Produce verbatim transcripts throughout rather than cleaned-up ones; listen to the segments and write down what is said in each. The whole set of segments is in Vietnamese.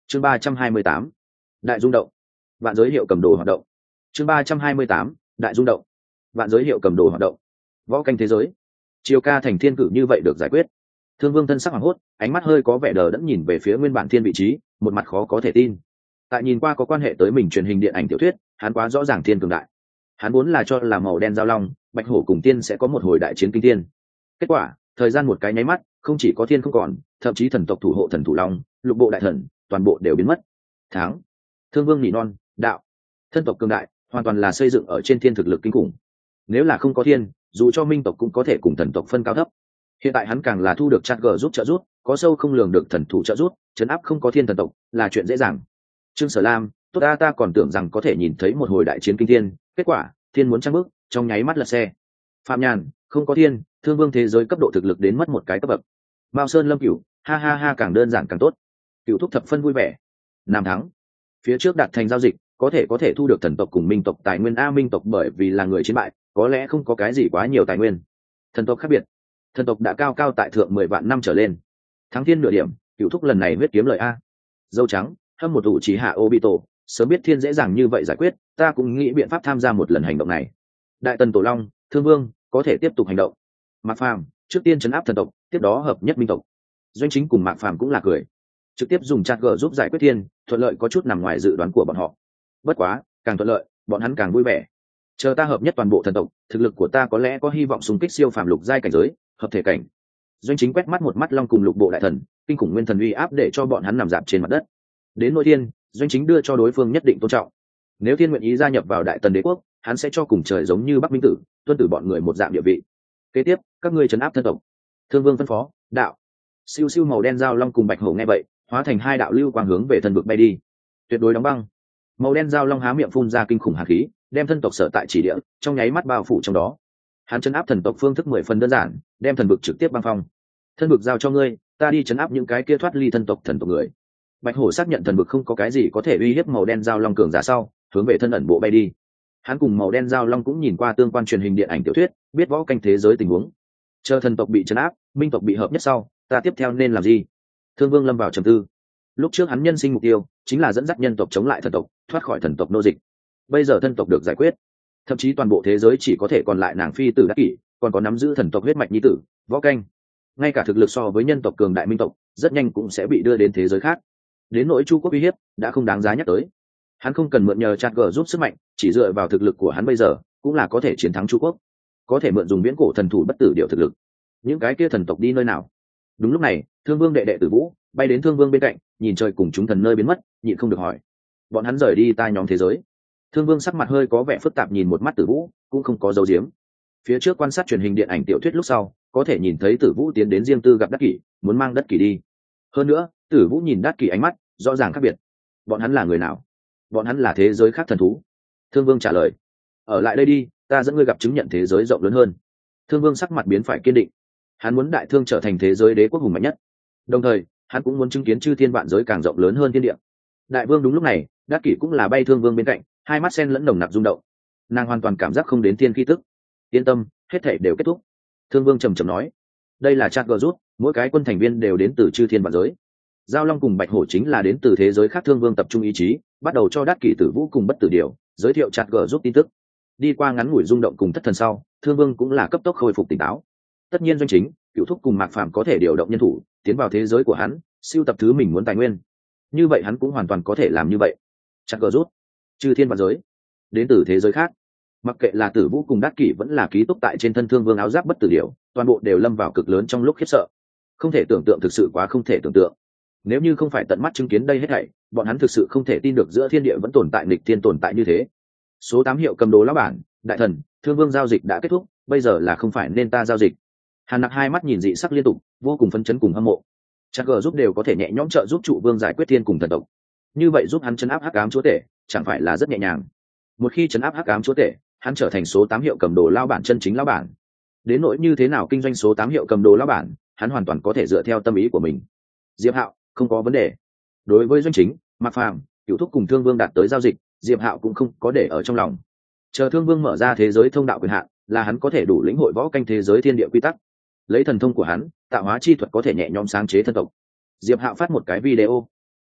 chương ba trăm hai mươi tám đại rung động, vạn giới hiệu cầm đồ hoạt động. chương ba trăm hai mươi tám đại rung động, vạn giới hiệu cầm đồ hoạt động. Võ canh thế giới, chiều ca thành thiên cử như vậy được giải quyết. Thương Vương thân sắc hoảng hốt, ánh mắt hơi có vẻ đờ đẫn nhìn về phía nguyên bản thiên vị trí, một mặt khó có thể tin. Tại nhìn qua có quan hệ tới mình truyền hình điện ảnh tiểu thuyết, hắn quá rõ ràng thiên cường đại. Hắn vốn là cho là màu đen giao long, bạch hổ cùng tiên sẽ có một hồi đại chiến kinh thiên. Kết quả, thời gian một cái nháy mắt, không chỉ có thiên không còn, thậm chí thần tộc thủ hộ thần thủ long, lục bộ đại thần, toàn bộ đều biến mất. Tháng. Thương Vương nỉ non, đạo, thân tộc cường đại, hoàn toàn là xây dựng ở trên thiên thực lực kinh khủng. Nếu là không có thiên, dù cho minh tộc cũng có thể cùng thần tộc phân cao thấp. Hiện tại hắn càng là thu được chat g giúp trợ giúp, có sâu không lường được thần thủ trợ giúp, chấn áp không có thiên thần tộc là chuyện dễ dàng. Trương Sở Lam, tốt ta ta còn tưởng rằng có thể nhìn thấy một hồi đại chiến kinh thiên, kết quả thiên muốn trăng bước, trong nháy mắt lật xe. Phạm Nhàn, không có thiên, Thương Vương thế giới cấp độ thực lực đến mất một cái cấp bậc. Mao Sơn Lâm Cửu, ha ha ha, càng đơn giản càng tốt. Cửu thúc thập phân vui vẻ. Nam thắng. Phía trước đạt thành giao dịch, có thể có thể thu được thần tộc cùng minh tộc tài nguyên. A minh tộc bởi vì là người chiến bại, có lẽ không có cái gì quá nhiều tài nguyên. Thần tộc khác biệt, thần tộc đã cao cao tại thượng mười vạn năm trở lên. Thắng thiên nửa điểm, Cửu thúc lần này huyết kiếm lời a. Dâu trắng, hâm một ủ trí hạ Obito, sớm biết thiên dễ dàng như vậy giải quyết, ta cũng nghĩ biện pháp tham gia một lần hành động này. Đại tần Tổ Long, Thương Vương, có thể tiếp tục hành động. Mạc Phàm, trước tiên trấn áp thần tộc, tiếp đó hợp nhất minh tộc. Doanh Chính cùng Mạc Phàm cũng là cười, trực tiếp dùng chat g giúp giải quyết thiên, thuận lợi có chút nằm ngoài dự đoán của bọn họ. Bất quá, càng thuận lợi, bọn hắn càng vui vẻ. Chờ ta hợp nhất toàn bộ thần tộc, thực lực của ta có lẽ có hy vọng xung kích siêu phàm lục giai cảnh giới, hợp thể cảnh. Doanh Chính quét mắt một mắt Long cùng lục bộ đại thần, kinh khủng nguyên thần uy áp để cho bọn hắn nằm dạp trên mặt đất. Đến nội thiên, Doanh Chính đưa cho đối phương nhất định tôn trọng. Nếu thiên nguyện ý gia nhập vào đại tần đế quốc, hắn sẽ cho cùng trời giống như Bắc Minh Tử, tuân tử bọn người một dạng địa vị. Kế tiếp, các ngươi trấn áp thân tộc. Thương Vương phân phó, đạo. Siêu siêu màu đen giao long cùng bạch hổ nghe vậy, hóa thành hai đạo lưu quang hướng về thần vực bay đi. Tuyệt đối đóng băng. Màu đen giao long há miệng phun ra kinh khủng hàn khí, đem thân tộc sở tại chỉ địa, trong nháy mắt bao phủ trong đó. Hắn trấn áp thần tộc phương thức mười phần đơn giản, đem thần vực trực tiếp băng phong. Thân vực giao cho ngươi, ta đi trấn áp những cái kia thoát ly thân tộc thần tộc người. Bạch hổ xác nhận thần vực không có cái gì có thể uy hiếp màu đen giao long cường giả sau, hướng về thân ẩn bộ bay đi. Hắn cùng màu đen giao long cũng nhìn qua tương quan truyền hình điện ảnh tiểu thuyết, biết võ canh thế giới tình huống. Chờ thần tộc bị trấn áp, minh tộc bị hợp nhất sau, ta tiếp theo nên làm gì? Thương Vương lâm vào trầm tư. Lúc trước hắn nhân sinh mục tiêu chính là dẫn dắt nhân tộc chống lại thần tộc, thoát khỏi thần tộc nô dịch. Bây giờ thân tộc được giải quyết, thậm chí toàn bộ thế giới chỉ có thể còn lại nàng phi tử đắc kỷ, còn có nắm giữ thần tộc huyết mạch nhi tử võ canh. Ngay cả thực lực so với nhân tộc cường đại minh tộc, rất nhanh cũng sẽ bị đưa đến thế giới khác. Đến nỗi Chu Quốc uy hiếp đã không đáng giá nhắc tới. Hắn không cần mượn nhờ chat g giúp sức mạnh, chỉ dựa vào thực lực của hắn bây giờ cũng là có thể chiến thắng Chu Quốc. Có thể mượn dùng viễn cổ thần thủ bất tử điều thực lực. Những cái kia thần tộc đi nơi nào? Đúng lúc này, Thương Vương đệ đệ Tử Vũ bay đến Thương Vương bên cạnh, nhìn trời cùng chúng thần nơi biến mất, nhịn không được hỏi: bọn hắn rời đi ta nhóm thế giới? Thương Vương sắc mặt hơi có vẻ phức tạp nhìn một mắt Tử Vũ, cũng không có dấu diếm. Phía trước quan sát truyền hình điện ảnh tiểu thuyết lúc sau, có thể nhìn thấy Tử Vũ tiến đến riêng tư gặp Đắc Kỷ, muốn mang Đắc Kỷ đi. Hơn nữa, Tử Vũ nhìn Đắc Kỷ ánh mắt rõ ràng khác biệt. Bọn hắn là người nào? Bọn hắn là thế giới khác thần thú. Thương Vương trả lời: ở lại đây đi, ta dẫn ngươi gặp chứng nhận thế giới rộng lớn hơn. Thương Vương sắc mặt biến phải kiên định. Hắn muốn đại thương trở thành thế giới đế quốc hùng mạnh nhất, đồng thời hắn cũng muốn chứng kiến chư thiên vạn giới càng rộng lớn hơn thiên địa. Đại Vương đúng lúc này, Đắc Kỷ cũng là bay Thương Vương bên cạnh, hai mắt sen lẫn nồng nặc rung động. Nàng hoàn toàn cảm giác không đến thiên khí tức. Yên tâm, hết thảy đều kết thúc. Thương Vương trầm trầm nói: đây là chat g rút, mỗi cái quân thành viên đều đến từ chư thiên vạn giới. Giao Long cùng Bạch Hổ chính là đến từ thế giới khác. Thương Vương tập trung ý chí, bắt đầu cho Đắc Kỷ Tử Vũ cùng bất tử điều giới thiệu chat g rút tin tức. Đi qua ngắn ngủi rung động cùng thất thần sau, Thương Vương cũng là cấp tốc khôi phục tỉnh táo. Tất nhiên Doanh Chính, Cửu thúc cùng Mạc Phàm có thể điều động nhân thủ tiến vào thế giới của hắn, siêu tập thứ mình muốn tài nguyên, như vậy hắn cũng hoàn toàn có thể làm như vậy. Chat g rút, chư thiên vạn giới, đến từ thế giới khác. Mặc kệ là Tử Vũ cùng Đắc Kỷ vẫn là ký túc tại trên thân Thương Vương áo giáp bất tử điều, toàn bộ đều lâm vào cực lớn trong lúc khiếp sợ. Không thể tưởng tượng, thực sự quá không thể tưởng tượng. Nếu như không phải tận mắt chứng kiến đây hết thảy, bọn hắn thực sự không thể tin được giữa thiên địa vẫn tồn tại nghịch thiên tồn tại như thế. Số tám hiệu cầm đồ lão bản, đại thần, Thương Vương giao dịch đã kết thúc, bây giờ là không phải nên ta giao dịch? Hàn Nặc hai mắt nhìn dị sắc liên tục, vô cùng phấn chấn cùng hâm mộ. Chắc g giúp đều có thể nhẹ nhõm trợ giúp trụ vương giải quyết thiên cùng thần tộc, như vậy giúp hắn chấn áp hắc ám chúa tể, chẳng phải là rất nhẹ nhàng? Một khi chấn áp hắc ám chúa tể, hắn trở thành số tám hiệu cầm đồ lao bản chân chính lao bản. Đến nỗi như thế nào kinh doanh số tám hiệu cầm đồ lao bản, hắn hoàn toàn có thể dựa theo tâm ý của mình. Diệp Hạo không có vấn đề. Đối với Doanh Chính, Mạc Phàm, Cửu thúc cùng Thương Vương đạt tới giao dịch, Diệp Hạo cũng không có để ở trong lòng. Chờ Thương Vương mở ra thế giới thông đạo quyền hạn, là hắn có thể đủ lĩnh hội võ canh thế giới thiên địa quy tắc. Lấy thần thông của hắn, tạo hóa chi thuật có thể nhẹ nhõm sáng chế thân tộc. Diệp Hạo phát một cái video,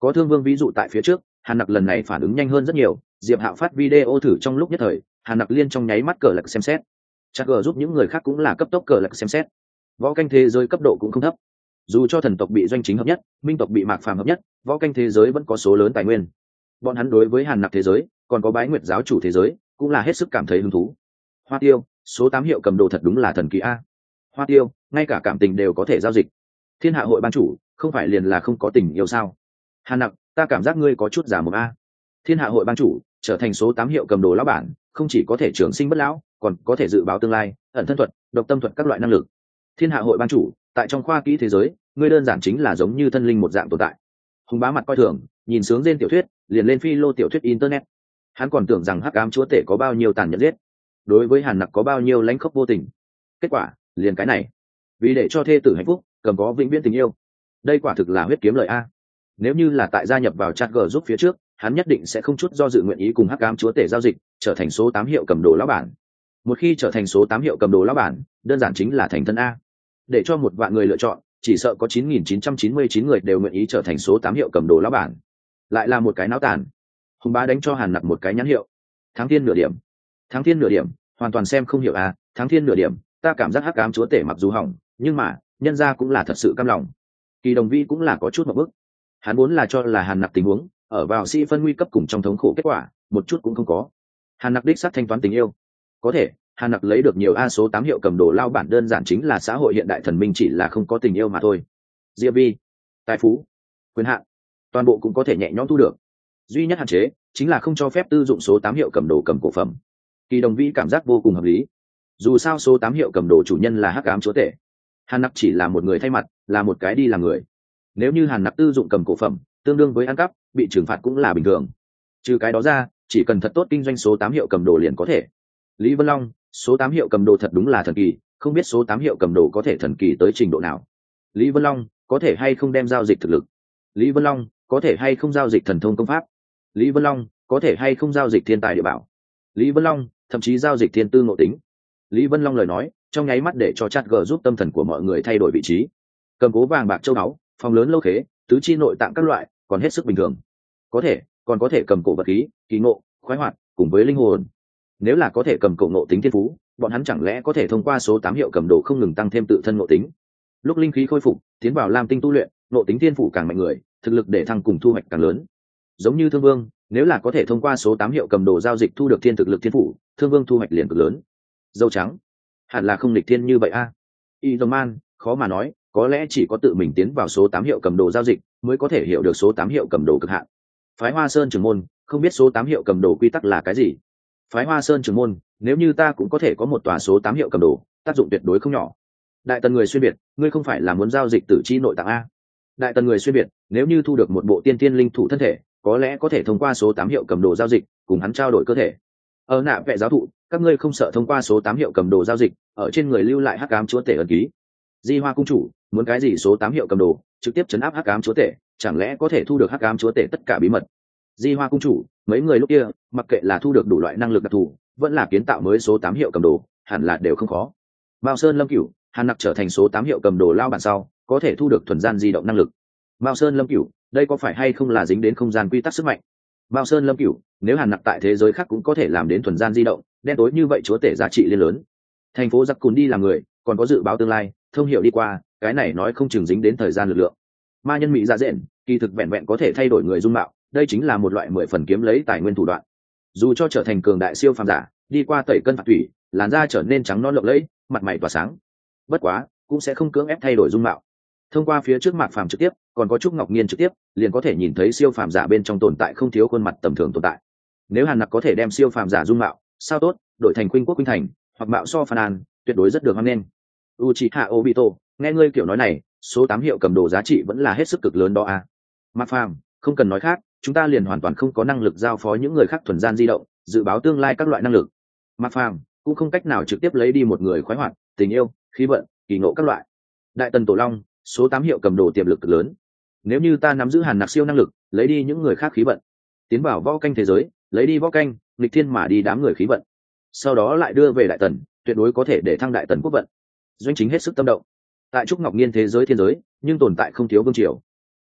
Có Thương Vương ví dụ tại phía trước, Hàn Nặc lần này phản ứng nhanh hơn rất nhiều. Diệp Hạo phát video thử trong lúc nhất thời, Hàn Nặc liên trong nháy mắt cờ lạc xem xét. Chắc gờ giúp những người khác cũng là cấp tốc cờ lạc xem xét. Võ canh thế giới cấp độ cũng không thấp. Dù cho thần tộc bị doanh chính hợp nhất, minh tộc bị mạc phàm hợp nhất, võ canh thế giới vẫn có số lớn tài nguyên. Bọn hắn đối với Hàn Nặc thế giới, còn có Bái Nguyệt giáo chủ thế giới, cũng là hết sức cảm thấy hứng thú. Hoa Tiêu, số tám hiệu cầm đồ thật đúng là thần kỳ a. Hoa Tiêu, ngay cả cảm tình đều có thể giao dịch. Thiên Hạ hội ban chủ, không phải liền là không có tình yêu sao? Hàn Nặc, ta cảm giác ngươi có chút giả một a. Thiên Hạ hội ban chủ trở thành số tám hiệu cầm đồ lão bản, không chỉ có thể trường sinh bất lão, còn có thể dự báo tương lai, ẩn thân thuật, độc tâm thuật các loại năng lực. Thiên Hạ hội ban chủ, tại trong khoa kỹ thế giới, ngươi đơn giản chính là giống như thân linh một dạng tồn tại. Hùng Bá mặt coi thường, nhìn sướng trên tiểu thuyết, liền lên phi lô tiểu thuyết internet. Hắn còn tưởng rằng Hắc Ám chúa tể có bao nhiêu tàn nhẫn giết, đối với Hàn Nặc có bao nhiêu lãnh khốc vô tình. Kết quả, liền cái này. Vì để cho thê tử hạnh phúc, cầm có vĩnh viễn tình yêu. Đây quả thực là huyết kiếm lời a. Nếu như là tại gia nhập vào chat G giúp phía trước, hắn nhất định sẽ không chút do dự nguyện ý cùng Hắc Ám chúa tể giao dịch, trở thành số tám hiệu cầm đồ lão bản. Một khi trở thành số tám hiệu cầm đồ lão bản, đơn giản chính là thành thân a. Để cho một vạn người lựa chọn, chỉ sợ có chín nghìn chín trăm chín mươi chín người đều nguyện ý trở thành số tám hiệu cầm đồ lão bản. Lại là một cái náo tàn. Hùng Bá đánh cho Hàn Nặc một cái nhãn hiệu. Tháng thiên nửa điểm. Tháng thiên nửa điểm, hoàn toàn xem không hiểu a, tháng thiên nửa điểm, ta cảm giác Hắc Ám chúa tể mặc dù hỏng, nhưng mà, nhân gia cũng là thật sự cam lòng. Kỳ Đồng Vi cũng là có chút một bức. Hắn vốn là cho là Hàn Nặc tình huống, ở vào sĩ phân nguy cấp cùng trong thống khổ kết quả, một chút cũng không có. Hàn Nặc đích xác thanh toán tình yêu. Có thể, Hàn Nặc lấy được nhiều a số tám hiệu cầm đồ lao bản đơn giản chính là xã hội hiện đại thần minh chỉ là không có tình yêu mà thôi. Diệp Vi, tài phú, quyền hạn, toàn bộ cũng có thể nhẹ nhõm thu được. Duy nhất hạn chế chính là không cho phép tư dụng số tám hiệu cầm đồ cầm cổ phẩm. Kỳ Đồng Vi cảm giác vô cùng hợp lý. Dù sao số tám hiệu cầm đồ chủ nhân là Hắc Ám chúa tể, Hàn Nặc chỉ là một người thay mặt, là một cái đi làm người. Nếu như Hàn Nặc tư dụng cầm cổ phẩm, tương đương với ăn cắp, bị trừng phạt cũng là bình thường. Trừ cái đó ra, chỉ cần thật tốt kinh doanh số tám hiệu cầm đồ liền có thể. Lý Vân Long, số tám hiệu cầm đồ thật đúng là thần kỳ, không biết số tám hiệu cầm đồ có thể thần kỳ tới trình độ nào. Lý Vân Long, có thể hay không đem giao dịch thực lực. Lý Vân Long, có thể hay không giao dịch thần thông công pháp. Lý Vân Long, có thể hay không giao dịch thiên tài địa bảo. Lý Vân Long, thậm chí giao dịch thiên tư ngộ tính. Lý Vân Long lời nói trong nháy mắt để cho chat G giúp tâm thần của mọi người thay đổi vị trí. Cầm cố vàng bạc châu báu, phòng lớn lâu khế, tứ chi nội tạng các loại, còn hết sức bình thường. Có thể, còn có thể cầm cổ vật khí, kỳ ngộ, khoái hoạt, cùng với linh hồn. Nếu là có thể cầm cổ ngộ tính thiên phú, bọn hắn chẳng lẽ có thể thông qua số tám hiệu cầm đồ không ngừng tăng thêm tự thân ngộ tính. Lúc linh khí khôi phục, tiến vào lam tinh tu luyện, ngộ tính thiên phủ càng mạnh người, thực lực để thăng cùng thu hoạch càng lớn. Giống như Thương Vương, nếu là có thể thông qua số tám hiệu cầm đồ giao dịch thu được thiên thực lực thiên phủ, Thương Vương thu hoạch liền cực lớn. Dâu trắng, hẳn là không nghịch thiên như vậy a. À? Iron khó mà nói, có lẽ chỉ có tự mình tiến vào số tám hiệu cầm đồ giao dịch mới có thể hiểu được số tám hiệu cầm đồ cực hạn. Phái Hoa Sơn trưởng môn, không biết số tám hiệu cầm đồ quy tắc là cái gì. Phái Hoa Sơn trưởng môn, nếu như ta cũng có thể có một tòa số tám hiệu cầm đồ, tác dụng tuyệt đối không nhỏ. Đại Tần người xuyên biệt, ngươi không phải là muốn giao dịch tử chi nội tạng a? Đại Tần người xuyên biệt, nếu như thu được một bộ tiên tiên linh thủ thân thể, có lẽ có thể thông qua số tám hiệu cầm đồ giao dịch, cùng hắn trao đổi cơ thể. Ở nạ vệ giáo thụ, các ngươi không sợ thông qua số tám hiệu cầm đồ giao dịch, ở trên người lưu lại Hắc Ám chúa tể ấn ký. Di Hoa cung chủ, muốn cái gì số tám hiệu cầm đồ, trực tiếp chấn áp Hắc Ám chúa tể, chẳng lẽ có thể thu được Hắc Ám chúa tể tất cả bí mật. Di Hoa cung chủ, mấy người lúc kia, mặc kệ là thu được đủ loại năng lực đặc thù, vẫn là kiến tạo mới số tám hiệu cầm đồ, hẳn là đều không khó. Mao Sơn Lâm Cửu, Hàn Nặc trở thành số tám hiệu cầm đồ lao bản sau, có thể thu được thuần gian di động năng lực. Mao Sơn Lâm Cửu, đây có phải hay không là dính đến không gian quy tắc sức mạnh? Mao Sơn Lâm Cửu, nếu Hàn Nặc tại thế giới khác cũng có thể làm đến thuần gian di động, đen tối như vậy chúa tể giá trị liên lớn. Thành phố giặc cùn đi làm người, còn có dự báo tương lai, thông hiểu đi qua, cái này nói không chừng dính đến thời gian lực lượng. Ma nhân mỹ dạ dện, kỳ thực vẹn vẹn có thể thay đổi người dung mạo, đây chính là một loại mười phần kiếm lấy tài nguyên thủ đoạn. Dù cho trở thành cường đại siêu phàm giả, đi qua tẩy cân phạt thủy, làn da trở nên trắng non lộng lẫy, mặt mày tỏa sáng. Bất quá, cũng sẽ không cưỡng ép thay đổi dung mạo. Thông qua phía trước Mạc Phàm trực tiếp, còn có Trúc Ngọc Nhiên trực tiếp, liền có thể nhìn thấy siêu phàm giả bên trong tồn tại không thiếu khuôn mặt tầm thường tồn tại. Nếu Hàn Nặc có thể đem siêu phàm giả dung mạo, sao tốt, đổi thành Khuynh Quốc Khuynh Thành, hoặc mạo so Phan An, tuyệt đối rất được hoan nghênh. Uchiha Obito, nghe ngươi kiểu nói này, số tám hiệu cầm đồ giá trị vẫn là hết sức cực lớn đó à? Mạc Phàm, không cần nói khác, chúng ta liền hoàn toàn không có năng lực giao phó những người khác thuần gian di động, dự báo tương lai các loại năng lực. Mạc Phàm cũng không cách nào trực tiếp lấy đi một người khoái hoạt, tình yêu, khí vận, kỳ ngộ các loại. Đại Tần Tổ Long, số tám hiệu cầm đồ tiềm lực cực lớn. Nếu như ta nắm giữ Hàn Nặc siêu năng lực, lấy đi những người khác khí vận, tiến vào võ canh thế giới, lấy đi võ canh, nghịch thiên mà đi đám người khí vận, sau đó lại đưa về Đại Tần, tuyệt đối có thể để thăng Đại Tần quốc vận. Doanh Chính hết sức tâm động. Tại Trúc Ngọc Nhiên thế giới thiên giới, nhưng tồn tại không thiếu vương triều.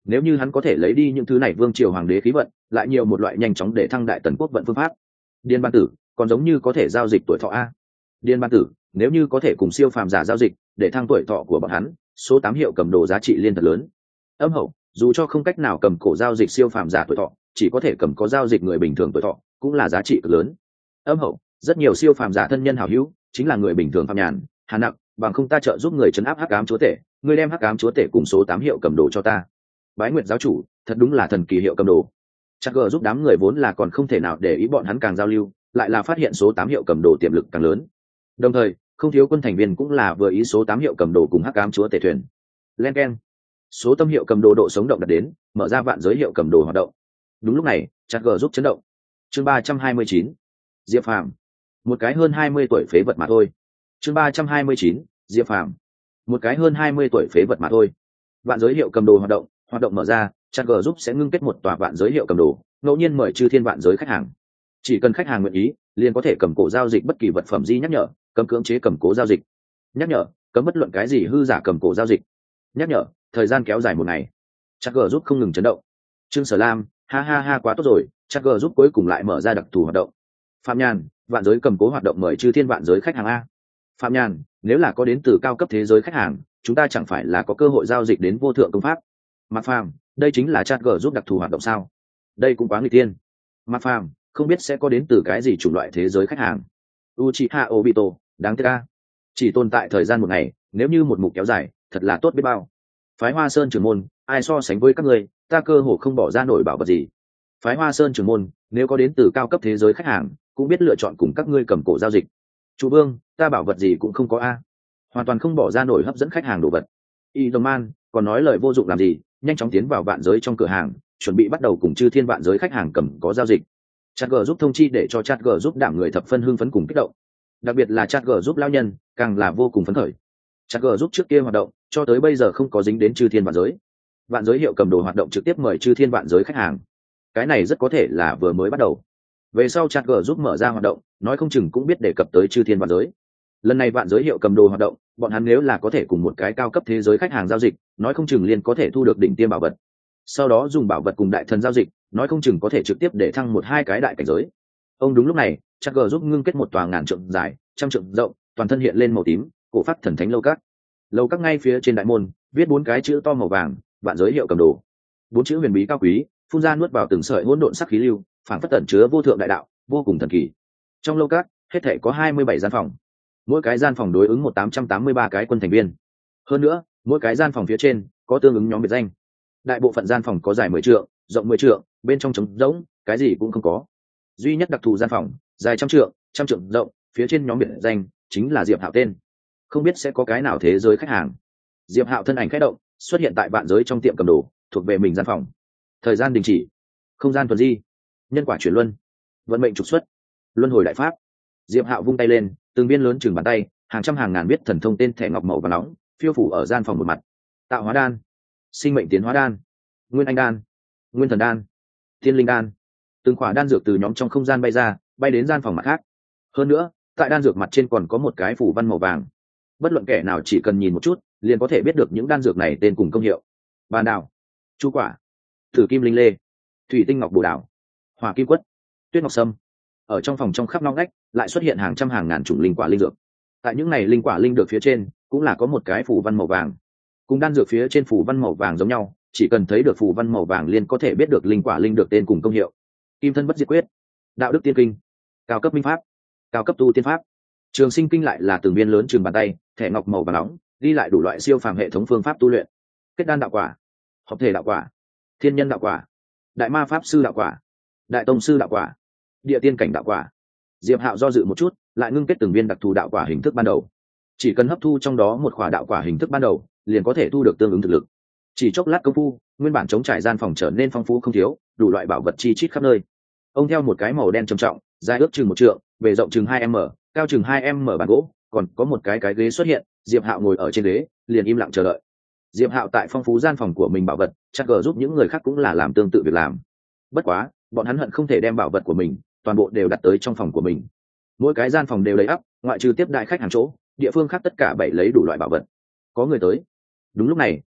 Nếu như hắn có thể lấy đi những thứ này vương triều hoàng đế khí vận, lại nhiều một loại nhanh chóng để thăng đại tần quốc vận phương pháp. Điền Ban Tử còn giống như có thể giao dịch tuổi thọ a. Điền Ban Tử nếu như có thể cùng siêu phàm giả giao dịch để thăng tuổi thọ của bọn hắn, số tám hiệu cầm đồ giá trị liên thật lớn. Âm Hậu dù cho không cách nào cầm cổ giao dịch siêu phàm giả tuổi thọ, chỉ có thể cầm có giao dịch người bình thường tuổi thọ, cũng là giá trị cực lớn. Âm Hậu rất nhiều siêu phàm giả thân nhân hảo hữu chính là người bình thường phàm nhàn, Hàn Nặc, bằng không ta trợ giúp người trấn áp hắc ám chúa tể, ngươi đem hắc ám chúa tể cùng số tám hiệu cầm đồ cho ta. Bái Nguyệt giáo chủ thật đúng là thần kỳ hiệu cầm đồ. Chắc gờ giúp đám người vốn là còn không thể nào để ý bọn hắn càng giao lưu, lại là phát hiện số tám hiệu cầm đồ tiềm lực càng lớn. Đồng thời không thiếu quân thành viên cũng là vừa ý số tám hiệu cầm đồ cùng hắc ám chúa tể thuyền. Len keng, số tâm hiệu cầm đồ độ sống động đạt đến, mở ra vạn giới hiệu cầm đồ hoạt động. Đúng lúc này Chắc gờ giúp chấn động. Chương ba trăm hai mươi chín, Diệp Phàm, một cái hơn hai mươi tuổi phế vật mà thôi. Chương ba trăm hai mươi chín, Diệp Phàm, một cái hơn hai mươi tuổi phế vật mà thôi. Vạn giới hiệu cầm đồ hoạt động, hoạt động mở ra, Chắc gờ giúp sẽ ngưng kết một tòa vạn giới hiệu cầm đồ, ngẫu nhiên mời chư thiên vạn giới khách hàng. Chỉ cần khách hàng nguyện ý, liền có thể cầm cổ giao dịch bất kỳ vật phẩm gì nhắc nhở, cấm cưỡng chế cầm cố giao dịch. Nhắc nhở, cấm bất luận cái gì hư giả cầm cổ giao dịch. Nhắc nhở, thời gian kéo dài một ngày. Chắc gờ giúp không ngừng chấn động. Trương Sở Lam, ha ha ha quá tốt rồi, Chắc gờ giúp cuối cùng lại mở ra đặc thù hoạt động. Phạm Nhàn, vạn giới cầm cố hoạt động mời chư thiên vạn giới khách hàng a. Phạm Nhàn, nếu là có đến từ cao cấp thế giới khách hàng, chúng ta chẳng phải là có cơ hội giao dịch đến vô thượng công pháp. Mạc Phàm, đây chính là Chat G giúp đặc thù hoạt động sao? Đây cũng quá nguy tiên. Mạc Phàm, không biết sẽ có đến từ cái gì chủng loại thế giới khách hàng. Uchiha Obito, đáng tiếc a. Chỉ tồn tại thời gian một ngày, nếu như một mục kéo dài, thật là tốt biết bao. Phái Hoa Sơn trưởng môn, ai so sánh với các ngươi, ta cơ hồ không bỏ ra nổi bảo vật gì. Phái Hoa Sơn trưởng môn, nếu có đến từ cao cấp thế giới khách hàng, cũng biết lựa chọn cùng các ngươi cầm cổ giao dịch. Chủ Vương, ta bảo vật gì cũng không có a. Hoàn toàn không bỏ ra nổi hấp dẫn khách hàng đồ vật. Y Đồng Man, còn nói lời vô dụng làm gì, nhanh chóng tiến vào vạn giới trong cửa hàng, chuẩn bị bắt đầu cùng chư thiên vạn giới khách hàng cầm có giao dịch. Chat G giúp thông chi để cho Chat G giúp đảm người thập phân hưng phấn cùng kích động. Đặc biệt là Chat G giúp lao nhân, càng là vô cùng phấn khởi. Chat G giúp trước kia hoạt động, cho tới bây giờ không có dính đến chư thiên vạn giới. Vạn giới hiệu cầm đồ hoạt động trực tiếp mời chư thiên vạn giới khách hàng. Cái này rất có thể là vừa mới bắt đầu. Về sau Chat G giúp mở ra hoạt động, nói không chừng cũng biết đề cập tới chư thiên vạn giới. Lần này vạn giới hiệu cầm đồ hoạt động, bọn hắn nếu là có thể cùng một cái cao cấp thế giới khách hàng giao dịch, nói không chừng liền có thể thu được đỉnh tiêm bảo vật. Sau đó dùng bảo vật cùng đại thần giao dịch, nói không chừng có thể trực tiếp để thăng một hai cái đại cảnh giới. Ông đúng lúc này, Chat G giúp ngưng kết một tòa ngàn trượng dài, trăm trượng rộng, toàn thân hiện lên màu tím, cổ phát thần thánh lâu các. Lâu các ngay phía trên đại môn, viết bốn cái chữ to màu vàng, vạn giới hiệu cầm đồ. Bốn chữ huyền bí cao quý, phun ra nuốt vào từng sợi hỗn độn sắc khí lưu, phản phất tẩn chứa vô thượng đại đạo, vô cùng thần kỳ. Trong lâu các, hết thảy có hai mươi bảy gian phòng. Mỗi cái gian phòng đối ứng một tám trăm tám mươi ba cái quân thành viên. Hơn nữa, mỗi cái gian phòng phía trên có tương ứng nhóm biệt danh. Đại bộ phận gian phòng có dài mười trượng, rộng mười trượng, bên trong trống rỗng, cái gì cũng không có. Duy nhất đặc thù gian phòng, dài trăm trượng, trăm trượng rộng, phía trên nhóm biệt danh chính là Diệp Hạo tên. Không biết sẽ có cái nào thế giới khách hàng. Diệp Hạo thân ảnh khẽ động, xuất hiện tại vạn giới trong tiệm cầm đồ, thuộc về mình gian phòng. Thời gian đình chỉ, không gian tuần di, nhân quả chuyển luân, vận mệnh trục xuất, luân hồi đại pháp. Diệp Hạo vung tay lên, từng viên lớn chừng bàn tay, hàng trăm hàng ngàn biết thần thông tên thẻ ngọc màu và nóng phiêu phủ ở gian phòng một mặt. Tạo hóa đan, sinh mệnh tiến hóa đan, nguyên anh đan, nguyên thần đan, thiên linh đan. Từng khỏa đan dược từ nhóm trong không gian bay ra, bay đến gian phòng mặt khác. Hơn nữa, tại đan dược mặt trên còn có một cái phủ văn màu vàng. Bất luận kẻ nào chỉ cần nhìn một chút, liền có thể biết được những đan dược này tên cùng công hiệu. Bàn đào, chu quả, thử kim linh lê, thủy tinh ngọc bồ đào, hỏa kim quất, tuyết ngọc sâm. Ở trong phòng trong khắp ngóc ngách lại xuất hiện hàng trăm hàng ngàn chủng linh quả linh dược. Tại những này linh quả linh dược phía trên cũng là có một cái phủ văn màu vàng, cùng đan dược phía trên phủ văn màu vàng giống nhau, chỉ cần thấy được phủ văn màu vàng liền có thể biết được linh quả linh dược tên cùng công hiệu. Kim thân bất diệt quyết, đạo đức tiên kinh, cao cấp minh pháp, cao cấp tu tiên pháp. Trường sinh kinh lại là từng viên lớn chừng bàn tay, thẻ ngọc màu vàng nóng, ghi lại đủ loại siêu phàm hệ thống phương pháp tu luyện. Kết đan đạo quả, hợp thể đạo quả, thiên nhân đạo quả, đại ma pháp sư đạo quả, đại tông sư đạo quả, địa tiên cảnh đạo quả. Diệp Hạo do dự một chút, lại ngưng kết từng viên đặc thù đạo quả hình thức ban đầu. Chỉ cần hấp thu trong đó một khỏa đạo quả hình thức ban đầu, liền có thể thu được tương ứng thực lực. Chỉ chốc lát công phu, nguyên bản chống trải gian phòng trở nên phong phú không thiếu, đủ loại bảo vật chi chít khắp nơi. Ông theo một cái màu đen trầm trọng, dài ước chừng một trượng, bề rộng chừng hai m, cao chừng hai m bàn gỗ, còn có một cái cái ghế xuất hiện. Diệp Hạo ngồi ở trên ghế, liền im lặng chờ đợi. Diệp Hạo tại phong phú gian phòng của mình bảo vật, chắc gờ giúp những người khác cũng là làm tương tự việc làm. Bất quá, bọn hắn hận không thể đem bảo vật của mình toàn bộ đều đặt tới trong phòng của mình. Mỗi cái gian phòng đều đầy ắp, ngoại trừ tiếp đại khách hàng chỗ, địa phương khác tất cả bày lấy đủ loại bảo vật. Có người tới. Đúng lúc này,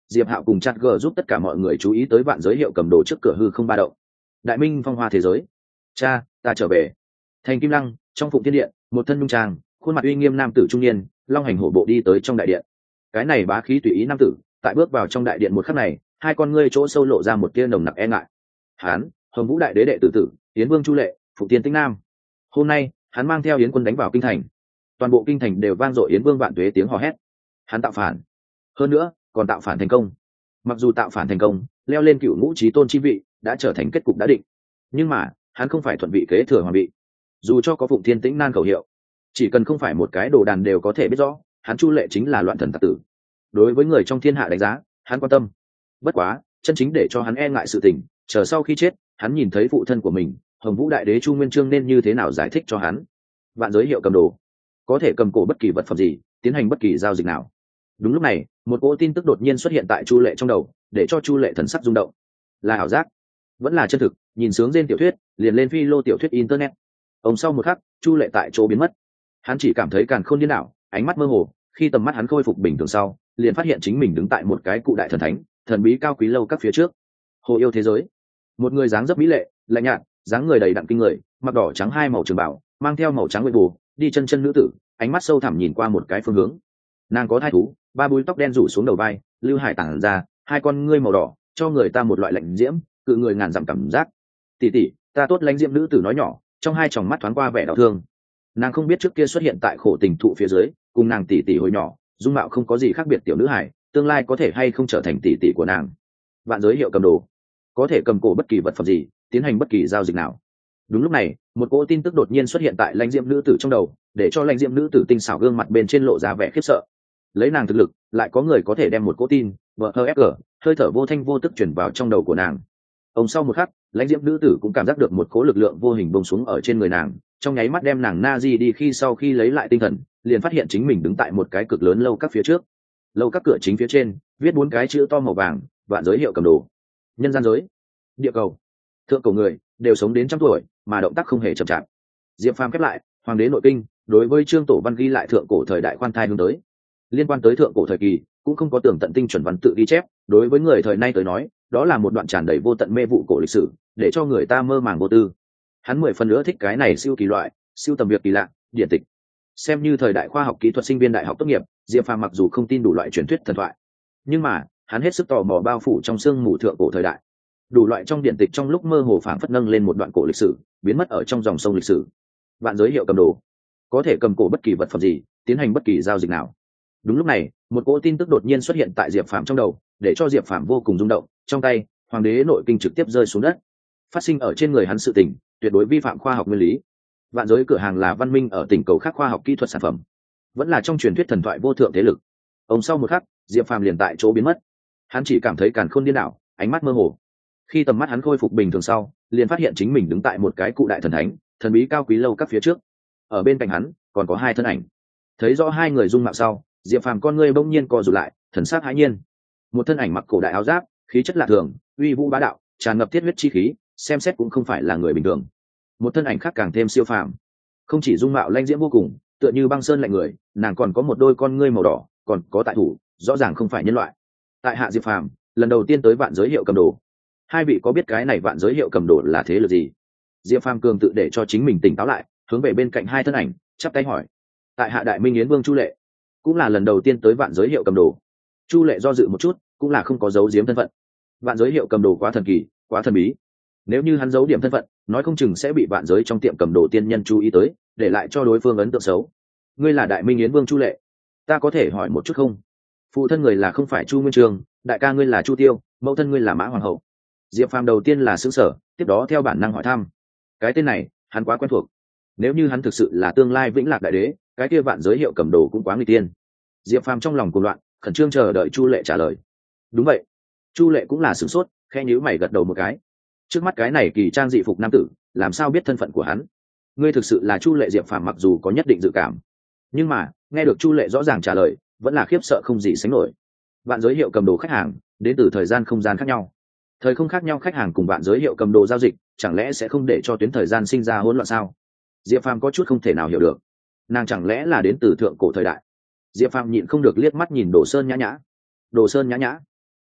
Diệp Hạo cùng chặt gờ giúp tất cả mọi người chú ý tới vạn giới hiệu cầm đồ trước cửa hư không ba động. Đại minh phong hoa thế giới. Cha, ta trở về. Thành Kim Lăng, trong Phụng Thiên Điện, một thân nhung trang, khuôn mặt uy nghiêm nam tử trung niên, long hành hổ bộ đi tới trong đại điện. Cái này bá khí tùy ý nam tử, tại bước vào trong đại điện một khắc này, hai con ngươi chỗ sâu lộ ra một tia nồng nặc e ngại. Hán, Hồng Vũ đại đế đệ tử tử, Yến Vương Chu Lệ, Phụng Tiên Tinh Nam. Hôm nay, hắn mang theo Yến quân đánh vào kinh thành. Toàn bộ kinh thành đều vang dội Yến Vương vạn tuế tiếng hò hét. Hắn tạo phản, hơn nữa còn tạo phản thành công. Mặc dù tạo phản thành công, leo lên cựu ngũ chí tôn chi vị đã trở thành kết cục đã định, nhưng mà hắn không phải thuận vị kế thừa hoàng vị. Dù cho có Phụng Thiên Tĩnh Nan khẩu hiệu, chỉ cần không phải một cái đồ đàn đều có thể biết rõ, hắn Chu Lệ chính là loạn thần tặc tử. Đối với người trong thiên hạ đánh giá, hắn quan tâm. Bất quá, chân chính để cho hắn e ngại sự tình, chờ sau khi chết, hắn nhìn thấy phụ thân của mình, Hồng Vũ đại đế Chu Nguyên Chương nên như thế nào giải thích cho hắn. Vạn giới hiệu cầm đồ, có thể cầm cổ bất kỳ vật phẩm gì, tiến hành bất kỳ giao dịch nào. Đúng lúc này, một cỗ tin tức đột nhiên xuất hiện tại Chu Lệ trong đầu, để cho Chu Lệ thần sắc rung động. Là ảo giác, vẫn là chân thực? Nhìn sướng trên tiểu thuyết, liền lên phi lô tiểu thuyết internet. Ông sau một khắc, Chu Lệ tại chỗ biến mất. Hắn chỉ cảm thấy càn khôn điên đảo, ánh mắt mơ hồ. Khi tầm mắt hắn khôi phục bình thường sau, liền phát hiện chính mình đứng tại một cái cụ đại thần thánh, thần bí cao quý lâu các phía trước. Hồ yêu thế giới, một người dáng dấp mỹ lệ, lạnh nhạt, dáng người đầy đặn kinh người, mặc đỏ trắng hai màu trường bảo, mang theo màu trắng nguyệt bù, đi chân chân nữ tử, ánh mắt sâu thẳm nhìn qua một cái phương hướng. Nàng có thai thú, ba búi tóc đen rủ xuống đầu vai, lưu hải tản ra, hai con ngươi màu đỏ, cho người ta một loại lạnh diễm, cự người ngàn dặm cảm giác. Tỷ tỷ, ta tốt lãnh diễm nữ tử nói nhỏ, trong hai tròng mắt thoáng qua vẻ đau thương. Nàng không biết trước kia xuất hiện tại khổ tình thụ phía dưới, cùng nàng tỷ tỷ hồi nhỏ, dung mạo không có gì khác biệt tiểu nữ hải, tương lai có thể hay không trở thành tỷ tỷ của nàng. Vạn giới hiệu cầm đồ, có thể cầm cổ bất kỳ vật phẩm gì, tiến hành bất kỳ giao dịch nào. Đúng lúc này, một cỗ tin tức đột nhiên xuất hiện tại lãnh diễm nữ tử trong đầu, để cho lãnh diễm nữ tử tinh xảo gương mặt bên trên lộ ra vẻ khiếp sợ. Lấy nàng thực lực, lại có người có thể đem một cỗ tin vờ hờ ép gờ hơi thở vô thanh vô tức chuyển vào trong đầu của nàng. Ông sau một khắc, lãnh diễm nữ tử cũng cảm giác được một cỗ lực lượng vô hình bông xuống ở trên người nàng, trong nháy mắt đem nàng na di đi. Khi sau khi lấy lại tinh thần, liền phát hiện chính mình đứng tại một cái cực lớn lâu các phía trước. Lâu các cửa chính phía trên viết bốn cái chữ to màu vàng: vạn giới hiệu cầm đồ. Nhân gian giới, địa cầu, thượng cầu người đều sống đến trăm tuổi, mà động tác không hề chậm chạp. Diệp Phàm khép lại Hoàng đế nội kinh, đối với Trương Tổ Văn ghi lại thượng cổ thời đại khoan thai hướng tới. Liên quan tới thượng cổ thời kỳ, cũng không có tường tận tinh chuẩn văn tự ghi chép, đối với người thời nay tới nói, đó là một đoạn tràn đầy vô tận mê vụ cổ lịch sử, để cho người ta mơ màng vô tư. Hắn mười phần nữa thích cái này siêu kỳ loại, siêu tầm việc kỳ lạ, điển tịch. Xem như thời đại khoa học kỹ thuật sinh viên đại học tốt nghiệp, Diệp Phàm mặc dù không tin đủ loại truyền thuyết thần thoại, nhưng mà hắn hết sức tò mò bao phủ trong sương mù thượng cổ thời đại. Đủ loại trong điển tịch trong lúc mơ hồ phảng phất nâng lên một đoạn cổ lịch sử, biến mất ở trong dòng sông lịch sử. Vạn giới hiệu cầm đồ, có thể cầm cổ bất kỳ vật phẩm gì, tiến hành bất kỳ giao dịch nào. Đúng lúc này, một cỗ tin tức đột nhiên xuất hiện tại Diệp Phàm trong đầu, để cho Diệp Phàm vô cùng rung động. Trong tay, Hoàng đế nội kinh trực tiếp rơi xuống đất. Phát sinh ở trên người hắn sự tình, tuyệt đối vi phạm khoa học nguyên lý. Vạn giới cửa hàng là văn minh ở tỉnh cầu khác khoa học kỹ thuật sản phẩm, vẫn là trong truyền thuyết thần thoại vô thượng thế lực. Ông sau một khắc, Diệp Phàm liền tại chỗ biến mất. Hắn chỉ cảm thấy càn khôn điên đảo, ánh mắt mơ hồ. Khi tầm mắt hắn khôi phục bình thường sau, liền phát hiện chính mình đứng tại một cái cụ đại thần thánh, thần bí cao quý lâu các phía trước. Ở bên cạnh hắn còn có hai thân ảnh. Thấy rõ hai người dung mạo sau, Diệp Phàm con ngươi bỗng nhiên co rụt lại, thần sắc hãi nhiên. Một thân ảnh mặc cổ đại áo giáp, khí chất lạ thường, uy vũ bá đạo, tràn ngập thiết huyết chi khí, xem xét cũng không phải là người bình thường. Một thân ảnh khác càng thêm siêu phàm, không chỉ dung mạo lãnh diễm vô cùng, tựa như băng sơn lạnh người, nàng còn có một đôi con ngươi màu đỏ, còn có tại thủ, rõ ràng không phải nhân loại. Tại hạ Diệp Phàm, lần đầu tiên tới vạn giới hiệu cầm đồ. Hai vị có biết cái này vạn giới hiệu cầm đồ là thế lực gì? Diệp Phàm cường tự để cho chính mình tỉnh táo lại, hướng về bên cạnh hai thân ảnh, chắp tay hỏi. Tại hạ Đại Minh Yến Vương Chu Lệ, cũng là lần đầu tiên tới vạn giới hiệu cầm đồ. Chu Lệ do dự một chút, cũng là không có giấu giếm thân phận. Vạn giới hiệu cầm đồ quá thần kỳ, quá thần bí. Nếu như hắn giấu điểm thân phận, nói không chừng sẽ bị vạn giới trong tiệm cầm đồ tiên nhân chú ý tới, để lại cho đối phương ấn tượng xấu. Ngươi là Đại Minh Yến Vương Chu Lệ, ta có thể hỏi một chút không? Phụ thân người là không phải Chu Nguyên Chương, đại ca ngươi là Chu Tiêu, mẫu thân ngươi là Mã Hoàng hậu. Diệp Phàm đầu tiên là sững sờ, tiếp đó theo bản năng hỏi thăm. Cái tên này, hắn quá quen thuộc. Nếu như hắn thực sự là tương lai Vĩnh Lạc đại đế, cái kia vạn giới hiệu cầm đồ cũng quá nguy tiên. Diệp Phàm trong lòng cuồng loạn, khẩn trương chờ đợi Chu Lệ trả lời. Đúng vậy. Chu Lệ cũng là sửng sốt, khẽ nhíu mày gật đầu một cái. Trước mắt cái này kỳ trang dị phục nam tử, làm sao biết thân phận của hắn? Ngươi thực sự là Chu Lệ? Diệp Phàm mặc dù có nhất định dự cảm, nhưng mà nghe được Chu Lệ rõ ràng trả lời, vẫn là khiếp sợ không gì sánh nổi. Vạn giới hiệu cầm đồ khách hàng đến từ thời gian không gian khác nhau, thời không khác nhau khách hàng cùng vạn giới hiệu cầm đồ giao dịch, chẳng lẽ sẽ không để cho tuyến thời gian sinh ra hỗn loạn sao? Diệp Phàm có chút không thể nào hiểu được, nàng chẳng lẽ là đến từ thượng cổ thời đại? Diệp Phàm nhịn không được liếc mắt nhìn Đồ Sơn Nhã Nhã. Đồ Sơn Nhã Nhã,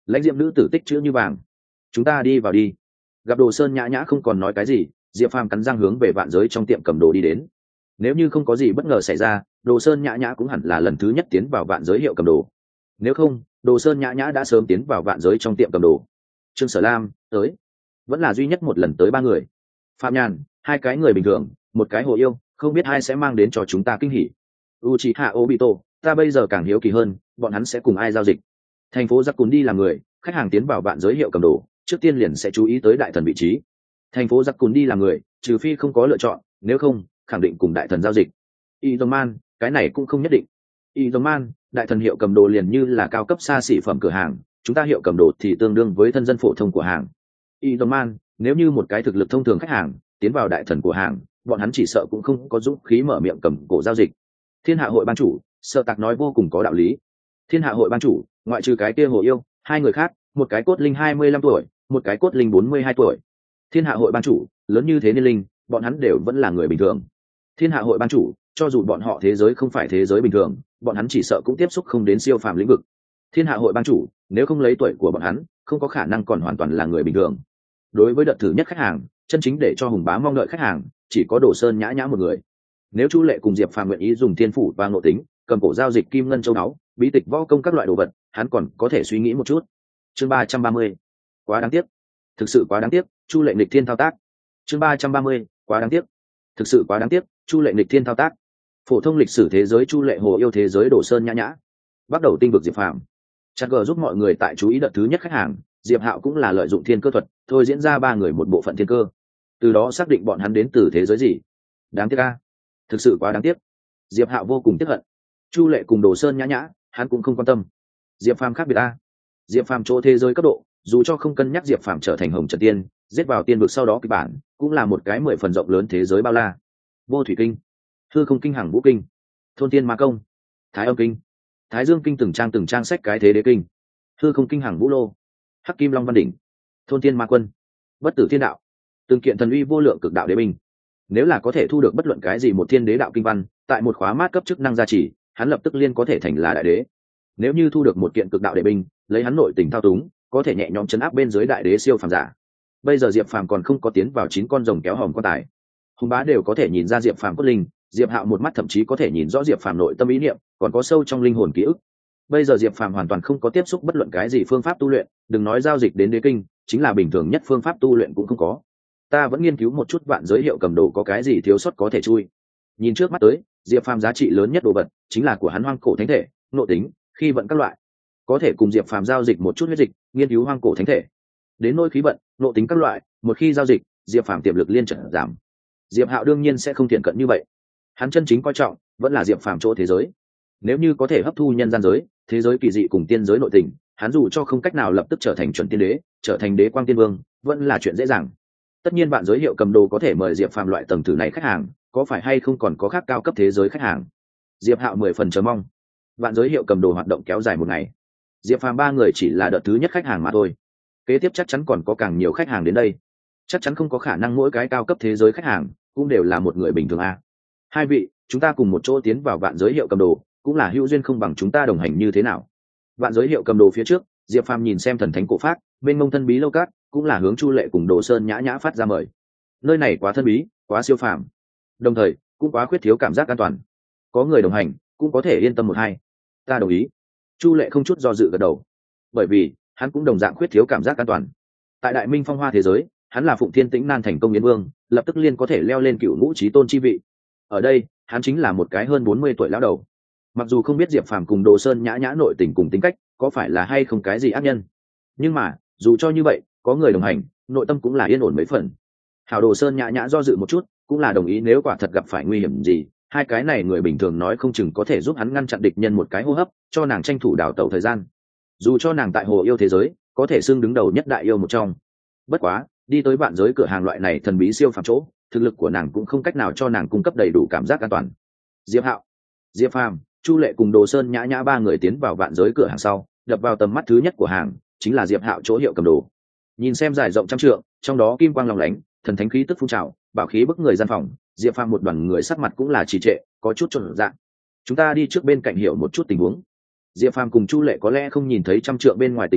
lãnh diệm nữ tử tích chữ như vàng. Chúng ta đi vào đi. Gặp Đồ Sơn Nhã Nhã không còn nói cái gì, Diệp Phàm cắn răng hướng về vạn giới trong tiệm cầm đồ đi đến. Nếu như không có gì bất ngờ xảy ra, Đồ Sơn Nhã Nhã cũng hẳn là lần thứ nhất tiến vào vạn giới hiệu cầm đồ. Nếu không, Đồ Sơn Nhã Nhã đã sớm tiến vào vạn giới trong tiệm cầm đồ. Trương Sở Lam tới, vẫn là duy nhất một lần tới ba người. Phạm Nhàn, hai cái người bình thường, một cái hồ yêu, không biết ai sẽ mang đến cho chúng ta kinh hỉ. Uchiha Obito, ta bây giờ càng hiếu kỳ hơn, bọn hắn sẽ cùng ai giao dịch. Thành phố Giặc Cún đi làm người, khách hàng tiến vào vạn giới hiệu cầm đồ, trước tiên liền sẽ chú ý tới đại thần vị trí. Thành phố Giặc Cún đi làm người, trừ phi không có lựa chọn, nếu không, khẳng định cùng đại thần giao dịch. Izoman, cái này cũng không nhất định. Izoman, đại thần hiệu cầm đồ liền như là cao cấp xa xỉ phẩm cửa hàng, chúng ta hiệu cầm đồ thì tương đương với thân dân phổ thông của hàng. Izoman, nếu như một cái thực lực thông thường khách hàng tiến vào đại thần của hàng, bọn hắn chỉ sợ cũng không có dũng khí mở miệng cầm cổ giao dịch. Thiên Hạ hội ban chủ, Sợ Tạc nói vô cùng có đạo lý. Thiên Hạ hội ban chủ, ngoại trừ cái kia hồ yêu, hai người khác, một cái cốt linh hai mươi lăm tuổi, một cái cốt linh bốn mươi hai tuổi. Thiên Hạ hội ban chủ, lớn như thế niên linh, bọn hắn đều vẫn là người bình thường. Thiên Hạ hội ban chủ, cho dù bọn họ thế giới không phải thế giới bình thường, bọn hắn chỉ sợ cũng tiếp xúc không đến siêu phàm lĩnh vực. Thiên Hạ hội ban chủ, nếu không lấy tuổi của bọn hắn, không có khả năng còn hoàn toàn là người bình thường. Đối với đợt thử nhất khách hàng, chân chính để cho Hùng Bá mong đợi khách hàng, chỉ có Đồ Sơn Nhã Nhã một người. Nếu Chu Lệ cùng Diệp Phàm nguyện ý dùng thiên phủ và ngộ tính, cầm cổ giao dịch kim ngân châu báu, bí tịch võ công các loại đồ vật, hắn còn có thể suy nghĩ một chút. Chương ba trăm ba mươi, quá đáng tiếc, thực sự quá đáng tiếc, Chu Lệ nghịch thiên thao tác. Chương ba trăm ba mươi, quá đáng tiếc, thực sự quá đáng tiếc, Chu Lệ nghịch thiên thao tác. Phổ thông lịch sử thế giới Chu Lệ hồ yêu thế giới Đồ Sơn Nhã Nhã. Bắt đầu tinh vực Diệp Phàm. Chat gờ giúp mọi người tại chú ý đợt thứ nhất khách hàng, Diệp Hạo cũng là lợi dụng thiên cơ thuật, thôi diễn ra ba người một bộ phận thiên cơ. Từ đó xác định bọn hắn đến từ thế giới gì. Đáng tiếc a, thực sự quá đáng tiếc. Diệp Hạo vô cùng tiếc hận. Chu Lệ cùng Đồ Sơn Nhã Nhã, hắn cũng không quan tâm. Diệp Phàm khác biệt a. Diệp Phàm chỗ thế giới cấp độ, dù cho không cân nhắc Diệp Phàm trở thành Hồng Trần Tiên, giết vào tiên vực sau đó kịch bản, cũng là một cái mười phần rộng lớn thế giới bao la. Vô thủy kinh, hư không kinh hằng vũ kinh, thôn tiên ma công, thái âm kinh, thái dương kinh từng trang từng trang sách cái thế đế kinh, hư không kinh hằng vũ lô, hắc kim long văn đỉnh, thôn tiên ma quân, bất tử thiên đạo, từng kiện thần uy vô lượng cực đạo đế binh. Nếu là có thể thu được bất luận cái gì một thiên đế đạo kinh văn, tại một khóa mát cấp chức năng gia trì, hắn lập tức liên có thể thành là đại đế. Nếu như thu được một kiện cực đạo đế binh, lấy hắn nội tình thao túng, có thể nhẹ nhõm chấn áp bên dưới đại đế siêu phàm giả. Bây giờ Diệp Phàm còn không có tiến vào chín con rồng kéo hòm quan tài. Hùng Bá đều có thể nhìn ra Diệp Phàm cốt linh, Diệp Hạo một mắt thậm chí có thể nhìn rõ Diệp Phàm nội tâm ý niệm, còn có sâu trong linh hồn ký ức. Bây giờ Diệp Phàm hoàn toàn không có tiếp xúc bất luận cái gì phương pháp tu luyện, đừng nói giao dịch đến đế kinh, chính là bình thường nhất phương pháp tu luyện cũng không có. Ta vẫn nghiên cứu một chút vạn giới hiệu cầm đồ có cái gì thiếu sót có thể chui. Nhìn trước mắt tới, Diệp Phàm giá trị lớn nhất đồ vật chính là của hắn hoang cổ thánh thể, nội tính, khi vận các loại. Có thể cùng Diệp Phàm giao dịch một chút huyết dịch, nghiên cứu hoang cổ thánh thể. Đến nỗi khí vận, nội tính các loại, một khi giao dịch, Diệp Phàm tiềm lực liên trận giảm. Diệp Hạo đương nhiên sẽ không thiện cận như vậy. Hắn chân chính coi trọng vẫn là Diệp Phàm chỗ thế giới. Nếu như có thể hấp thu nhân gian giới, thế giới kỳ dị cùng tiên giới nội tình, hắn dù cho không cách nào lập tức trở thành chuẩn tiên đế, trở thành đế quang tiên vương, vẫn là chuyện dễ dàng. Tất nhiên bạn giới hiệu cầm đồ có thể mời Diệp Phàm loại tầng thứ này khách hàng, có phải hay không còn có khác cao cấp thế giới khách hàng? Diệp Hạo mười phần chờ mong. Bạn giới hiệu cầm đồ hoạt động kéo dài một ngày. Diệp Phàm ba người chỉ là đợt thứ nhất khách hàng mà thôi. Kế tiếp chắc chắn còn có càng nhiều khách hàng đến đây. Chắc chắn không có khả năng mỗi cái cao cấp thế giới khách hàng cũng đều là một người bình thường a. Hai vị, chúng ta cùng một chỗ tiến vào vạn giới hiệu cầm đồ, cũng là hữu duyên không bằng chúng ta đồng hành như thế nào? Vạn giới hiệu cầm đồ phía trước, Diệp Phàm nhìn xem thần thánh cổ pháp, bên mông thân bí lâu cát, cũng là hướng Chu Lệ cùng Đồ Sơn Nhã Nhã phát ra mời. Nơi này quá thân bí, quá siêu phàm, đồng thời cũng quá khuyết thiếu cảm giác an toàn. Có người đồng hành, cũng có thể yên tâm một hai. Ta đồng ý. Chu Lệ không chút do dự gật đầu, bởi vì hắn cũng đồng dạng khuyết thiếu cảm giác an toàn. Tại Đại Minh Phong Hoa thế giới, hắn là Phụng Thiên Tĩnh Nan thành công yến vương, lập tức liên có thể leo lên cựu ngũ chí tôn chi vị. Ở đây, hắn chính là một cái hơn bốn mươi tuổi lão đầu. Mặc dù không biết Diệp Phàm cùng Đồ Sơn Nhã Nhã nội tình cùng tính cách có phải là hay không cái gì ác nhân, nhưng mà dù cho như vậy, có người đồng hành, nội tâm cũng là yên ổn mấy phần. Hảo Đồ Sơn Nhã Nhã do dự một chút, cũng là đồng ý nếu quả thật gặp phải nguy hiểm gì, hai cái này người bình thường nói không chừng có thể giúp hắn ngăn chặn địch nhân một cái hô hấp, cho nàng tranh thủ đào tẩu thời gian. Dù cho nàng tại hồ yêu thế giới có thể xưng đứng đầu nhất đại yêu một trong, bất quá đi tới vạn giới cửa hàng loại này thần bí siêu phàm chỗ, thực lực của nàng cũng không cách nào cho nàng cung cấp đầy đủ cảm giác an toàn. Diệp Hạo, Diệp Phàm, Chu Lệ cùng Đồ Sơn Nhã Nhã ba người tiến vào vạn giới cửa hàng sau, đập vào tầm mắt thứ nhất của hàng chính là Diệp Hạo chỗ hiệu cầm đồ. Nhìn xem dài rộng trăm trượng, trong đó kim quang long lánh, thần thánh khí tức phun trào, bảo khí bức người gian phòng, Diệp Phàm một đoàn người sắc mặt cũng là trì trệ, có chút chột dạ. Chúng ta đi trước bên cạnh hiểu một chút tình huống. Diệp Phàm cùng Chu Lệ có lẽ không nhìn thấy trăm trượng bên ngoài tình huống,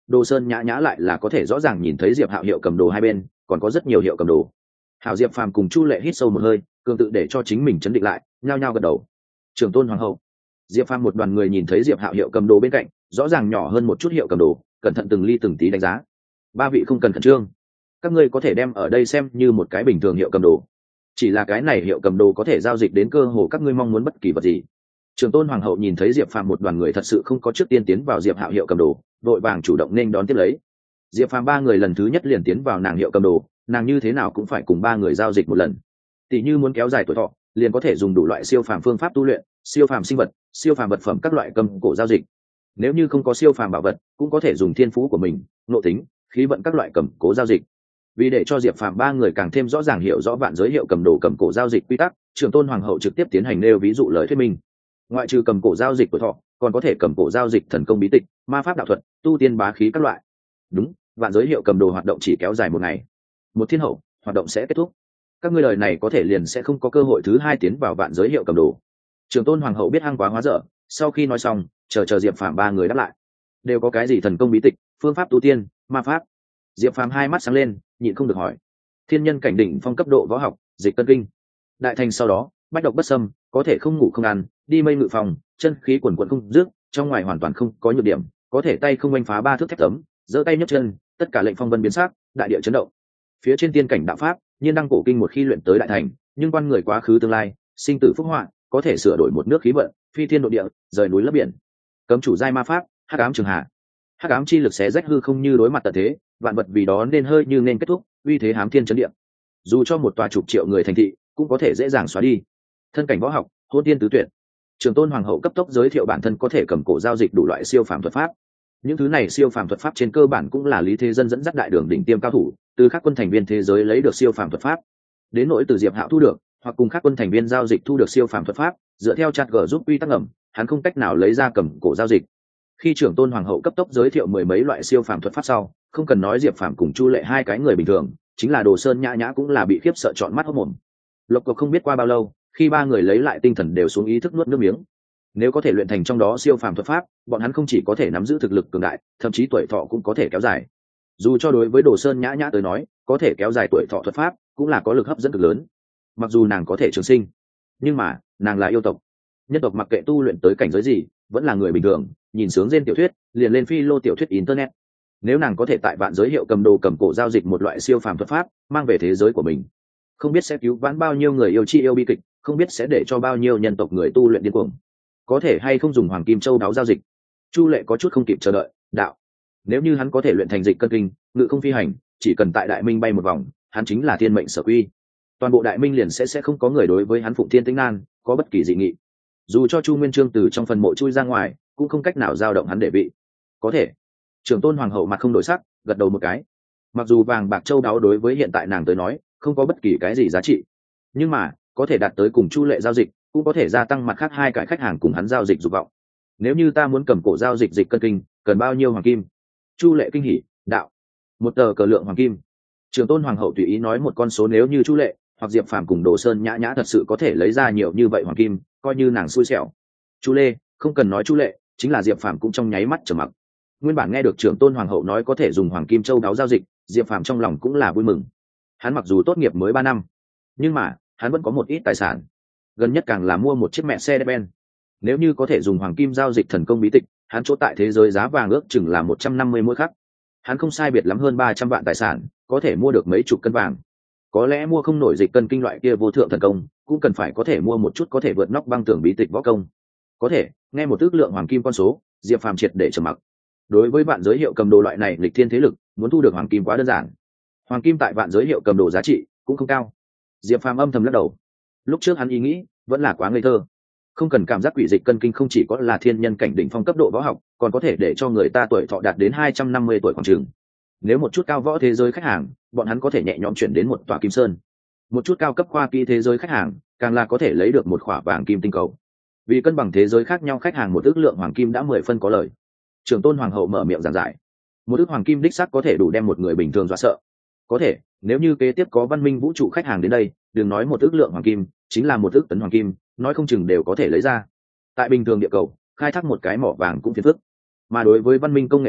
Đồ Sơn Nhã Nhã lại là có thể rõ ràng nhìn thấy Diệp Hạo hiệu cầm đồ hai bên còn có rất nhiều hiệu cầm đồ. Hảo Diệp Phàm cùng Chu Lệ hít sâu một hơi, cường tự để cho chính mình chấn định lại, nhao nhao gật đầu. Trường tôn hoàng hậu. Diệp Phàm một đoàn người nhìn thấy Diệp Hạo hiệu cầm đồ bên cạnh, rõ ràng nhỏ hơn một chút hiệu cầm đồ, cẩn thận từng ly từng tí đánh giá. Ba vị không cần khẩn trương, các ngươi có thể đem ở đây xem như một cái bình thường hiệu cầm đồ. Chỉ là cái này hiệu cầm đồ có thể giao dịch đến cơ hồ các ngươi mong muốn bất kỳ vật gì. Trường tôn hoàng hậu nhìn thấy Diệp Phàm một đoàn người thật sự không có trước tiên tiến vào Diệp Hạo hiệu cầm đồ, vội vàng chủ động nên đón tiếp lấy. Diệp Phàm ba người lần thứ nhất liền tiến vào nàng hiệu cầm đồ, nàng như thế nào cũng phải cùng ba người giao dịch một lần. Tỷ như muốn kéo dài tuổi thọ, liền có thể dùng đủ loại siêu phàm phương pháp tu luyện, siêu phàm sinh vật, siêu phàm vật phẩm các loại cầm cổ giao dịch. Nếu như không có siêu phàm bảo vật, cũng có thể dùng thiên phú của mình, nội tính, khí vận các loại cầm cố giao dịch. Vì để cho Diệp Phàm ba người càng thêm rõ ràng hiểu rõ vạn giới hiệu cầm đồ cầm cổ giao dịch quy tắc, Trường tôn hoàng hậu trực tiếp tiến hành nêu ví dụ lời thuyết minh. Ngoại trừ cầm cổ giao dịch tuổi thọ, còn có thể cầm cổ giao dịch thần công bí tịch, ma pháp đạo thuật, tu tiên bá khí các loại. Đúng, vạn giới hiệu cầm đồ hoạt động chỉ kéo dài một ngày, một thiên hậu hoạt động sẽ kết thúc, các ngươi lời này có thể liền sẽ không có cơ hội thứ hai tiến vào vạn giới hiệu cầm đồ. Trường tôn hoàng hậu biết hăng quá hóa dở, sau khi nói xong chờ chờ Diệp Phàm ba người đáp lại. Đều có cái gì thần công bí tịch, phương pháp tu tiên, ma pháp? Diệp Phàm hai mắt sáng lên, nhịn không được hỏi. Thiên nhân cảnh đỉnh phong cấp độ võ học, dịch cân kinh. Đại thành sau đó bách độc bất xâm, có thể không ngủ không ăn, đi mây ngự phòng, chân khí quần quần không dứt, trong ngoài hoàn toàn không có nhược điểm, có thể tay không oanh phá ba thước thép tấm, giơ tay nhấc chân, tất cả lệnh phong vân biến sắc, đại địa chấn động. Phía trên tiên cảnh đạo pháp, nhiên đăng cổ kinh một khi luyện tới đại thành, nhưng quan người quá khứ tương lai, sinh tử phúc họa, có thể sửa đổi một nước khí vận, phi thiên nội địa, rời núi lấp biển. Cấm chủ giai ma pháp, hắc ám trường hạ. Hắc ám chi lực xé rách hư không như đối mặt tận thế, vạn vật vì đó nên hơi như nên kết thúc, uy thế hám thiên chấn địa. Dù cho một tòa chục triệu người thành thị, cũng có thể dễ dàng xóa đi. Thân cảnh võ học, hôn tiên tứ tuyệt. Trường tôn hoàng hậu cấp tốc giới thiệu bản thân có thể cầm cổ giao dịch đủ loại siêu phàm thuật pháp. Những thứ này siêu phàm thuật pháp trên cơ bản cũng là Lý Thế Dân dẫn dắt đại đường đỉnh tiêm cao thủ, từ các quân thành viên thế giới lấy được siêu phàm thuật pháp. Đến nỗi từ Diệp Hạo thu được, hoặc cùng các quân thành viên giao dịch thu được siêu phàm thuật pháp, dựa theo chặt gở giúp quy tắc ngầm, hắn không cách nào lấy ra cầm cổ giao dịch. Khi trưởng tôn hoàng hậu cấp tốc giới thiệu mười mấy loại siêu phàm thuật pháp sau, không cần nói Diệp Phàm cùng Chu Lệ hai cái người bình thường, chính là Đồ Sơn Nhã Nhã cũng là bị khiếp sợ trọn mắt hốt mồm. Lộc Cộc không biết qua bao lâu, khi ba người lấy lại tinh thần đều xuống ý thức nuốt nước miếng. Nếu có thể luyện thành trong đó siêu phàm thuật pháp, bọn hắn không chỉ có thể nắm giữ thực lực cường đại, thậm chí tuổi thọ cũng có thể kéo dài. Dù cho đối với Đồ Sơn Nhã Nhã tới nói, có thể kéo dài tuổi thọ thuật pháp cũng là có lực hấp dẫn cực lớn. Mặc dù nàng có thể trường sinh, nhưng mà nàng là yêu tộc, nhân tộc mặc kệ tu luyện tới cảnh giới gì, vẫn là người bình thường, nhìn sướng trên tiểu thuyết, liền lên phi lô tiểu thuyết internet. Nếu nàng có thể tại vạn giới hiệu cầm đồ cầm cổ giao dịch một loại siêu phàm thuật pháp, mang về thế giới của mình, không biết sẽ cứu vãn bao nhiêu người yêu chi yêu bi kịch, không biết sẽ để cho bao nhiêu nhân tộc người tu luyện điên cuồng. Có thể hay không dùng hoàng kim châu đáo giao dịch? Chu Lệ có chút không kịp chờ đợi, đạo. Nếu như hắn có thể luyện thành dịch cân kinh, ngự không phi hành, chỉ cần tại đại minh bay một vòng, hắn chính là thiên mệnh sở quy. Toàn bộ đại minh liền sẽ sẽ không có người đối với hắn phụng thiên tĩnh nan có bất kỳ dị nghị. Dù cho Chu Nguyên Chương từ trong phần mộ chui ra ngoài, cũng không cách nào dao động hắn để vị. Có thể. Trưởng tôn hoàng hậu mặt không đổi sắc, gật đầu một cái. Mặc dù vàng bạc châu đáo đối với hiện tại nàng tới nói không có bất kỳ cái gì giá trị, nhưng mà có thể đạt tới cùng Chu Lệ giao dịch, cũng có thể gia tăng mặt khác hai cái khách hàng cùng hắn giao dịch dục vọng. Nếu như ta muốn cầm cổ giao dịch dịch cân kinh, cần bao nhiêu hoàng kim? Chu Lệ kinh hỉ, đạo. Một tờ cờ lượng hoàng kim. Trường tôn hoàng hậu tùy ý nói một con số, nếu như Chu Lệ hoặc Diệp Phàm cùng Đồ Sơn Nhã Nhã thật sự có thể lấy ra nhiều như vậy hoàng kim, coi như nàng xui xẻo. Chu Lê, không cần nói Chu Lệ, chính là Diệp Phàm cũng trong nháy mắt trầm mặc. Nguyên bản nghe được trưởng tôn hoàng hậu nói có thể dùng hoàng kim châu đáo giao dịch, Diệp Phàm trong lòng cũng là vui mừng. Hắn mặc dù tốt nghiệp mới ba năm, nhưng mà hắn vẫn có một ít tài sản, gần nhất càng là mua một chiếc mẹ xe ben. Nếu như có thể dùng hoàng kim giao dịch thần công bí tịch, hắn chỗ tại thế giới giá vàng ước chừng là một trăm năm mươi mỗi khắc. Hắn không sai biệt lắm hơn ba trăm vạn tài sản, có thể mua được mấy chục cân vàng. Có lẽ mua không nổi dịch cân kinh loại kia vô thượng thần công, cũng cần phải có thể mua một chút có thể vượt nóc băng tường bí tịch võ công. Có thể nghe một ước lượng hoàng kim con số, Diệp Phàm triệt để trầm mặc. Đối với vạn giới hiệu cầm đồ loại này lịch thiên thế lực, muốn thu được hoàng kim quá đơn giản. Hoàng kim tại vạn giới hiệu cầm đồ giá trị cũng không cao. Diệp Phàm âm thầm lắc đầu. Lúc trước hắn ý nghĩ vẫn là quá ngây thơ. Không cần cảm giác quỷ dịch cân kinh không chỉ có là thiên nhân cảnh đỉnh phong cấp độ võ học, còn có thể để cho người ta tuổi thọ đạt đến hai trăm năm mươi tuổi khoảng trường. Nếu một chút cao võ thế giới khách hàng, bọn hắn có thể nhẹ nhõm chuyển đến một tòa kim sơn. Một chút cao cấp khoa kỹ thế giới khách hàng, càng là có thể lấy được một khỏa vàng kim tinh cầu. Vì cân bằng thế giới khác nhau, khách hàng một ước lượng hoàng kim đã mười phân có lời. Trưởng tôn hoàng hậu mở miệng giảng giải. Một ước hoàng kim đích xác có thể đủ đem một người bình thường dọa sợ. Có thể, nếu như kế tiếp có văn minh vũ trụ khách hàng đến đây, đừng nói một ước lượng hoàng kim, chính là một ước tấn hoàng kim, nói không chừng đều có thể lấy ra. Tại bình thường địa cầu, khai thác một cái mỏ vàng cũng phiền phức, mà đối với văn minh công nghệ cao,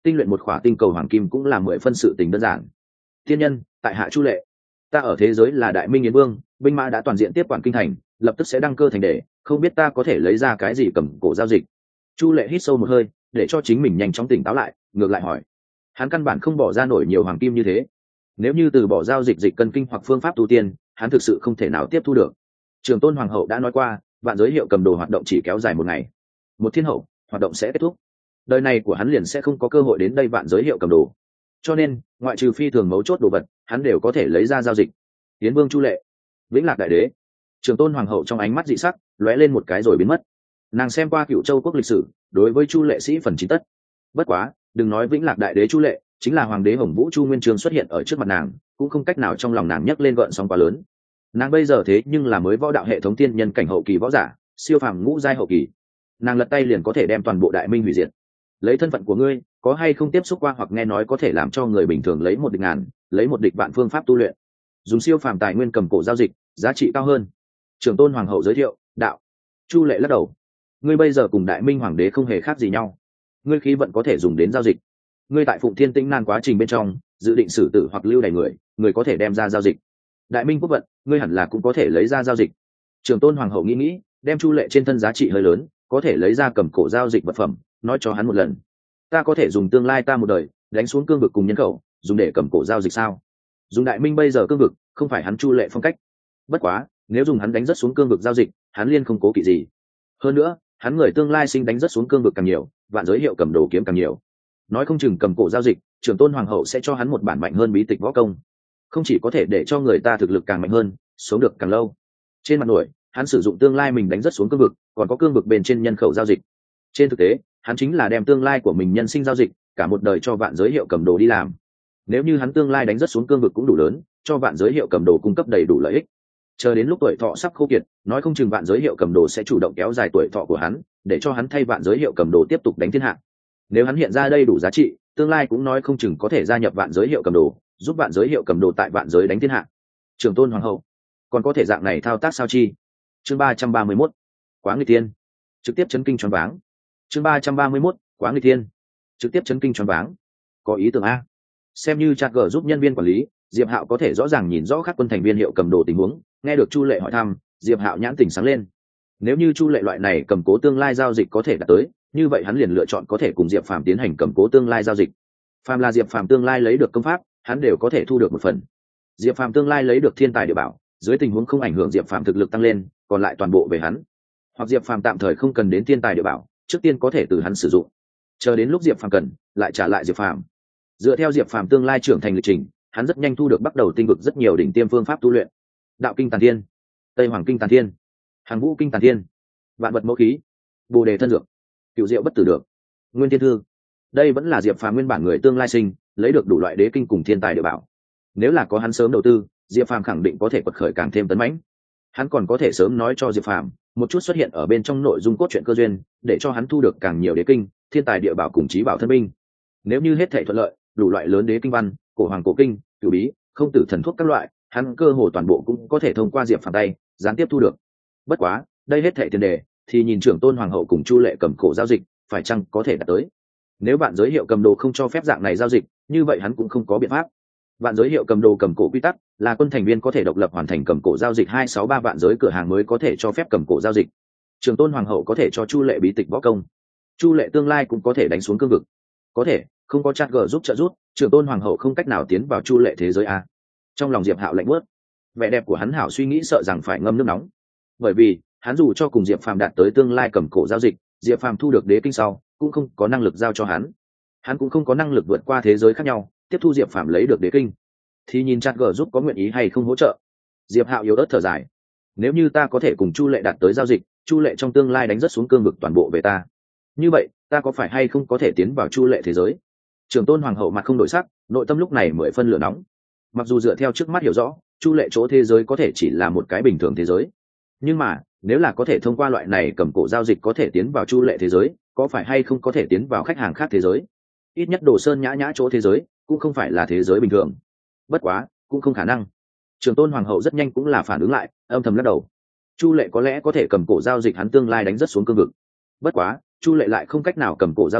tinh luyện một khỏa tinh cầu hoàng kim cũng là mười phân sự tình đơn giản. Thiên nhân, tại hạ Chu Lệ, ta ở thế giới là Đại Minh Yến Vương, binh mã đã toàn diện tiếp quản kinh thành, lập tức sẽ đăng cơ thành đề, không biết ta có thể lấy ra cái gì cầm cổ giao dịch. Chu Lệ hít sâu một hơi, để cho chính mình nhanh chóng tỉnh táo lại, ngược lại hỏi. Hắn căn bản không bỏ ra nổi nhiều hoàng kim như thế. Nếu như từ bỏ giao dịch dịch cân kinh hoặc phương pháp tu tiên, hắn thực sự không thể nào tiếp thu được. Trường Tôn Hoàng hậu đã nói qua, vạn giới hiệu cầm đồ hoạt động chỉ kéo dài một ngày, một thiên hậu hoạt động sẽ kết thúc, đời này của hắn liền sẽ không có cơ hội đến đây vạn giới hiệu cầm đồ. Cho nên ngoại trừ phi thường mấu chốt đồ vật, hắn đều có thể lấy ra giao dịch. Tiến Vương Chu Lệ, Vĩnh Lạc Đại Đế. Trường Tôn Hoàng hậu trong ánh mắt dị sắc lóe lên một cái rồi biến mất. Nàng xem qua Cựu Châu quốc lịch sử, đối với Chu Lệ sĩ phần chín tất. Bất quá đừng nói Vĩnh Lạc Đại Đế Chu Lệ, chính là Hoàng đế Hồng Vũ Chu Nguyên Chương xuất hiện ở trước mặt nàng, cũng không cách nào trong lòng nàng nhấc lên gợn sóng quá lớn. Nàng bây giờ thế nhưng là mới võ đạo hệ thống tiên nhân cảnh hậu kỳ võ giả, siêu phàm ngũ giai hậu kỳ. Nàng lật tay liền có thể đem toàn bộ Đại Minh hủy diệt. Lấy thân phận của ngươi, có hay không tiếp xúc qua hoặc nghe nói có thể làm cho người bình thường lấy một địch ngàn, lấy một địch vạn phương pháp tu luyện, dùng siêu phàm tài nguyên cầm cổ giao dịch, giá trị cao hơn. Trường Tôn Hoàng hậu giới thiệu, đạo. Chu Lệ lắc đầu. Ngươi bây giờ cùng Đại Minh Hoàng đế không hề khác gì nhau. Ngươi khí vận có thể dùng đến giao dịch. Ngươi tại Phụng Thiên Tĩnh Nan quá trình bên trong, dự định xử tử hoặc lưu đày người, người có thể đem ra giao dịch. Đại Minh quốc vận, ngươi hẳn là cũng có thể lấy ra giao dịch. Trường Tôn Hoàng hậu nghĩ nghĩ, đem Chu Lệ trên thân giá trị hơi lớn, có thể lấy ra cầm cổ giao dịch vật phẩm, nói cho hắn một lần. Ta có thể dùng tương lai ta một đời đánh xuống cương vực cùng nhân khẩu, dùng để cầm cổ giao dịch sao? Dùng Đại Minh bây giờ cương vực, không phải hắn Chu Lệ phong cách. Bất quá, nếu dùng hắn đánh rất xuống cương vực giao dịch, hắn liên không cố kỵ gì. Hơn nữa, hắn người tương lai sinh đánh rất xuống cương vực càng nhiều, vạn giới hiệu cầm đồ kiếm càng nhiều. Nói không chừng cầm cổ giao dịch, Trường Tôn Hoàng hậu sẽ cho hắn một bản mạnh hơn bí tịch võ công, không chỉ có thể để cho người ta thực lực càng mạnh hơn, sống được càng lâu. Trên mặt nổi, hắn sử dụng tương lai mình đánh rất xuống cương vực, còn có cương vực bên trên nhân khẩu giao dịch. Trên thực tế, hắn chính là đem tương lai của mình nhân sinh giao dịch, cả một đời cho vạn giới hiệu cầm đồ đi làm. Nếu như hắn tương lai đánh rất xuống cương vực cũng đủ lớn, cho vạn giới hiệu cầm đồ cung cấp đầy đủ lợi ích. Chờ đến lúc tuổi thọ sắp khô kiệt, nói không chừng vạn giới hiệu cầm đồ sẽ chủ động kéo dài tuổi thọ của hắn, để cho hắn thay vạn giới hiệu cầm đồ tiếp tục đánh thiên hạ. Nếu hắn hiện ra đây đủ giá trị, tương lai cũng nói không chừng có thể gia nhập vạn giới hiệu cầm đồ, giúp vạn giới hiệu cầm đồ tại vạn giới đánh thiên hạ. Trường Tôn Hoàng hậu, còn có thể dạng này thao tác sao chi? Chương ba trăm ba mươi mốt, Quá Nghịch Thiên, trực tiếp chấn kinh choáng váng. Chương ba trăm ba mươi mốt, Quá Nghịch Thiên, trực tiếp chấn kinh choáng váng. Có ý tưởng a? Xem như chat gờ giúp nhân viên quản lý, Diệp Hạo có thể rõ ràng nhìn rõ các quân thành viên hiệu cầm đồ tình huống, nghe được Chu Lệ hỏi thăm, Diệp Hạo nhãn tỉnh sáng lên. Nếu như Chu Lệ loại này cầm cố tương lai giao dịch có thể đạt tới, như vậy hắn liền lựa chọn có thể cùng Diệp Phàm tiến hành cầm cố tương lai giao dịch. Phàm là Diệp Phàm tương lai lấy được công pháp, hắn đều có thể thu được một phần. Diệp Phàm tương lai lấy được thiên tài địa bảo, dưới tình huống không ảnh hưởng Diệp Phàm thực lực tăng lên, còn lại toàn bộ về hắn. Hoặc Diệp Phàm tạm thời không cần đến thiên tài địa bảo, trước tiên có thể từ hắn sử dụng, chờ đến lúc Diệp Phàm cần, lại trả lại Diệp Phàm. Dựa theo Diệp Phàm tương lai trưởng thành lịch trình, hắn rất nhanh thu được bắt đầu tinh vực rất nhiều đỉnh tiêm phương pháp tu luyện. Đạo kinh Tàn Thiên, Tây Hoàng kinh Tàn Thiên, Hàng Vũ kinh Tàn Thiên, Vạn vật mẫu khí, Bồ đề thân dược, Cựu diệu bất tử được, Nguyên thiên thư. Đây vẫn là Diệp Phàm nguyên bản người tương lai sinh, lấy được đủ loại đế kinh cùng thiên tài địa bảo. Nếu là có hắn sớm đầu tư, Diệp Phàm khẳng định có thể quật khởi càng thêm tấn mãnh. Hắn còn có thể sớm nói cho Diệp Phàm một chút xuất hiện ở bên trong nội dung cốt truyện cơ duyên, để cho hắn thu được càng nhiều đế kinh, thiên tài địa bảo cùng chí bảo thân binh. Nếu như hết thảy thuận lợi, đủ loại lớn đế kinh văn, cổ hoàng cổ kinh, cửu bí, không tử thần thuốc các loại, hắn cơ hồ toàn bộ cũng có thể thông qua Diệp Phàm tay gián tiếp thu được. Bất quá, đây hết thảy tiền đề thì nhìn Trưởng Tôn Hoàng hậu cùng Chu Lệ cầm cổ giao dịch, phải chăng có thể đạt tới. Nếu bạn giới hiệu cầm đồ không cho phép dạng này giao dịch, như vậy hắn cũng không có biện pháp. Vạn giới hiệu cầm đồ cầm cổ quy tắc là quân thành viên có thể độc lập hoàn thành cầm cổ giao dịch hai sáu ba vạn giới cửa hàng mới có thể cho phép cầm cổ giao dịch. Trường Tôn Hoàng hậu có thể cho Chu Lệ bí tịch võ công, Chu Lệ tương lai cũng có thể đánh xuống cương vực. Có thể, không có chat gờ giúp trợ giúp, Trường Tôn Hoàng hậu không cách nào tiến vào Chu Lệ thế giới a. Trong lòng Diệp Hạo lạnh bớt, vẻ đẹp của hắn hảo suy nghĩ sợ rằng phải ngâm nước nóng. Bởi vì, hắn dù cho cùng Diệp Phàm đạt tới tương lai cầm cổ giao dịch, Diệp Phàm thu được đế kinh sau, cũng không có năng lực giao cho hắn. Hắn cũng không có năng lực vượt qua thế giới khác nhau, tiếp thu Diệp Phàm lấy được đế kinh. Thì nhìn chat gờ giúp có nguyện ý hay không hỗ trợ. Diệp Hạo yếu ớt thở dài, nếu như ta có thể cùng Chu Lệ đạt tới giao dịch, Chu Lệ trong tương lai đánh rất xuống cương vực toàn bộ về ta, như vậy ta có phải hay không có thể tiến vào Chu Lệ thế giới? Trường Tôn Hoàng hậu mặt không đổi sắc, nội tâm lúc này mười phân lửa nóng. Mặc dù dựa theo trước mắt hiểu rõ, Chu Lệ chỗ thế giới có thể chỉ là một cái bình thường thế giới, nhưng mà nếu là có thể thông qua loại này cầm cổ giao dịch có thể tiến vào Chu Lệ thế giới, có phải hay không có thể tiến vào khách hàng khác thế giới? Ít nhất Đồ Sơn nhã nhã chỗ thế giới cũng không phải là thế giới bình thường. Bất quá cũng không khả năng. Trường Tôn Hoàng hậu rất nhanh cũng là phản ứng lại, âm thầm lắc đầu. Chu Lệ có lẽ có thể cầm cổ giao dịch hắn tương lai đánh rất xuống cương vực. Bất quá, Chu Lệ lại không cách nào cầm cổ giao dịch,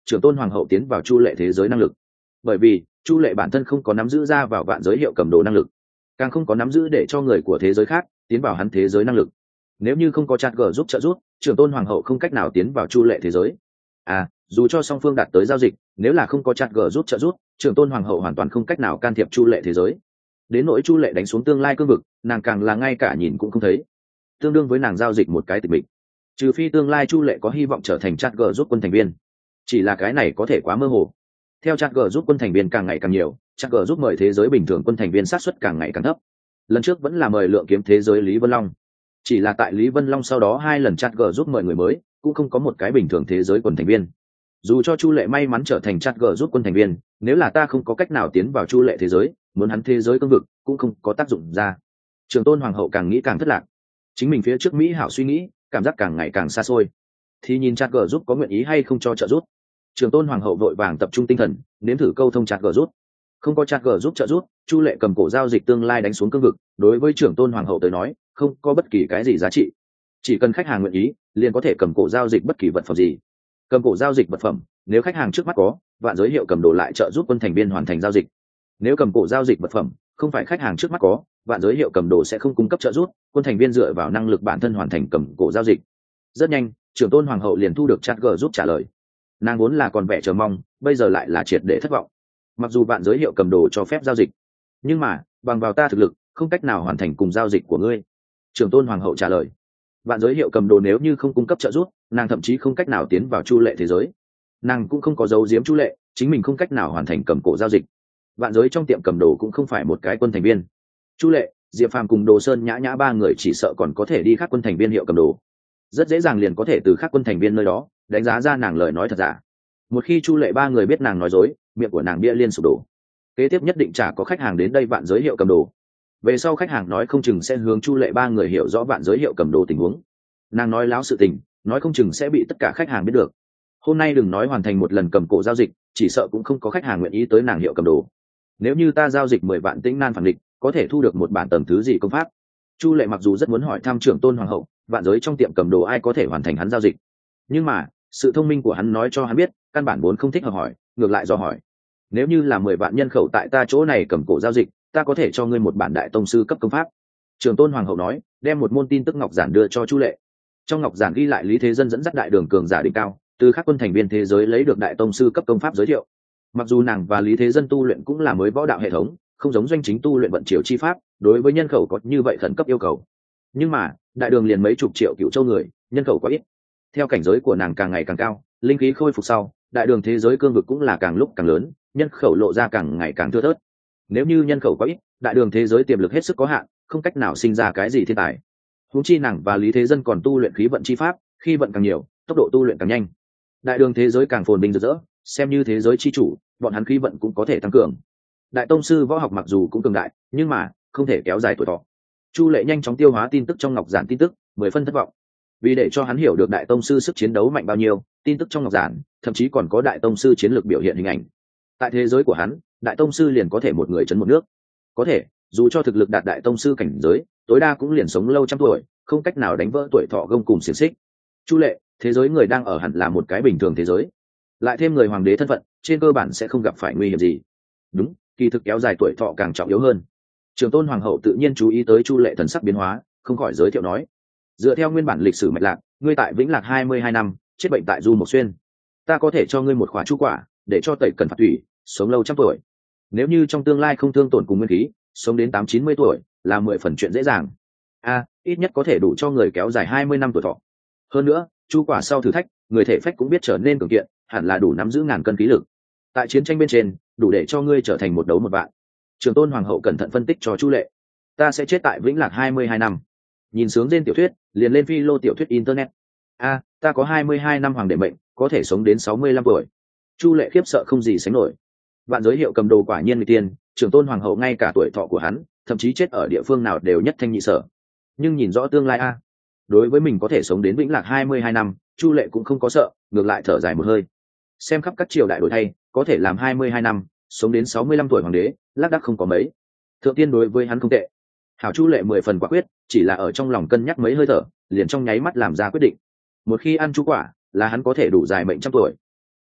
trưởng tôn hoàng hậu tiến vào chu lệ thế giới năng lực. Bởi vì chu lệ bản thân không có nắm giữ ra vào vạn giới hiệu cầm đồ năng lực, càng không có nắm giữ để cho người của thế giới khác tiến vào hắn thế giới năng lực. Nếu như không có chat g giúp trợ giúp, trưởng tôn hoàng hậu không cách nào tiến vào chu lệ thế giới. À, dù cho song phương đạt tới giao dịch, nếu là không có chat g giúp trợ giúp, trưởng tôn hoàng hậu hoàn toàn không cách nào can thiệp chu lệ thế giới. Đến nỗi chu lệ đánh xuống tương lai cương vực, nàng càng là ngay cả nhìn cũng không thấy, tương đương với nàng giao dịch một cái tịch mịch. Trừ phi tương lai chu lệ có hy vọng trở thành chat g giúp quân thành viên, chỉ là cái này có thể quá mơ hồ. Theo chat g giúp quân thành viên càng ngày càng nhiều, chat g giúp mời thế giới bình thường quân thành viên sát suất càng ngày càng thấp. Lần trước vẫn là mời lượng kiếm thế giới Lý Vân Long, chỉ là tại Lý Vân Long sau đó hai lần chat g giúp mời người mới, cũng không có một cái bình thường thế giới quân thành viên. Dù cho chu lệ may mắn trở thành chat g giúp quân thành viên, nếu là ta không có cách nào tiến vào chu lệ thế giới, muốn hắn thế giới cương vực cũng không có tác dụng ra. Trường tôn hoàng hậu càng nghĩ càng thất lạc, chính mình phía trước mỹ hảo suy nghĩ cảm giác càng ngày càng xa xôi, thì nhìn chat g giúp có nguyện ý hay không cho trợ giúp. Trường tôn hoàng hậu vội vàng tập trung tinh thần nếm thử câu thông chat g giúp. Không có chat g giúp trợ giúp, chu lệ cầm cổ giao dịch tương lai đánh xuống cương vực, đối với trưởng tôn hoàng hậu tới nói không có bất kỳ cái gì giá trị. Chỉ cần khách hàng nguyện ý, liền có thể cầm cổ giao dịch bất kỳ vật phẩm gì. Cầm cổ giao dịch vật phẩm, nếu khách hàng trước mắt có, vạn giới hiệu cầm đồ lại trợ giúp quân thành viên hoàn thành giao dịch. Nếu cầm cổ giao dịch vật phẩm không phải khách hàng trước mắt có, vạn giới hiệu cầm đồ sẽ không cung cấp trợ giúp, quân thành viên dựa vào năng lực bản thân hoàn thành cầm cổ giao dịch. Rất nhanh, trưởng tôn hoàng hậu liền thu được chat g giúp trả lời. Nàng vốn là còn vẻ chờ mong, bây giờ lại là triệt để thất vọng. Mặc dù vạn giới hiệu cầm đồ cho phép giao dịch, nhưng mà bằng vào ta thực lực không cách nào hoàn thành cùng giao dịch của ngươi. Trưởng tôn hoàng hậu trả lời. Vạn giới hiệu cầm đồ nếu như không cung cấp trợ giúp, nàng thậm chí không cách nào tiến vào chu lệ thế giới. Nàng cũng không có giấu giếm chu lệ, chính mình không cách nào hoàn thành cầm cổ giao dịch. Vạn giới trong tiệm cầm đồ cũng không phải một cái quân thành viên. Chu lệ, Diệp Phàm cùng Đồ Sơn Nhã Nhã ba người chỉ sợ còn có thể đi khác quân thành viên hiệu cầm đồ, rất dễ dàng liền có thể từ khác quân thành viên nơi đó đánh giá ra nàng lời nói thật giả. Một khi chu lệ ba người biết nàng nói dối, miệng của nàng bia liên sụp đổ. Kế tiếp nhất định chả có khách hàng đến đây vạn giới hiệu cầm đồ. Về sau khách hàng nói không chừng sẽ hướng chu lệ ba người hiểu rõ vạn giới hiệu cầm đồ tình huống. Nàng nói láo sự tình, nói không chừng sẽ bị tất cả khách hàng biết được. Hôm nay đừng nói hoàn thành một lần cầm cổ giao dịch, chỉ sợ cũng không có khách hàng nguyện ý tới nàng hiệu cầm đồ. Nếu như ta giao dịch mười vạn tĩnh nan phản địch, có thể thu được một bản tầng thứ gì công pháp. Chu lệ mặc dù rất muốn hỏi thăm trưởng tôn hoàng hậu, vạn giới trong tiệm cầm đồ ai có thể hoàn thành hắn giao dịch, nhưng mà sự thông minh của hắn nói cho hắn biết, căn bản vốn không thích hợp hỏi, ngược lại dò hỏi. Nếu như là mười vạn nhân khẩu tại ta chỗ này cầm cổ giao dịch, ta có thể cho ngươi một bản đại tông sư cấp công pháp. Trưởng tôn hoàng hậu nói, đem một môn tin tức ngọc giản đưa cho chu lệ. Trong ngọc giản ghi lại Lý Thế Dân dẫn dắt đại đường cường giả đỉnh cao, từ các quân thành viên thế giới lấy được đại tông sư cấp công pháp giới thiệu. Mặc dù nàng và Lý Thế Dân tu luyện cũng là mới võ đạo hệ thống, không giống doanh chính tu luyện vận triều chi pháp, đối với nhân khẩu có như vậy khẩn cấp yêu cầu. Nhưng mà đại đường liền mấy chục triệu cựu châu người, nhân khẩu quá ít. Theo cảnh giới của nàng càng ngày càng cao, linh khí khôi phục sau, đại đường thế giới cương vực cũng là càng lúc càng lớn, nhân khẩu lộ ra càng ngày càng thưa thớt. Nếu như nhân khẩu quá ít, đại đường thế giới tiềm lực hết sức có hạn, không cách nào sinh ra cái gì thiên tài. Huống chi nàng và Lý Thế Dân còn tu luyện khí vận chi pháp, khi vận càng nhiều, tốc độ tu luyện càng nhanh. Đại đường thế giới càng phồn vinh rực rỡ, xem như thế giới chi chủ, bọn hắn khí vận cũng có thể tăng cường. Đại tông sư võ học mặc dù cũng cường đại, nhưng mà không thể kéo dài tuổi thọ. Chu lệ nhanh chóng tiêu hóa tin tức trong ngọc giản tin tức, mười phân thất vọng. Vì để cho hắn hiểu được đại tông sư sức chiến đấu mạnh bao nhiêu, tin tức trong ngọc giản thậm chí còn có đại tông sư chiến lược biểu hiện hình ảnh. Tại thế giới của hắn, đại tông sư liền có thể một người chấn một nước. Có thể, dù cho thực lực đạt đại tông sư cảnh giới, tối đa cũng liền sống lâu trăm tuổi, không cách nào đánh vỡ tuổi thọ gông cùng xiềng xích. Chu lệ, thế giới người đang ở hẳn là một cái bình thường thế giới, lại thêm người hoàng đế thân phận, trên cơ bản sẽ không gặp phải nguy hiểm gì. Đúng, kỳ thực kéo dài tuổi thọ càng trọng yếu hơn. Trường tôn hoàng hậu tự nhiên chú ý tới chu lệ thần sắc biến hóa, không khỏi giới thiệu nói, dựa theo nguyên bản lịch sử mạch lạc, ngươi tại vĩnh lạc hai mươi hai năm, chết bệnh tại du mộc xuyên, ta có thể cho ngươi một khóa chu quả, để cho tẩy cần phạt thủy, sống lâu trăm tuổi. Nếu như trong tương lai không thương tổn cùng nguyên khí, sống đến tám chín mươi tuổi là mười phần chuyện dễ dàng. A, ít nhất có thể đủ cho người kéo dài hai mươi năm tuổi thọ. Hơn nữa, chu quả sau thử thách, người thể phách cũng biết trở nên cường kiện, hẳn là đủ nắm giữ ngàn cân khí lực. Tại chiến tranh bên trên, đủ để cho ngươi trở thành một đấu một vạn. Trường tôn hoàng hậu cẩn thận phân tích cho chu lệ, ta sẽ chết tại vĩnh lạc hai mươi hai năm. Nhìn sướng trên tiểu thuyết, liền lên phi lô tiểu thuyết internet. A, ta có hai mươi hai năm hoàng đệ mệnh, có thể sống đến sáu mươi lăm tuổi. Chu lệ khiếp sợ không gì sánh nổi. Vạn giới hiệu cầm đồ quả nhiên người tiên, trường tôn hoàng hậu ngay cả tuổi thọ của hắn, thậm chí chết ở địa phương nào đều nhất thanh nhị sở. Nhưng nhìn rõ tương lai a, đối với mình có thể sống đến vĩnh lạc hai mươi hai năm, chu lệ cũng không có sợ, ngược lại thở dài một hơi. Xem khắp các triều đại đổi thay, có thể làm hai mươi hai năm, sống đến sáu mươi lăm tuổi hoàng đế, lác đác không có mấy. Thượng tiên đối với hắn không tệ. Hảo chu lệ mười phần quả quyết, chỉ là ở trong lòng cân nhắc mấy hơi thở, liền trong nháy mắt làm ra quyết định. Một khi ăn chu quả, là hắn có thể đủ dài mệnh trăm tuổi.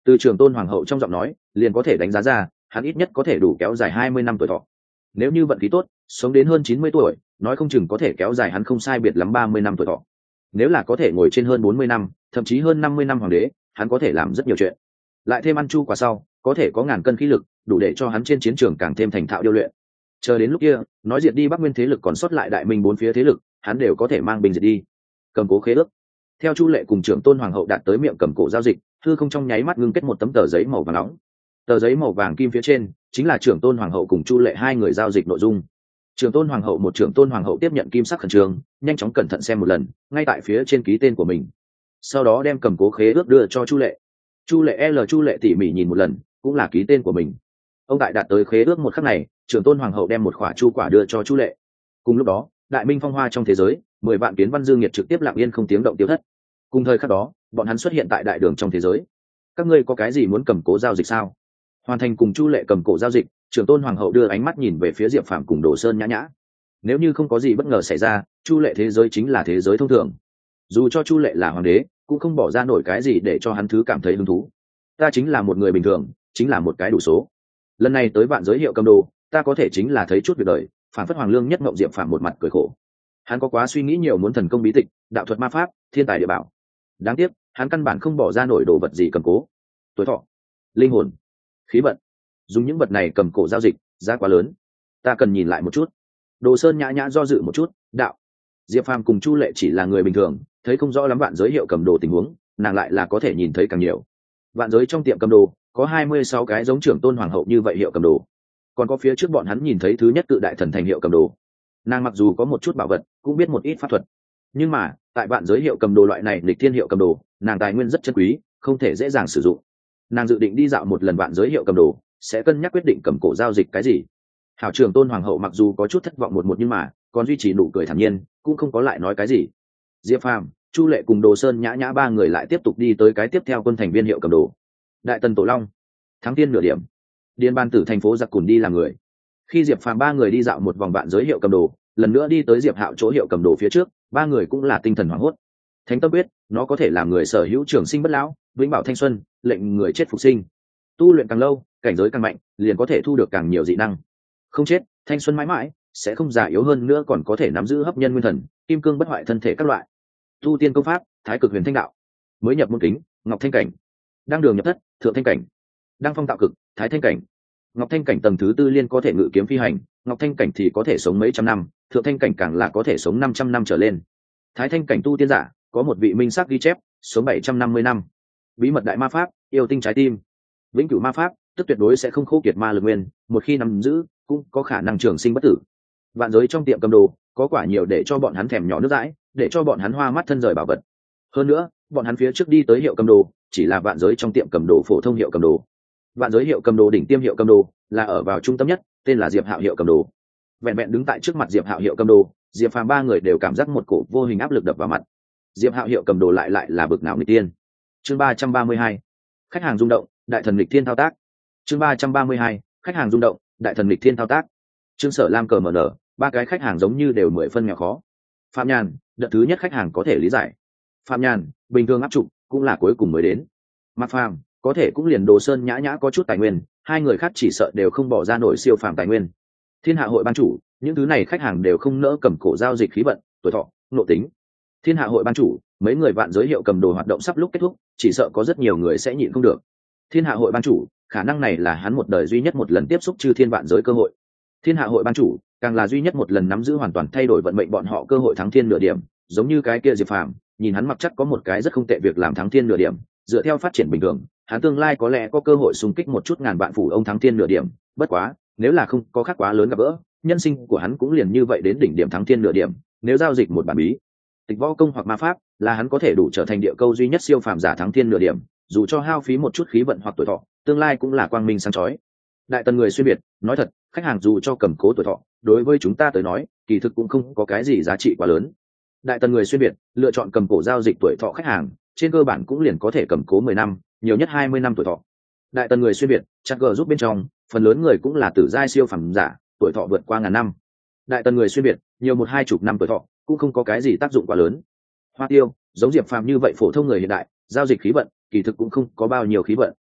Từ Trường Tôn Hoàng hậu trong giọng nói liền có thể đánh giá ra hắn ít nhất có thể đủ kéo dài hai mươi năm tuổi thọ. Nếu như vận khí tốt, sống đến hơn chín mươi tuổi, nói không chừng có thể kéo dài hắn không sai biệt lắm ba mươi năm tuổi thọ. Nếu là có thể ngồi trên hơn bốn mươi năm, thậm chí hơn năm mươi năm hoàng đế, hắn có thể làm rất nhiều chuyện. Lại thêm ăn chu quả sau, có thể có ngàn cân khí lực, đủ để cho hắn trên chiến trường càng thêm thành thạo điêu luyện. Chờ đến lúc kia, nói diệt đi Bắc Nguyên thế lực còn sót lại Đại Minh bốn phía thế lực, hắn đều có thể mang binh diệt đi. Cầm cố khế ước. Theo Chu Lệ cùng Trưởng Tôn Hoàng hậu đạt tới miệng cầm cổ giao dịch, thư không trong nháy mắt ngưng kết một tấm tờ giấy màu vàng nóng. Tờ giấy màu vàng kim phía trên chính là Trưởng Tôn Hoàng hậu cùng Chu Lệ hai người giao dịch nội dung. Trưởng Tôn Hoàng hậu một Trưởng Tôn Hoàng hậu tiếp nhận kim sắc khẩn trương, nhanh chóng cẩn thận xem một lần, ngay tại phía trên ký tên của mình. Sau đó đem cầm cố khế ước đưa cho Chu Lệ. Chu Lệ L Chu Lệ tỉ mỉ nhìn một lần, cũng là ký tên của mình. Ông tại đạt tới khế ước một khắc này, Trưởng Tôn Hoàng hậu đem một khỏa chu quả đưa cho Chu Lệ. Cùng lúc đó, Đại Minh phong hoa trong thế giới, mười vạn kiến văn dương nhiệt trực tiếp lặng yên không tiếng động tiêu thất. Cùng thời khắc đó, bọn hắn xuất hiện tại đại đường trong thế giới. Các ngươi có cái gì muốn cầm cố giao dịch sao? Hoàn thành cùng Chu Lệ cầm cổ giao dịch, Trưởng Tôn Hoàng hậu đưa ánh mắt nhìn về phía Diệp Phàm cùng Đồ Sơn nhã nhã. Nếu như không có gì bất ngờ xảy ra, Chu Lệ thế giới chính là thế giới thông thường. Dù cho Chu Lệ là hoàng đế, cũng không bỏ ra nổi cái gì để cho hắn thứ cảm thấy hứng thú. Ta chính là một người bình thường, chính là một cái đủ số. Lần này tới vạn giới hiệu cầm đồ, ta có thể chính là thấy chút việc đời, phản phất hoàng lương nhất mộng Diệp Phàm một mặt cười khổ. Hắn có quá suy nghĩ nhiều muốn thần công bí tịch, đạo thuật ma pháp, thiên tài địa bảo. Đáng tiếc, hắn căn bản không bỏ ra nổi đồ vật gì cầm cố. Tuổi thọ, linh hồn, khí vận, dùng những vật này cầm cổ giao dịch, giá quá lớn. Ta cần nhìn lại một chút. Đồ Sơn nhã nhã do dự một chút, đạo. Diệp Phàm cùng Chu Lệ chỉ là người bình thường, thấy không rõ lắm vạn giới hiệu cầm đồ tình huống, nàng lại là có thể nhìn thấy càng nhiều. Vạn giới trong tiệm cầm đồ có hai mươi sáu cái giống Trưởng Tôn Hoàng hậu như vậy hiệu cầm đồ, còn có phía trước bọn hắn nhìn thấy thứ nhất cự đại thần thành hiệu cầm đồ. Nàng mặc dù có một chút bảo vật, cũng biết một ít pháp thuật, nhưng mà tại vạn giới hiệu cầm đồ loại này lịch thiên hiệu cầm đồ, nàng tài nguyên rất chân quý, không thể dễ dàng sử dụng. Nàng dự định đi dạo một lần vạn giới hiệu cầm đồ, sẽ cân nhắc quyết định cầm cổ giao dịch cái gì. Hảo Trưởng Tôn Hoàng hậu mặc dù có chút thất vọng một một nhưng mà còn duy trì nụ cười thản nhiên, cũng không có lại nói cái gì. Diệp Phàm, Chu Lệ cùng Đồ Sơn nhã nhã ba người lại tiếp tục đi tới cái tiếp theo quân thành viên hiệu cầm đồ. Đại Tần Tổ Long, thắng tiên nửa điểm. Điền Ban Tử thành phố giặc cùn đi làm người. Khi Diệp Phàm ba người đi dạo một vòng vạn giới hiệu cầm đồ, lần nữa đi tới Diệp Hạo chỗ hiệu cầm đồ phía trước, ba người cũng là tinh thần hoảng hốt. Thánh tâm quyết, nó có thể làm người sở hữu trường sinh bất lão, vĩnh bảo thanh xuân, lệnh người chết phục sinh. Tu luyện càng lâu, cảnh giới càng mạnh, liền có thể thu được càng nhiều dị năng. Không chết, thanh xuân mãi mãi, sẽ không già yếu hơn nữa, còn có thể nắm giữ hấp nhân nguyên thần, kim cương bất hoại thân thể các loại. Tu tiên công pháp, Thái Cực Huyền Thanh Đạo. Mới nhập môn kính, Ngọc Thanh cảnh. Đang đường nhập thất, Thượng Thanh cảnh. Đang phong tạo cực, Thái Thanh cảnh. Ngọc Thanh cảnh tầng thứ tư liên có thể ngự kiếm phi hành, Ngọc Thanh cảnh thì có thể sống mấy trăm năm, Thượng Thanh cảnh càng là có thể sống năm trăm năm trở lên. Thái Thanh cảnh tu tiên giả, có một vị minh sắc ghi chép, sống bảy trăm năm mươi năm. Bí mật đại ma pháp, yêu tinh trái tim. Vĩnh cửu ma pháp, tức tuyệt đối sẽ không khô kiệt ma lực nguyên, một khi nắm giữ, cũng có khả năng trường sinh bất tử. Vạn giới trong tiệm cầm đồ, có quả nhiều để cho bọn hắn thèm nhỏ nước dãi, để cho bọn hắn hoa mắt thân rời bảo vật. Hơn nữa, bọn hắn phía trước đi tới hiệu cầm đồ, chỉ là vạn giới trong tiệm cầm đồ phổ thông hiệu cầm đồ. Vạn giới hiệu cầm đồ đỉnh tiêm hiệu cầm đồ, là ở vào trung tâm nhất, tên là Diệp Hạo hiệu cầm đồ. Vẹn vẹn đứng tại trước mặt Diệp Hạo hiệu cầm đồ, Diệp Phàm ba người đều cảm giác một cổ vô hình áp lực đập vào mặt. Diệp Hạo hiệu cầm đồ lại lại là bực nào nghịch tiên. Chương ba trăm ba mươi hai, khách hàng rung động, đại thần nghịch thiên thao tác. Chương ba trăm ba mươi hai, khách hàng rung động, đại thần nghịch thiên thao tác. Trương Sở Lam cờ mở nở, ba cái khách hàng giống như đều mười phân nghèo khó. Phạm Nhàn, đợt thứ nhất khách hàng có thể lý giải. Phạm Nhàn, bình thường áp trục, cũng là cuối cùng mới đến. Mạc Phàm, có thể cũng liền Đồ Sơn nhã nhã có chút tài nguyên, hai người khác chỉ sợ đều không bỏ ra nổi siêu phàm tài nguyên. Thiên Hạ hội ban chủ, những thứ này khách hàng đều không nỡ cầm cổ giao dịch khí vận, tuổi thọ, nội tính. Thiên Hạ hội ban chủ, mấy người vạn giới hiệu cầm đồ hoạt động sắp lúc kết thúc, chỉ sợ có rất nhiều người sẽ nhịn không được. Thiên Hạ hội ban chủ, khả năng này là hắn một đời duy nhất một lần tiếp xúc chư thiên vạn giới cơ hội. Thiên Hạ hội ban chủ, càng là duy nhất một lần nắm giữ hoàn toàn thay đổi vận mệnh bọn họ cơ hội thắng thiên nửa điểm, giống như cái kia Diệp Phàm, nhìn hắn mặc chắc có một cái rất không tệ việc làm thắng thiên nửa điểm, dựa theo phát triển bình thường, hắn tương lai có lẽ có cơ hội xung kích một chút ngàn vạn phủ ông thắng thiên nửa điểm, bất quá, nếu là không có khác quá lớn gặp gỡ, nhân sinh của hắn cũng liền như vậy đến đỉnh điểm thắng thiên nửa điểm, nếu giao dịch một bản bí tịch võ công hoặc ma pháp, là hắn có thể đủ trở thành địa câu duy nhất siêu phàm giả thắng thiên nửa điểm, dù cho hao phí một chút khí vận hoặc tuổi thọ, tương lai cũng là quang minh sáng chói. Đại Tần người xuyên biệt, nói thật, khách hàng dù cho cầm cố tuổi thọ, đối với chúng ta tới nói, kỳ thực cũng không có cái gì giá trị quá lớn. Đại Tần người xuyên biệt, lựa chọn cầm cổ giao dịch tuổi thọ khách hàng, trên cơ bản cũng liền có thể cầm cố mười năm, nhiều nhất hai mươi năm tuổi thọ. Đại Tần người xuyên biệt, chặt gờ giúp bên trong, phần lớn người cũng là tử giai siêu phàm giả, tuổi thọ vượt qua ngàn năm. Đại Tần người xuyên biệt, nhiều một hai chục năm tuổi thọ, cũng không có cái gì tác dụng quá lớn. Hoa Tiêu, giống Diệp Phàm như vậy phổ thông người hiện đại, giao dịch khí vận, kỳ thực cũng không có bao nhiêu khí vận.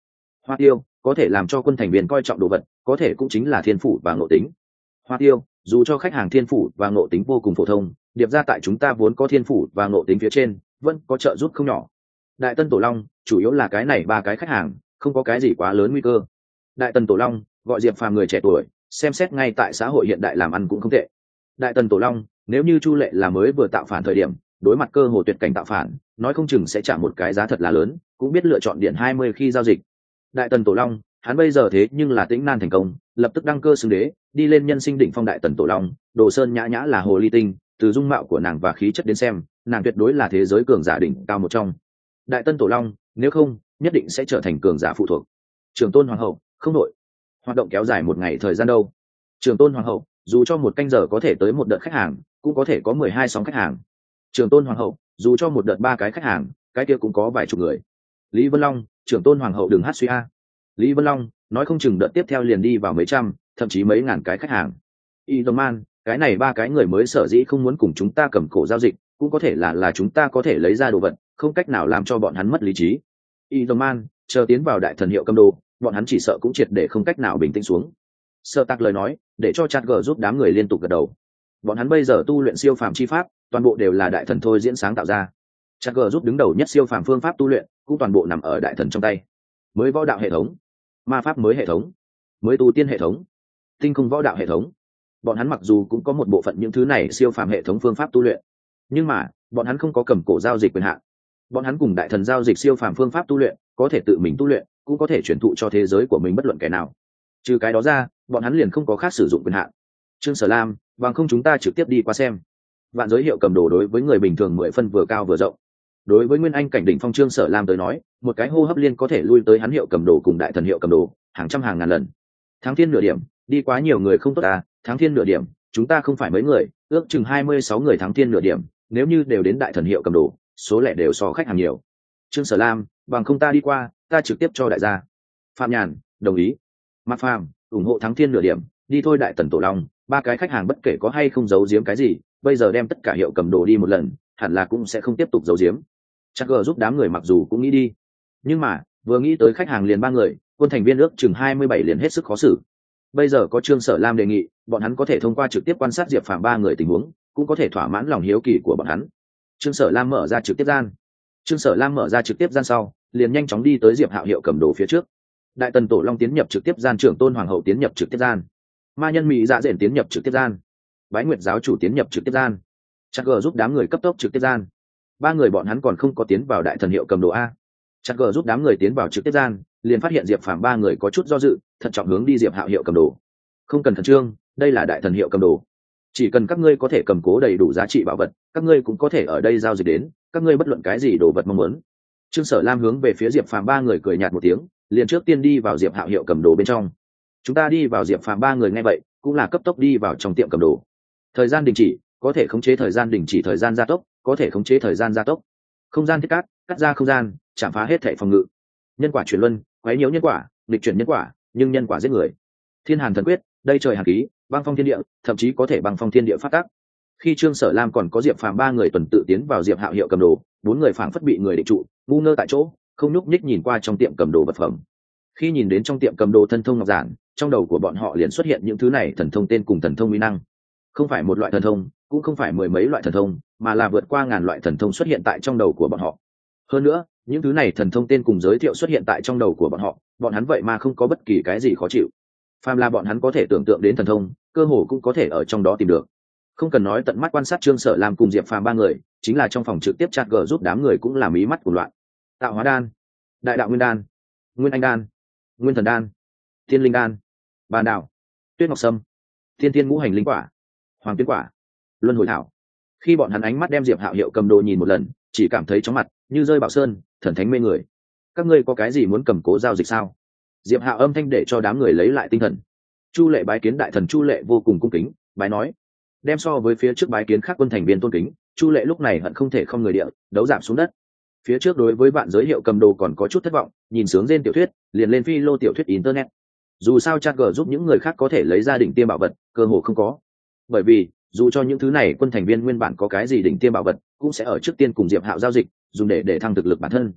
Hoa tiêu có thể làm cho quân thành viên coi trọng đồ vật, có thể cũng chính là thiên phủ và ngộ tính. Hoa tiêu dù cho khách hàng thiên phủ và ngộ tính vô cùng phổ thông, điệp ra tại chúng ta vốn có thiên phủ và ngộ tính phía trên vẫn có trợ giúp không nhỏ. Đại Tân Tổ Long chủ yếu là cái này ba cái khách hàng, không có cái gì quá lớn nguy cơ. Đại Tần Tổ Long gọi Diệp Phàm người trẻ tuổi, xem xét ngay tại xã hội hiện đại làm ăn cũng không tệ. Đại Tần Tổ Long nếu như Chu Lệ là mới vừa tạo phản thời điểm, đối mặt cơ hồ tuyệt cảnh tạo phản, nói không chừng sẽ trả một cái giá thật là lớn, cũng biết lựa chọn điện hai mươi khi giao dịch. Đại Tần Tổ Long hắn bây giờ thế nhưng là tĩnh nan thành công, lập tức đăng cơ xưng đế, đi lên nhân sinh đỉnh phong. Đại Tần Tổ Long Đồ Sơn nhã nhã là hồ ly tinh, từ dung mạo của nàng và khí chất đến xem, nàng tuyệt đối là thế giới cường giả đỉnh cao một trong. Đại Tân Tổ Long nếu không nhất định sẽ trở thành cường giả phụ thuộc. Trường Tôn Hoàng hậu không nội, hoạt động kéo dài một ngày thời gian đâu. Trường Tôn Hoàng hậu dù cho một canh giờ có thể tới một đợt khách hàng, cũng có thể có mười hai sóng khách hàng. Trường Tôn Hoàng hậu dù cho một đợt ba cái khách hàng, cái kia cũng có vài chục người. Lý Vân Long, Trường Tôn Hoàng hậu đừng hát suy a. Lý Vân Long nói không chừng đợt tiếp theo liền đi vào mấy trăm, thậm chí mấy ngàn cái khách hàng. Y Dòng Man, cái này ba cái người mới sở dĩ không muốn cùng chúng ta cầm cổ giao dịch, cũng có thể là là chúng ta có thể lấy ra đồ vật, không cách nào làm cho bọn hắn mất lý trí. Y Dòng Man chờ tiến vào đại thần hiệu cầm đồ, bọn hắn chỉ sợ cũng triệt để không cách nào bình tĩnh xuống. Sơ Tạc lời nói để cho Chat G giúp đám người liên tục gật đầu. Bọn hắn bây giờ tu luyện siêu phàm chi pháp, toàn bộ đều là đại thần thôi diễn sáng tạo ra. Chat G giúp đứng đầu nhất siêu phàm phương pháp tu luyện, cũng toàn bộ nằm ở đại thần trong tay. Mới võ đạo hệ thống, ma pháp mới hệ thống, mới tu tiên hệ thống, tinh không võ đạo hệ thống. Bọn hắn mặc dù cũng có một bộ phận những thứ này siêu phàm hệ thống phương pháp tu luyện, nhưng mà bọn hắn không có cầm cổ giao dịch quyền hạn. Bọn hắn cùng đại thần giao dịch siêu phàm phương pháp tu luyện, có thể tự mình tu luyện, cũng có thể truyền thụ cho thế giới của mình bất luận kẻ nào. Trừ cái đó ra, bọn hắn liền không có khác sử dụng quyền hạn. Trương Sở Lam, bằng không chúng ta trực tiếp đi qua xem. Vạn giới hiệu cầm đồ đối với người bình thường mười phân vừa cao vừa rộng. Đối với nguyên anh cảnh đỉnh phong Trương Sở Lam tới nói, một cái hô hấp liên có thể lui tới hắn hiệu cầm đồ cùng đại thần hiệu cầm đồ hàng trăm hàng ngàn lần. Tháng thiên nửa điểm, đi quá nhiều người không tốt à, tháng thiên nửa điểm, chúng ta không phải mấy người, ước chừng hai mươi sáu người tháng thiên nửa điểm, nếu như đều đến đại thần hiệu cầm đồ, số lẻ đều so khách hàng nhiều. Trương Sở Lam, bằng không ta đi qua, ta trực tiếp cho đại gia. Phạm Nhàn, đồng ý. Mạc Phàm, ủng hộ thắng thiên nửa điểm, đi thôi. Đại Tần Tổ Long, ba cái khách hàng bất kể có hay không giấu giếm cái gì, bây giờ đem tất cả hiệu cầm đồ đi một lần, hẳn là cũng sẽ không tiếp tục giấu giếm. Chắc gờ giúp đám người mặc dù cũng nghĩ đi, nhưng mà vừa nghĩ tới khách hàng liền ba người, quân thành viên ước chừng hai mươi bảy liền hết sức khó xử. Bây giờ có Trương Sở Lam đề nghị, bọn hắn có thể thông qua trực tiếp quan sát Diệp Phàm ba người tình huống, cũng có thể thỏa mãn lòng hiếu kỳ của bọn hắn. Trương Sở Lam mở ra trực tiếp gian. Trương Sở Lam mở ra trực tiếp gian sau, liền nhanh chóng đi tới Diệp Hạo hiệu cầm đồ phía trước. Đại Tần Tổ Long tiến nhập trực tiếp gian, Trưởng Tôn Hoàng hậu tiến nhập trực tiếp gian, Ma Nhân Mỹ Dạ Dện tiến nhập trực tiếp gian, Bái Nguyệt giáo chủ tiến nhập trực tiếp gian. Chắc gờ giúp đám người cấp tốc trực tiếp gian. Ba người bọn hắn còn không có tiến vào đại thần hiệu cầm đồ a. Chắc gờ giúp đám người tiến vào trực tiếp gian, liền phát hiện Diệp Phàm ba người có chút do dự, thận trọng hướng đi Diệp Hạo hiệu cầm đồ. Không cần khẩn trương, đây là đại thần hiệu cầm đồ, chỉ cần các ngươi có thể cầm cố đầy đủ giá trị bảo vật, các ngươi cũng có thể ở đây giao dịch đến, các ngươi bất luận cái gì đồ vật mong muốn. Trương Sở Lam hướng về phía Diệp Phàm ba người cười nhạt một tiếng, liền trước tiên đi vào Diệp Hạo hiệu cầm đồ bên trong. Chúng ta đi vào. Diệp Phàm ba người nghe vậy cũng là cấp tốc đi vào trong tiệm cầm đồ. Thời gian đình chỉ, có thể khống chế thời gian đình chỉ, thời gian gia tốc, có thể khống chế thời gian gia tốc. Không gian thiết cắt, cắt ra không gian, chạm phá hết thảy phòng ngự. Nhân quả chuyển luân, quấy nhiễu nhân quả, nghịch chuyển nhân quả, nhưng nhân quả giết người. Thiên Hàn thần quyết, đây trời hàn khí, băng phong thiên địa, thậm chí có thể băng phong thiên địa phát tác. Khi Trương Sở Lam còn có Diệp Phàm ba người tuần tự tiến vào Diệp Hạo hiệu cầm đồ, bốn người phảng phất bị người định trụ, ngu ngơ tại chỗ, không nhúc nhích nhìn qua trong tiệm cầm đồ vật phẩm. Khi nhìn đến trong tiệm cầm đồ thân thông ngọc giản, trong đầu của bọn họ liền xuất hiện những thứ này thần thông tên cùng thần thông uy năng. Không phải một loại thần thông, cũng không phải mười mấy loại thần thông, mà là vượt qua ngàn loại thần thông xuất hiện tại trong đầu của bọn họ. Hơn nữa, những thứ này thần thông tên cùng giới thiệu xuất hiện tại trong đầu của bọn họ, bọn hắn vậy mà không có bất kỳ cái gì khó chịu. Phàm là bọn hắn có thể tưởng tượng đến thần thông, cơ hồ cũng có thể ở trong đó tìm được. Không cần nói tận mắt quan sát Trương Sở Lam cùng Diệp Phàm ba người, chính là trong phòng trực tiếp chat gờ giúp đám người cũng làm ý mắt của loạn. Tạo hóa đan, đại đạo nguyên đan, nguyên anh đan, nguyên thần đan, thiên linh đan, bàn đạo, tuyết ngọc sâm, thiên thiên ngũ hành linh quả, hoàng tuyết quả, luân hồi thảo. Khi bọn hắn ánh mắt đem Diệp Hạo hiệu cầm đồ nhìn một lần, chỉ cảm thấy chóng mặt như rơi bạo sơn, thần thánh mê người. Các ngươi có cái gì muốn cầm cố giao dịch sao? Diệp Hạo âm thanh để cho đám người lấy lại tinh thần. Chu Lệ bái kiến đại thần. Chu Lệ vô cùng cung kính bái nói, đem so với phía trước bái kiến khác quân thành viên tôn kính, Chu Lệ lúc này hận không thể không người địa đấu giảm xuống đất. Phía trước đối với bạn giới hiệu cầm đồ còn có chút thất vọng, nhìn sướng trên tiểu thuyết liền lên phi lô tiểu thuyết internet. Dù sao chat gờ giúp những người khác có thể lấy ra đỉnh tiêm bảo vật, cơ hồ không có. Bởi vì dù cho những thứ này quân thành viên nguyên bản có cái gì đỉnh tiêm bảo vật, cũng sẽ ở trước tiên cùng Diệp Hạo giao dịch, dùng để để thăng thực lực bản thân.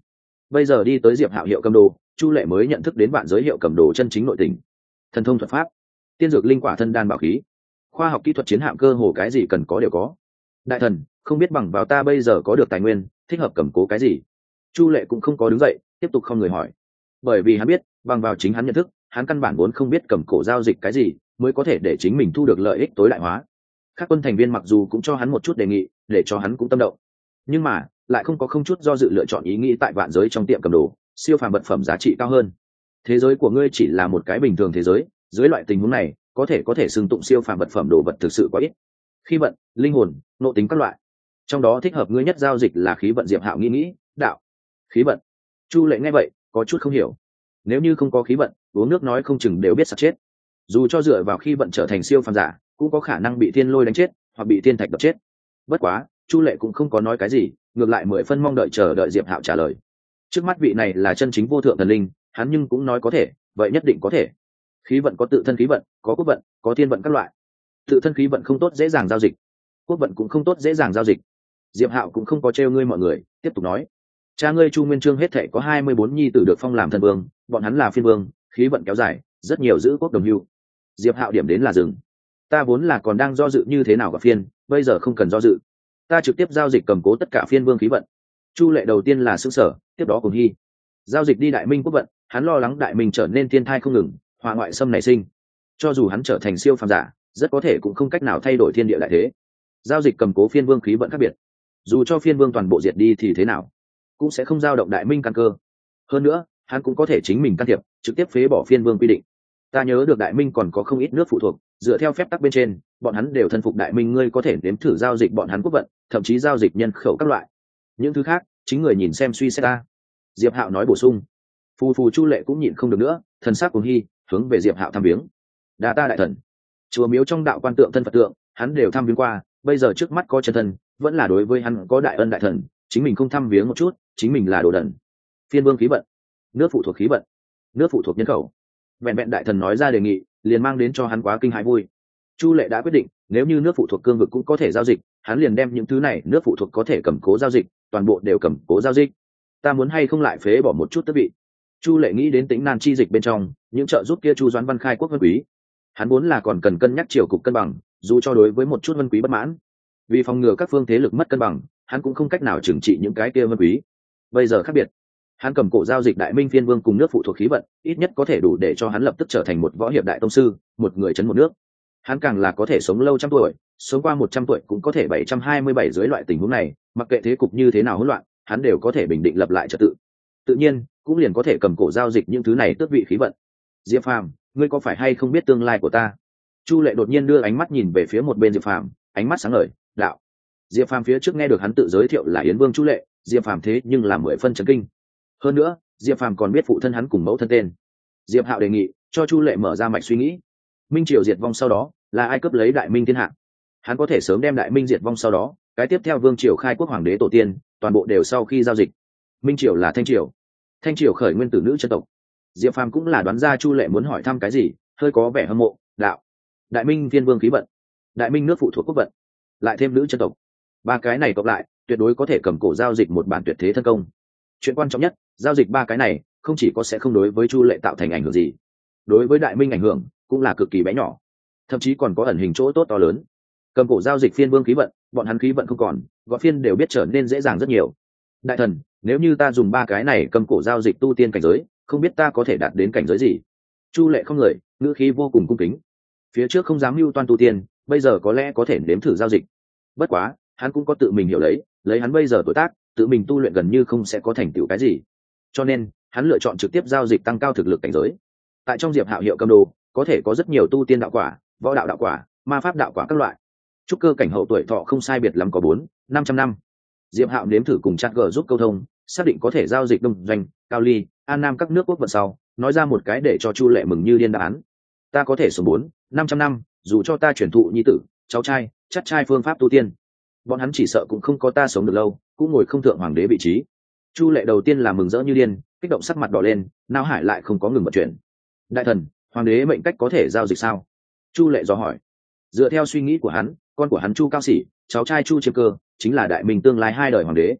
Bây giờ đi tới Diệp Hạo hiệu cầm đồ, Chu Lệ mới nhận thức đến vạn giới hiệu cầm đồ chân chính nội tình. Thần thông thuật pháp, tiên dược linh quả thân đan bảo khí, khoa học kỹ thuật chiến hạm cơ hồ cái gì cần có đều có. Đại thần, không biết bằng vào ta bây giờ có được tài nguyên, thích hợp cầm cố cái gì? Chu Lệ cũng không có đứng dậy, tiếp tục không người hỏi. Bởi vì hắn biết, bằng vào chính hắn nhận thức, hắn căn bản vốn không biết cầm cổ giao dịch cái gì mới có thể để chính mình thu được lợi ích tối đại hóa. Các quân thành viên mặc dù cũng cho hắn một chút đề nghị, để cho hắn cũng tâm động, nhưng mà lại không có không chút do dự lựa chọn ý nghĩ tại vạn giới trong tiệm cầm đồ, siêu phàm vật phẩm giá trị cao hơn. Thế giới của ngươi chỉ là một cái bình thường thế giới, dưới loại tình huống này, có thể có thể xưng tụng siêu phàm vật phẩm đồ vật thực sự quá ít. Khí vận, linh hồn, nội tính các loại. Trong đó thích hợp ngươi nhất giao dịch là khí vận. Diệp Hạo nghĩ nghĩ, đạo, khí vận. Chu Lệ nghe vậy, có chút không hiểu. Nếu như không có khí vận, uống nước nói không chừng đều biết sặc chết. Dù cho dựa vào khí vận trở thành siêu phàm giả, cũng có khả năng bị thiên lôi đánh chết, hoặc bị thiên thạch đập chết. Bất quá, Chu Lệ cũng không có nói cái gì, ngược lại mười phân mong đợi chờ đợi Diệp Hạo trả lời. Trước mắt vị này là chân chính vô thượng thần linh, hắn nhưng cũng nói có thể, vậy nhất định có thể. Khí vận có tự thân khí vận, có quốc vận, có thiên vận các loại. Tự thân khí vận không tốt dễ dàng giao dịch, quốc vận cũng không tốt dễ dàng giao dịch. Diệp Hạo cũng không có trêu ngươi mọi người, tiếp tục nói: cha ngươi Chu Nguyên Chương hết thảy có hai mươi bốn nhi tử được phong làm thần vương, bọn hắn là phiên vương, khí vận kéo dài, rất nhiều giữ quốc đồng hưu. Diệp Hạo điểm đến là dừng. Ta vốn là còn đang do dự như thế nào gặp phiên, bây giờ không cần do dự, ta trực tiếp giao dịch cầm cố tất cả phiên vương khí vận. Chu Lệ đầu tiên là sững sở, tiếp đó cùng hy giao dịch đi đại minh quốc vận. Hắn lo lắng đại minh trở nên thiên thai không ngừng, hỏa ngoại xâm nảy sinh, cho dù hắn trở thành siêu phàm giả, rất có thể cũng không cách nào thay đổi thiên địa đại thế. Giao dịch cầm cố phiên vương khí vận khác biệt, dù cho phiên vương toàn bộ diệt đi thì thế nào, cũng sẽ không dao động đại minh căn cơ. Hơn nữa, hắn cũng có thể chính mình can thiệp, trực tiếp phế bỏ phiên vương quy định. Ta nhớ được đại minh còn có không ít nước phụ thuộc, dựa theo phép tắc bên trên, bọn hắn đều thân phục đại minh, ngươi có thể nếm thử giao dịch bọn hắn quốc vận, thậm chí giao dịch nhân khẩu các loại. Những thứ khác, chính người nhìn xem suy xét ta. Diệp Hạo nói bổ sung. Phù phù Chu Lệ cũng nhịn không được nữa, thần sắc cuồng hy, hướng về Diệp Hạo thăm viếng. Đa ta đại thần. Chùa miếu trong đạo quan tượng thân Phật tượng, hắn đều thăm viếng qua, bây giờ trước mắt có chân thân, vẫn là đối với hắn có đại ân đại thần, chính mình không thăm viếng một chút, chính mình là đồ đần. Phiên vương khí vận, nước phụ thuộc khí vận, nước phụ thuộc nhân khẩu. Vẹn vẹn đại thần nói ra đề nghị, liền mang đến cho hắn quá kinh hãi vui. Chu Lệ đã quyết định, nếu như nước phụ thuộc cương vực cũng có thể giao dịch, hắn liền đem những thứ này nước phụ thuộc có thể cầm cố giao dịch, toàn bộ đều cầm cố giao dịch. Ta muốn hay không lại phế bỏ một chút tước vị. Chu Lệ nghĩ đến Tĩnh Nan chi dịch bên trong, những trợ giúp kia Chu Doãn Văn khai quốc vân quý. Hắn muốn là còn cần cân nhắc triều cục cân bằng, dù cho đối với một chút vân quý bất mãn, vì phòng ngừa các phương thế lực mất cân bằng, hắn cũng không cách nào trừng trị những cái kia vân quý. Bây giờ khác biệt, hắn cầm cổ giao dịch đại minh phiên vương cùng nước phụ thuộc khí vận, ít nhất có thể đủ để cho hắn lập tức trở thành một võ hiệp đại tông sư, một người chấn một nước. Hắn càng là có thể sống lâu trăm tuổi, sống qua một trăm tuổi cũng có thể bảy trăm hai mươi bảy. Dưới loại tình huống này, mặc kệ thế cục như thế nào hỗn loạn, hắn đều có thể bình định lập lại trật tự. Tự nhiên, cũng liền có thể cầm cổ giao dịch những thứ này tước vị khí vận. Diệp Phàm, ngươi có phải hay không biết tương lai của ta? Chu Lệ đột nhiên đưa ánh mắt nhìn về phía một bên Diệp Phàm, ánh mắt sáng ngời, đạo. Diệp Phàm phía trước nghe được hắn tự giới thiệu là Yến Vương Chu Lệ, Diệp Phàm thế nhưng là mười phân chấn kinh. Hơn nữa, Diệp Phàm còn biết phụ thân hắn cùng mẫu thân tên. Diệp Hạo đề nghị cho Chu Lệ mở ra mạch suy nghĩ. Minh triều diệt vong sau đó, là ai cướp lấy đại minh thiên hạ? Hắn có thể sớm đem đại minh diệt vong sau đó, cái tiếp theo vương triều khai quốc hoàng đế tổ tiên, toàn bộ đều sau khi giao dịch. Minh triều là Thanh triều, Thanh triều khởi nguyên từ nữ chân tộc. Diệp Phàm cũng là đoán ra Chu Lệ muốn hỏi thăm cái gì, hơi có vẻ hâm mộ, đạo. Đại minh thiên vương khí vận, đại minh nước phụ thuộc quốc vận, lại thêm nữ chân tộc, ba cái này cộng lại, tuyệt đối có thể cầm cổ giao dịch một bản tuyệt thế thân công. Chuyện quan trọng nhất, giao dịch ba cái này, không chỉ có sẽ không đối với Chu Lệ tạo thành ảnh hưởng gì, đối với đại minh ảnh hưởng cũng là cực kỳ bé nhỏ, thậm chí còn có ẩn hình chỗ tốt to lớn. Cầm cổ giao dịch phiên vương khí vận, bọn hắn khí vận không còn, gọi phiên đều biết trở nên dễ dàng rất nhiều. Đại thần, nếu như ta dùng ba cái này cầm cổ giao dịch tu tiên cảnh giới, không biết ta có thể đạt đến cảnh giới gì? Chu Lệ không người, ngữ khí vô cùng cung kính. Phía trước không dám mưu toan tu tiên, bây giờ có lẽ có thể nếm thử giao dịch. Bất quá, hắn cũng có tự mình hiểu lấy, lấy hắn bây giờ tuổi tác, tự mình tu luyện gần như không sẽ có thành tựu cái gì. Cho nên, hắn lựa chọn trực tiếp giao dịch tăng cao thực lực cảnh giới. Tại trong Diệp Hạo hiệu cầm đồ, có thể có rất nhiều tu tiên đạo quả, võ đạo đạo quả, ma pháp đạo quả các loại. Trúc cơ cảnh hậu tuổi thọ không sai biệt lắm có bốn, năm trăm năm. Diệp Hạo nếm thử cùng chat gờ giúp câu thông, xác định có thể giao dịch đông doanh, cao ly, an nam các nước quốc vận sau, nói ra một cái để cho Chu Lệ mừng như điên đáp án. Ta có thể sống bốn, năm trăm năm, dù cho ta truyền thụ nhi tử, cháu trai, chắc trai phương pháp tu tiên, bọn hắn chỉ sợ cũng không có ta sống được lâu, cũng ngồi không thượng hoàng đế vị trí. Chu Lệ đầu tiên là mừng rỡ như điên, kích động sắc mặt đỏ lên, não hải lại không có ngừng vận chuyển. Đại thần, hoàng đế mệnh cách có thể giao dịch sao? Chu Lệ dò hỏi. Dựa theo suy nghĩ của hắn, con của hắn Chu Cao Sĩ, cháu trai Chu Chiêm Cơ, chính là đại minh tương lai hai đời hoàng đế.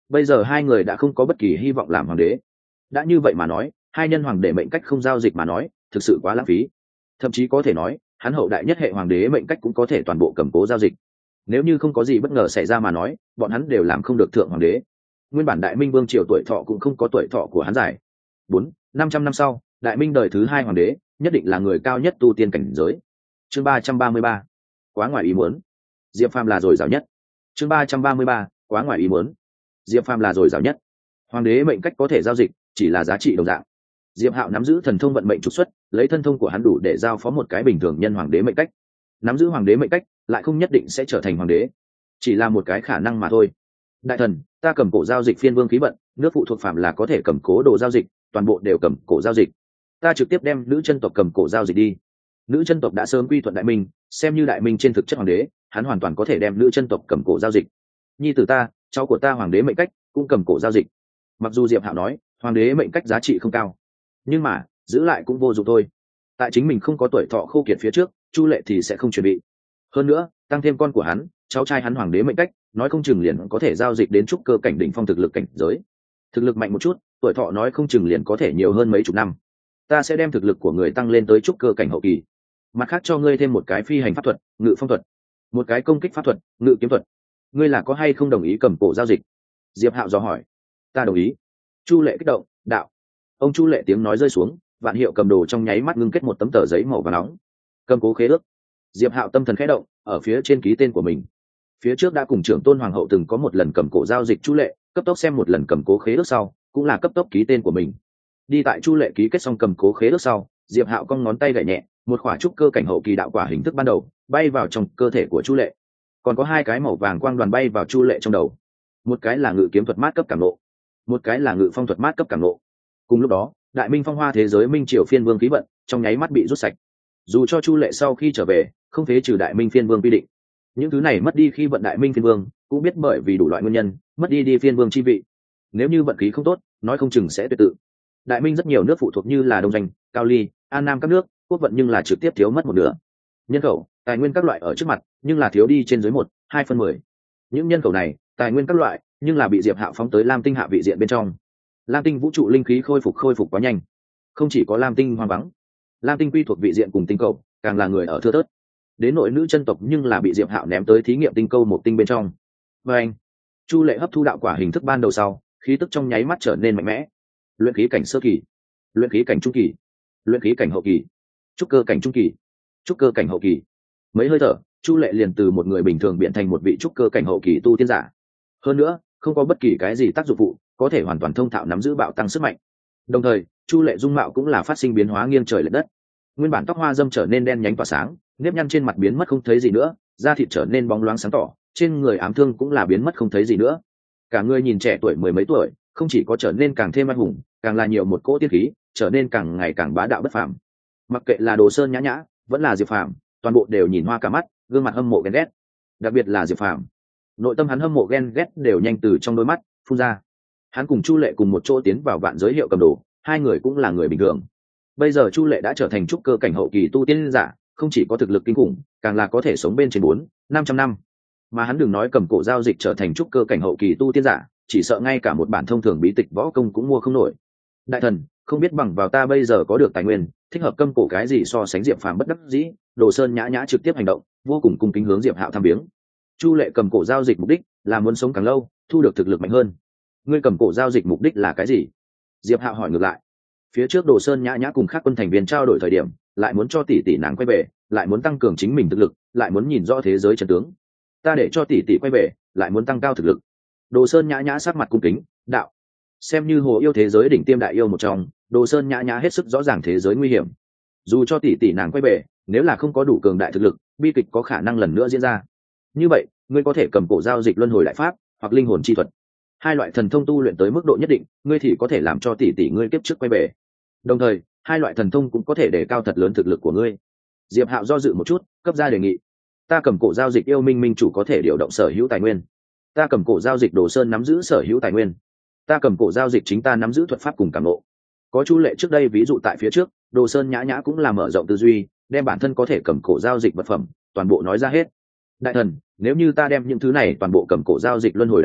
bây giờ hai người đã không có bất kỳ hy vọng làm hoàng đế. Đã như vậy mà nói, hai nhân hoàng đế mệnh cách không giao dịch mà nói thực sự quá lãng phí. Thậm chí có thể nói hắn hậu đại nhất hệ hoàng đế mệnh cách cũng có thể toàn bộ cầm cố giao dịch. Nếu như không có gì bất ngờ xảy ra mà nói, bọn hắn đều làm không được thượng hoàng đế. Nguyên bản đại minh vương triều tuổi thọ cũng không có tuổi thọ của hắn dài. Bốn, năm trăm năm sau, đại minh đời thứ hai hoàng đế nhất định là người cao nhất tu tiên cảnh giới. Chương ba trăm ba mươi ba, quá ngoài ý muốn. Diệp Phàm là dồi dào nhất. Chương ba trăm ba mươi ba, quá ngoài ý muốn. Diệp Phàm là dồi dào nhất. Hoàng đế mệnh cách có thể giao dịch, chỉ là giá trị đồng dạng. Diệp Hạo nắm giữ thần thông vận mệnh trục xuất, lấy thân thông của hắn đủ để giao phó một cái bình thường nhân hoàng đế mệnh cách. Nắm giữ hoàng đế mệnh cách, lại không nhất định sẽ trở thành hoàng đế, chỉ là một cái khả năng mà thôi. Đại thần, ta cầm cổ giao dịch phiên vương khí vận, nước phụ thuộc phạm là có thể cầm cố đồ giao dịch, toàn bộ đều cầm cổ giao dịch. Ta trực tiếp đem nữ chân tộc cầm cổ giao dịch đi. Nữ chân tộc đã sớm quy thuận đại minh, xem như đại minh trên thực chất hoàng đế, hắn hoàn toàn có thể đem nữ chân tộc cầm cổ giao dịch. Nhi tử ta, cháu của ta hoàng đế mệnh cách cũng cầm cổ giao dịch. Mặc dù Diệp Hạo nói hoàng đế mệnh cách giá trị không cao, nhưng mà giữ lại cũng vô dụng thôi. Tại chính mình không có tuổi thọ khô kiệt phía trước, Chu Lệ thì sẽ không chuẩn bị. Hơn nữa, tăng thêm con của hắn, cháu trai hắn hoàng đế mệnh cách, nói không chừng liền có thể giao dịch đến trúc cơ cảnh đỉnh phong thực lực cảnh giới. Thực lực mạnh một chút, tuổi thọ nói không chừng liền có thể nhiều hơn mấy chục năm. Ta sẽ đem thực lực của người tăng lên tới trúc cơ cảnh hậu kỳ. Mặt khác cho ngươi thêm một cái phi hành pháp thuật, ngự phong thuật, một cái công kích pháp thuật, ngự kiếm thuật. Ngươi là có hay không đồng ý cầm cổ giao dịch? Diệp Hạo dò hỏi. Ta đồng ý. Chu Lệ kích động, đạo. Ông Chu Lệ tiếng nói rơi xuống, Vạn Hiệu cầm đồ trong nháy mắt ngưng kết một tấm tờ giấy màu vàng nóng. Cầm cố khế ước. Diệp Hạo tâm thần khẽ động, ở phía trên ký tên của mình. Phía trước đã cùng trưởng tôn hoàng hậu từng có một lần cầm cổ giao dịch Chu Lệ, cấp tốc xem một lần cầm cố khế ước sau, cũng là cấp tốc ký tên của mình. Đi tại Chu Lệ ký kết xong cầm cố khế ước sau, Diệp Hạo cong ngón tay gảy nhẹ, một quả trúc cơ cảnh hậu kỳ đạo quả hình thức ban đầu bay vào trong cơ thể của Chu Lệ. Còn có hai cái màu vàng quang đoàn bay vào Chu Lệ trong đầu. Một cái là ngự kiếm thuật mát cấp cảm ngộ, một cái là ngự phong thuật mát cấp cảm ngộ. Cùng lúc đó, đại minh phong hoa thế giới minh triều phiên vương khí vận trong nháy mắt bị rút sạch. Dù cho Chu Lệ sau khi trở về không phế trừ đại minh phiên vương quy định, những thứ này mất đi khi vận đại minh phiên vương cũng biết bởi vì đủ loại nguyên nhân mất đi đi phiên vương chi vị. Nếu như vận khí không tốt, nói không chừng sẽ tuyệt tự. Đại minh rất nhiều nước phụ thuộc như là Đông Doanh, Cao Ly, An Nam các nước quốc vận nhưng là trực tiếp thiếu mất một nửa. Nhân khẩu, tài nguyên các loại ở trước mặt nhưng là thiếu đi trên dưới một hai phần mười. Những nhân khẩu này, tài nguyên các loại nhưng là bị Diệp Hạo phóng tới Lam Tinh hạ vị diện bên trong. Lam Tinh vũ trụ linh khí khôi phục khôi phục quá nhanh, không chỉ có Lam Tinh hoang vắng, Lam Tinh quy thuộc vị diện cùng tinh cầu càng là người ở thưa thớt. Đến nội nữ chân tộc nhưng là bị Diệp Hạo ném tới thí nghiệm tinh cầu một tinh bên trong. Và anh, Chu Lệ hấp thu đạo quả hình thức ban đầu sau, khí tức trong nháy mắt trở nên mạnh mẽ. Luyện khí cảnh sơ kỳ, luyện khí cảnh trung kỳ, luyện khí cảnh hậu kỳ, trúc cơ cảnh trung kỳ, trúc cơ cảnh hậu kỳ. Mấy hơi thở, Chu Lệ liền từ một người bình thường biến thành một vị trúc cơ cảnh hậu kỳ tu tiên giả. Hơn nữa, không có bất kỳ cái gì tác dụng phụ, có thể hoàn toàn thông thạo nắm giữ bạo tăng sức mạnh. Đồng thời, Chu Lệ dung mạo cũng là phát sinh biến hóa nghiêng trời lệch đất. Nguyên bản tóc hoa dâm trở nên đen nhánh tỏa sáng, nếp nhăn trên mặt biến mất không thấy gì nữa, da thịt trở nên bóng loáng sáng tỏ, trên người ám thương cũng là biến mất không thấy gì nữa. Cả người nhìn trẻ tuổi mười mấy tuổi, không chỉ có trở nên càng thêm anh hùng, càng là nhiều một cỗ tiên khí, trở nên càng ngày càng bá đạo bất phàm. Mặc kệ là Đồ Sơn nhã nhã, vẫn là Diệp Phàm, toàn bộ đều nhìn hoa cả mắt, gương mặt hâm mộ ghen ghét. Đặc biệt là Diệp Phàm, nội tâm hắn hâm mộ ghen ghét đều nhanh từ trong đôi mắt phun ra. Hắn cùng Chu Lệ cùng một chỗ tiến vào vạn giới hiệu cầm đồ, hai người cũng là người bình thường. Bây giờ Chu Lệ đã trở thành trúc cơ cảnh hậu kỳ tu tiên giả, không chỉ có thực lực kinh khủng, càng là có thể sống bên trên bốn năm trăm năm. Mà hắn đừng nói cầm cổ giao dịch trở thành trúc cơ cảnh hậu kỳ tu tiên giả, chỉ sợ ngay cả một bản thông thường bí tịch võ công cũng mua không nổi. Đại thần, không biết bằng vào ta bây giờ có được tài nguyên thích hợp cầm cổ cái gì so sánh Diệp Phàm bất đắc dĩ. Đồ Sơn nhã nhã trực tiếp hành động, vô cùng cung kính hướng Diệp Hạo thăm viếng. Chu Lệ cầm cổ giao dịch mục đích là muốn sống càng lâu, thu được thực lực mạnh hơn. Ngươi cầm cổ giao dịch mục đích là cái gì? Diệp Hạo hỏi ngược lại. Phía trước Đồ Sơn nhã nhã cùng các quân thành viên trao đổi thời điểm, lại muốn cho tỷ tỷ nàng quay về, lại muốn tăng cường chính mình thực lực, lại muốn nhìn rõ thế giới chân tướng. Ta để cho tỷ tỷ quay về, lại muốn tăng cao thực lực. Đồ Sơn nhã nhã sắc mặt cung kính, đạo. Xem như hồ yêu thế giới đỉnh tiêm đại yêu một trong, Đồ Sơn nhã nhã hết sức rõ ràng thế giới nguy hiểm. Dù cho tỷ tỷ nàng quay về, nếu là không có đủ cường đại thực lực, bi kịch có khả năng lần nữa diễn ra. Như vậy, ngươi có thể cầm cổ giao dịch luân hồi đại pháp hoặc linh hồn chi thuật. Hai loại thần thông tu luyện tới mức độ nhất định, ngươi thì có thể làm cho tỷ tỷ ngươi kiếp trước quay về. Đồng thời, hai loại thần thông cũng có thể đề cao thật lớn thực lực của ngươi. Diệp Hạo do dự một chút, cấp ra đề nghị. Ta cầm cổ giao dịch yêu minh minh chủ có thể điều động sở hữu tài nguyên. Ta cầm cổ giao dịch Đồ Sơn nắm giữ sở hữu tài nguyên. Ta cầm cổ giao dịch chính ta nắm giữ thuật pháp cùng cảm ngộ. Có Chu Lệ trước đây ví dụ tại phía trước, Đồ Sơn nhã nhã cũng là mở rộng tư duy, đem bản thân có thể cầm cổ giao dịch vật phẩm toàn bộ nói ra hết. Đại thần, nếu như ta đem những thứ này toàn bộ cầm cổ giao dịch luân hồi đại pháp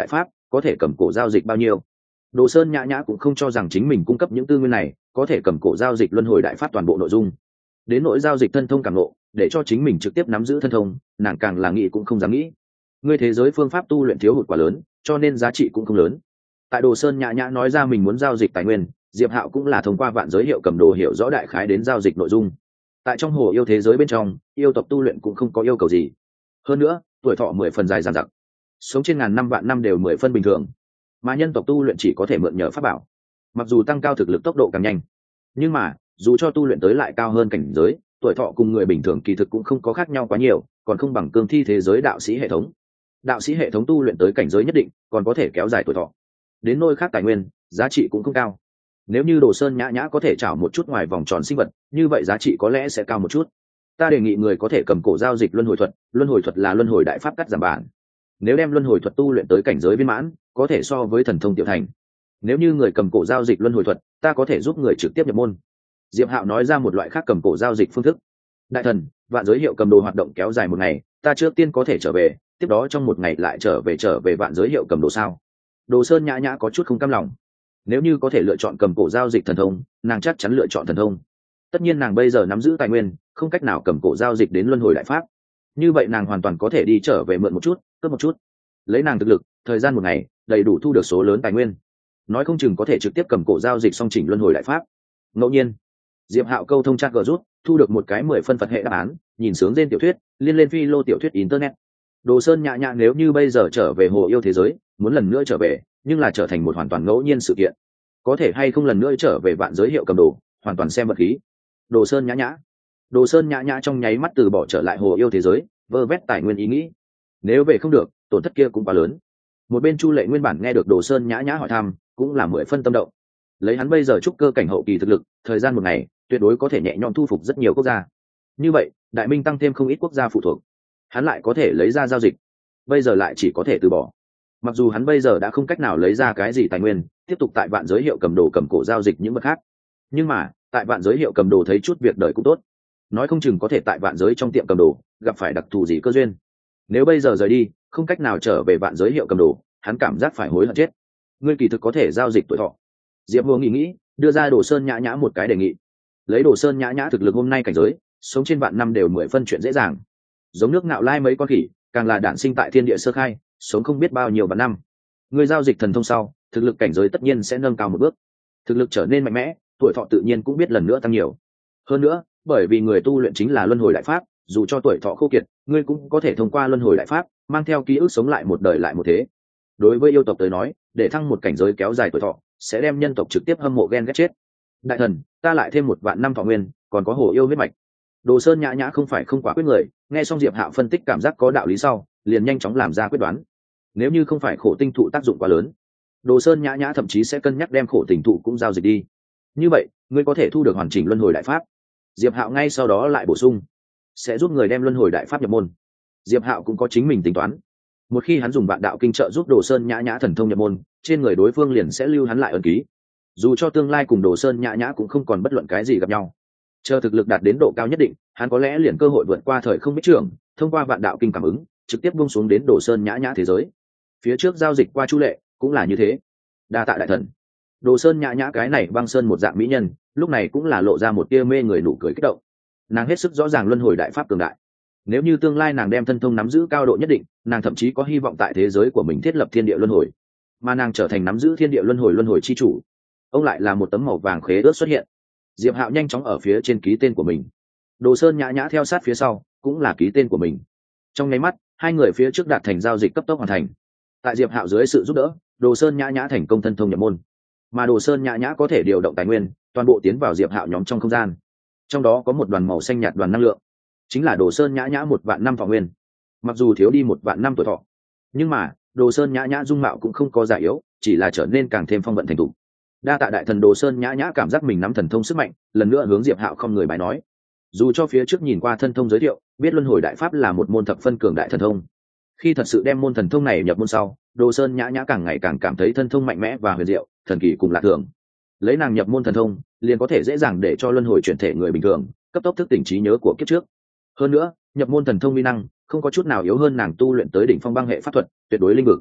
có thể cầm cổ giao dịch bao nhiêu. Đồ Sơn Nhã Nhã cũng không cho rằng chính mình cung cấp những tư nguyên này có thể cầm cổ giao dịch luân hồi đại pháp toàn bộ nội dung. Đến nỗi giao dịch thân thông càng ngộ, để cho chính mình trực tiếp nắm giữ thân thông, nàng càng là nghĩ cũng không dám nghĩ. Ngươi thế giới phương pháp tu luyện thiếu hụt quá lớn, cho nên giá trị cũng không lớn. Tại Đồ Sơn Nhã Nhã nói ra mình muốn giao dịch tài nguyên, Diệp Hạo cũng là thông qua vạn giới hiệu cầm đồ hiểu rõ đại khái đến giao dịch nội dung. Tại trong hồ yêu thế giới bên trong, yêu tộc tu luyện cũng không có yêu cầu gì. Hơn nữa, tuổi thọ mười phần dài dằng dặc, sống trên ngàn năm vạn năm đều mười phân bình thường, mà nhân tộc tu luyện chỉ có thể mượn nhờ pháp bảo. Mặc dù tăng cao thực lực tốc độ càng nhanh, nhưng mà dù cho tu luyện tới lại cao hơn cảnh giới, tuổi thọ cùng người bình thường kỳ thực cũng không có khác nhau quá nhiều, còn không bằng cương thi thế giới đạo sĩ hệ thống. Đạo sĩ hệ thống tu luyện tới cảnh giới nhất định còn có thể kéo dài tuổi thọ. Đến nơi khác tài nguyên giá trị cũng không cao. Nếu như Đồ Sơn Nhã Nhã có thể trảo một chút ngoài vòng tròn sinh vật, như vậy giá trị có lẽ sẽ cao một chút. Ta đề nghị người có thể cầm cổ giao dịch luân hồi thuật. Luân hồi thuật là luân hồi đại pháp cắt giảm bản. Nếu đem luân hồi thuật tu luyện tới cảnh giới viên mãn, có thể so với thần thông tiểu thành. Nếu như người cầm cổ giao dịch luân hồi thuật, ta có thể giúp người trực tiếp nhập môn. Diệp Hạo nói ra một loại khác cầm cổ giao dịch phương thức. Đại thần, vạn giới hiệu cầm đồ hoạt động kéo dài một ngày, ta trước tiên có thể trở về, tiếp đó trong một ngày lại trở về trở về vạn giới hiệu cầm đồ sao? Đồ Sơn Nhã Nhã có chút không cam lòng. Nếu như có thể lựa chọn cầm cổ giao dịch thần thông, nàng chắc chắn lựa chọn thần thông. Tất nhiên nàng bây giờ nắm giữ tài nguyên, không cách nào cầm cổ giao dịch đến luân hồi đại pháp. Như vậy nàng hoàn toàn có thể đi trở về mượn một chút, cướp một chút. Lấy nàng thực lực, thời gian một ngày, đầy đủ thu được số lớn tài nguyên. Nói không chừng có thể trực tiếp cầm cổ giao dịch song chỉnh luân hồi đại pháp. Ngẫu nhiên, Diệp Hạo câu thông chat gờ rút, thu được một cái mười phân Phật hệ đáp án, nhìn sướng trên tiểu thuyết, liên lên phi lô tiểu thuyết internet. Đồ Sơn Nhã Nhã nếu như bây giờ trở về hồ yêu thế giới, muốn lần nữa trở về, nhưng là trở thành một hoàn toàn ngẫu nhiên sự kiện. Có thể hay không lần nữa trở về vạn giới hiệu cầm đồ, hoàn toàn xem vật khí. Đồ Sơn Nhã Nhã. Đồ Sơn Nhã Nhã trong nháy mắt từ bỏ trở lại hồ yêu thế giới, vơ vét tài nguyên ý nghĩ. Nếu về không được, tổn thất kia cũng quá lớn. Một bên Chu Lệ nguyên bản nghe được Đồ Sơn Nhã Nhã hỏi thăm, cũng là mười phân tâm động. Lấy hắn bây giờ trúc cơ cảnh hậu kỳ thực lực, thời gian một ngày, tuyệt đối có thể nhẹ nhõm thu phục rất nhiều quốc gia. Như vậy, Đại Minh tăng thêm không ít quốc gia phụ thuộc, hắn lại có thể lấy ra giao dịch. Bây giờ lại chỉ có thể từ bỏ. Mặc dù hắn bây giờ đã không cách nào lấy ra cái gì tài nguyên, tiếp tục tại vạn giới hiệu cầm đồ cầm cổ giao dịch những vật khác, nhưng mà tại vạn giới hiệu cầm đồ thấy chút việc đời cũng tốt. Nói không chừng có thể tại vạn giới trong tiệm cầm đồ gặp phải đặc thù gì cơ duyên. Nếu bây giờ rời đi, không cách nào trở về vạn giới hiệu cầm đồ, hắn cảm giác phải hối hận chết. Ngươi kỳ thực có thể giao dịch tuổi thọ. Diệp Vô nghĩ nghĩ, đưa ra Đồ Sơn Nhã Nhã một cái đề nghị. Lấy Đồ Sơn Nhã Nhã thực lực hôm nay cảnh giới, sống trên vạn năm đều mười phân chuyện dễ dàng. Giống nước Ngạo Lai mấy con khỉ, càng là đản sinh tại thiên địa sơ khai, sống không biết bao nhiêu vạn năm. Ngươi giao dịch thần thông sau, thực lực cảnh giới tất nhiên sẽ nâng cao một bước. Thực lực trở nên mạnh mẽ, tuổi thọ tự nhiên cũng biết lần nữa tăng nhiều. Hơn nữa, bởi vì người tu luyện chính là luân hồi đại pháp, dù cho tuổi thọ khô kiệt, ngươi cũng có thể thông qua luân hồi đại pháp, mang theo ký ức sống lại một đời lại một thế. Đối với yêu tộc tới nói, để thăng một cảnh giới kéo dài tuổi thọ, sẽ đem nhân tộc trực tiếp hâm mộ ghen ghét chết. Đại thần, ta lại thêm một vạn năm thọ nguyên, còn có hồ yêu huyết mạch. Đồ Sơn Nhã Nhã không phải không quả quyết người, nghe xong Diệp Hạo phân tích cảm giác có đạo lý sau, liền nhanh chóng làm ra quyết đoán. Nếu như không phải khổ tinh thụ tác dụng quá lớn, Đồ Sơn Nhã Nhã thậm chí sẽ cân nhắc đem khổ tinh thụ cũng giao dịch đi. Như vậy, ngươi có thể thu được hoàn chỉnh luân hồi đại pháp. Diệp Hạo ngay sau đó lại bổ sung, sẽ giúp người đem luân hồi đại pháp nhập môn. Diệp Hạo cũng có chính mình tính toán. Một khi hắn dùng vạn đạo kinh trợ giúp Đồ Sơn Nhã Nhã thần thông nhập môn, trên người đối phương liền sẽ lưu hắn lại ấn ký. Dù cho tương lai cùng Đồ Sơn Nhã Nhã cũng không còn bất luận cái gì gặp nhau, chờ thực lực đạt đến độ cao nhất định, hắn có lẽ liền cơ hội vượt qua thời không biết trưởng, thông qua vạn đạo kinh cảm ứng, trực tiếp buông xuống đến Đồ Sơn Nhã Nhã thế giới. Phía trước giao dịch qua Chu Lệ cũng là như thế. Đa tạ đại thần. Đồ Sơn Nhã Nhã cái này băng sơn một dạng mỹ nhân, lúc này cũng là lộ ra một tia mê người nụ cười kích động. Nàng hết sức rõ ràng luân hồi đại pháp cường đại. Nếu như tương lai nàng đem thân thông nắm giữ cao độ nhất định, nàng thậm chí có hy vọng tại thế giới của mình thiết lập thiên địa luân hồi, mà nàng trở thành nắm giữ thiên địa luân hồi luân hồi chi chủ. Ông lại là một tấm màu vàng khế ước xuất hiện. Diệp Hạo nhanh chóng ở phía trên ký tên của mình. Đồ Sơn Nhã Nhã theo sát phía sau, cũng là ký tên của mình. Trong nháy mắt, hai người phía trước đạt thành giao dịch cấp tốc hoàn thành. Tại Diệp Hạo dưới sự giúp đỡ, Đồ Sơn Nhã Nhã thành công thân thông nhập môn, mà Đồ Sơn Nhã Nhã có thể điều động tài nguyên, toàn bộ tiến vào Diệp Hạo nhóm trong không gian. Trong đó có một đoàn màu xanh nhạt đoàn năng lượng, chính là Đồ Sơn Nhã Nhã một vạn năm thọ nguyên. Mặc dù thiếu đi một vạn năm tuổi thọ, nhưng mà Đồ Sơn Nhã Nhã dung mạo cũng không có già yếu, chỉ là trở nên càng thêm phong vận thành thục. Đa tạ đại thần. Đồ Sơn Nhã Nhã cảm giác mình nắm thần thông sức mạnh, lần nữa hướng Diệp Hạo không người bài nói. Dù cho phía trước nhìn qua thân thông giới thiệu, biết luân hồi đại pháp là một môn thập phân cường đại thần thông, khi thật sự đem môn thần thông này nhập môn sau, Đồ Sơn Nhã Nhã càng ngày càng cảm thấy thân thông mạnh mẽ và huyền diệu, thần kỳ cùng lạ thường. Lấy nàng nhập môn thần thông, liền có thể dễ dàng để cho luân hồi chuyển thể người bình thường cấp tốc thức tỉnh trí nhớ của kiếp trước. Hơn nữa, nhập môn thần thông uy năng không có chút nào yếu hơn nàng tu luyện tới đỉnh phong băng hệ pháp thuật, tuyệt đối linh vực.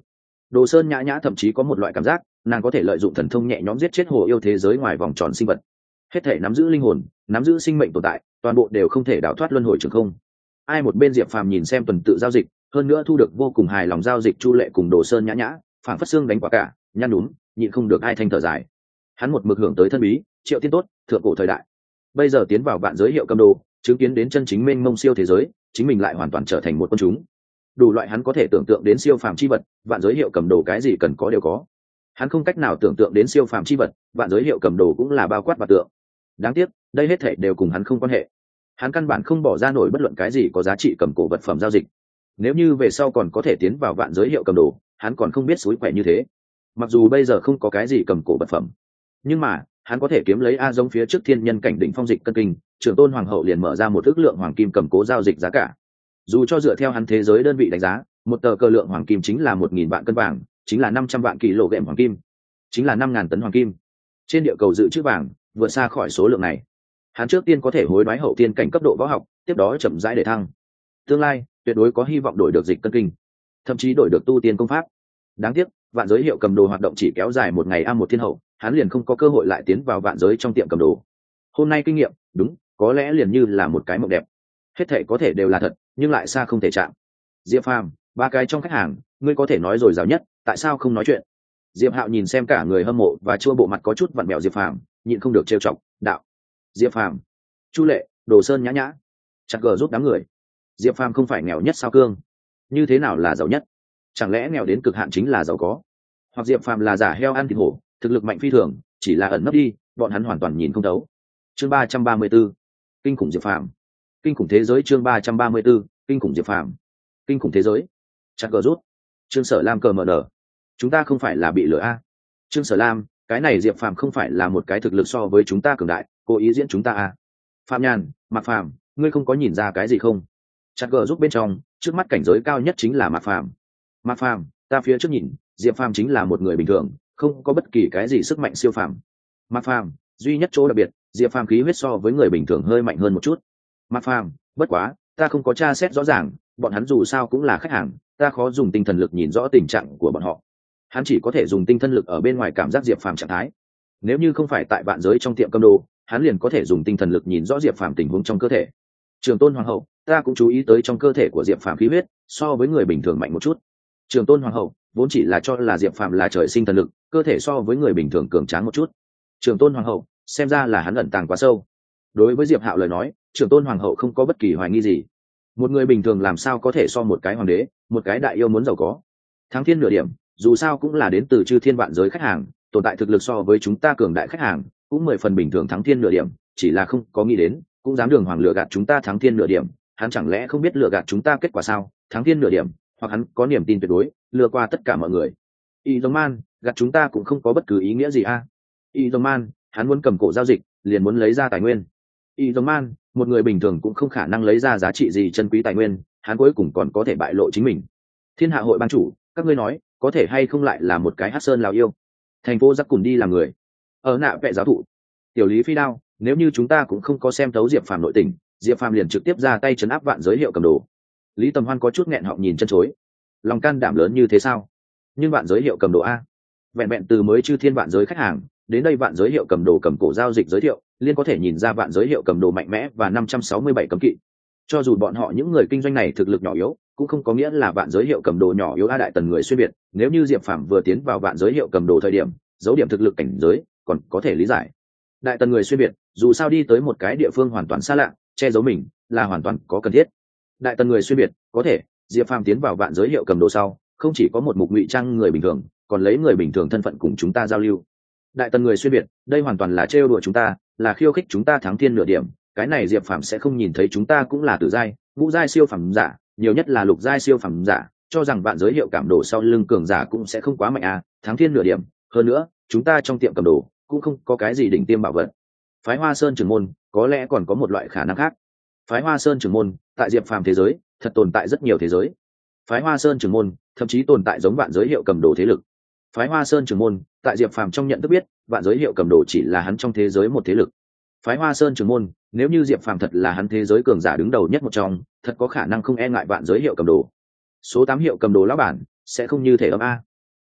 Đồ Sơn Nhã Nhã thậm chí có một loại cảm giác nàng có thể lợi dụng thần thông nhẹ nhõm giết chết hồ yêu thế giới ngoài vòng tròn sinh vật, hết thể nắm giữ linh hồn, nắm giữ sinh mệnh tồn tại, toàn bộ đều không thể đào thoát luân hồi trường không. Ai một bên Diệp Phàm nhìn xem tuần tự giao dịch, hơn nữa thu được vô cùng hài lòng giao dịch Chu Lệ cùng Đồ Sơn Nhã Nhã, phảng phất xương đánh quả cả, nhăn đúng, nhịn không được ai thanh thở dài. Hắn một mực hưởng tới thân bí, Triệu Tiên tốt, thượng cổ thời đại. Bây giờ tiến vào vạn giới hiệu cầm đồ, chứng kiến đến chân chính mênh mông siêu thế giới, chính mình lại hoàn toàn trở thành một con chúng. Đủ loại hắn có thể tưởng tượng đến siêu phàm chi vật, vạn giới hiệu cầm đồ cái gì cần có đều có. Hắn không cách nào tưởng tượng đến siêu phàm chi vật, vạn giới hiệu cầm đồ cũng là bao quát và tượng. Đáng tiếc, đây hết thảy đều cùng hắn không quan hệ. Hắn căn bản không bỏ ra nổi bất luận cái gì có giá trị cầm cổ vật phẩm giao dịch. Nếu như về sau còn có thể tiến vào vạn giới hiệu cầm đồ, hắn còn không biết suối quẻ như thế. Mặc dù bây giờ không có cái gì cầm cổ vật phẩm, nhưng mà hắn có thể kiếm lấy a giống phía trước thiên nhân cảnh đỉnh phong dịch cân kinh, trưởng tôn hoàng hậu liền mở ra một ước lượng hoàng kim cầm cố giao dịch giá cả. Dù cho dựa theo hắn thế giới đơn vị đánh giá, một tờ cờ lượng hoàng kim chính là một nghìn vạn cân vàng, chính là năm trăm vạn kg hoàng kim, chính là năm ngàn tấn hoàng kim. Trên địa cầu dự trữ vàng vượt xa khỏi số lượng này. Hắn trước tiên có thể hối đoái hậu tiên cảnh cấp độ võ học, tiếp đó chậm rãi để thăng. Tương lai tuyệt đối có hy vọng đổi được dịch cân kinh, thậm chí đổi được tu tiên công pháp. Đáng tiếc, vạn giới hiệu cầm đồ hoạt động chỉ kéo dài một ngày a một thiên hậu, hắn liền không có cơ hội lại tiến vào vạn giới trong tiệm cầm đồ. Hôm nay kinh nghiệm, đúng, có lẽ liền như là một cái mộng đẹp. Hết thảy có thể đều là thật, nhưng lại xa không thể chạm. Diệp Phàm, ba cái trong khách hàng, ngươi có thể nói rồi rào nhất, tại sao không nói chuyện? Diệp Hạo nhìn xem cả người hâm mộ và chua bộ mặt có chút vặn mèo Diệp Phàm, nhịn không được trêu chọc, đạo: Diệp Phàm, Chu Lệ, Đồ Sơn Nhã Nhã, chặt gờ giúp đám người. Diệp Phàm không phải nghèo nhất sao cương? Như thế nào là giàu nhất? Chẳng lẽ nghèo đến cực hạn chính là giàu có? Hoặc Diệp Phàm là giả heo ăn thịt hổ, thực lực mạnh phi thường, chỉ là ẩn nấp đi, bọn hắn hoàn toàn nhìn không thấu. Chương ba trăm ba mươi 34, kinh khủng Diệp Phàm. Kinh khủng thế giới chương ba trăm ba mươi 34, kinh khủng Diệp Phàm. Kinh khủng thế giới. Chặt gờ rút. Trương Sở Lam cờ mở nở. Chúng ta không phải là bị lừa a? Trương Sở Lam, cái này Diệp Phàm không phải là một cái thực lực so với chúng ta cường đại, cố ý diễn chúng ta a? Phạm Nhàn, Mạc Phàm, ngươi không có nhìn ra cái gì không? Chặt gờ giúp bên trong, trước mắt cảnh giới cao nhất chính là Mạc Phàm. Mạc Phàm, ta phía trước nhìn, Diệp Phàm chính là một người bình thường, không có bất kỳ cái gì sức mạnh siêu phàm. Mạc Phàm, duy nhất chỗ đặc biệt, Diệp Phàm khí huyết so với người bình thường hơi mạnh hơn một chút. Mạc Phàm, bất quá, ta không có tra xét rõ ràng, bọn hắn dù sao cũng là khách hàng, ta khó dùng tinh thần lực nhìn rõ tình trạng của bọn họ. Hắn chỉ có thể dùng tinh thần lực ở bên ngoài cảm giác Diệp Phàm trạng thái. Nếu như không phải tại vạn giới trong tiệm cầm đồ, hắn liền có thể dùng tinh thần lực nhìn rõ Diệp Phàm tình huống trong cơ thể. Trường Tôn Hoàng hậu, ta cũng chú ý tới trong cơ thể của Diệp Phàm khí huyết so với người bình thường mạnh một chút. Trường Tôn Hoàng hậu, vốn chỉ là cho là Diệp Phàm là trời sinh thần lực, cơ thể so với người bình thường cường tráng một chút. Trường Tôn Hoàng hậu, xem ra là hắn ẩn tàng quá sâu. Đối với Diệp Hạo lời nói, Trường Tôn Hoàng hậu không có bất kỳ hoài nghi gì. Một người bình thường làm sao có thể so một cái hoàng đế, một cái đại yêu muốn giàu có. Thắng thiên nửa điểm, dù sao cũng là đến từ chư thiên vạn giới khách hàng, tồn tại thực lực so với chúng ta cường đại khách hàng, cũng mười phần bình thường thắng thiên nửa điểm, chỉ là không có nghĩ đến, cũng dám đường hoàng lừa gạt chúng ta thắng thiên nửa điểm, hắn chẳng lẽ không biết lừa gạt chúng ta kết quả sao? Thắng thiên nửa điểm, hoặc hắn có niềm tin tuyệt đối, lừa qua tất cả mọi người. Y Dòng Man, gạt chúng ta cũng không có bất cứ ý nghĩa gì a. À? Y Dòng Man, hắn muốn cầm cổ giao dịch, liền muốn lấy ra tài nguyên. Y Dòng Man, một người bình thường cũng không khả năng lấy ra giá trị gì chân quý tài nguyên, hắn cuối cùng còn có thể bại lộ chính mình. Thiên Hạ hội ban chủ, các ngươi nói, có thể hay không lại là một cái Hắc Sơn Lào yêu? Thành phố Giặc Cùn đi làm người. Ở nạ vệ giáo thụ. Tiểu Lý Phi Đao, nếu như chúng ta cũng không có xem thấu Diệp Phàm nội tình, Diệp Phàm liền trực tiếp ra tay trấn áp vạn giới hiệu cầm đồ. Lý Tầm Hoan có chút nghẹn họng nhìn chân chối. Lòng can đảm lớn như thế sao? Nhưng vạn giới hiệu cầm đồ a, vẹn vẹn từ mới chư thiên vạn giới khách hàng đến đây vạn giới hiệu cầm đồ cầm cổ giao dịch giới thiệu, liên có thể nhìn ra vạn giới hiệu cầm đồ mạnh mẽ và năm trăm sáu mươi bảy cấm kỵ. Cho dù bọn họ những người kinh doanh này thực lực nhỏ yếu, cũng không có nghĩa là vạn giới hiệu cầm đồ nhỏ yếu a. Đại tần người xuyên biệt, nếu như Diệp Phàm vừa tiến vào vạn giới hiệu cầm đồ thời điểm, dấu điểm thực lực cảnh giới, còn có thể lý giải. Đại tần người xuyên biệt, dù sao đi tới một cái địa phương hoàn toàn xa lạ, che giấu mình là hoàn toàn có cần thiết. Đại tần người xuyên biệt, có thể, Diệp Phàm tiến vào vạn giới hiệu cầm đồ sau, không chỉ có một mục ngụy trang người bình thường, còn lấy người bình thường thân phận cùng chúng ta giao lưu. Đại tần người xuyên biệt, đây hoàn toàn là trêu đùa chúng ta, là khiêu khích chúng ta thắng thiên nửa điểm. Cái này Diệp Phàm sẽ không nhìn thấy chúng ta cũng là tử giai, ngũ giai siêu phẩm giả, nhiều nhất là lục giai siêu phẩm giả, cho rằng vạn giới hiệu cảm đồ sau lưng cường giả cũng sẽ không quá mạnh à? Thắng thiên nửa điểm. Hơn nữa, chúng ta trong tiệm cầm đồ cũng không có cái gì đỉnh tiêm bảo vật. Phái Hoa Sơn trưởng môn, có lẽ còn có một loại khả năng khác. Phái Hoa Sơn trưởng môn, tại Diệp Phàm thế giới, thật tồn tại rất nhiều thế giới. Phái Hoa Sơn trưởng môn, thậm chí tồn tại giống vạn giới hiệu cầm đồ thế lực. Phái Hoa Sơn trưởng môn, tại Diệp Phàm trong nhận thức biết, vạn giới hiệu cầm đồ chỉ là hắn trong thế giới một thế lực. Phái Hoa Sơn trưởng môn, nếu như Diệp Phàm thật là hắn thế giới cường giả đứng đầu nhất một trong, thật có khả năng không e ngại vạn giới hiệu cầm đồ. Số tám hiệu cầm đồ lão bản sẽ không như thể âm a.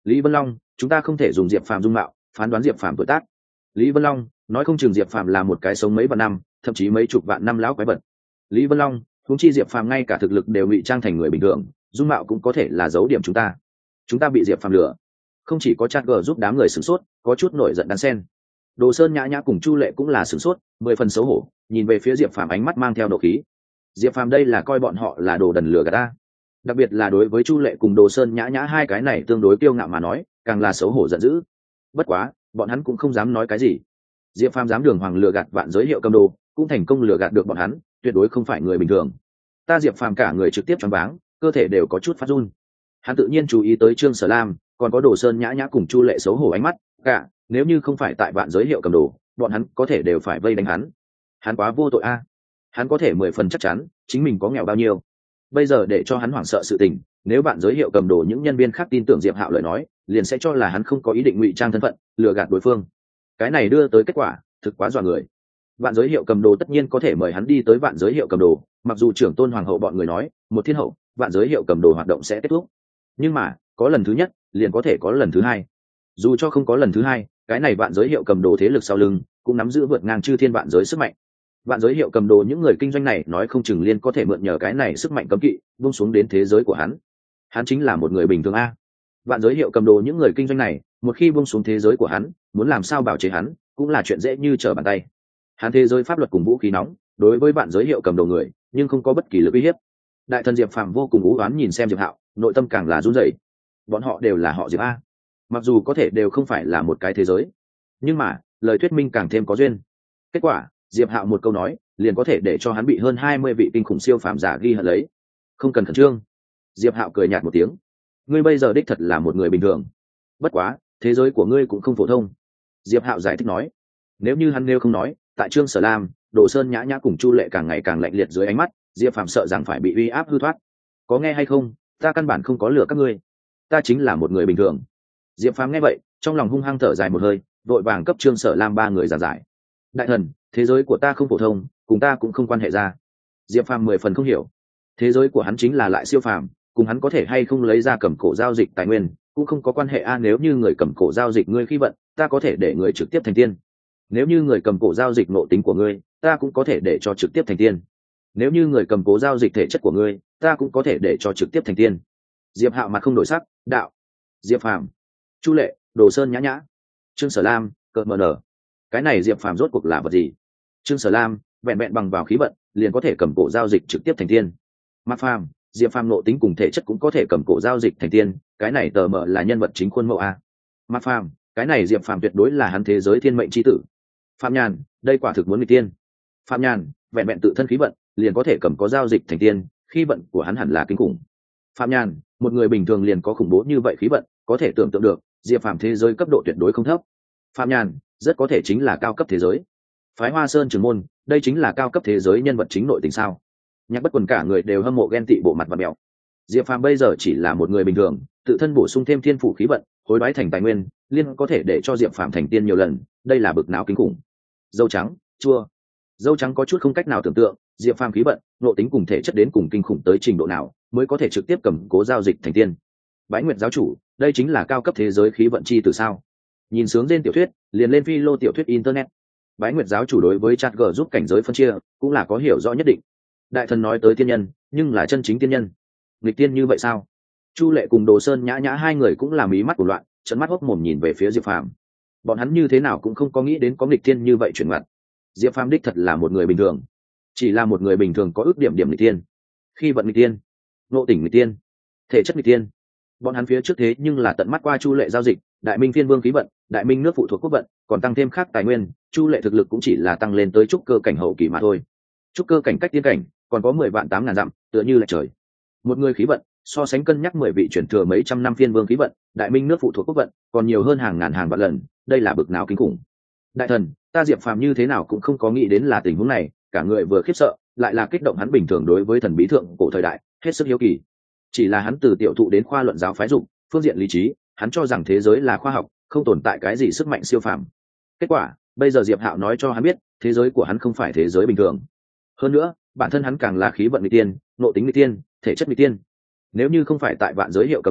Lý Vân Long, chúng ta không thể dùng Diệp Phàm dung mạo phán đoán Diệp Phàm tuổi tác. Lý Vân Long, nói không chừng Diệp Phàm là một cái sống mấy vạn năm, thậm chí mấy chục vạn năm lão quái vật. Lý Vân Long, huống chi Diệp Phàm ngay cả thực lực đều ngụy trang thành người bình thường, dung mạo cũng có thể là dấu điểm chúng ta. Chúng ta bị Diệp Phàm lừa. Không chỉ có chat gờ giúp đám người sửng sốt, có chút nổi giận đan sen. Đồ Sơn Nhã Nhã cùng Chu Lệ cũng là sửng sốt, mười phần xấu hổ, nhìn về phía Diệp Phàm ánh mắt mang theo nộ khí. Diệp Phàm đây là coi bọn họ là đồ đần lừa gạt ta. Đặc biệt là đối với Chu Lệ cùng Đồ Sơn Nhã Nhã hai cái này tương đối kiêu ngạo mà nói, càng là xấu hổ giận dữ. Bất quá, bọn hắn cũng không dám nói cái gì. Diệp Phàm dám đường hoàng lừa gạt vạn giới hiệu cầm đồ, cũng thành công lừa gạt được bọn hắn, tuyệt đối không phải người bình thường. Ta Diệp Phàm cả người trực tiếp choáng váng, cơ thể đều có chút phát run. Hắn tự nhiên chú ý tới Trương Sở Lam, còn có Đồ Sơn Nhã Nhã cùng Chu Lệ xấu hổ ánh mắt, cả, nếu như không phải tại vạn giới hiệu cầm đồ, bọn hắn có thể đều phải vây đánh hắn. Hắn quá vô tội a. Hắn có thể mười phần chắc chắn, chính mình có nghèo bao nhiêu. Bây giờ để cho hắn hoảng sợ sự tình, nếu vạn giới hiệu cầm đồ những nhân viên khác tin tưởng Diệp Hạo lời nói, liền sẽ cho là hắn không có ý định ngụy trang thân phận, lừa gạt đối phương. Cái này đưa tới kết quả, thực quá dọa người. Vạn giới hiệu cầm đồ tất nhiên có thể mời hắn đi tới vạn giới hiệu cầm đồ, mặc dù trưởng tôn hoàng hậu bọn người nói, một thiên hậu, vạn giới hiệu cầm đồ hoạt động sẽ kết thúc. Nhưng mà, có lần thứ nhất, liền có thể có lần thứ hai. Dù cho không có lần thứ hai, cái này vạn giới hiệu cầm đồ thế lực sau lưng cũng nắm giữ vượt ngang chư thiên vạn giới sức mạnh. Vạn giới hiệu cầm đồ những người kinh doanh này nói không chừng liên có thể mượn nhờ cái này sức mạnh cấm kỵ buông xuống đến thế giới của hắn. Hắn chính là một người bình thường a. Vạn giới hiệu cầm đồ những người kinh doanh này, một khi buông xuống thế giới của hắn, muốn làm sao bảo chế hắn, cũng là chuyện dễ như trở bàn tay. Hắn thế giới pháp luật cùng vũ khí nóng, đối với vạn giới hiệu cầm đồ người, nhưng không có bất kỳ lực uy hiếp. Đại thần Diệp Phàm vô cùng u uất nhìn xem Diệp Hạo, nội tâm càng là run rẩy. Bọn họ đều là họ Diệp a, mặc dù có thể đều không phải là một cái thế giới, nhưng mà lời thuyết minh càng thêm có duyên. Kết quả, Diệp Hạo một câu nói, liền có thể để cho hắn bị hơn hai mươi vị kinh khủng siêu phàm giả ghi hận lấy. Không cần khẩn trương. Diệp Hạo cười nhạt một tiếng. Ngươi bây giờ đích thật là một người bình thường. Bất quá, thế giới của ngươi cũng không phổ thông. Diệp Hạo giải thích nói. Nếu như hắn nêu không nói, tại Trương Sở Lam, Đồ Sơn Nhã Nhã cùng Chu Lệ càng ngày càng lạnh liệt dưới ánh mắt, Diệp Phàm sợ rằng phải bị uy áp hư thoát. Có nghe hay không, ta căn bản không có lừa các ngươi. Ta chính là một người bình thường. Diệp Phàm nghe vậy, trong lòng hung hăng thở dài một hơi, vội vàng cấp Trương Sở Lam ba người giảng giải. Đại thần, thế giới của ta không phổ thông, cùng ta cũng không quan hệ ra. Diệp Phàm mười phần không hiểu. Thế giới của hắn chính là lại siêu phàm, cùng hắn có thể hay không lấy ra cầm cổ giao dịch tài nguyên, cũng không có quan hệ a. Nếu như người cầm cổ giao dịch ngươi khi vận, ta có thể để người trực tiếp thành tiên. Nếu như người cầm cổ giao dịch nội tính của ngươi, ta cũng có thể để cho trực tiếp thành tiên. Nếu như người cầm cố giao dịch thể chất của ngươi, ta cũng có thể để cho trực tiếp thành tiên. Diệp Hạo mặt không đổi sắc, đạo. Diệp Phàm, Chu Lệ, Đồ Sơn Nhã Nhã, Trương Sở Lam, cợt mờ nở. Cái này Diệp Phàm rốt cuộc là vật gì? Trương Sở Lam vẹn vẹn bằng vào khí vận liền có thể cầm cổ giao dịch trực tiếp thành tiên. Mạc Phàm, Diệp Phàm nội tính cùng thể chất cũng có thể cầm cổ giao dịch thành tiên, cái này tờ mờ là nhân vật chính khuôn mẫu a. Mạc Phàm, cái này Diệp Phàm tuyệt đối là hắn thế giới thiên mệnh chi tử. Phạm Nhàn, đây quả thực muốn nghịch tiên. Phạm Nhàn, vẹn vẹn tự thân khí vận liền có thể cầm có giao dịch thành tiên, khí vận của hắn hẳn là kinh khủng. Phạm Nhàn, một người bình thường liền có khủng bố như vậy khí vận, có thể tưởng tượng được, Diệp Phàm thế giới cấp độ tuyệt đối không thấp. Phạm Nhàn, rất có thể chính là cao cấp thế giới. Phái Hoa Sơn Trường Môn, đây chính là cao cấp thế giới nhân vật chính nội tình sao? Nhạc Bất Quần cả người đều hâm mộ ghen tị bộ mặt và mèo. Diệp Phàm bây giờ chỉ là một người bình thường, tự thân bổ sung thêm thiên phủ khí vận, hối đoái thành tài nguyên, liên có thể để cho Diệp Phàm thành tiên nhiều lần, đây là bực não kinh khủng. Dâu trắng, chua. Dâu trắng có chút không cách nào tưởng tượng, Diệp Phàm khí vận, nội tính cùng thể chất đến cùng kinh khủng tới trình độ nào, mới có thể trực tiếp cầm cố giao dịch thành tiên. Bái Nguyệt giáo chủ, đây chính là cao cấp thế giới khí vận chi từ sao? Nhìn sướng trên tiểu thuyết, liền lên phi lô tiểu thuyết internet. Bái Nguyệt giáo chủ đối với chat g giúp cảnh giới phân chia, cũng là có hiểu rõ nhất định. Đại thần nói tới tiên nhân, nhưng là chân chính tiên nhân. Nghịch tiên như vậy sao? Chu Lệ cùng Đồ Sơn Nhã Nhã hai người cũng làm ý mắt của loạn, trợn mắt hốc mồm nhìn về phía Diệp Phàm. Bọn hắn như thế nào cũng không có nghĩ đến có nghịch tiên như vậy chuyển mặt. Diệp Phàm đích thật là một người bình thường, chỉ là một người bình thường có ước điểm điểm nghịch tiên. Khi vận nghịch tiên, nội tỉnh nghịch tiên, thể chất nghịch tiên. Bọn hắn phía trước thế nhưng là tận mắt qua Chu Lệ giao dịch, Đại Minh Phiên Vương khí vận, Đại Minh nước phụ thuộc quốc vận, còn tăng thêm khác tài nguyên, Chu Lệ thực lực cũng chỉ là tăng lên tới trúc cơ cảnh hậu kỳ mà thôi. Trúc cơ cảnh cách tiên cảnh, còn có mười vạn tám ngàn dặm, tựa như là trời. Một người khí vận, so sánh cân nhắc mười vị chuyển thừa mấy trăm năm Phiên Vương khí vận, Đại Minh nước phụ thuộc quốc vận, còn nhiều hơn hàng ngàn hàng vạn lần, đây là bực nào kinh khủng. Đại thần, ta Diệp Phàm như thế nào cũng không có nghĩ đến là tình huống này, cả người vừa khiếp sợ, lại là kích động hắn bình thường đối với thần bí thượng cổ thời đại, hết sức hiếu kỳ. Chỉ là hắn từ tiểu thụ đến khoa luận giáo phái dục, phương diện lý trí, hắn cho rằng thế giới là khoa học, không tồn tại cái gì sức mạnh siêu phàm. Kết quả, bây giờ Diệp Hạo nói cho hắn biết, thế giới của hắn không phải thế giới bình thường. Hơn nữa, bản thân hắn càng là khí vận nghịch tiên, nội tính nghịch tiên, thể chất nghịch tiên. Nếu như không phải tại vạn giới hiệu cầm đồ,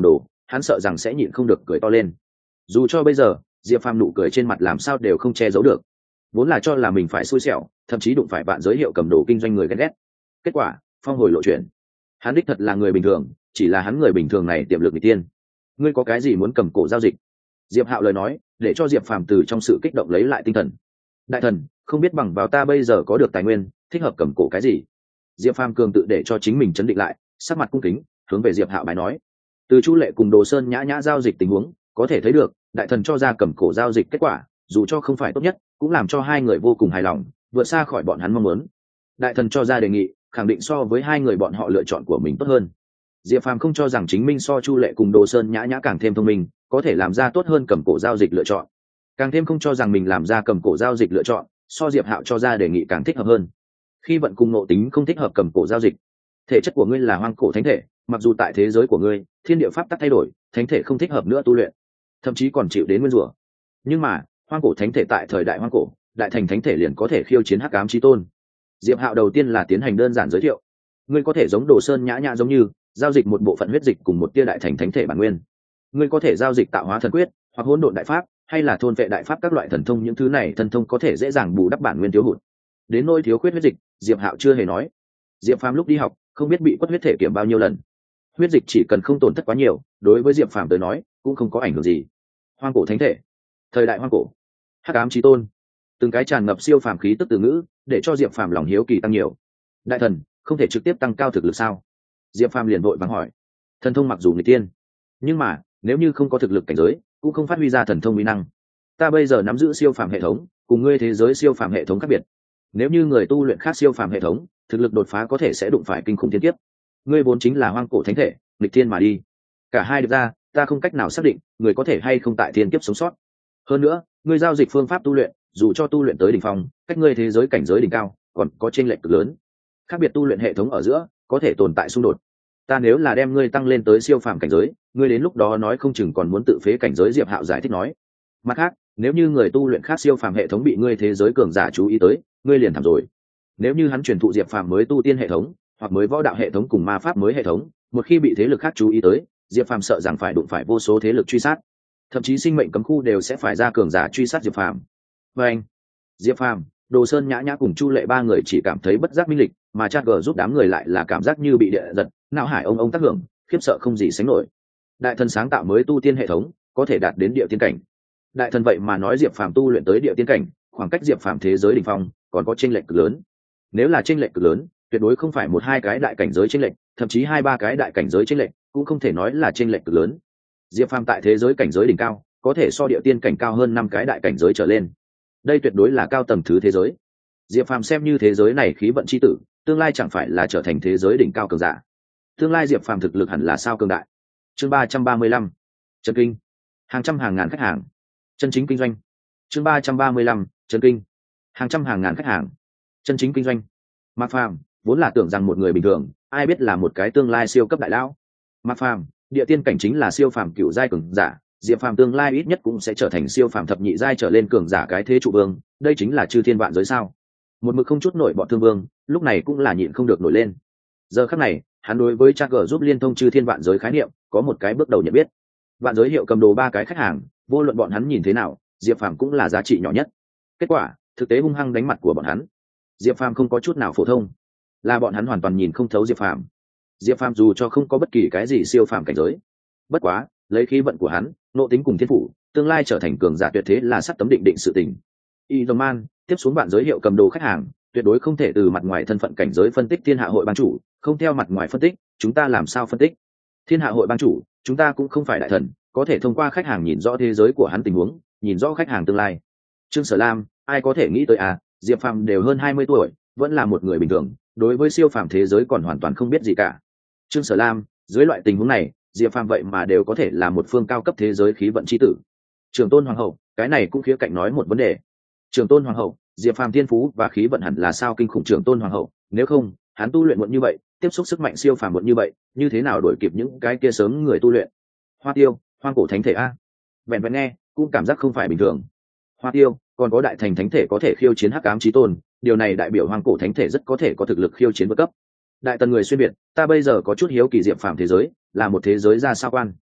hắn sợ rằng sẽ nhịn không được cười to lên. Dù cho bây giờ Diệp Phàm nụ cười trên mặt làm sao đều không che giấu được, vốn là cho là mình phải xui xẻo, thậm chí đụng phải bạn giới hiệu cầm đồ kinh doanh người ghen ghét. Kết quả phong hồi lộ chuyện, hắn đích thật là người bình thường, chỉ là hắn người bình thường này tiềm lực người tiên. Ngươi có cái gì muốn cầm cổ giao dịch? Diệp Hạo lời nói để cho Diệp Phàm từ trong sự kích động lấy lại tinh thần. Đại thần, không biết bằng vào ta bây giờ có được tài nguyên thích hợp cầm cổ cái gì? Diệp Phàm cường tự để cho chính mình chấn định lại, sắc mặt cung kính hướng về Diệp Hạo bài nói. Từ Chu Lệ cùng Đồ Sơn nhã nhã giao dịch tình huống có thể thấy được, đại thần cho ra cầm cổ giao dịch kết quả dù cho không phải tốt nhất cũng làm cho hai người vô cùng hài lòng, vượt xa khỏi bọn hắn mong muốn. Đại thần cho ra đề nghị khẳng định so với hai người bọn họ lựa chọn của mình tốt hơn. Diệp Phàm không cho rằng chính mình so Chu Lệ cùng Đồ Sơn nhã nhã càng thêm thông minh, có thể làm ra tốt hơn cầm cổ giao dịch lựa chọn, càng thêm không cho rằng mình làm ra cầm cổ giao dịch lựa chọn so Diệp Hạo cho ra đề nghị càng thích hợp hơn. Khi vận cùng ngộ tính không thích hợp cầm cổ giao dịch, thể chất của ngươi là hoang cổ thánh thể, mặc dù tại thế giới của ngươi thiên địa pháp tắc thay đổi, thánh thể không thích hợp nữa tu luyện, thậm chí còn chịu đến nguyên rủa, nhưng mà hoang cổ thánh thể tại thời đại hoang cổ đại thành thánh thể liền có thể khiêu chiến hắc ám chí tôn. Diệp Hạo đầu tiên là tiến hành đơn giản giới thiệu, ngươi có thể giống Đồ Sơn nhã nhã giống như giao dịch một bộ phận huyết dịch cùng một tia đại thành thánh thể bản nguyên, ngươi có thể giao dịch tạo hóa thần quyết hoặc hỗn độn đại pháp hay là thôn vệ đại pháp, các loại thần thông, những thứ này thần thông có thể dễ dàng bù đắp bản nguyên thiếu hụt. Đến nỗi thiếu khuyết huyết dịch, Diệp Hạo chưa hề nói. Diệp Phàm lúc đi học không biết bị quất huyết thể kiểm bao nhiêu lần, huyết dịch chỉ cần không tổn thất quá nhiều, đối với Diệp Phàm tới nói cũng không có ảnh hưởng gì. Hoang cổ thánh thể, thời đại hoang cổ, hắc ám chí tôn, từng cái tràn ngập siêu phàm khí tức từ ngữ để cho Diệp Phàm lòng hiếu kỳ tăng nhiều. Đại thần, không thể trực tiếp tăng cao thực lực sao? Diệp Phàm liền vội vàng hỏi. Thần thông mặc dù người tiên, nhưng mà nếu như không có thực lực cảnh giới cũng không phát huy ra thần thông uy năng. Ta bây giờ nắm giữ siêu phàm hệ thống, cùng ngươi thế giới siêu phàm hệ thống khác biệt. Nếu như người tu luyện khác siêu phàm hệ thống, thực lực đột phá có thể sẽ đụng phải kinh khủng thiên kiếp. Ngươi vốn chính là hoang cổ thánh thể, nghịch thiên mà đi, cả hai được ra ta không cách nào xác định người có thể hay không tại thiên kiếp sống sót. Hơn nữa ngươi giao dịch phương pháp tu luyện dù cho tu luyện tới đỉnh phong, cách ngươi thế giới cảnh giới đỉnh cao còn có chênh lệch cực lớn, khác biệt tu luyện hệ thống ở giữa có thể tồn tại xung đột. Ta nếu là đem ngươi tăng lên tới siêu phàm cảnh giới, ngươi đến lúc đó nói không chừng còn muốn tự phế cảnh giới. Diệp Hạo giải thích nói. Mặt khác, nếu như người tu luyện khác siêu phàm hệ thống bị ngươi thế giới cường giả chú ý tới, ngươi liền thảm rồi. Nếu như hắn truyền thụ Diệp Phàm mới tu tiên hệ thống hoặc mới võ đạo hệ thống cùng ma pháp mới hệ thống, một khi bị thế lực khác chú ý tới, Diệp Phàm sợ rằng phải đụng phải vô số thế lực truy sát, thậm chí sinh mệnh cấm khu đều sẽ phải ra cường giả truy sát Diệp Phàm. Và anh, Diệp Phàm, Đồ Sơn nhã nhã cùng Chu Lệ ba người chỉ cảm thấy bất giác minh lịch, mà Chat Gờ giúp đám người lại là cảm giác như bị địa giật, não hải ông ông tác hưởng, khiếp sợ không gì sánh nổi. Đại thần sáng tạo mới tu tiên hệ thống có thể đạt đến địa tiên cảnh. Đại thần vậy mà nói Diệp Phàm tu luyện tới địa tiên cảnh, khoảng cách Diệp Phàm thế giới đỉnh phong còn có chênh lệch cực lớn. Nếu là chênh lệch cực lớn, tuyệt đối không phải một hai cái đại cảnh giới chênh lệch, thậm chí hai ba cái đại cảnh giới chênh lệch, cũng không thể nói là chênh lệch cực lớn. Diệp Phàm tại thế giới cảnh giới đỉnh cao, có thể so địa tiên cảnh cao hơn năm cái đại cảnh giới trở lên. Đây tuyệt đối là cao tầng thứ thế giới. Diệp Phàm xem như thế giới này khí vận chi tử, tương lai chẳng phải là trở thành thế giới đỉnh cao cường giả. Tương lai Diệp Phàm thực lực hẳn là sao cường đại. Chương ba trăm ba mươi lăm, chân kinh. Hàng trăm hàng ngàn khách hàng, chân chính kinh doanh. Chương ba trăm ba mươi lăm, chân kinh. Hàng trăm hàng ngàn khách hàng, chân chính kinh doanh. Mạc Phàm vốn là tưởng rằng một người bình thường, ai biết là một cái tương lai siêu cấp đại lão. Mạc Phàm, địa tiên cảnh chính là siêu phàm cửu giai cường giả, Diệp Phàm tương lai ít nhất cũng sẽ trở thành siêu phàm thập nhị giai trở lên cường giả cái thế trụ vương, đây chính là chư thiên vạn giới sao? Một mực không chút nổi bọn thương vương, lúc này cũng là nhịn không được nổi lên. Giờ khắc này, hắn đối với Chat Gờ giúp liên thông chư thiên vạn giới khái niệm có một cái bước đầu nhận biết. Vạn giới hiệu cầm đồ ba cái khách hàng, vô luận bọn hắn nhìn thế nào, Diệp Phàm cũng là giá trị nhỏ nhất. Kết quả, thực tế hung hăng đánh mặt của bọn hắn. Diệp Phàm không có chút nào phổ thông, là bọn hắn hoàn toàn nhìn không thấu Diệp Phàm. Diệp Phàm dù cho không có bất kỳ cái gì siêu phàm cảnh giới, bất quá lấy khí vận của hắn, nộ tính cùng thiên phủ, tương lai trở thành cường giả tuyệt thế là sắp tấm định định sự tình. Iron Man tiếp xuống vạn giới hiệu cầm đồ khách hàng, tuyệt đối không thể từ mặt ngoài thân phận cảnh giới phân tích thiên hạ hội ban chủ, không theo mặt ngoài phân tích, chúng ta làm sao phân tích? Thiên hạ hội ban chủ, chúng ta cũng không phải đại thần, có thể thông qua khách hàng nhìn rõ thế giới của hắn tình huống, nhìn rõ khách hàng tương lai. Trương Sở Lam, ai có thể nghĩ tới à, Diệp Phàm đều hơn hai mươi tuổi, vẫn là một người bình thường, đối với siêu phàm thế giới còn hoàn toàn không biết gì cả. Trương Sở Lam, dưới loại tình huống này, Diệp Phàm vậy mà đều có thể là một phương cao cấp thế giới khí vận chi tử. Trường Tôn Hoàng hậu, cái này cũng khía cạnh nói một vấn đề. Trường Tôn Hoàng hậu, Diệp Phàm thiên phú và khí vận hẳn là sao kinh khủng Trường Tôn Hoàng hậu, nếu không, hắn tu luyện muộn như vậy, tiếp xúc sức mạnh siêu phàm muộn như vậy, như thế nào đuổi kịp những cái kia sớm người tu luyện? Hoa Tiêu, hoang cổ thánh thể a. Vẹn vẹn nghe, cũng cảm giác không phải bình thường. Hoa Tiêu, còn có đại thành thánh thể có thể khiêu chiến hắc ám chí tôn, điều này đại biểu hoang cổ thánh thể rất có thể có thực lực khiêu chiến vượt cấp. Đại tần người xuyên biệt, ta bây giờ có chút hiếu kỳ Diệp Phàm thế giới, là một thế giới ra sao quan.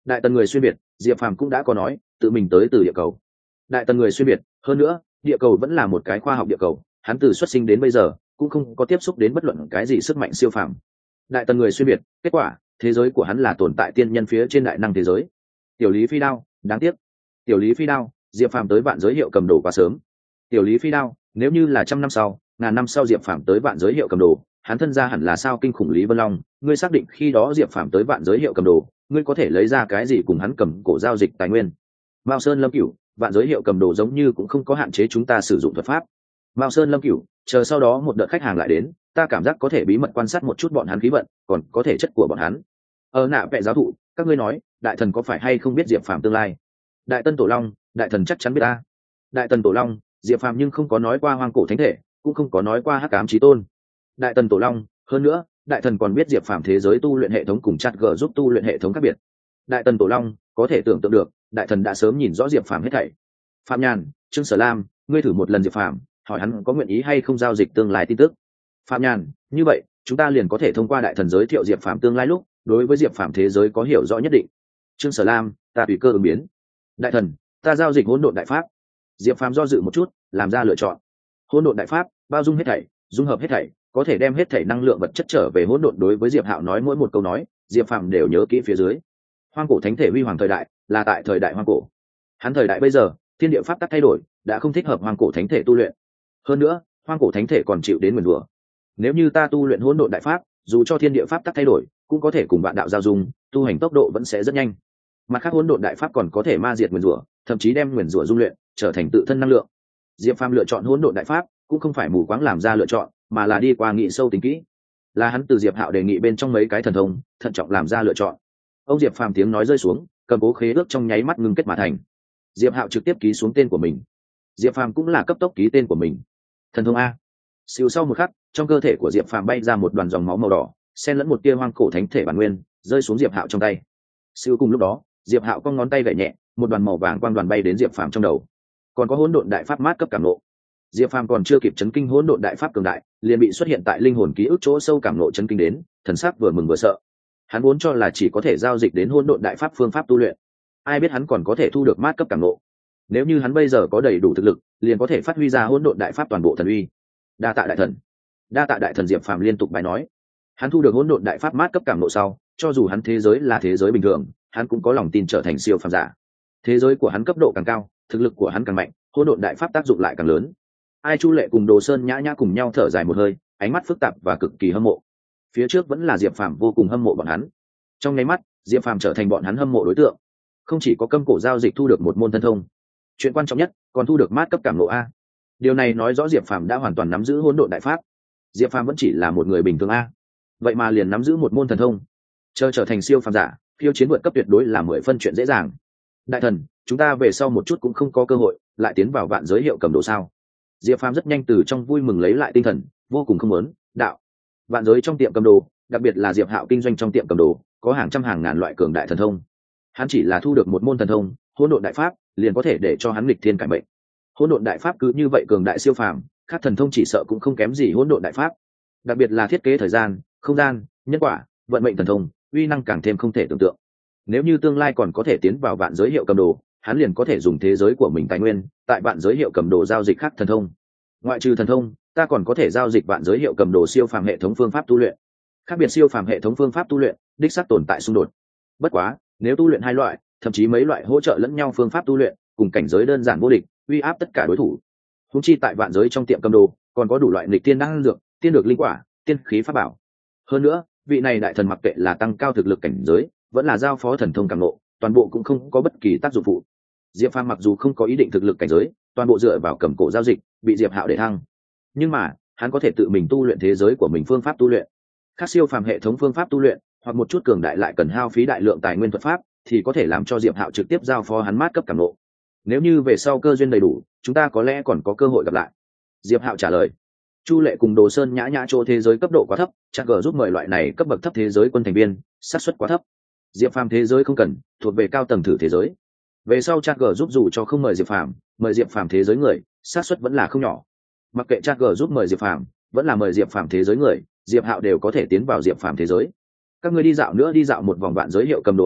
Đại tần người xuyên biệt, Diệp Phàm cũng đã có nói tự mình tới từ địa cầu. Đại tần người xuyên biệt, hơn nữa địa cầu vẫn là một cái khoa học địa cầu, hắn từ xuất sinh đến bây giờ cũng không có tiếp xúc đến bất luận cái gì sức mạnh siêu phàm. Đại tần người xuyên biệt, kết quả thế giới của hắn là tồn tại tiên nhân phía trên đại năng thế giới. Tiểu Lý Phi Đao, đáng tiếc. Tiểu Lý Phi Đao, Diệp Phàm tới vạn giới hiệu cầm đồ quá sớm. Tiểu Lý Phi Đao, nếu như là trăm năm sau, ngàn năm sau Diệp Phàm tới vạn giới hiệu cầm đồ, hắn thân ra hẳn là sao kinh khủng Lý Vân Long, ngươi xác định khi đó Diệp Phàm tới vạn giới hiệu cầm đồ, ngươi có thể lấy ra cái gì cùng hắn cầm cổ giao dịch tài nguyên? Mao Sơn Lâm Cửu, vạn giới hiệu cầm đồ giống như cũng không có hạn chế chúng ta sử dụng thuật pháp. Mao Sơn Lâm Cửu, chờ sau đó một đợt khách hàng lại đến, ta cảm giác có thể bí mật quan sát một chút bọn hắn khí vận, còn có thể chất của bọn hắn. Ở nạ vẽ giáo thụ, các ngươi nói, đại thần có phải hay không biết Diệp Phàm tương lai? Đại Tân Tổ Long, đại thần chắc chắn biết ta. Đại Tần Tổ Long, Diệp Phàm nhưng không có nói qua hoang cổ thánh thể, cũng không có nói qua hắc ám chí tôn. Đại Tần Tổ Long, hơn nữa, đại thần còn biết Diệp Phàm thế giới tu luyện hệ thống cùng chặt g giúp tu luyện hệ thống khác biệt. Đại Tần Tổ Long, có thể tưởng tượng được, đại thần đã sớm nhìn rõ Diệp Phàm hết thảy. Phạm Nhàn, Trương Sở Lam, ngươi thử một lần Diệp Phàm, hỏi hắn có nguyện ý hay không giao dịch tương lai tin tức. Phạm Nhàn, như vậy, chúng ta liền có thể thông qua đại thần giới thiệu Diệp Phàm tương lai lúc, đối với Diệp Phàm thế giới có hiểu rõ nhất định. Trương Sở Lam, ta tùy cơ ứng biến. Đại thần, ta giao dịch hỗn độn đại pháp. Diệp Phàm do dự một chút, làm ra lựa chọn. Hỗn độn đại pháp, bao dung hết thảy, dung hợp hết thảy, có thể đem hết thảy năng lượng vật chất trở về hỗn độn. Đối với Diệp Hạo nói mỗi một câu nói, Diệp Phàm đều nhớ kỹ phía dưới. Hoang cổ thánh thể huy hoàng thời đại, là tại thời đại hoang cổ. Hắn thời đại bây giờ, thiên địa pháp tắc thay đổi, đã không thích hợp hoang cổ thánh thể tu luyện. Hơn nữa, hoang cổ thánh thể còn chịu đến nguyền rủa. Nếu như ta tu luyện hỗn độn đại pháp, dù cho thiên địa pháp tắc thay đổi, cũng có thể cùng vạn đạo giao dung, tu hành tốc độ vẫn sẽ rất nhanh. Mặt khác hỗn độn đại pháp còn có thể ma diệt nguyền rủa, thậm chí đem nguyền rủa dung luyện trở thành tự thân năng lượng. Diệp Phàm lựa chọn hỗn độn đại pháp cũng không phải mù quáng làm ra lựa chọn, mà là đi qua nghị sâu tính kỹ. Là hắn từ Diệp Hạo đề nghị bên trong mấy cái thần thông, thận trọng làm ra lựa chọn. Ông Diệp Phàm tiếng nói rơi xuống, cầm cố khế ước trong nháy mắt ngưng kết mà thành. Diệp Hạo trực tiếp ký xuống tên của mình. Diệp Phàm cũng là cấp tốc ký tên của mình. Thần thông a. Siêu sau một khắc, trong cơ thể của Diệp Phàm bay ra một đoàn dòng máu màu đỏ, xen lẫn một tia hoang cổ thánh thể bản nguyên, rơi xuống Diệp Hạo trong tay. Siêu cùng lúc đó, Diệp Hạo cong ngón tay gảy nhẹ, một đoàn màu vàng quang đoàn bay đến Diệp Phàm trong đầu. Còn có hỗn độn đại pháp mát cấp cảm nộ. Diệp Phàm còn chưa kịp chấn kinh hỗn độn đại pháp cường đại, liền bị xuất hiện tại linh hồn ký ức chỗ sâu cảm nộ chấn kinh đến, thần sắc vừa mừng vừa sợ. Hắn vốn cho là chỉ có thể giao dịch đến hỗn độn đại pháp phương pháp tu luyện, ai biết hắn còn có thể thu được mát cấp cảm nộ. Nếu như hắn bây giờ có đầy đủ thực lực, liền có thể phát huy ra hỗn độn đại pháp toàn bộ thần uy. Đa tạ đại thần. Đa tạ đại thần. Diệp Phàm liên tục bài nói. Hắn thu được hỗn độn đại pháp mát cấp cảm nộ sau, cho dù hắn thế giới là thế giới bình thường, hắn cũng có lòng tin trở thành siêu phàm giả. Thế giới của hắn cấp độ càng cao, thực lực của hắn càng mạnh, hỗn độn đại pháp tác dụng lại càng lớn. Ai Chu Lệ cùng Đồ Sơn nhã nhã cùng nhau thở dài một hơi, ánh mắt phức tạp và cực kỳ hâm mộ. Phía trước vẫn là Diệp Phàm vô cùng hâm mộ bọn hắn. Trong nháy mắt, Diệp Phàm trở thành bọn hắn hâm mộ đối tượng. Không chỉ có câm cổ giao dịch thu được một môn thân thông, chuyện quan trọng nhất, còn thu được mát cấp cảm nộ a. Điều này nói rõ Diệp Phàm đã hoàn toàn nắm giữ hỗn độn đại pháp. Diệp Phàm vẫn chỉ là một người bình thường a, vậy mà liền nắm giữ một môn thần thông. Chờ trở thành siêu phàm giả, phiêu chiến vượt cấp tuyệt đối là mười phân chuyện dễ dàng. Đại thần, chúng ta về sau một chút cũng không có cơ hội lại tiến vào vạn giới hiệu cầm đồ sao? Diệp Phàm rất nhanh từ trong vui mừng lấy lại tinh thần, vô cùng không muốn đạo. Vạn giới trong tiệm cầm đồ, đặc biệt là Diệp Hạo kinh doanh trong tiệm cầm đồ, có hàng trăm hàng ngàn loại cường đại thần thông. Hắn chỉ là thu được một môn thần thông, hỗn độn đại pháp, liền có thể để cho hắn nghịch thiên cải mệnh. Hỗn độn đại pháp cứ như vậy cường đại siêu phàm, các thần thông chỉ sợ cũng không kém gì hỗn độn đại pháp. Đặc biệt là thiết kế thời gian, không gian, nhân quả, vận mệnh thần thông, uy năng càng thêm không thể tưởng tượng. Nếu như tương lai còn có thể tiến vào vạn giới hiệu cầm đồ, hắn liền có thể dùng thế giới của mình tài nguyên, tại vạn giới hiệu cầm đồ giao dịch khác thần thông. Ngoại trừ thần thông, ta còn có thể giao dịch vạn giới hiệu cầm đồ siêu phàm hệ thống phương pháp tu luyện. Khác biệt siêu phàm hệ thống phương pháp tu luyện, đích xác tồn tại xung đột. Bất quá, nếu tu luyện hai loại, thậm chí mấy loại hỗ trợ lẫn nhau phương pháp tu luyện, cùng cảnh giới đơn giản vô địch, uy áp tất cả đối thủ. Húng chi tại vạn giới trong tiệm cầm đồ, còn có đủ loại nghịch tiên năng lượng, tiên được linh quả, tiên khí pháp bảo. Hơn nữa, vị này đại thần mặc kệ là tăng cao thực lực cảnh giới, vẫn là giao phó thần thông càng ngộ, toàn bộ cũng không có bất kỳ tác dụng phụ. Diệp Phàm mặc dù không có ý định thực lực cảnh giới, toàn bộ dựa vào cầm cổ giao dịch, bị Diệp Hạo để thăng. Nhưng mà, hắn có thể tự mình tu luyện thế giới của mình phương pháp tu luyện. Khác siêu phàm hệ thống phương pháp tu luyện, hoặc một chút cường đại lại cần hao phí đại lượng tài nguyên thuật pháp, thì có thể làm cho Diệp Hạo trực tiếp giao phó hắn mát cấp cảm ngộ. Nếu như về sau cơ duyên đầy đủ, chúng ta có lẽ còn có cơ hội gặp lại. Diệp Hạo trả lời. Chu Lệ cùng Đồ Sơn nhã nhã chỗ thế giới cấp độ quá thấp, chắc gờ giúp mời loại này cấp bậc thấp thế giới quân thành viên, xác suất quá thấp. Diệp Phàm thế giới không cần, thuộc về cao tầng thử thế giới. Về sau chắc gờ giúp dù cho không mời Diệp Phàm, mời Diệp Phàm thế giới người, xác suất vẫn là không nhỏ. Mặc kệ chắc gờ giúp mời Diệp Phàm, vẫn là mời Diệp Phàm thế giới người, Diệp Hạo đều có thể tiến vào Diệp Phàm thế giới. Các ngươi đi dạo nữa đi dạo một vòng vạn giới hiệu cầm đồ a,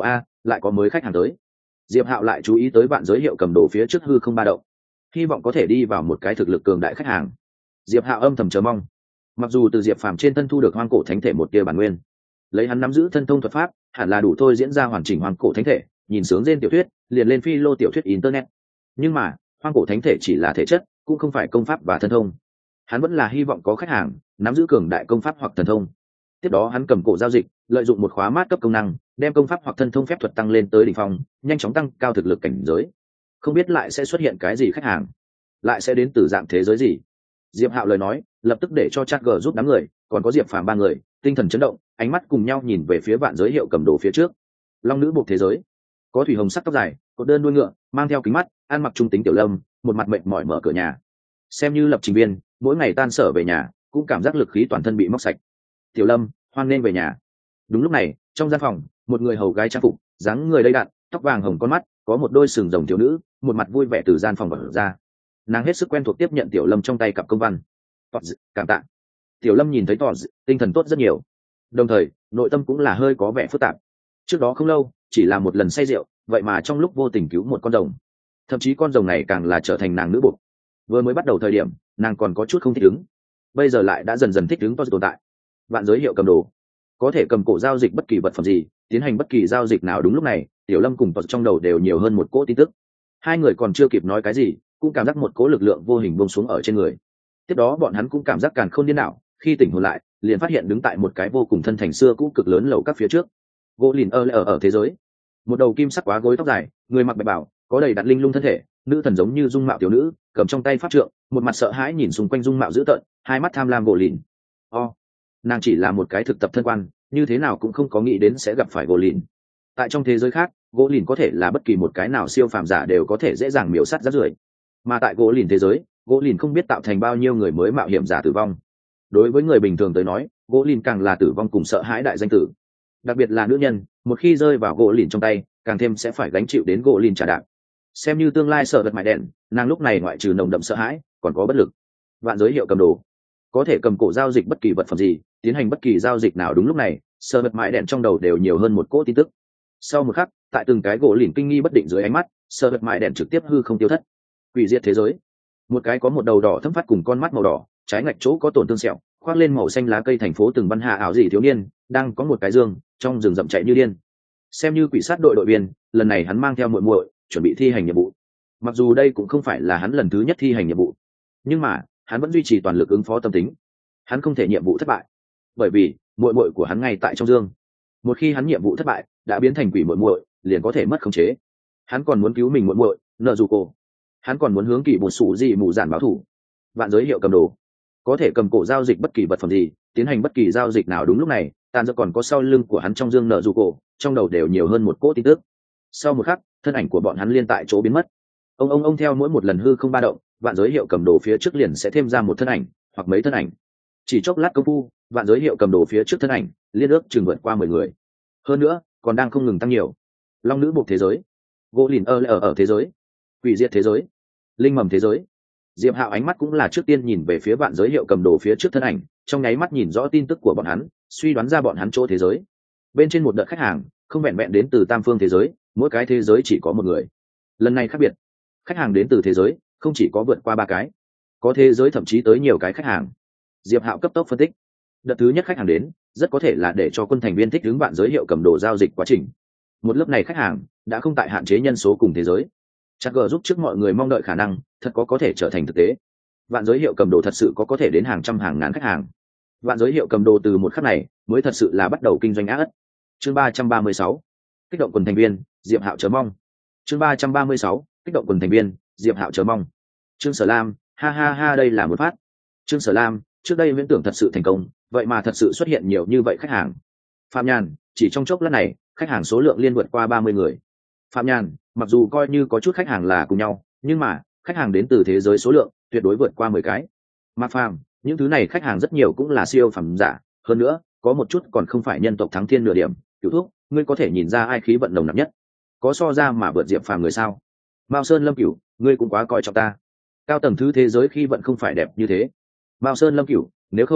lại có mới khách hàng tới. Diệp Hạo lại chú ý tới vạn giới hiệu cầm đồ phía trước hư không ba động, hy vọng có thể đi vào một cái thực lực cường đại khách hàng. Diệp Hạo âm thầm chờ mong. Mặc dù từ Diệp Phàm trên thân thu được hoang cổ thánh thể một tia bản nguyên, lấy hắn nắm giữ thân thông thuật pháp, hẳn là đủ thôi diễn ra hoàn chỉnh hoang cổ thánh thể, nhìn sướng trên tiểu thuyết, liền lên phi lô tiểu thuyết internet. Nhưng mà, hoang cổ thánh thể chỉ là thể chất, cũng không phải công pháp và thân thông. Hắn vẫn là hy vọng có khách hàng nắm giữ cường đại công pháp hoặc thần thông. Tiếp đó hắn cầm cổ giao dịch, lợi dụng một khóa mát cấp công năng, đem công pháp hoặc thân thông phép thuật tăng lên tới đỉnh phong, nhanh chóng tăng cao thực lực cảnh giới. Không biết lại sẽ xuất hiện cái gì khách hàng, lại sẽ đến từ dạng thế giới gì. Diệp Hạo lời nói lập tức để cho chat g giúp đám người, còn có Diệp Phàm ba người tinh thần chấn động, ánh mắt cùng nhau nhìn về phía vạn giới hiệu cầm đồ phía trước. Long nữ buộc thế giới, có thủy hồng sắc tóc dài, có đơn đuôi ngựa, mang theo kính mắt, ăn mặc trung tính tiểu lâm, một mặt mệt mỏi mở cửa nhà. Xem như lập trình viên, mỗi ngày tan sở về nhà cũng cảm giác lực khí toàn thân bị móc sạch. Tiểu lâm, hoan nên về nhà. Đúng lúc này, trong gian phòng, một người hầu gái trang phục, dáng người đầy đặn, tóc vàng hồng con mắt, có một đôi sừng rồng thiếu nữ, một mặt vui vẻ từ gian phòng mở ra. Nàng hết sức quen thuộc tiếp nhận tiểu lâm trong tay cặp công văn. Tọt d... cảm tạ. Tiểu lâm nhìn thấy tọt d... tinh thần tốt rất nhiều, đồng thời nội tâm cũng là hơi có vẻ phức tạp. Trước đó không lâu, chỉ là một lần say rượu, vậy mà trong lúc vô tình cứu một con rồng, thậm chí con rồng này càng là trở thành nàng nữ buộc. Vừa mới bắt đầu thời điểm, nàng còn có chút không thích ứng, bây giờ lại đã dần dần thích ứng tọt tồn tại. Vạn giới hiệu cầm đồ, có thể cầm cổ giao dịch bất kỳ vật phẩm gì, tiến hành bất kỳ giao dịch nào. Đúng lúc này, tiểu lâm cùng tọt trong đầu đều nhiều hơn một cỗ tin tức. Hai người còn chưa kịp nói cái gì, cũng cảm giác một cỗ lực lượng vô hình buông xuống ở trên người. Tiếp đó bọn hắn cũng cảm giác càn khôn điên đảo, khi tỉnh hồn lại, liền phát hiện đứng tại một cái vô cùng thân thành xưa cũ cực lớn lầu các phía trước. Gỗ lìn ở ở ở thế giới, một đầu kim sắc quá gối tóc dài, người mặc bạch bào, có đầy đặn linh lung thân thể, nữ thần giống như dung mạo tiểu nữ, cầm trong tay pháp trượng, một mặt sợ hãi nhìn xung quanh dung mạo dữ tợn, hai mắt tham lam gỗ lìn. O, nàng chỉ là một cái thực tập thân quan, như thế nào cũng không có nghĩ đến sẽ gặp phải gỗ lìn. Tại trong thế giới khác, gỗ lìn có thể là bất kỳ một cái nào siêu phàm giả đều có thể dễ dàng miểu sát rác rưởi, mà tại gỗ lìn thế giới, gỗ lìn không biết tạo thành bao nhiêu người mới mạo hiểm giả tử vong. Đối với người bình thường tới nói, gỗ lìn càng là tử vong cùng sợ hãi đại danh tử, đặc biệt là nữ nhân, một khi rơi vào gỗ lìn trong tay, càng thêm sẽ phải gánh chịu đến gỗ lìn trả đạp. Xem như tương lai sợ vật mại đèn, nàng lúc này ngoại trừ nồng đậm sợ hãi, còn có bất lực. Vạn giới hiệu cầm đồ, có thể cầm cổ giao dịch bất kỳ vật phẩm gì, tiến hành bất kỳ giao dịch nào. Đúng lúc này, sợ vật mại đèn trong đầu đều nhiều hơn một cỗ tin tức. Sau một khắc, tại từng cái gỗ lìn kinh nghi bất định dưới ánh mắt, sợ vật mại đèn trực tiếp hư không tiêu thất. Quỷ diệt thế giới, một cái có một đầu đỏ thâm phát cùng con mắt màu đỏ, trái ngạch chỗ có tổn thương sẹo, khoác lên màu xanh lá cây thành phố từng văn hạ ảo gì thiếu niên, đang có một cái dương trong rừng rậm chạy như điên. Xem như quỷ sát đội đội viên, lần này hắn mang theo muội muội, chuẩn bị thi hành nhiệm vụ. Mặc dù đây cũng không phải là hắn lần thứ nhất thi hành nhiệm vụ, nhưng mà hắn vẫn duy trì toàn lực ứng phó tâm tính. Hắn không thể nhiệm vụ thất bại, bởi vì muội muội của hắn ngay tại trong dương. Một khi hắn nhiệm vụ thất bại, đã biến thành quỷ muội muội, liền có thể mất khống chế. Hắn còn muốn cứu mình muội muội, nợ dù cô. Hắn còn muốn hướng kỳ một sủ gì mù giản báo thủ. Vạn giới hiệu cầm đồ, có thể cầm cổ giao dịch bất kỳ vật phẩm gì, tiến hành bất kỳ giao dịch nào. Đúng lúc này, tàn giật còn có sau lưng của hắn trong dương nợ dù cổ, trong đầu đều nhiều hơn một cỗ tin tức. Sau một khắc, thân ảnh của bọn hắn liên tại chỗ biến mất. Ông ông ông theo mỗi một lần hư không ba động, vạn giới hiệu cầm đồ phía trước liền sẽ thêm ra một thân ảnh hoặc mấy thân ảnh. Chỉ chốc lát công phu, vạn giới hiệu cầm đồ phía trước thân ảnh liên ước chừng vượt qua mười người. Hơn nữa, còn đang không ngừng tăng nhiều. Long nữ buộc thế giới, gỗ lìn ở ở ở thế giới, quỷ diệt thế giới, linh mầm thế giới. Diệp Hạo ánh mắt cũng là trước tiên nhìn về phía vạn giới hiệu cầm đồ phía trước thân ảnh, trong nháy mắt nhìn rõ tin tức của bọn hắn, suy đoán ra bọn hắn chỗ thế giới. Bên trên một đợt khách hàng, không vẹn vẹn đến từ tam phương thế giới, mỗi cái thế giới chỉ có một người. Lần này khác biệt, khách hàng đến từ thế giới không chỉ có vượt qua ba cái, có thế giới thậm chí tới nhiều cái khách hàng. Diệp Hạo cấp tốc phân tích, đợt thứ nhất khách hàng đến, rất có thể là để cho quân thành viên thích ứng vạn giới hiệu cầm đồ giao dịch quá trình. Một lớp này khách hàng đã không tại hạn chế nhân số cùng thế giới, chắc gờ giúp trước mọi người mong đợi khả năng thật có có thể trở thành thực tế. Vạn giới hiệu cầm đồ thật sự có có thể đến hàng trăm hàng ngàn khách hàng. Vạn giới hiệu cầm đồ từ một khắc này mới thật sự là bắt đầu kinh doanh á ất. Chương ba trăm ba mươi sáu, kích động quần thành viên, Diệp Hạo chờ mong. Chương ba trăm ba mươi sáu, kích động quần thành viên, Diệp Hạo chờ mong. Trương Sở Lam, ha ha ha, đây là một phát. Trương Sở Lam, trước đây viễn tưởng thật sự thành công, vậy mà thật sự xuất hiện nhiều như vậy khách hàng. Phạm Nhàn, chỉ trong chốc lát này, khách hàng số lượng liên vượt qua ba mươi người. Phạm Nhàn, mặc dù coi như có chút khách hàng là cùng nhau, nhưng mà khách hàng đến từ thế giới số lượng tuyệt đối vượt qua mười cái. Mạc Phàm, những thứ này khách hàng rất nhiều cũng là siêu phẩm giả, hơn nữa có một chút còn không phải nhân tộc thắng thiên nửa điểm. Cửu Thúc, ngươi có thể nhìn ra ai khí vận nồng nặc nhất? Có so ra mà vượt Diệp Phàm người sao? Mao Sơn Lâm Cửu, ngươi cũng quá coi trọng ta. Cao tầng thứ thế giới khi vận không phải đẹp như thế. Mao Sơn Lâm Cửu, nếu không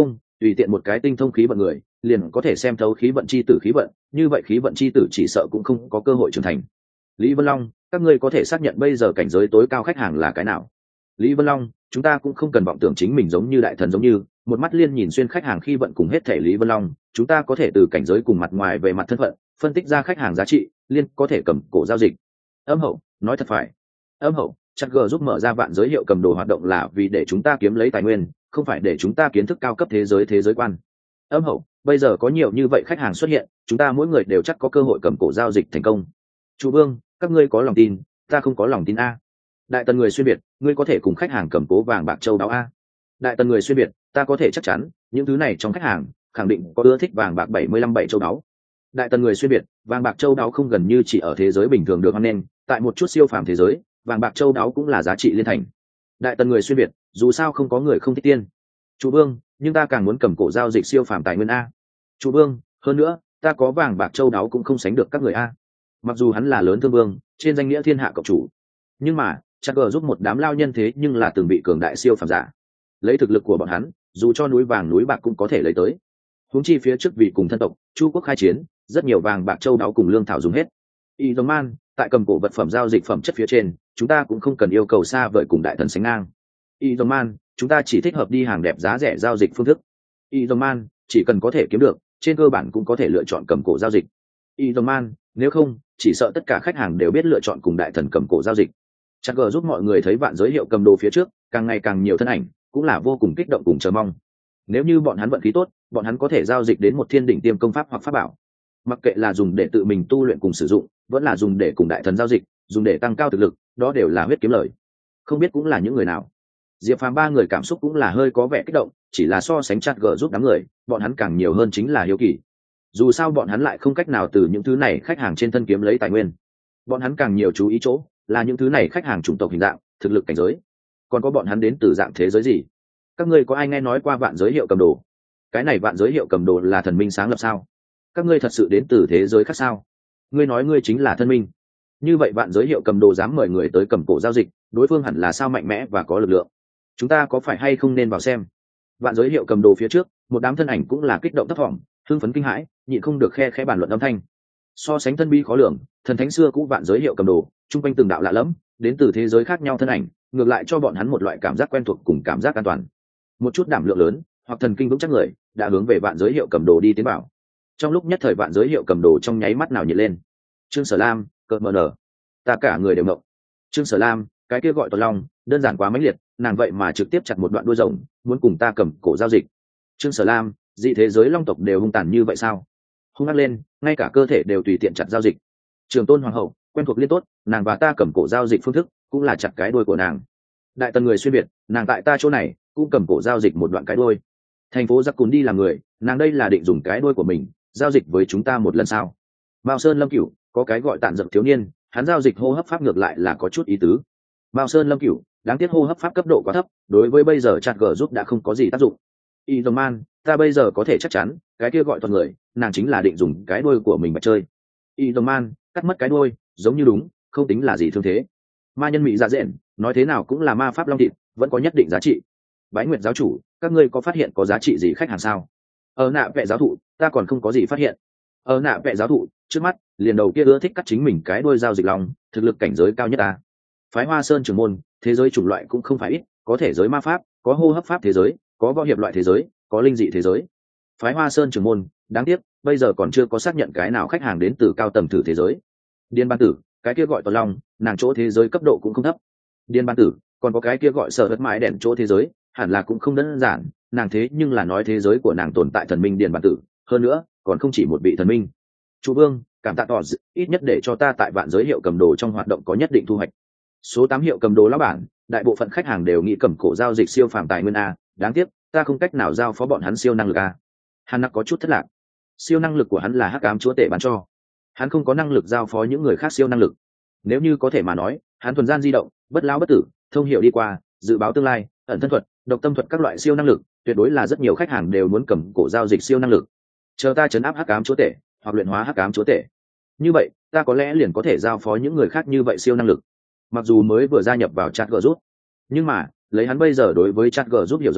tùy tiện một cái tinh thông khí vận người liền có thể xem thấu khí vận chi tử khí vận, như vậy khí vận chi tử chỉ sợ cũng không có cơ hội trưởng thành. Lý Vân Long, các ngươi có thể xác nhận bây giờ cảnh giới tối cao khách hàng là cái nào? Lý Vân Long, chúng ta cũng không cần vọng tưởng chính mình giống như đại thần giống như một mắt liên nhìn xuyên khách hàng khi vận cùng hết thể. Lý Vân Long, chúng ta có thể từ cảnh giới cùng mặt ngoài về mặt thân phận phân tích ra khách hàng giá trị, liên có thể cầm cổ giao dịch. Âm Hậu, nói thật phải. Âm Hậu, chắc g giúp mở ra vạn giới hiệu cầm đồ hoạt động là vì để chúng ta kiếm lấy tài nguyên, không phải để chúng ta kiến thức cao cấp thế giới thế giới quan. Âm Hậu, bây giờ có nhiều như vậy khách hàng xuất hiện, chúng ta mỗi người đều chắc có cơ hội cầm cổ giao dịch thành công. Chủ Vương, các ngươi có lòng tin, ta không có lòng tin a. Đại Tần người xuyên biệt, ngươi có thể cùng khách hàng cầm cố vàng bạc châu đáo a. Đại Tần người xuyên biệt, ta có thể chắc chắn những thứ này trong khách hàng khẳng định có ưa thích vàng bạc bảy mươi lăm bảy châu đáo. Đại Tần người xuyên biệt, vàng bạc châu đáo không gần như chỉ ở thế giới bình thường được hoan nghênh, tại một chút siêu phàm thế giới vàng bạc châu đáo cũng là giá trị liên thành. Đại Tần người xuyên biệt, dù sao không có người không thích tiên. Chủ Vương, nhưng ta càng muốn cầm cổ giao dịch siêu phàm tài nguyên a. Chủ Vương, hơn nữa ta có vàng bạc châu đáo cũng không sánh được các người a. Mặc dù hắn là lớn thương vương, trên danh nghĩa thiên hạ cộng chủ, nhưng mà chắc gờ giúp một đám lao nhân thế nhưng là từng bị cường đại siêu phàm giả, lấy thực lực của bọn hắn dù cho núi vàng núi bạc cũng có thể lấy tới. Huống chi phía trước vì cùng thân tộc Chu quốc khai chiến, rất nhiều vàng bạc châu đáo cùng lương thảo dùng hết. Y giống man, tại cầm cổ vật phẩm giao dịch phẩm chất phía trên, chúng ta cũng không cần yêu cầu xa vời cùng đại thần sánh ngang. Y giống man, chúng ta chỉ thích hợp đi hàng đẹp giá rẻ giao dịch phương thức. Y giống man, chỉ cần có thể kiếm được, trên cơ bản cũng có thể lựa chọn cầm cổ giao dịch. Y giống man, nếu không chỉ sợ tất cả khách hàng đều biết lựa chọn cùng đại thần cầm cổ giao dịch. Chắc gờ giúp mọi người thấy vạn giới hiệu cầm đồ phía trước càng ngày càng nhiều thân ảnh, cũng là vô cùng kích động cùng chờ mong. Nếu như bọn hắn vận khí tốt, bọn hắn có thể giao dịch đến một thiên đỉnh tiêm công pháp hoặc pháp bảo, mặc kệ là dùng để tự mình tu luyện cùng sử dụng, vẫn là dùng để cùng đại thần giao dịch, dùng để tăng cao thực lực, đó đều là huyết kiếm lời. Không biết cũng là những người nào. Diệp Phàm ba người cảm xúc cũng là hơi có vẻ kích động, chỉ là so sánh Chắc gờ giúp đám người, bọn hắn càng nhiều hơn chính là hiếu kỳ. Dù sao bọn hắn lại không cách nào từ những thứ này khách hàng trên thân kiếm lấy tài nguyên, bọn hắn càng nhiều chú ý chỗ là những thứ này khách hàng chủng tộc hình dạng, thực lực cảnh giới, còn có bọn hắn đến từ dạng thế giới gì. Các ngươi có ai nghe nói qua vạn giới hiệu cầm đồ? Cái này vạn giới hiệu cầm đồ là thần minh sáng lập sao? Các ngươi thật sự đến từ thế giới khác sao? Ngươi nói ngươi chính là thân minh, như vậy vạn giới hiệu cầm đồ dám mời người tới cầm cổ giao dịch, đối phương hẳn là sao mạnh mẽ và có lực lượng. Chúng ta có phải hay không nên vào xem? Vạn giới hiệu cầm đồ phía trước, một đám thân ảnh cũng là kích động thấp thỏm, hưng phấn kinh hãi, nhịn không được khe khẽ bàn luận âm thanh. So sánh thân bi khó lường, thần thánh xưa cũ vạn giới hiệu cầm đồ, trung quanh từng đạo lạ lẫm, đến từ thế giới khác nhau thân ảnh, ngược lại cho bọn hắn một loại cảm giác quen thuộc cùng cảm giác an toàn. Một chút đảm lượng lớn hoặc thần kinh vững chắc người đã hướng về vạn giới hiệu cầm đồ đi tiến bảo. Trong lúc nhất thời vạn giới hiệu cầm đồ trong nháy mắt nào nhiệt lên. Trương Sở Lam, cợt mờ nở, ta cả người đều ngộng. Trương Sở Lam, cái kia gọi Toàn Long, đơn giản quá mãnh liệt, nàng vậy mà trực tiếp chặt một đoạn đuôi rồng, muốn cùng ta cầm cổ giao dịch. Trương Sở Lam, dị thế giới long tộc đều hung tàn như vậy sao? Hung ác lên, ngay cả cơ thể đều tùy tiện chặt giao dịch. Trường Tôn Hoàng hậu, quen thuộc liên tốt, nàng và ta cầm cổ giao dịch phương thức cũng là chặt cái đuôi của nàng. Đại Tần người xuyên biệt, nàng tại ta chỗ này cũng cầm cổ giao dịch một đoạn cái đuôi. Thành phố Giặc Cùn đi làm người, nàng đây là định dùng cái đuôi của mình giao dịch với chúng ta một lần sao? Mao Sơn Lâm Cửu, có cái gọi tạn dậm thiếu niên, hắn giao dịch hô hấp pháp ngược lại là có chút ý tứ. Mao Sơn Lâm Cửu, đáng tiếc hô hấp pháp cấp độ quá thấp, đối với bây giờ chặt gờ giúp đã không có gì tác dụng. Y Dòng Man, ta bây giờ có thể chắc chắn, cái kia gọi toàn người, nàng chính là định dùng cái đuôi của mình mà chơi. Y Dòng Man, cắt mất cái đuôi, giống như đúng, không tính là gì thương thế. Ma nhân mỹ dạ dện, nói thế nào cũng là ma pháp long thịt, vẫn có nhất định giá trị. Bái Nguyệt giáo chủ, các ngươi có phát hiện có giá trị gì khách hàng sao? Ở nạ vệ giáo thụ, ta còn không có gì phát hiện. Ở nạ vệ giáo thụ, trước mắt liền đầu kia ưa thích cắt chính mình cái đuôi giao dịch lòng, thực lực cảnh giới cao nhất ta. Phái Hoa Sơn trưởng môn, thế giới chủng loại cũng không phải ít, có thể giới ma pháp, có hô hấp pháp thế giới, có võ hiệp loại thế giới, có linh dị thế giới. Phái Hoa Sơn trưởng môn, đáng tiếc bây giờ còn chưa có xác nhận cái nào khách hàng đến từ cao tầng thử thế giới. Điên Ban Tử, cái kia gọi Toàn Long, nàng chỗ thế giới cấp độ cũng không thấp. Điên Ban Tử, còn có cái kia gọi Sở Đất Mãi Đèn chỗ thế giới, hẳn là cũng không đơn giản, nàng thế nhưng là nói thế giới của nàng tồn tại thần minh Điền Ban Tử, hơn nữa còn không chỉ một vị thần minh. Chủ Vương, cảm tạ tỏ ít nhất để cho ta tại vạn giới hiệu cầm đồ trong hoạt động có nhất định thu hoạch. Số tám hiệu cầm đồ lão bản, đại bộ phận khách hàng đều nghĩ cầm cổ giao dịch siêu phàm tài nguyên a, đáng tiếc ta không cách nào giao phó bọn hắn siêu năng lực a. Hắn nặc có chút thất lạc. Siêu năng lực của hắn là hắc ám chúa tể bán cho, hắn không có năng lực giao phó những người khác siêu năng lực. Nếu như có thể mà nói, hắn thuần gian di động, bất lão bất tử, thông hiểu đi qua, dự báo tương lai, ẩn thân thuật, độc tâm thuật các loại siêu năng lực, tuyệt đối là rất nhiều khách hàng đều muốn cầm cổ giao dịch siêu năng lực. Chờ ta chấn áp hắc ám chúa tể, hoặc luyện hóa hắc ám chúa tể, như vậy ta có lẽ liền có thể giao phó những người khác như vậy siêu năng lực. Mặc dù mới vừa gia nhập vào chat g giúp, nhưng mà lấy hắn bây giờ đối với chat g giúp hiểu rõ,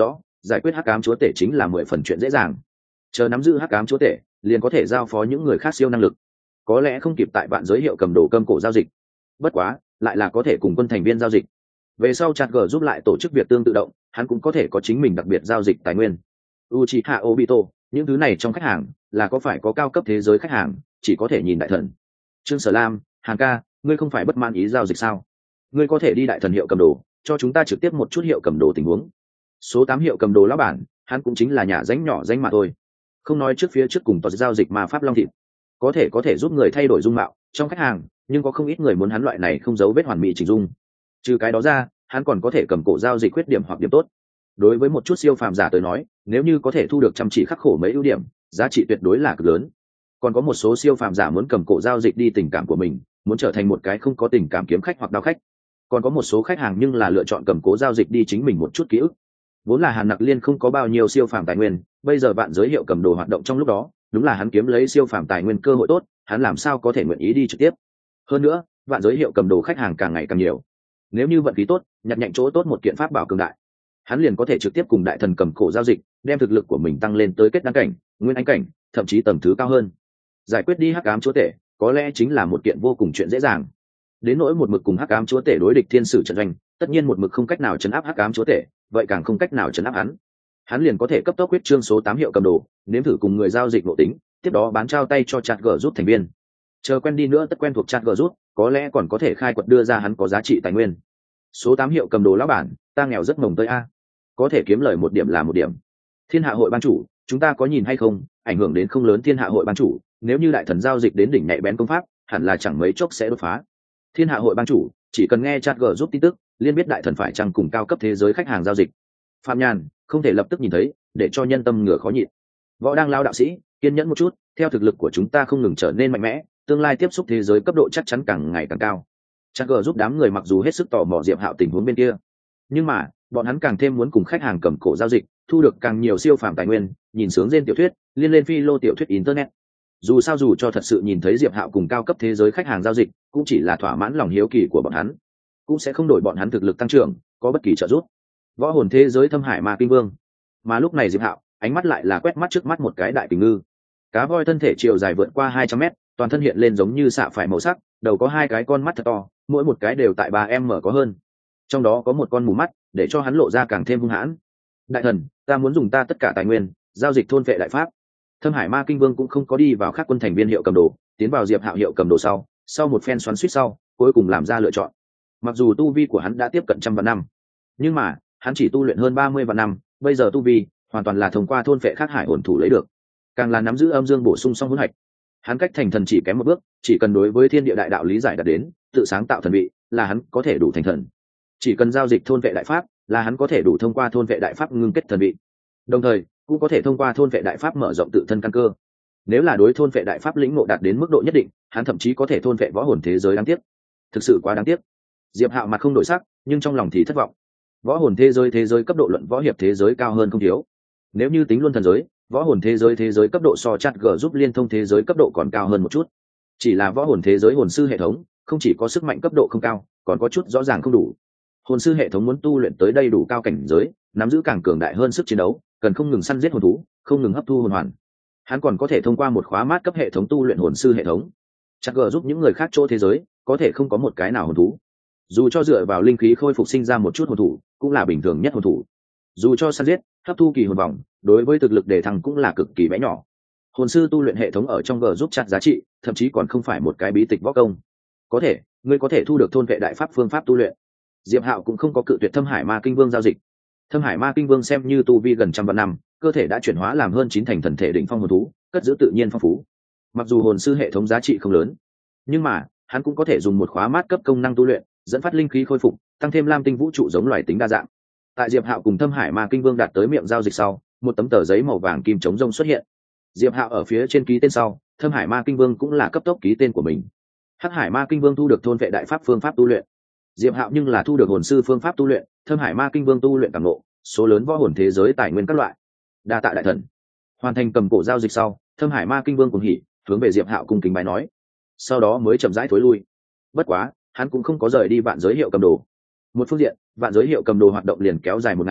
giải quyết hắc ám chúa tể chính là mười phần chuyện dễ dàng. Chờ nắm giữ hắc ám chúa tể liền có thể giao phó những người khác siêu năng lực, có lẽ không kịp tại vạn giới hiệu cầm đồ cơm cổ giao dịch, bất quá lại là có thể cùng quân thành viên giao dịch. Về sau chặt gờ giúp lại tổ chức việc tương tự động, hắn cũng có thể có chính mình đặc biệt giao dịch tài nguyên. Uchiha Obito, những thứ này trong khách hàng là có phải có cao cấp thế giới khách hàng, chỉ có thể nhìn đại thần. Trương Sở Lam, Hàn ca, ngươi không phải bất mãn ý giao dịch sao? Ngươi có thể đi đại thần hiệu cầm đồ, cho chúng ta trực tiếp một chút hiệu cầm đồ tình huống. Số tám hiệu cầm đồ lão bản, hắn cũng chính là nhà danh nhỏ danh mà thôi. Không nói trước phía trước cùng tòa giao dịch mà pháp long thịt, có thể có thể giúp người thay đổi dung mạo trong khách hàng, nhưng có không ít người muốn hắn loại này không giấu vết hoàn mỹ chỉnh dung. Trừ cái đó ra, hắn còn có thể cầm cổ giao dịch khuyết điểm hoặc điểm tốt. Đối với một chút siêu phàm giả tới nói, nếu như có thể thu được chăm chỉ khắc khổ mấy ưu điểm, giá trị tuyệt đối là cực lớn. Còn có một số siêu phàm giả muốn cầm cổ giao dịch đi tình cảm của mình, muốn trở thành một cái không có tình cảm kiếm khách hoặc đao khách. Còn có một số khách hàng nhưng là lựa chọn cầm cố giao dịch đi chính mình một chút ký ức. Vốn là Hàn Nặc Liên không có bao nhiêu siêu phàm tài nguyên, bây giờ bạn giới hiệu cầm đồ hoạt động trong lúc đó, đúng là hắn kiếm lấy siêu phàm tài nguyên cơ hội tốt, hắn làm sao có thể nguyện ý đi trực tiếp. Hơn nữa, bạn giới hiệu cầm đồ khách hàng càng ngày càng nhiều. Nếu như vận khí tốt, nhặt nhạnh chỗ tốt một kiện pháp bảo cường đại, hắn liền có thể trực tiếp cùng đại thần cầm cổ giao dịch, đem thực lực của mình tăng lên tới kết đăng cảnh, nguyên anh cảnh, thậm chí tầng thứ cao hơn. Giải quyết đi hắc ám chúa tể, có lẽ chính là một kiện vô cùng chuyện dễ dàng. Đến nỗi một mực cùng hắc ám chúa tể đối địch thiên sử trận doanh, tất nhiên một mực không cách nào chấn áp hắc ám chúa tể, vậy càng không cách nào chấn áp hắn. Hắn liền có thể cấp tốc quyết trương số tám hiệu cầm đồ, nếm thử cùng người giao dịch nội tính, tiếp đó bán trao tay cho chặt gờ rút thành viên. Chờ quen đi nữa tất quen thuộc chặt gờ rút, có lẽ còn có thể khai quật đưa ra hắn có giá trị tài nguyên. Số tám hiệu cầm đồ lão bản, ta nghèo rất mồng tới a, có thể kiếm lời một điểm là một điểm. Thiên hạ hội ban chủ, chúng ta có nhìn hay không, ảnh hưởng đến không lớn thiên hạ hội ban chủ, nếu như đại thần giao dịch đến đỉnh nhạy bén công pháp, hẳn là chẳng mấy chốc sẽ đột phá. Thiên hạ hội ban chủ chỉ cần nghe chat g giúp tin tức, liên biết đại thần phải chăng cùng cao cấp thế giới khách hàng giao dịch. Phạm Nhàn không thể lập tức nhìn thấy, để cho nhân tâm ngửa khó nhịn. Võ đang lao đạo sĩ, kiên nhẫn một chút, theo thực lực của chúng ta không ngừng trở nên mạnh mẽ, tương lai tiếp xúc thế giới cấp độ chắc chắn càng ngày càng cao. Chat g giúp đám người mặc dù hết sức tò mò Diệp Hạo tình huống bên kia, nhưng mà bọn hắn càng thêm muốn cùng khách hàng cầm cổ giao dịch, thu được càng nhiều siêu phàm tài nguyên, nhìn sướng trên tiểu thuyết, liên lên phi lô tiểu thuyết internet. Dù sao dù cho thật sự nhìn thấy Diệp Hạo cùng cao cấp thế giới khách hàng giao dịch, cũng chỉ là thỏa mãn lòng hiếu kỳ của bọn hắn, cũng sẽ không đổi bọn hắn thực lực tăng trưởng có bất kỳ trợ giúp. Võ hồn thế giới thâm hải ma kinh vương, mà lúc này Diệp Hạo ánh mắt lại là quét mắt trước mắt một cái đại kình ngư. Cá voi thân thể chiều dài vượt qua hai trăm mét, toàn thân hiện lên giống như xạ phải màu sắc, đầu có hai cái con mắt thật to, mỗi một cái đều tại ba em mở có hơn. Trong đó có một con mù mắt, để cho hắn lộ ra càng thêm hung hãn. Đại thần, ta muốn dùng ta tất cả tài nguyên giao dịch thôn vệ đại pháp. Thâm hải ma kinh vương cũng không có đi vào khác quân thành viên hiệu cầm đồ, tiến vào Diệp Hạo hiệu cầm đồ sau, sau một phen xoắn xuýt sau, cuối cùng làm ra lựa chọn. Mặc dù tu vi của hắn đã tiếp cận trăm vạn năm, nhưng mà hắn chỉ tu luyện hơn ba mươi vạn năm, bây giờ tu vi hoàn toàn là thông qua thôn vệ khác hải hồn thủ lấy được, càng là nắm giữ âm dương bổ sung song hỗn hạch. Hắn cách thành thần chỉ kém một bước, chỉ cần đối với thiên địa đại đạo lý giải đạt đến, tự sáng tạo thần vị, là hắn có thể đủ thành thần. Chỉ cần giao dịch thôn vệ đại pháp, là hắn có thể đủ thông qua thôn vệ đại pháp ngưng kết thần vị, đồng thời cũng có thể thông qua thôn vệ đại pháp mở rộng tự thân căn cơ. Nếu là đối thôn vệ đại pháp lĩnh ngộ đạt đến mức độ nhất định, hắn thậm chí có thể thôn vệ võ hồn thế giới. Đáng tiếc, thực sự quá đáng tiếc. Diệp Hạo mặt không đổi sắc, nhưng trong lòng thì thất vọng. Võ hồn thế giới thế giới cấp độ luận võ hiệp thế giới cao hơn không thiếu. Nếu như tính luôn thần giới, võ hồn thế giới thế giới cấp độ so chặt g giúp liên thông thế giới cấp độ còn cao hơn một chút. Chỉ là võ hồn thế giới hồn sư hệ thống không chỉ có sức mạnh cấp độ không cao, còn có chút rõ ràng không đủ. Hồn sư hệ thống muốn tu luyện tới đây đủ cao cảnh giới, nắm giữ càng cường đại hơn sức chiến đấu, cần không ngừng săn giết hồn thú, không ngừng hấp thu hồn hoàn. Hắn còn có thể thông qua một khóa mát cấp hệ thống tu luyện hồn sư hệ thống, chắc gờ giúp những người khác chỗ thế giới có thể không có một cái nào hồn thú. Dù cho dựa vào linh khí khôi phục sinh ra một chút hồn thủ, cũng là bình thường nhất hồn thủ. Dù cho săn giết, hấp thu kỳ hồn vòng, đối với thực lực đề thăng cũng là cực kỳ bé nhỏ. Hồn sư tu luyện hệ thống ở trong gờ giúp chặt giá trị, thậm chí còn không phải một cái bí tịch võ công. Có thể, ngươi có thể thu được thôn vệ đại pháp phương pháp tu luyện. Diệp Hạo cũng không có cự tuyệt Thâm Hải Ma Kinh Vương giao dịch. Thâm Hải Ma Kinh Vương xem như tu vi gần trăm vạn năm, cơ thể đã chuyển hóa làm hơn chín thành thần thể đỉnh phong hồn thú, cất giữ tự nhiên phong phú. Mặc dù hồn sư hệ thống giá trị không lớn, nhưng mà hắn cũng có thể dùng một khóa mát cấp công năng tu luyện, dẫn phát linh khí khôi phục, tăng thêm lam tinh vũ trụ giống loài tính đa dạng. Tại Diệp Hạo cùng Thâm Hải Ma Kinh Vương đạt tới miệng giao dịch sau, một tấm tờ giấy màu vàng kim chống rông xuất hiện. Diệp Hạo ở phía trên ký tên sau, Thâm Hải Ma Kinh Vương cũng là cấp tốc ký tên của mình. Hắc Hải Ma Kinh Vương thu được thôn vệ đại pháp phương pháp tu luyện. Diệp Hạo nhưng là thu được hồn sư phương pháp tu luyện, Thâm Hải Ma Kinh Vương tu luyện cảm ngộ, số lớn võ hồn thế giới tài nguyên các loại. Đa tạ đại thần. Hoàn thành cầm cổ giao dịch sau, Thâm Hải Ma Kinh Vương cùng hỉ, hướng về Diệp Hạo cung kính bái nói. Sau đó mới chậm rãi thối lui. Bất quá, hắn cũng không có rời đi vạn giới hiệu cầm đồ. Một phương diện, vạn giới hiệu cầm đồ hoạt động liền kéo dài một ngày,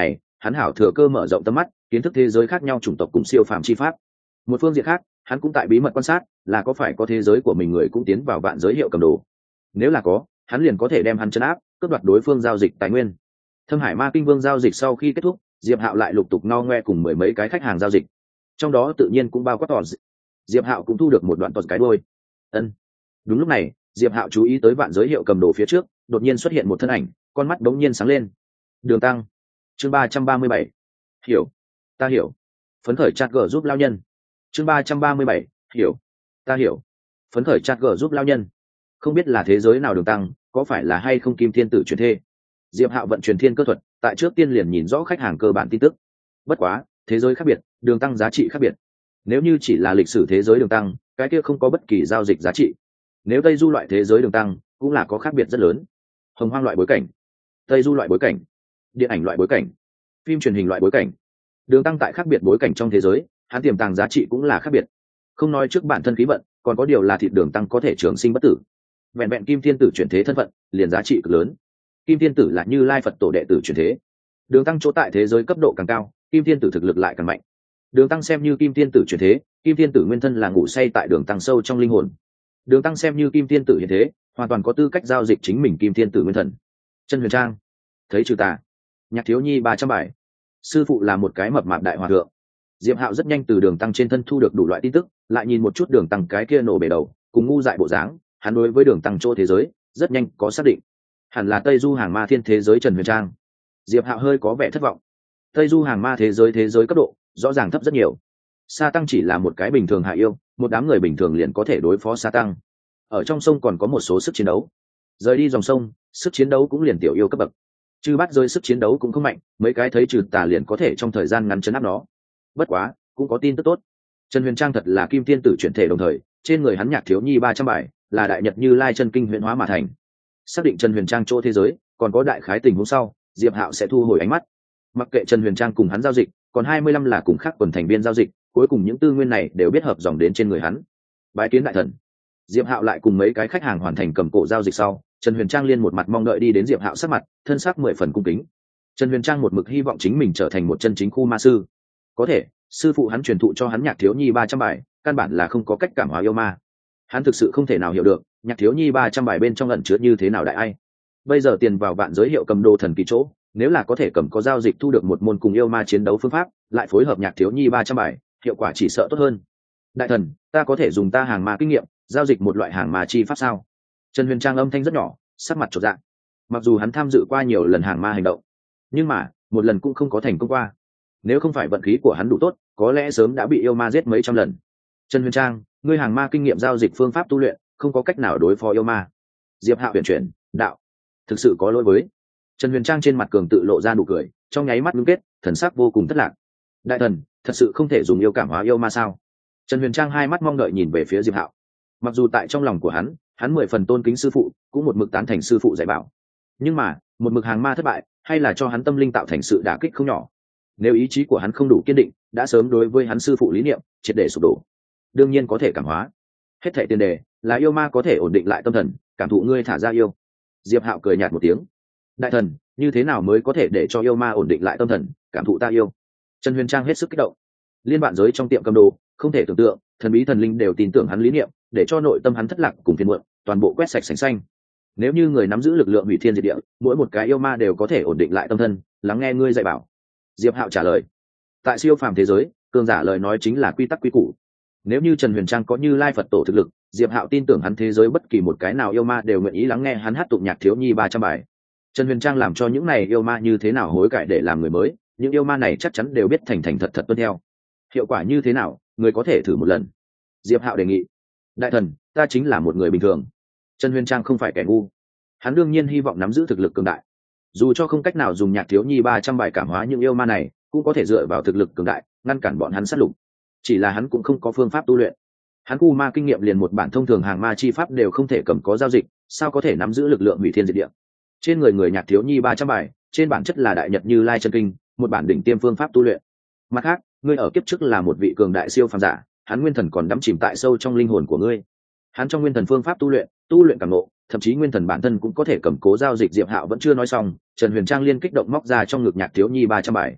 hắn hảo thừa cơ mở rộng tầm mắt, kiến thức thế giới khác nhau chủng tộc cùng siêu phàm chi pháp. Một phương diện khác, hắn cũng tại bí mật quan sát là có phải có thế giới của mình người cũng tiến vào vạn giới hiệu cầm đồ. Nếu là có, hắn liền có thể đem hắn trấn áp, cướp đoạt đối phương giao dịch tài nguyên. Thâm Hải Ma Kinh Vương giao dịch sau khi kết thúc, Diệp Hạo lại lục tục no ngoe cùng mười mấy cái khách hàng giao dịch, trong đó tự nhiên cũng bao quát tọt. Diệp Hạo cũng thu được một đoạn tọt cái đuôi. Ân. Đúng lúc này, Diệp Hạo chú ý tới vạn giới hiệu cầm đồ phía trước, đột nhiên xuất hiện một thân ảnh, con mắt đống nhiên sáng lên. Đường Tăng. Chương ba trăm ba mươi bảy. Hiểu. Ta hiểu. Phấn khởi chat gở giúp lao nhân. Chương ba trăm ba mươi bảy. Hiểu. Ta hiểu. Phấn khởi chat gở giúp lao nhân. Không biết là thế giới nào Đường Tăng, có phải là hay không Kim Thiên Tử truyền thê. Diệp Hạo vận truyền thiên cơ thuật, tại trước tiên liền nhìn rõ khách hàng cơ bản tin tức. Bất quá, thế giới khác biệt, Đường Tăng giá trị khác biệt. Nếu như chỉ là lịch sử thế giới Đường Tăng, cái kia không có bất kỳ giao dịch giá trị. Nếu Tây Du loại thế giới Đường Tăng, cũng là có khác biệt rất lớn. Hồng Hoang loại bối cảnh, Tây Du loại bối cảnh, điện ảnh loại bối cảnh, phim truyền hình loại bối cảnh. Đường Tăng tại khác biệt bối cảnh trong thế giới, hắn tiềm tàng giá trị cũng là khác biệt. Không nói trước bản thân khí vận, còn có điều là thịt Đường Tăng có thể trường sinh bất tử. Vẹn vẹn Kim Thiên Tử chuyển thế thân phận, liền giá trị cực lớn. Kim Thiên Tử là Như Lai Phật tổ đệ tử chuyển thế. Đường Tăng chỗ tại thế giới cấp độ càng cao, Kim Thiên Tử thực lực lại càng mạnh. Đường Tăng xem như Kim Thiên Tử chuyển thế, Kim Thiên Tử nguyên thân là ngủ say tại Đường Tăng sâu trong linh hồn. Đường Tăng xem như Kim Thiên Tử hiện thế, hoàn toàn có tư cách giao dịch chính mình Kim Thiên Tử nguyên thần. Chân Huyền Trang, thấy trừ tà, Nhạc Thiếu Nhi ba trăm bài. Sư phụ là một cái mập mạp đại hòa thượng. Diệp Hạo rất nhanh từ Đường Tăng trên thân thu được đủ loại tin tức, lại nhìn một chút Đường Tăng cái kia nổ bể đầu, cùng ngu dại bộ dáng, hắn đối với Đường Tăng chỗ thế giới, rất nhanh có xác định. Hẳn là Tây Du hàng ma thiên thế giới Trần Huyền Trang. Diệp Hạo hơi có vẻ thất vọng. Tây Du hàng ma thế giới thế giới cấp độ rõ ràng thấp rất nhiều. Sa Tăng chỉ là một cái bình thường hạ yêu, một đám người bình thường liền có thể đối phó Sa Tăng. Ở trong sông còn có một số sức chiến đấu. Rời đi dòng sông, sức chiến đấu cũng liền tiểu yêu cấp bậc. Chư bắt rơi sức chiến đấu cũng không mạnh, mấy cái thấy trừ tà liền có thể trong thời gian ngắn chấn áp nó. Bất quá, cũng có tin tức tốt. Trần Huyền Trang thật là Kim Thiên Tử chuyển thể đồng thời, trên người hắn Nhạc Thiếu Nhi ba trăm bài, là đại nhật Như Lai chân kinh huyễn hóa mà thành. Xác định Trần Huyền Trang chỗ thế giới, còn có đại khái tình huống sau, Diệp Hạo sẽ thu hồi ánh mắt. Mặc kệ Trần Huyền Trang cùng hắn giao dịch, còn hai mươi lăm là cùng khác quần thành viên giao dịch, cuối cùng những tư nguyên này đều biết hợp dòng đến trên người hắn. Bái kiến đại thần. Diệp Hạo lại cùng mấy cái khách hàng hoàn thành cầm cổ giao dịch sau, Trần Huyền Trang liên một mặt mong đợi đi đến Diệp Hạo sát mặt, thân xác mười phần cung kính. Trần Huyền Trang một mực hy vọng chính mình trở thành một chân chính khu ma sư. Có thể, sư phụ hắn truyền thụ cho hắn Nhạc Thiếu Nhi ba trăm bài, căn bản là không có cách cảm hóa yêu ma. Hắn thực sự không thể nào hiểu được, Nhạc Thiếu Nhi ba trăm bài bên trong ẩn chứa như thế nào đại ai. Bây giờ tiền vào vạn giới hiệu cầm đồ thần kỳ chỗ, nếu là có thể cầm có giao dịch thu được một môn cùng yêu ma chiến đấu phương pháp, lại phối hợp Nhạc Thiếu Nhi ba trăm bài, hiệu quả chỉ sợ tốt hơn. Đại thần, ta có thể dùng ta hàng ma kinh nghiệm, giao dịch một loại hàng ma chi pháp sao? Trần Huyền Trang âm thanh rất nhỏ, sắc mặt chột dạ. Mặc dù hắn tham dự qua nhiều lần hàng ma hành động, nhưng mà một lần cũng không có thành công qua. Nếu không phải vận khí của hắn đủ tốt, có lẽ sớm đã bị yêu ma giết mấy trăm lần. Trần Huyền Trang, ngươi hàng ma kinh nghiệm giao dịch phương pháp tu luyện, không có cách nào đối phó yêu ma. Diệp Hạo huyền chuyển, đạo, thực sự có lỗi với. Trần Huyền Trang trên mặt cường tự lộ ra nụ cười, trong nháy mắt ngưng kết, thần sắc vô cùng thất lạc. Đại thần, thật sự không thể dùng yêu cảm hóa yêu ma sao? Trần Huyền Trang hai mắt mong đợi nhìn về phía Diệp Hạo. Mặc dù tại trong lòng của hắn, hắn mười phần tôn kính sư phụ, cũng một mực tán thành sư phụ dạy bảo. Nhưng mà, một mực hàng ma thất bại, hay là cho hắn tâm linh tạo thành sự đả kích không nhỏ. Nếu ý chí của hắn không đủ kiên định, đã sớm đối với hắn sư phụ lý niệm triệt để sụp đổ. Đương nhiên có thể cảm hóa. Hết thảy tiền đề là yêu ma có thể ổn định lại tâm thần, cảm thụ ngươi thả ra yêu. Diệp Hạo cười nhạt một tiếng. Đại thần, như thế nào mới có thể để cho yêu ma ổn định lại tâm thần, cảm thụ ta yêu? Trần Huyền Trang hết sức kích động. Liên bạn giới trong tiệm cầm đồ, không thể tưởng tượng, thần bí thần linh đều tin tưởng hắn lý niệm, để cho nội tâm hắn thất lạc cùng phiền muộn, toàn bộ quét sạch sành xanh. Nếu như người nắm giữ lực lượng hủy thiên diệt địa, mỗi một cái yêu ma đều có thể ổn định lại tâm thần, lắng nghe ngươi dạy bảo. Diệp Hạo trả lời. Tại siêu phàm thế giới, cường giả lời nói chính là quy tắc quy củ. Nếu như Trần Huyền Trang có Như Lai Phật tổ thực lực, Diệp Hạo tin tưởng hắn thế giới bất kỳ một cái nào yêu ma đều nguyện ý lắng nghe hắn hát tụng Nhạc Thiếu Nhi ba trăm bài. Trần Huyền Trang làm cho những này yêu ma như thế nào hối cải để làm người mới, những yêu ma này chắc chắn đều biết thành thành thật thật tuân theo. Hiệu quả như thế nào, người có thể thử một lần. Diệp Hạo đề nghị. Đại thần, ta chính là một người bình thường. Trần Huyền Trang không phải kẻ ngu. Hắn đương nhiên hy vọng nắm giữ thực lực cường đại. Dù cho không cách nào dùng Nhạc Thiếu Nhi ba trăm bài cảm hóa những yêu ma này, cũng có thể dựa vào thực lực cường đại, ngăn cản bọn hắn sát lục. Chỉ là hắn cũng không có phương pháp tu luyện. Hắn khu ma kinh nghiệm liền một bản thông thường hàng ma chi pháp đều không thể cầm có giao dịch, sao có thể nắm giữ lực lượng hủy thiên diệt địa. Trên người người Nhạc Thiếu Nhi ba trăm bài, trên bản chất là đại nhật Như Lai chân kinh, một bản đỉnh tiêm phương pháp tu luyện. Mặt khác, ngươi ở kiếp trước là một vị cường đại siêu phàm giả, hắn nguyên thần còn đắm chìm tại sâu trong linh hồn của ngươi. Hắn trong nguyên thần phương pháp tu luyện, tu luyện cảm ngộ, thậm chí nguyên thần bản thân cũng có thể cầm cố giao dịch. Diệp Hạo vẫn chưa nói xong, Trần Huyền Trang liên kích động móc ra trong ngực Nhạc Thiếu Nhi ba trăm bài.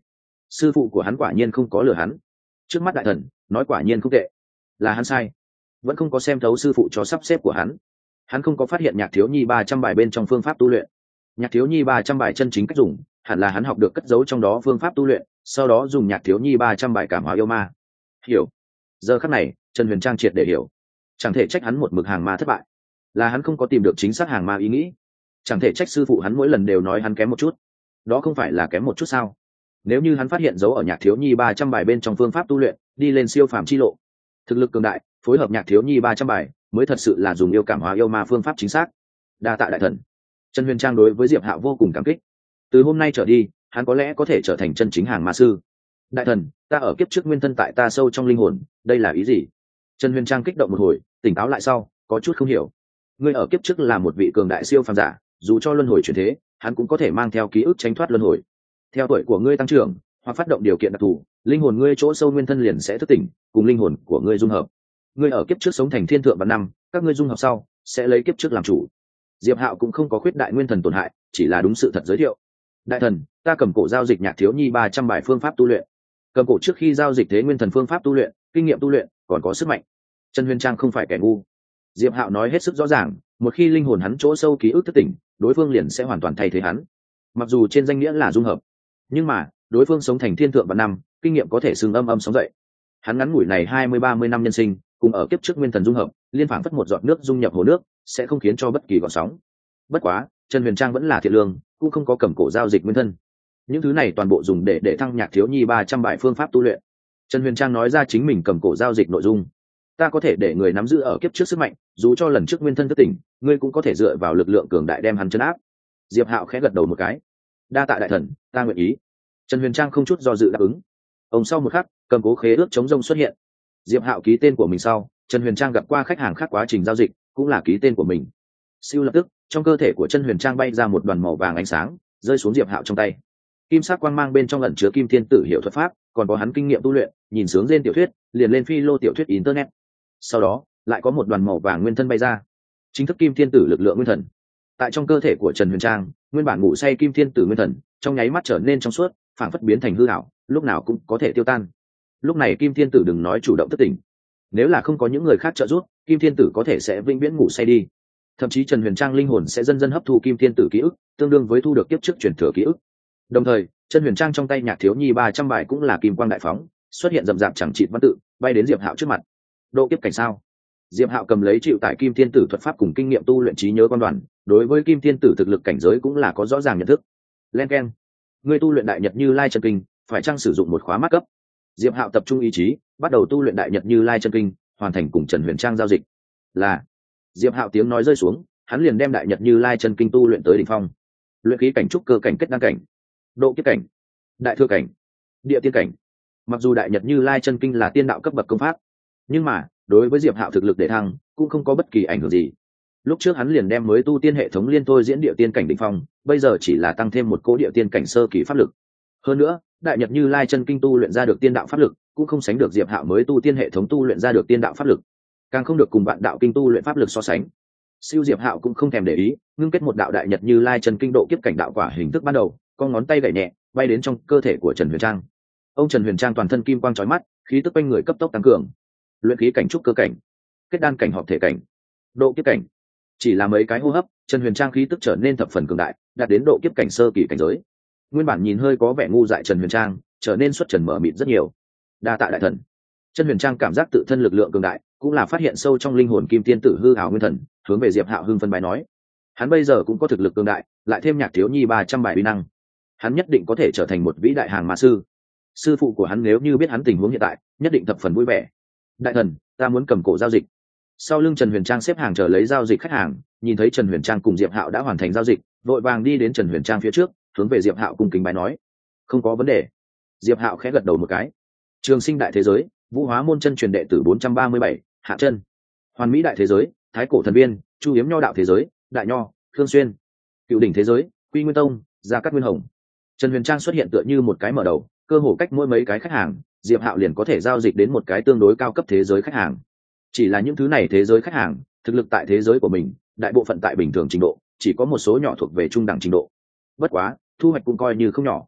sư phụ của hắn quả nhiên không có lừa hắn. Trước mắt đại thần nói quả nhiên không tệ, là hắn sai, vẫn không có xem thấu sư phụ cho sắp xếp của hắn. Hắn không có phát hiện Nhạc Thiếu Nhi ba trăm bài bên trong phương pháp tu luyện. Nhạc Thiếu Nhi ba trăm bài chân chính cách dùng hẳn là hắn học được cất giấu trong đó phương pháp tu luyện, sau đó dùng Nhạc Thiếu Nhi ba trăm bài cảm hóa yêu ma. Hiểu. Giờ khắc này Trần Huyền Trang triệt để hiểu. Chẳng thể trách hắn một mực hàng ma thất bại, là hắn không có tìm được chính xác hàng ma ý nghĩ. Chẳng thể trách sư phụ hắn mỗi lần đều nói hắn kém một chút, đó không phải là kém một chút sao? Nếu như hắn phát hiện dấu ở Nhạc Thiếu Nhi ba trăm bài bên trong phương pháp tu luyện, đi lên siêu phàm chi lộ, thực lực cường đại, phối hợp Nhạc Thiếu Nhi ba trăm bài, mới thật sự là dùng yêu cảm hóa yêu ma phương pháp chính xác. Đa tạ đại thần. Trần Huyền Trang đối với Diệp Hạo vô cùng cảm kích. Từ hôm nay trở đi, hắn có lẽ có thể trở thành chân chính hàng ma sư. Đại thần, ta ở kiếp trước nguyên thân tại ta sâu trong linh hồn, đây là ý gì? Trần Huyền Trang kích động một hồi, tỉnh táo lại sau, có chút không hiểu. Ngươi ở kiếp trước là một vị cường đại siêu phàm giả, dù cho luân hồi chuyển thế, hắn cũng có thể mang theo ký ức tránh thoát luân hồi. Theo tuổi của ngươi tăng trưởng, hoặc phát động điều kiện đặc thù, linh hồn ngươi chỗ sâu nguyên thân liền sẽ thức tỉnh, cùng linh hồn của ngươi dung hợp. Ngươi ở kiếp trước sống thành thiên thượng vạn năm, các ngươi dung hợp sau sẽ lấy kiếp trước làm chủ. Diệp Hạo cũng không có khuyết đại nguyên thần tổn hại, chỉ là đúng sự thật giới thiệu. Đại thần, ta cầm cổ giao dịch Nhạc Thiếu Nhi ba trăm bài phương pháp tu luyện. Cầm cổ trước khi giao dịch thế nguyên thần phương pháp tu luyện, kinh nghiệm tu luyện, còn có sức mạnh. Trần Huyền Trang không phải kẻ ngu. Diệp Hạo nói hết sức rõ ràng, một khi linh hồn hắn chỗ sâu ký ức thức tỉnh, đối phương liền sẽ hoàn toàn thay thế hắn. Mặc dù trên danh nghĩa là dung hợp, nhưng mà đối phương sống thành thiên thượng vạn năm, kinh nghiệm có thể xưng âm âm sống dậy. Hắn ngắn ngủi này hai mươi ba mươi năm nhân sinh, cùng ở kiếp trước nguyên thần dung hợp, liên phảng phất một giọt nước dung nhập hồ nước, sẽ không khiến cho bất kỳ gợn sóng. Bất quá, Trần Huyền Trang vẫn là thiện lương, cũng không có cầm cổ giao dịch nguyên thân. Những thứ này toàn bộ dùng để để thăng Nhạc Thiếu Nhi ba trăm bài phương pháp tu luyện. Trần Huyền Trang nói ra chính mình cầm cổ giao dịch nội dung. Ta có thể để người nắm giữ ở kiếp trước sức mạnh, dù cho lần trước nguyên thân thất tỉnh, ngươi cũng có thể dựa vào lực lượng cường đại đem hắn trấn áp. Diệp Hạo khẽ gật đầu một cái. Đa tạ đại thần, ta nguyện ý. Trần Huyền Trang không chút do dự đáp ứng. Ông sau một khắc, cầm cố khế ước chống rông xuất hiện. Diệp Hạo ký tên của mình sau, Trần Huyền Trang gặp qua khách hàng khác quá trình giao dịch, cũng là ký tên của mình. Siêu lập tức, trong cơ thể của Trần Huyền Trang bay ra một đoàn màu vàng ánh sáng, rơi xuống Diệp Hạo trong tay. Kim sắc quang mang bên trong ẩn chứa Kim Thiên Tử hiểu thuật pháp, còn có hắn kinh nghiệm tu luyện, nhìn sướng trên tiểu thuyết, liền lên phi lô tiểu thuyết internet. Sau đó, lại có một đoàn màu vàng nguyên thân bay ra, chính thức Kim Thiên Tử lực lượng nguyên thần. Tại trong cơ thể của Trần Huyền Trang, nguyên bản ngủ say Kim Thiên Tử nguyên thần, trong nháy mắt trở nên trong suốt, phảng phất biến thành hư ảo, lúc nào cũng có thể tiêu tan. Lúc này Kim Thiên Tử đừng nói chủ động thức tỉnh, nếu là không có những người khác trợ giúp, Kim Thiên Tử có thể sẽ vĩnh viễn ngủ say đi. Thậm chí Trần Huyền Trang linh hồn sẽ dần dần hấp thu Kim Thiên Tử ký ức, tương đương với thu được kiếp trước truyền thừa ký ức. Đồng thời, Trần Huyền Trang trong tay Nhạc Thiếu Nhi ba trăm bài cũng là kim quang đại phóng, xuất hiện rậm rạp chẳng chịt văn tự, bay đến Diệp Hạo trước mặt. Độ kiếp cảnh sao? Diệp Hạo cầm lấy chịu tại Kim Thiên Tử thuật pháp cùng kinh nghiệm tu luyện trí nhớ quan đoàn, đối với Kim Thiên Tử thực lực cảnh giới cũng là có rõ ràng nhận thức. Len keng, ngươi tu luyện Đại Nhật Như Lai chân kinh, phải chăng sử dụng một khóa mắc cấp? Diệp Hạo tập trung ý chí, bắt đầu tu luyện Đại Nhật Như Lai chân kinh, hoàn thành cùng Trần Huyền Trang giao dịch. Là. Diệp Hạo tiếng nói rơi xuống, hắn liền đem Đại Nhật Như Lai chân kinh tu luyện tới đỉnh phong. Luyện khí cảnh trúc cơ cảnh kết đăng cảnh, độ kiếp cảnh, đại thừa cảnh, địa tiên cảnh. Mặc dù Đại Nhật Như Lai chân kinh là tiên đạo cấp bậc công pháp, nhưng mà đối với Diệp Hạo thực lực để thăng cũng không có bất kỳ ảnh hưởng gì. Lúc trước hắn liền đem mới tu tiên hệ thống liên thôi diễn địa tiên cảnh đỉnh phong, bây giờ chỉ là tăng thêm một cỗ địa tiên cảnh sơ kỳ pháp lực. Hơn nữa, Đại Nhật Như Lai chân kinh tu luyện ra được tiên đạo pháp lực, cũng không sánh được Diệp Hạo mới tu tiên hệ thống tu luyện ra được tiên đạo pháp lực, càng không được cùng bạn đạo kinh tu luyện pháp lực so sánh. Siêu Diệp Hạo cũng không thèm để ý, ngưng kết một đạo Đại Nhật Như Lai chân kinh độ kiếp cảnh đạo quả hình thức ban đầu, con ngón tay gảy nhẹ, bay đến trong cơ thể của Trần Huyền Trang. Ông Trần Huyền Trang toàn thân kim quang chói mắt, khí tức quanh người cấp tốc tăng cường. Luyện khí cảnh trúc cơ cảnh, kết đan cảnh hợp thể cảnh, độ kiếp cảnh. Chỉ là mấy cái hô hấp, Trần Huyền Trang khí tức trở nên thập phần cường đại, đạt đến độ kiếp cảnh sơ kỳ cảnh giới. Nguyên bản nhìn hơi có vẻ ngu dại Trần Huyền Trang, trở nên xuất trần mở mịt rất nhiều. Đa tạ đại thần. Trần Huyền Trang cảm giác tự thân lực lượng cường đại, cũng là phát hiện sâu trong linh hồn Kim Tiên Tử hư ảo nguyên thần, hướng về Diệp Hạo hưng phân bài nói: hắn bây giờ cũng có thực lực cường đại, lại thêm Nhạc Thiếu Nhi ba trăm bài uy năng, hắn nhất định có thể trở thành một vĩ đại hàng ma sư. Sư phụ của hắn nếu như biết hắn tình huống hiện tại, nhất định thập phần vui vẻ. Đại thần, ta muốn cầm cổ giao dịch. Sau lưng Trần Huyền Trang xếp hàng chờ lấy giao dịch khách hàng, nhìn thấy Trần Huyền Trang cùng Diệp Hạo đã hoàn thành giao dịch, vội vàng đi đến Trần Huyền Trang phía trước, hướng về Diệp Hạo cung kính bái nói: không có vấn đề. Diệp Hạo khẽ gật đầu một cái. Trường Sinh đại thế giới, Vũ Hóa môn chân truyền đệ tử bốn trăm ba mươi bảy, Hạ Chân. Hoàn Mỹ đại thế giới, Thái cổ thần viên, Chu Hiếm Nho đạo thế giới, Đại Nho, Khương Xuyên. Cựu đỉnh thế giới, Quy Nguyên tông, Gia Cát Nguyên Hồng. Trần Huyền Trang xuất hiện tựa như một cái mở đầu, cơ hồ cách mỗi mấy cái khách hàng, Diệp Hạo liền có thể giao dịch đến một cái tương đối cao cấp thế giới khách hàng. Chỉ là những thứ này thế giới khách hàng, thực lực tại thế giới của mình, đại bộ phận tại bình thường trình độ, chỉ có một số nhỏ thuộc về trung đẳng trình độ. Bất quá, thu hoạch cũng coi như không nhỏ.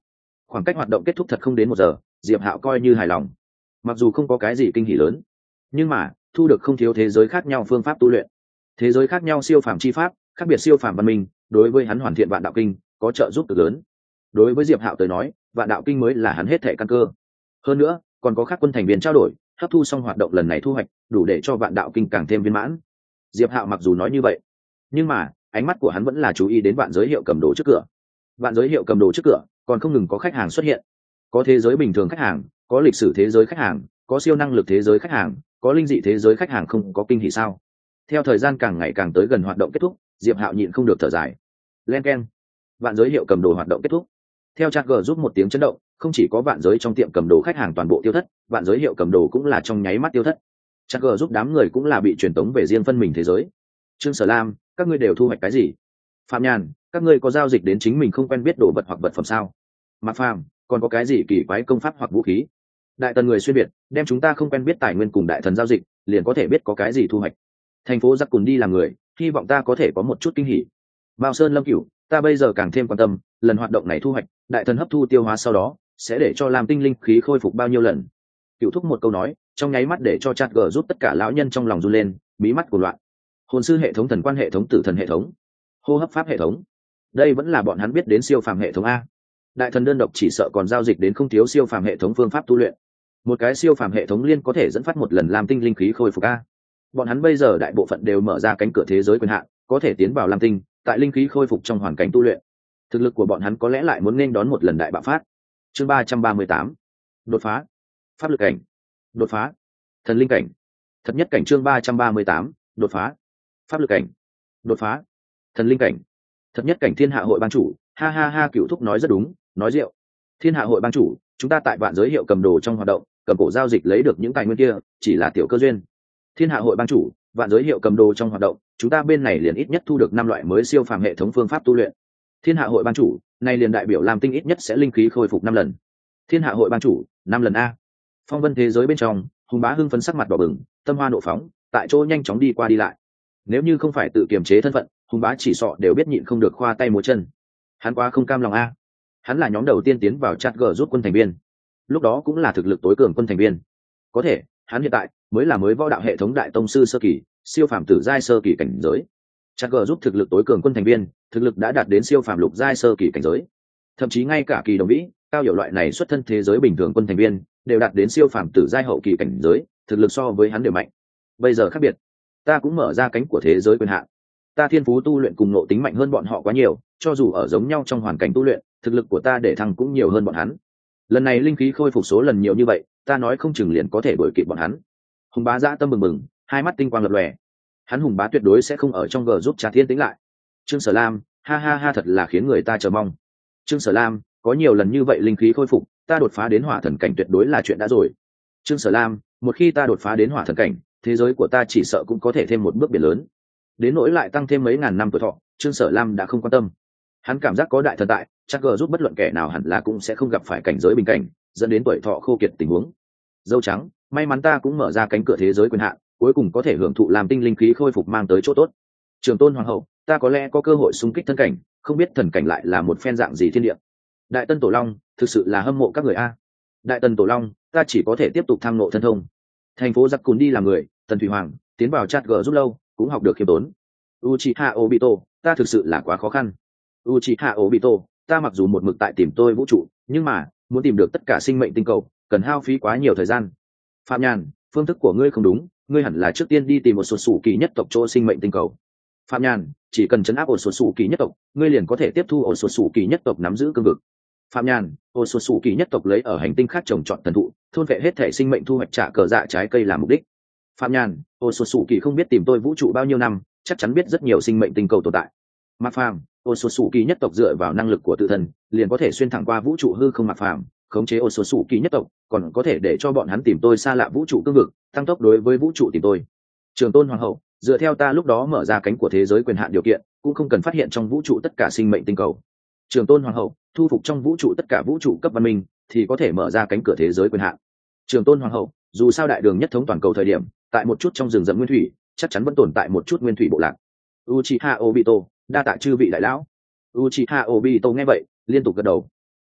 khoảng cách hoạt động kết thúc thật không đến một giờ, Diệp Hạo coi như hài lòng. Mặc dù không có cái gì kinh hỉ lớn, nhưng mà thu được không thiếu thế giới khác nhau phương pháp tu luyện, thế giới khác nhau siêu phàm chi pháp, khác biệt siêu phàm văn minh, đối với hắn hoàn thiện vạn đạo kinh có trợ giúp cực lớn. Đối với Diệp Hạo tới nói, vạn đạo kinh mới là hắn hết thảy căn cơ. Hơn nữa, còn có các quân thành viên trao đổi, hấp thu xong hoạt động lần này thu hoạch, đủ để cho vạn đạo kinh càng thêm viên mãn. Diệp Hạo mặc dù nói như vậy, nhưng mà ánh mắt của hắn vẫn là chú ý đến vạn giới hiệu cầm đồ trước cửa. Vạn giới hiệu cầm đồ trước cửa còn không ngừng có khách hàng xuất hiện, có thế giới bình thường khách hàng, có lịch sử thế giới khách hàng, có siêu năng lực thế giới khách hàng, có linh dị thế giới khách hàng. Không có kinh hỉ sao? Theo thời gian càng ngày càng tới gần hoạt động kết thúc, Diệp Hạo nhịn không được thở dài. Len keng, vạn giới hiệu cầm đồ hoạt động kết thúc. Theo chat g giúp một tiếng chấn động, không chỉ có vạn giới trong tiệm cầm đồ khách hàng toàn bộ tiêu thất, vạn giới hiệu cầm đồ cũng là trong nháy mắt tiêu thất. Chat g giúp đám người cũng là bị truyền tống về riêng phân mình thế giới. Trương Sở Lam, các ngươi đều thu hoạch cái gì? Phạm Nhàn, các ngươi có giao dịch đến chính mình không quen biết đồ vật hoặc vật phẩm sao? Mạc Phàm, còn có cái gì kỳ quái công pháp hoặc vũ khí? Đại tần người xuyên việt, đem chúng ta không quen biết tài nguyên cùng đại thần giao dịch, liền có thể biết có cái gì thu hoạch. Thành phố giặc cùng đi làm người, hy vọng ta có thể có một chút kinh hỉ. Mao Sơn Lâm Cửu, ta bây giờ càng thêm quan tâm, lần hoạt động này thu hoạch, đại thần hấp thu tiêu hóa sau đó, sẽ để cho làm tinh linh khí khôi phục bao nhiêu lần. Cửu thúc một câu nói, trong nháy mắt để cho chat g giúp tất cả lão nhân trong lòng run lên, bí mắt của loạn. Hồn sư hệ thống, thần quan hệ thống, tử thần hệ thống, hô hấp pháp hệ thống, đây vẫn là bọn hắn biết đến siêu phàm hệ thống a. Đại thần đơn độc chỉ sợ còn giao dịch đến không thiếu siêu phàm hệ thống phương pháp tu luyện. Một cái siêu phàm hệ thống liên có thể dẫn phát một lần làm tinh linh khí khôi phục a. Bọn hắn bây giờ đại bộ phận đều mở ra cánh cửa thế giới quyền hạn, có thể tiến vào lam tinh, tại linh khí khôi phục trong hoàn cảnh tu luyện. Thực lực của bọn hắn có lẽ lại muốn nên đón một lần đại bạo phát. Chương ba trăm ba mươi tám, đột phá. Pháp lực cảnh, đột phá. Thần linh cảnh, thật nhất cảnh. Chương ba trăm ba mươi tám, đột phá. Pháp lực cảnh, đột phá. Thần linh cảnh, thật nhất cảnh. Thiên hạ hội ban chủ, ha ha ha, Cửu thúc nói rất đúng, nói rượu. Thiên hạ hội ban chủ, chúng ta tại vạn giới hiệu cầm đồ trong hoạt động, cầm cổ giao dịch lấy được những tài nguyên kia, chỉ là tiểu cơ duyên. Thiên hạ hội ban chủ, vạn giới hiệu cầm đồ trong hoạt động, chúng ta bên này liền ít nhất thu được năm loại mới siêu phàm hệ thống phương pháp tu luyện. Thiên hạ hội ban chủ, này liền đại biểu làm tinh ít nhất sẽ linh khí khôi phục năm lần. Thiên hạ hội ban chủ, năm lần a. Phong vân thế giới bên trong, Hùng Bá hưng phấn sắc mặt đỏ bừng, tâm hoa nộ phóng, tại chỗ nhanh chóng đi qua đi lại. Nếu như không phải tự kiềm chế thân phận, Hùng Bá chỉ sọ đều biết nhịn không được khoa tay múa chân. Hắn quá không cam lòng a. Hắn là nhóm đầu tiên tiến vào chat g rút quân thành viên, lúc đó cũng là thực lực tối cường quân thành viên. Có thể, hắn hiện tại mới là mới võ đạo hệ thống đại tông sư sơ kỳ, siêu phàm tử giai sơ kỳ cảnh giới. Chat g giúp thực lực tối cường quân thành viên, thực lực đã đạt đến siêu phàm lục giai sơ kỳ cảnh giới. Thậm chí ngay cả Kỳ Đồng Vĩ, cao hiểu loại này xuất thân thế giới bình thường quân thành viên, đều đạt đến siêu phàm tử giai hậu kỳ cảnh giới, thực lực so với hắn đều mạnh. Bây giờ khác biệt, ta cũng mở ra cánh của thế giới quyền hạn. Ta thiên phú tu luyện cùng ngộ tính mạnh hơn bọn họ quá nhiều, cho dù ở giống nhau trong hoàn cảnh tu luyện, thực lực của ta để thăng cũng nhiều hơn bọn hắn. Lần này linh khí khôi phục số lần nhiều như vậy, ta nói không chừng liền có thể đuổi kịp bọn hắn. Hùng Bá dã tâm bừng bừng, hai mắt tinh quang lập lòe. Hắn Hùng Bá tuyệt đối sẽ không ở trong g giúp Trà Thiên tĩnh lại. Trương Sở Lam, ha ha ha, thật là khiến người ta chờ mong. Trương Sở Lam, có nhiều lần như vậy linh khí khôi phục, ta đột phá đến hỏa thần cảnh tuyệt đối là chuyện đã rồi. Trương Sở Lam, một khi ta đột phá đến hỏa thần cảnh, thế giới của ta chỉ sợ cũng có thể thêm một bước biển lớn. Đến nỗi lại tăng thêm mấy ngàn năm tuổi thọ, Trương Sở Lam đã không quan tâm. Hắn cảm giác có đại thần tại, chắc g giúp bất luận kẻ nào hẳn là cũng sẽ không gặp phải cảnh giới bình cảnh, dẫn đến tuổi thọ khô kiệt tình huống. Dâu trắng, may mắn ta cũng mở ra cánh cửa thế giới quyền hạn, cuối cùng có thể hưởng thụ làm tinh linh khí khôi phục mang tới chỗ tốt. Trường Tôn Hoàng hậu, ta có lẽ có cơ hội xung kích thân cảnh, không biết thần cảnh lại là một phen dạng gì thiên địa. Đại Tân Tổ Long, thực sự là hâm mộ các người a. Đại Tần Tổ Long, ta chỉ có thể tiếp tục tham ngộ thân thông. Thành phố giặc cùn đi làm người, Tần Thủy Hoàng, tiến vào chat g giúp lâu, cũng học được khiêm tốn. Uchiha Obito, ta thực sự là quá khó khăn. Uchiha Obito, ta mặc dù một mực tại tìm tôi vũ trụ, nhưng mà muốn tìm được tất cả sinh mệnh tinh cầu, cần hao phí quá nhiều thời gian. Phạm Nhàn, phương thức của ngươi không đúng, ngươi hẳn là trước tiên đi tìm một số sủ kỳ nhất tộc chỗ sinh mệnh tinh cầu. Phạm Nhàn, chỉ cần chấn áp ổ số sủ kỳ nhất tộc, ngươi liền có thể tiếp thu ổ số sủ kỳ nhất tộc nắm giữ cương vực. Phạm Nhàn, ổ số sủ kỳ nhất tộc lấy ở hành tinh khác trồng trọt thần thụ, thôn vệ hết thể sinh mệnh thu hoạch trả cờ dạ trái cây làm mục đích. Phạm Nhàn, ổ số sủ kỳ không biết tìm tôi vũ trụ bao nhiêu năm, chắc chắn biết rất nhiều sinh mệnh tinh cầu tồn tại. Mạc Phàm, ổ số sủ kỳ nhất tộc dựa vào năng lực của tự thân, liền có thể xuyên thẳng qua vũ trụ hư không. Mạc Phàm, khống chế ổ số sủ kỳ nhất tộc, còn có thể để cho bọn hắn tìm tôi xa lạ vũ trụ cương vực, tăng tốc đối với vũ trụ tìm tôi. Trường Tôn Hoàng hậu, dựa theo ta lúc đó mở ra cánh của thế giới quyền hạn điều kiện, cũng không cần phát hiện trong vũ trụ tất cả sinh mệnh tinh cầu. Trường Tôn Hoàng hậu, thu phục trong vũ trụ tất cả vũ trụ cấp văn minh, thì có thể mở ra cánh cửa thế giới quyền hạn. Trường Tôn Hoàng hậu, dù sao đại đường nhất thống toàn cầu thời điểm, tại một chút trong rừng rậm nguyên thủy, chắc chắn vẫn tồn tại một chút nguyên thủy bộ lạc. Uchiha Obito, đa tạ chư vị đại lão. Uchiha Obito nghe vậy, liên tục gật đầu.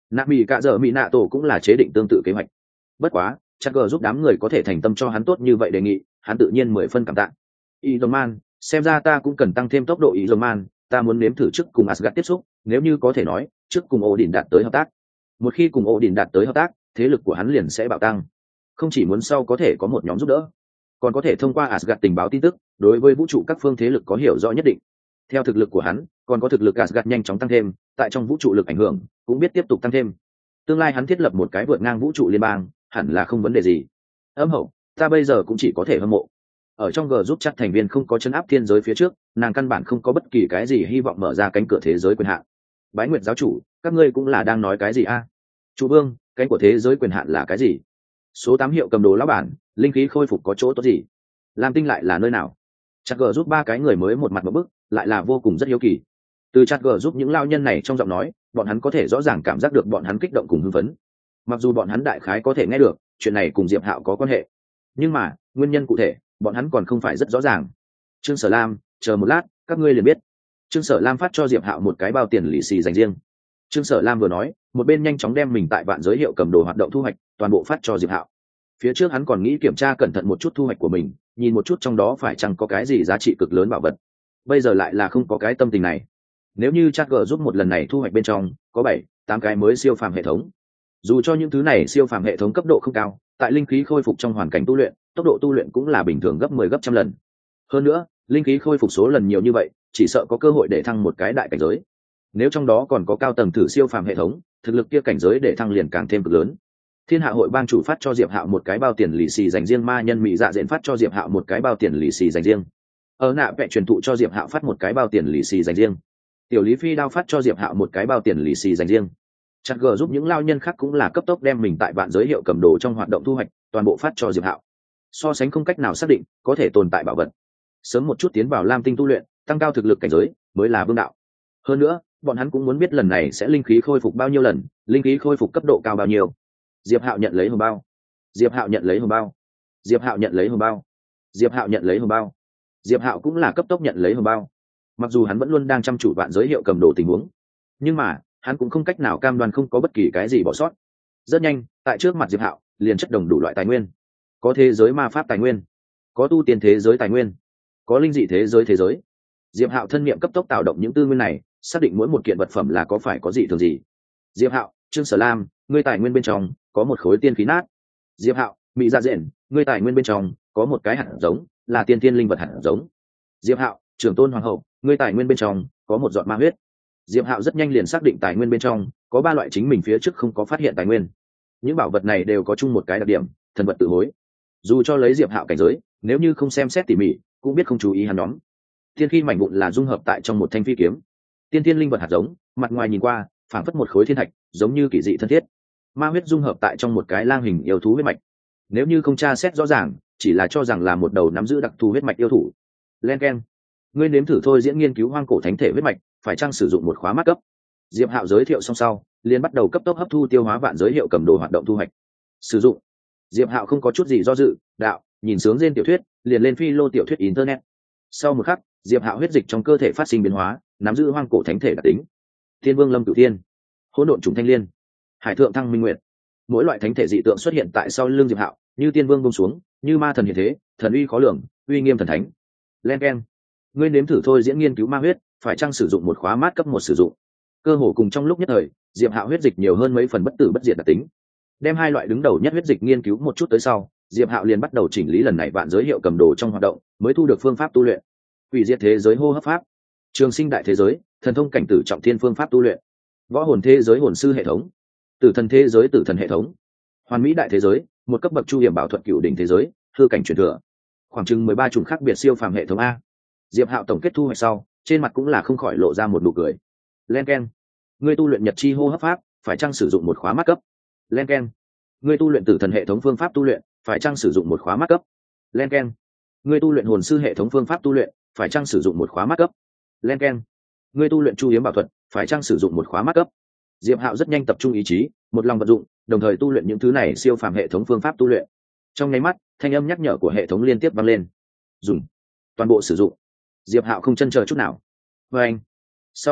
nạ mỹ cạ dợ mỹ nạ tổ cũng là chế định tương tự kế hoạch. Bất quá chắc gờ giúp đám người có thể thành tâm cho hắn tốt như vậy đề nghị, hắn tự nhiên mười phân cảm tạ. Y dòng man, xem ra ta cũng cần tăng thêm tốc độ. Y dòng man, ta muốn nếm thử trước cùng Asgard tiếp xúc, nếu như có thể nói trước cùng Odin đạt tới hợp tác. Một khi cùng Odin đạt tới hợp tác, thế lực của hắn liền sẽ bạo tăng, không chỉ muốn sau có thể có một nhóm giúp đỡ, còn có thể thông qua Asgard tình báo tin tức, đối với vũ trụ các phương thế lực có hiểu rõ nhất định. Theo thực lực của hắn, còn có thực lực Asgard nhanh chóng tăng thêm, tại trong vũ trụ lực ảnh hưởng cũng biết tiếp tục tăng thêm. Tương lai hắn thiết lập một cái vượt ngang vũ trụ liên bang, hẳn là không vấn đề gì. Âm hậu, ta bây giờ cũng chỉ có thể hâm mộ. Ở trong G giúp chắc thành viên không có chân áp thiên giới phía trước, nàng căn bản không có bất kỳ cái gì hy vọng mở ra cánh cửa thế giới quyền hạn. Bái Nguyệt giáo chủ, các ngươi cũng là đang nói cái gì a? À? Chủ vương, cánh của thế giới quyền hạn là cái gì? Số tám hiệu cầm đồ lão bản, linh khí khôi phục có chỗ tốt gì? Lam Tinh lại là nơi nào? Chặt G giúp ba cái người mới một mặt một bức, lại là vô cùng rất hiếu kỳ. Từ Chặt G giúp những lao nhân này trong giọng nói, bọn hắn có thể rõ ràng cảm giác được bọn hắn kích động cùng hưng phấn. Mặc dù bọn hắn đại khái có thể nghe được chuyện này cùng Diệp Hạo có quan hệ, nhưng mà nguyên nhân cụ thể bọn hắn còn không phải rất rõ ràng. Trương Sở Lam, chờ một lát, các ngươi liền biết. Trương Sở Lam phát cho Diệp Hạo một cái bao tiền lì xì dành riêng. Trương Sở Lam vừa nói, một bên nhanh chóng đem mình tại vạn giới hiệu cầm đồ hoạt động thu hoạch toàn bộ phát cho Diệp Hạo. Phía trước hắn còn nghĩ kiểm tra cẩn thận một chút thu hoạch của mình, nhìn một chút trong đó phải chăng có cái gì giá trị cực lớn bảo vật. Bây giờ lại là không có cái tâm tình này. Nếu như Chat G giúp một lần này thu hoạch bên trong có bảy, tám cái mới siêu phàm hệ thống. Dù cho những thứ này siêu phàm hệ thống cấp độ không cao, tại linh khí khôi phục trong hoàn cảnh tu luyện, tốc độ tu luyện cũng là bình thường gấp mười gấp trăm lần. Hơn nữa, linh khí khôi phục số lần nhiều như vậy, chỉ sợ có cơ hội để thăng một cái đại cảnh giới. Nếu trong đó còn có cao tầng thử siêu phàm hệ thống, thực lực kia cảnh giới để thăng liền càng thêm cực lớn. Thiên Hạ hội bang chủ phát cho Diệp Hạo một cái bao tiền lì xì dành riêng, ma nhân mỹ dạ dện phát cho Diệp Hạo một cái bao tiền lì xì dành riêng. Ở nạ vẽ truyền thụ cho Diệp Hạo phát một cái bao tiền lì xì dành riêng. Tiểu Lý Phi đao phát cho Diệp Hạo một cái bao tiền lì xì dành riêng. Chặt G giúp những lao nhân khác cũng là cấp tốc đem mình tại vạn giới hiệu cầm đồ trong hoạt động thu hoạch toàn bộ phát cho Diệp Hạo. So sánh không cách nào xác định có thể tồn tại bảo vật, sớm một chút tiến vào Lam Tinh tu luyện, tăng cao thực lực cảnh giới mới là vương đạo. Hơn nữa, bọn hắn cũng muốn biết lần này sẽ linh khí khôi phục bao nhiêu lần, linh khí khôi phục cấp độ cao bao nhiêu. Diệp Hạo nhận lấy hồng bao. Diệp Hạo nhận lấy hồng bao. Diệp Hạo nhận lấy hồng bao. Diệp Hạo nhận lấy hồng bao. Diệp Hạo cũng là cấp tốc nhận lấy hồng bao. Mặc dù hắn vẫn luôn đang chăm chủ vạn giới hiệu cầm đồ tình huống, nhưng mà hắn cũng không cách nào cam đoan không có bất kỳ cái gì bỏ sót. Rất nhanh, tại trước mặt Diệp Hạo liền chất đồng đủ loại tài nguyên. Có thế giới ma pháp tài nguyên, có tu tiên thế giới tài nguyên, có linh dị thế giới thế giới. Diệp Hạo thân niệm cấp tốc tạo động những tư nguyên này, xác định mỗi một kiện vật phẩm là có phải có gì thường gì. Diệp Hạo, Trương Sở Lam, ngươi tài nguyên bên trong có một khối tiên khí nát. Diệp Hạo, Mỹ Dạ Dện, ngươi tài nguyên bên trong có một cái hạt giống, là tiên tiên linh vật hạt giống. Diệp Hạo, Trưởng Tôn Hoàng hậu, ngươi tài nguyên bên trong có một giọt ma huyết. Diệp Hạo rất nhanh liền xác định tài nguyên bên trong có ba loại chính mình phía trước không có phát hiện tài nguyên. Những bảo vật này đều có chung một cái đặc điểm, thần vật tự hối. Dù cho lấy Diệp Hạo cảnh giới, nếu như không xem xét tỉ mỉ, cũng biết không chú ý hắn nhóm. Tiên khí mảnh vụn là dung hợp tại trong một thanh phi kiếm. Tiên tiên linh vật hạt giống, mặt ngoài nhìn qua phảng phất một khối thiên thạch, giống như kỳ dị thân thiết. Ma huyết dung hợp tại trong một cái lang hình yêu thú huyết mạch. Nếu như không tra xét rõ ràng, chỉ là cho rằng là một đầu nắm giữ đặc thù huyết mạch yêu thủ. Len keng, ngươi nếm thử thôi diễn nghiên cứu hoang cổ thánh thể huyết mạch, phải chăng sử dụng một khóa mắt cấp. Diệp Hạo giới thiệu xong sau, liền bắt đầu cấp tốc hấp thu tiêu hóa vạn giới hiệu cầm đồ hoạt động thu hoạch. Sử dụng. Diệp Hạo không có chút gì do dự, đạo, nhìn sướng trên tiểu thuyết, liền lên phi lô tiểu thuyết internet. Sau một khắc, Diệp Hạo huyết dịch trong cơ thể phát sinh biến hóa, nắm giữ hoang cổ thánh thể đặc tính. Thiên Vương Lâm Cửu Thiên, Hỗn Độn Trùng Thanh Liên, Hải Thượng Thăng Minh Nguyệt. Mỗi loại thánh thể dị tượng xuất hiện tại sau lưng Diệp Hạo, như tiên vương buông xuống, như ma thần hiện thế, thần uy khó lường, uy nghiêm thần thánh. Len keng, ngươi nếm thử thôi diễn nghiên cứu ma huyết, phải chăng sử dụng một khóa mát cấp một sử dụng. Cơ hồ cùng trong lúc nhất thời, Diệp Hạo huyết dịch nhiều hơn mấy phần bất tử bất diệt đặc tính. Đem hai loại đứng đầu nhất huyết dịch nghiên cứu một chút tới sau, Diệp Hạo liền bắt đầu chỉnh lý lần này vạn giới hiệu cầm đồ trong hoạt động, mới thu được phương pháp tu luyện. Hủy diệt thế giới hô hấp pháp, trường sinh đại thế giới, thần thông cảnh tử trọng thiên phương pháp tu luyện, võ hồn thế giới hồn sư hệ thống, tử thần thế giới tử thần hệ thống, hoàn mỹ đại thế giới, một cấp bậc chu hiểm bảo thuật cựu đỉnh thế giới, hư cảnh truyền thừa, khoảng chừng mười ba chủng khác biệt siêu phàm hệ thống a. Diệp Hạo tổng kết thu hoạch sau, trên mặt cũng là không khỏi lộ ra một nụ cười. Len keng, ngươi tu luyện nhật chi hô hấp pháp, phải chăng sử dụng một khóa mát cấp. Len keng, ngươi tu luyện tử thần hệ thống phương pháp tu luyện, phải chăng sử dụng một khóa mát cấp. Len keng, ngươi tu luyện hồn sư hệ thống phương pháp tu luyện, phải chăng sử dụng một khóa mát cấp. Len keng, ngươi tu luyện chu hiếm bảo thuật, phải chăng sử dụng một khóa mát cấp. Diệp Hạo rất nhanh tập trung ý chí, một lòng vận dụng, đồng thời tu luyện những thứ này siêu phàm hệ thống phương pháp tu luyện. Trong nháy mắt, thanh âm nhắc nhở của hệ thống liên tiếp vang lên. Dùng, toàn bộ sử dụng. Diệp Hạo không chần chờ chút nào. Và anh, sau một khắc,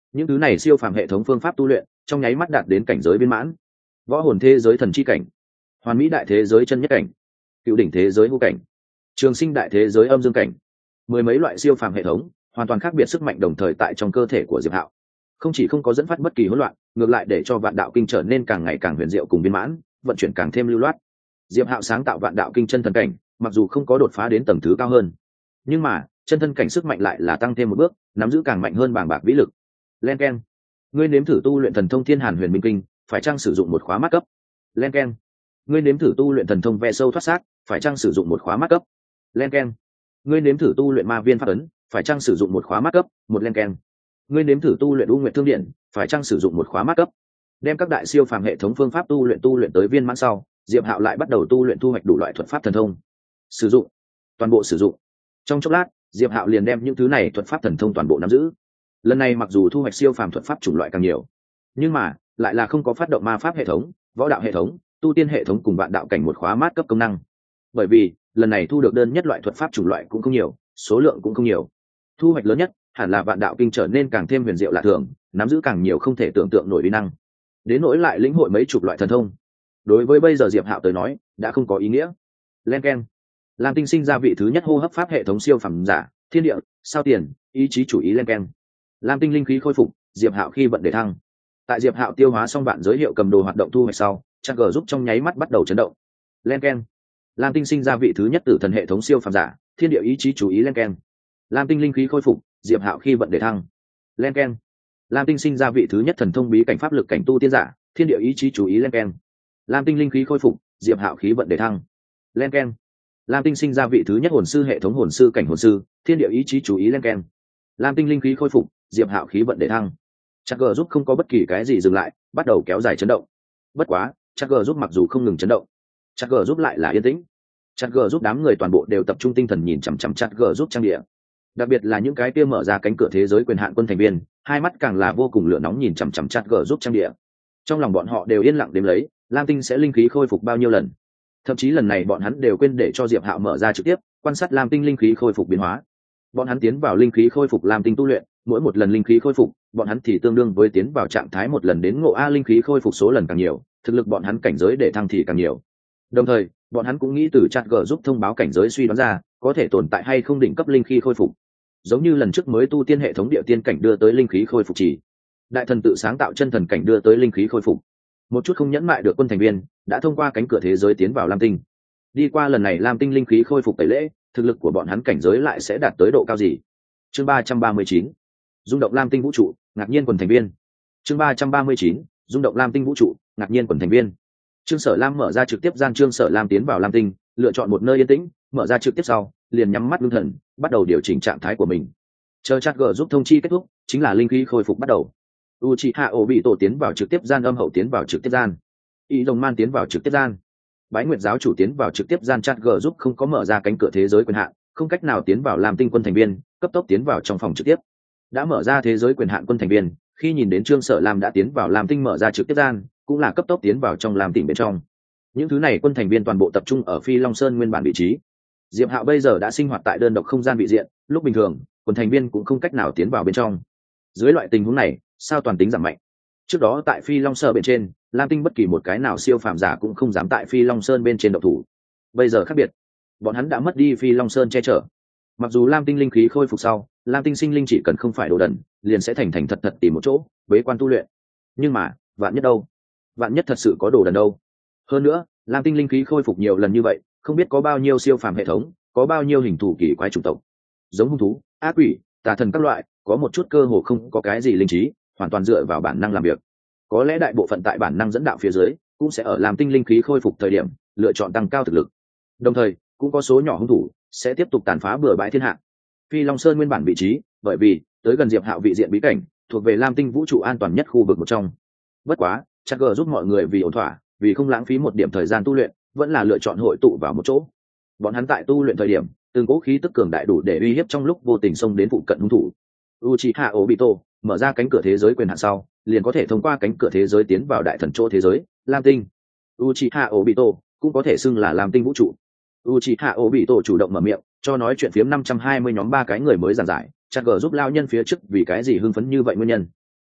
những thứ này siêu phàm hệ thống phương pháp tu luyện trong nháy mắt đạt đến cảnh giới viên mãn. Võ hồn thế giới thần chi cảnh, hoàn mỹ đại thế giới chân nhất cảnh, cựu đỉnh thế giới ngũ cảnh, trường sinh đại thế giới âm dương cảnh, mười mấy loại siêu phàm hệ thống hoàn toàn khác biệt sức mạnh đồng thời tại trong cơ thể của Diệp Hạo, không chỉ không có dẫn phát bất kỳ hỗn loạn, ngược lại để cho vạn đạo kinh trở nên càng ngày càng huyền diệu cùng viên mãn, vận chuyển càng thêm lưu loát. Diệp Hạo sáng tạo vạn đạo kinh chân thần cảnh, mặc dù không có đột phá đến tầng thứ cao hơn, nhưng mà chân thân cảnh sức mạnh lại là tăng thêm một bước, nắm giữ càng mạnh hơn bàng bạc vĩ lực. Len keng, ngươi nếm thử tu luyện thần thông Thiên Hàn Huyền Minh Kinh, phải chăng sử dụng một khóa mắt cấp? Len keng, ngươi nếm thử tu luyện thần thông Ve Sâu Thoát Xác, phải chăng sử dụng một khóa mắt cấp? Len keng, ngươi nếm thử tu luyện Ma Viên Pháp Ấn, phải chăng sử dụng một khóa mắt cấp? Một len keng, ngươi nếm thử tu luyện U Nguyệt Thương Điện, phải chăng sử dụng một khóa mắt cấp? Đem các đại siêu phàm hệ thống phương pháp tu luyện tu luyện tới viên mãn sau, Diệp Hạo lại bắt đầu tu luyện thu hoạch đủ loại thuật pháp thần thông. Sử dụng, toàn bộ sử dụng. Trong chốc lát, Diệp Hạo liền đem những thứ này thuật pháp thần thông toàn bộ nắm giữ. Lần này mặc dù thu hoạch siêu phàm thuật pháp chủng loại càng nhiều, nhưng mà lại là không có phát động ma pháp hệ thống, võ đạo hệ thống, tu tiên hệ thống cùng vạn đạo cảnh một khóa mát cấp công năng. Bởi vì lần này thu được đơn nhất loại thuật pháp chủng loại cũng không nhiều, số lượng cũng không nhiều. Thu hoạch lớn nhất hẳn là vạn đạo kinh trở nên càng thêm huyền diệu lạ thường, nắm giữ càng nhiều không thể tưởng tượng nổi uy năng. Đến nỗi lại lĩnh hội mấy chục loại thần thông, đối với bây giờ Diệp Hạo tới nói đã không có ý nghĩa. Len keng, Lam Tinh sinh ra vị thứ nhất hô hấp pháp hệ thống siêu phẩm giả, thiên địa, sao tiền, ý chí chủ ý. Len keng, Lam Tinh linh khí khôi phục, Diệp Hạo khi vận đề thăng. Tại Diệp Hạo tiêu hóa xong vạn giới hiệu cầm đồ hoạt động thu hoạch sau, chắc gờ giúp trong nháy mắt bắt đầu chấn động. Len keng, Lam Tinh sinh ra vị thứ nhất tử thần hệ thống siêu phẩm giả, thiên địa ý chí chủ ý. Len keng, Lam Tinh linh khí khôi phục, Diệp Hạo khi vận đề thăng. Len keng, Lam Tinh sinh ra vị thứ nhất thần thông bí cảnh pháp lực cảnh tu tiên giả, thiên địa ý chí chủ ý. Len keng, Lam Tinh linh khí khôi phục, Diệp Hạo khí vận đề thăng. Len keng, Lam Tinh sinh ra vị thứ nhất hồn sư hệ thống hồn sư cảnh hồn sư, thiên địa ý chí chủ ý. Len keng, Lam Tinh linh khí khôi phục, Diệp Hạo khí vận đề thăng. Chắc gờ giúp không có bất kỳ cái gì dừng lại, bắt đầu kéo dài chấn động. Bất quá, chắc gờ giúp mặc dù không ngừng chấn động, chắc gờ giúp lại là yên tĩnh. Chắc gờ giúp đám người toàn bộ đều tập trung tinh thần nhìn chằm chằm chắc gờ giúp trang địa, đặc biệt là những cái kia mở ra cánh cửa thế giới quyền hạn quân thành viên, hai mắt càng là vô cùng lửa nóng nhìn chằm chằm chắc gờ giúp trang địa. Trong lòng bọn họ đều yên lặng đếm lấy Lam Tinh sẽ linh khí khôi phục bao nhiêu lần. Thậm chí lần này bọn hắn đều quên để cho Diệp Hạo mở ra trực tiếp quan sát Lam Tinh linh khí khôi phục biến hóa. Bọn hắn tiến vào linh khí khôi phục Lam Tinh tu luyện, mỗi một lần linh khí khôi phục, bọn hắn thì tương đương với tiến vào trạng thái một lần đến ngộ a linh khí khôi phục số lần càng nhiều, thực lực bọn hắn cảnh giới để thăng thì càng nhiều. Đồng thời, bọn hắn cũng nghĩ từ chat g giúp thông báo cảnh giới suy đoán ra, có thể tồn tại hay không đỉnh cấp linh khí khôi phục. Giống như lần trước mới tu tiên hệ thống địa tiên cảnh đưa tới linh khí khôi phục chỉ, đại thần tự sáng tạo chân thần cảnh đưa tới linh khí khôi phục. Một chút không nhẫn mại được quân thành viên đã thông qua cánh cửa thế giới tiến vào Lam Tinh. Đi qua lần này Lam Tinh linh khí khôi phục tẩy lễ, thực lực của bọn hắn cảnh giới lại sẽ đạt tới độ cao gì? Chương ba trăm ba mươi chín, rung động Lam Tinh vũ trụ, ngạc nhiên quần thành viên. Chương ba trăm ba mươi chín, rung động Lam Tinh vũ trụ, ngạc nhiên quần thành viên. Trương Sở Lam mở ra trực tiếp gian Trương Sở Lam tiến vào Lam Tinh, lựa chọn một nơi yên tĩnh, mở ra trực tiếp sau, liền nhắm mắt ngưng thần, bắt đầu điều chỉnh trạng thái của mình. Chờ chat g giúp thông chi kết thúc, chính là linh khí khôi phục bắt đầu. Uchiha Obito tiến vào trực tiếp gian, âm hậu tiến vào trực tiếp gian, Y Đồng Man tiến vào trực tiếp gian, Bái Nguyệt giáo chủ tiến vào trực tiếp gian. Chat g giúp không có mở ra cánh cửa thế giới quyền hạn, không cách nào tiến vào Lam Tinh quân thành viên, cấp tốc tiến vào trong phòng trực tiếp. Đã mở ra thế giới quyền hạn quân thành viên, khi nhìn đến Trương Sở Lam đã tiến vào Lam Tinh mở ra trực tiếp gian, cũng là cấp tốc tiến vào trong Lam Tinh bên trong. Những thứ này quân thành viên toàn bộ tập trung ở Phi Long Sơn nguyên bản vị trí. Diệp Hạo bây giờ đã sinh hoạt tại đơn độc không gian vị diện, lúc bình thường, quân thành viên cũng không cách nào tiến vào bên trong. Dưới loại tình huống này, sao toàn tính giảm mạnh. Trước đó tại Phi Long Sơn bên trên, Lam Tinh bất kỳ một cái nào siêu phàm giả cũng không dám tại Phi Long Sơn bên trên động thủ. Bây giờ khác biệt, bọn hắn đã mất đi Phi Long Sơn che chở. Mặc dù Lam Tinh linh khí khôi phục sau, Lam Tinh sinh linh chỉ cần không phải đồ đần, liền sẽ thành thành thật thật tìm một chỗ bế quan tu luyện. Nhưng mà, vạn nhất đâu? Vạn nhất thật sự có đồ đần đâu? Hơn nữa, Lam Tinh linh khí khôi phục nhiều lần như vậy, không biết có bao nhiêu siêu phàm hệ thống, có bao nhiêu hình thù kỳ quái chủng tộc, giống hung thú, ác quỷ, tà thần các loại, có một chút cơ hồ không có cái gì linh trí, hoàn toàn dựa vào bản năng làm việc. Có lẽ đại bộ phận tại bản năng dẫn đạo phía dưới, cũng sẽ ở Lam Tinh linh khí khôi phục thời điểm lựa chọn tăng cao thực lực. Đồng thời, cũng có số nhỏ hung thủ sẽ tiếp tục tàn phá bừa bãi thiên hạ. Phi Long Sơn nguyên bản vị trí, bởi vì tới gần Diệp Hạo vị diện bí cảnh, thuộc về Lam Tinh vũ trụ an toàn nhất khu vực một trong. Bất quá, chắc gờ giúp mọi người vì ổn thỏa, vì không lãng phí một điểm thời gian tu luyện, vẫn là lựa chọn hội tụ vào một chỗ. Bọn hắn tại tu luyện thời điểm, từng cố khí tức cường đại đủ để uy hiếp trong lúc vô tình xông đến phụ cận hung thủ. Uchiha Obito mở ra cánh cửa thế giới quyền hạn sau, liền có thể thông qua cánh cửa thế giới tiến vào đại thần chỗ thế giới, Lam Tinh. Uchiha Obito cũng có thể xưng là Lam Tinh vũ trụ. Uchiha Obito chủ động mở miệng, cho nói chuyện phiếm năm trăm hai mươi nhóm ba cái người mới giảng giải, chắc gờ giúp lao nhân phía trước vì cái gì hưng phấn như vậy nguyên nhân.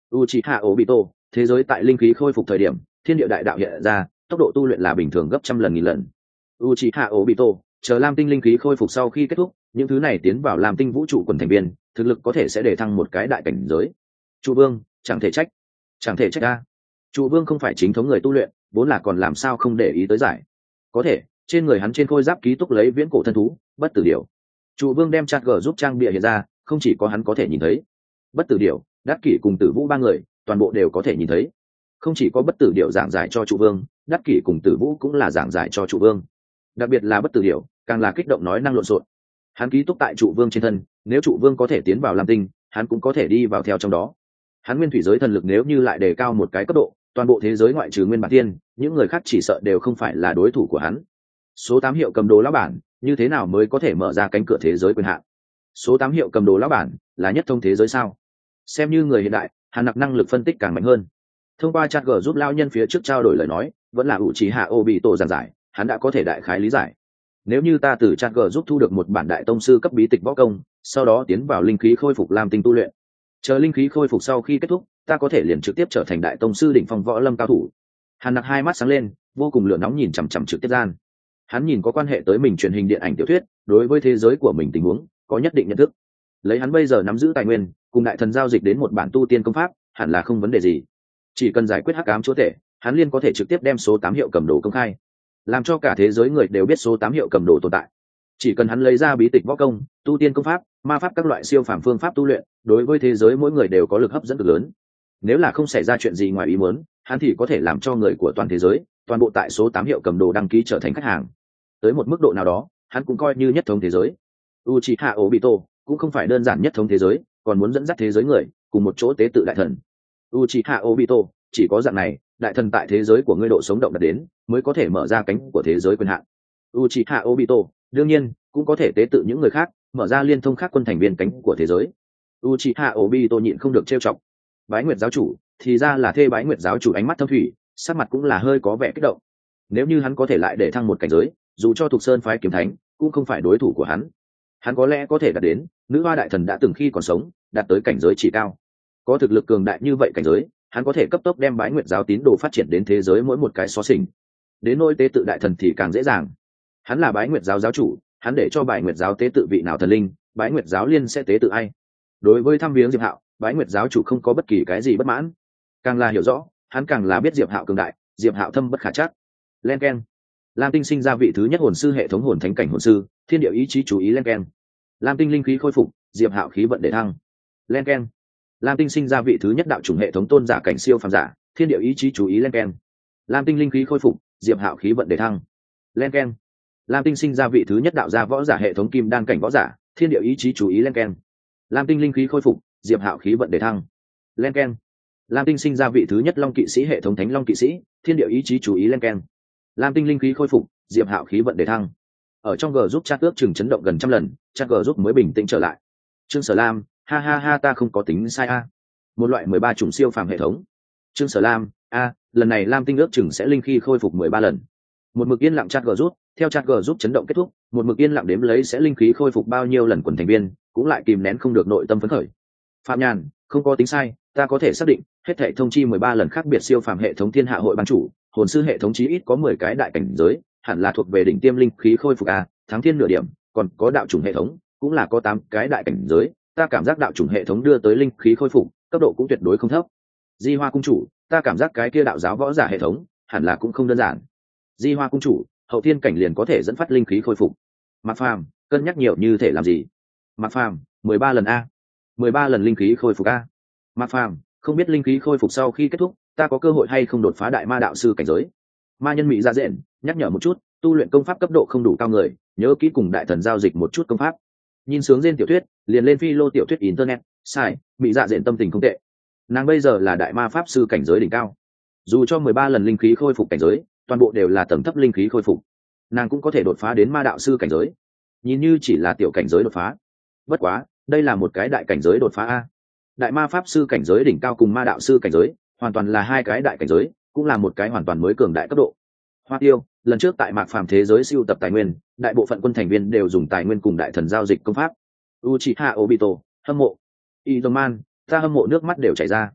Uchiha Obito, thế giới tại linh khí khôi phục thời điểm, thiên địa đại đạo hiện ra, tốc độ tu luyện là bình thường gấp trăm lần nghìn lần. Uchiha Obito, chờ Lam Tinh linh khí khôi phục sau khi kết thúc, những thứ này tiến vào Lam Tinh vũ trụ quần thành viên, thực lực có thể sẽ để thăng một cái đại cảnh giới. Trụ Vương, chẳng thể trách, chẳng thể trách a. Trụ Vương không phải chính thống người tu luyện, vốn là còn làm sao không để ý tới giải. Có thể, trên người hắn trên khôi giáp ký túc lấy viễn cổ thân thú, bất tử điểu. Trụ Vương đem chặt gờ giúp trang bịa hiện ra, không chỉ có hắn có thể nhìn thấy, bất tử điểu, Đắc Kỷ cùng Tử Vũ ba người, toàn bộ đều có thể nhìn thấy. Không chỉ có bất tử điểu giảng giải cho Trụ Vương, Đắc Kỷ cùng Tử Vũ cũng là giảng giải cho Trụ Vương. Đặc biệt là bất tử điểu, càng là kích động nói năng lộn xộn. Hắn ký túc tại Trụ Vương trên thân, nếu Trụ Vương có thể tiến vào Lam Tinh, hắn cũng có thể đi vào theo trong đó. Hắn nguyên thủy giới thần lực nếu như lại đề cao một cái cấp độ, toàn bộ thế giới ngoại trừ Nguyên Bản Tiên, những người khác chỉ sợ đều không phải là đối thủ của hắn. Số tám hiệu cầm đồ lão bản, như thế nào mới có thể mở ra cánh cửa thế giới quyền hạn? Số tám hiệu cầm đồ lão bản, là nhất thông thế giới sao? Xem như người hiện đại, Hàn Nặc năng lực phân tích càng mạnh hơn. Thông qua chat gờ giúp lao nhân phía trước trao đổi lời nói, vẫn là Uchiha Obito giảng giải, hắn đã có thể đại khái lý giải. Nếu như ta từ chat gờ giúp thu được một bản đại tông sư cấp bí tịch võ công, sau đó tiến vào linh khí khôi phục Lam Tinh tu luyện, chờ linh khí khôi phục sau khi kết thúc, ta có thể liền trực tiếp trở thành đại tông sư đỉnh phong võ lâm cao thủ. Hàn Nặc hai mắt sáng lên, vô cùng lửa nóng nhìn chằm chằm trực tiếp gian. Hắn nhìn có quan hệ tới mình truyền hình điện ảnh tiểu thuyết, đối với thế giới của mình tình huống có nhất định nhận thức. Lấy hắn bây giờ nắm giữ tài nguyên, cùng đại thần giao dịch đến một bản tu tiên công pháp, hẳn là không vấn đề gì. Chỉ cần giải quyết hắc ám chúa tể, hắn liên có thể trực tiếp đem số tám hiệu cầm đồ công khai, làm cho cả thế giới người đều biết số tám hiệu cầm đồ tồn tại. Chỉ cần hắn lấy ra bí tịch võ công, tu tiên công pháp, ma pháp các loại siêu phàm phương pháp tu luyện, đối với thế giới mỗi người đều có lực hấp dẫn cực lớn. Nếu là không xảy ra chuyện gì ngoài ý muốn, hắn thì có thể làm cho người của toàn thế giới, toàn bộ tại số tám hiệu cầm đồ đăng ký trở thành khách hàng. Tới một mức độ nào đó, hắn cũng coi như nhất thống thế giới. Uchiha Obito cũng không phải đơn giản nhất thống thế giới, còn muốn dẫn dắt thế giới người cùng một chỗ tế tự đại thần. Uchiha Obito, chỉ có dạng này, đại thần tại thế giới của ngươi độ sống động đạt đến, mới có thể mở ra cánh của thế giới quyền hạn. Uchiha Obito, đương nhiên, cũng có thể tế tự những người khác, mở ra liên thông khác quân thành viên cánh của thế giới. Uchiha Obito nhịn không được trêu chọc. Bái Nguyệt giáo chủ, thì ra là thê Bái Nguyệt giáo chủ ánh mắt thâm thủy, sắc mặt cũng là hơi có vẻ kích động. Nếu như hắn có thể lại để thăng một cảnh giới, dù cho Thục Sơn phái kiếm thánh, cũng không phải đối thủ của hắn. Hắn có lẽ có thể đạt đến, nữ hoa đại thần đã từng khi còn sống, đạt tới cảnh giới chỉ cao. Có thực lực cường đại như vậy cảnh giới, hắn có thể cấp tốc đem Bái Nguyệt giáo tín đồ phát triển đến thế giới mỗi một cái xó xỉnh. Đến nỗi tế tự đại thần thì càng dễ dàng. Hắn là Bái Nguyệt giáo giáo chủ, hắn để cho Bái Nguyệt giáo tế tự vị nào thần linh, Bái Nguyệt giáo liên sẽ tế tự ai. Đối với thăm viếng Diệp Hạo, Bái Nguyệt giáo chủ không có bất kỳ cái gì bất mãn. Càng là hiểu rõ, hắn càng là biết Diệp Hạo cường đại, Diệp Hạo thâm bất khả trắc. Len keng. Lam Tinh sinh ra vị thứ nhất hồn sư hệ thống hồn thánh cảnh hồn sư, thiên địa ý chí chú ý len keng. Lam Tinh linh khí khôi phục, Diệp Hạo khí vận để thăng. Len keng. Lam Tinh sinh ra vị thứ nhất đạo chủng hệ thống tôn giả cảnh siêu phàm giả, thiên địa ý chí chú ý len keng. Lam Tinh linh khí khôi phục, Diệp Hạo khí vận để thăng. Len keng. Lam Tinh sinh ra vị thứ nhất đạo gia võ giả hệ thống kim đan cảnh võ giả, thiên địa ý chí chú ý len keng. Lam Tinh linh khí khôi phục, Diệp Hạo khí vận để thăng. Len keng. Lam Tinh sinh ra vị thứ nhất long kỵ sĩ hệ thống thánh long kỵ sĩ, thiên địa ý chí chú ý len keng. Lam Tinh linh khí khôi phục, Diệp Hạo khí vận để thăng. Ở trong G giúp chat ước chừng chấn động gần trăm lần, chat G giúp mới bình tĩnh trở lại. Trương Sở Lam, ha ha ha, ta không có tính sai a. Một loại mười ba chủng siêu phàm hệ thống. Trương Sở Lam, a, lần này Lam Tinh ước chừng sẽ linh khí khôi phục mười ba lần. Một mực yên lặng chat G giúp, theo chat G giúp chấn động kết thúc, một mực yên lặng đếm lấy sẽ linh khí khôi phục bao nhiêu lần quần thành viên, cũng lại kìm nén không được nội tâm phấn khởi. Phạm Nhàn, không có tính sai, ta có thể xác định, hết thảy thông chi mười ba lần khác biệt siêu phàm hệ thống thiên hạ hội ban chủ, hồn sư hệ thống chí ít có mười cái đại cảnh giới, hẳn là thuộc về đỉnh tiêm linh khí khôi phục a, thắng thiên nửa điểm, còn có đạo chủng hệ thống, cũng là có tám cái đại cảnh giới, ta cảm giác đạo chủng hệ thống đưa tới linh khí khôi phục, cấp độ cũng tuyệt đối không thấp. Di Hoa cung chủ, ta cảm giác cái kia đạo giáo võ giả hệ thống, hẳn là cũng không đơn giản. Di Hoa cung chủ, hậu thiên cảnh liền có thể dẫn phát linh khí khôi phục. Mạc Phàm, cân nhắc nhiều như thể làm gì? Mạc Phàm, mười ba lần a. mười ba lần linh khí khôi phục a. Mạc Phàm, không biết linh khí khôi phục sau khi kết thúc, ta có cơ hội hay không đột phá đại ma đạo sư cảnh giới? Ma nhân mỹ ra dện, nhắc nhở một chút, tu luyện công pháp cấp độ không đủ cao người, nhớ kỹ cùng đại thần giao dịch một chút công pháp. Nhìn sướng trên tiểu thuyết, liền lên phi lô tiểu thuyết internet, sai, mỹ dạ dện tâm tình không tệ. Nàng bây giờ là đại ma pháp sư cảnh giới đỉnh cao. Dù cho mười ba lần linh khí khôi phục cảnh giới, toàn bộ đều là tầng thấp linh khí khôi phục, nàng cũng có thể đột phá đến ma đạo sư cảnh giới. Nhìn như chỉ là tiểu cảnh giới đột phá, bất quá, đây là một cái đại cảnh giới đột phá a. Đại ma pháp sư cảnh giới đỉnh cao cùng ma đạo sư cảnh giới, hoàn toàn là hai cái đại cảnh giới, cũng là một cái hoàn toàn mới cường đại cấp độ. Hoa Tiêu, lần trước tại Mạc Phàm thế giới siêu tập tài nguyên, đại bộ phận quân thành viên đều dùng tài nguyên cùng đại thần giao dịch công pháp. Uchiha Obito, hâm mộ. Izoman, ta hâm mộ nước mắt đều chảy ra.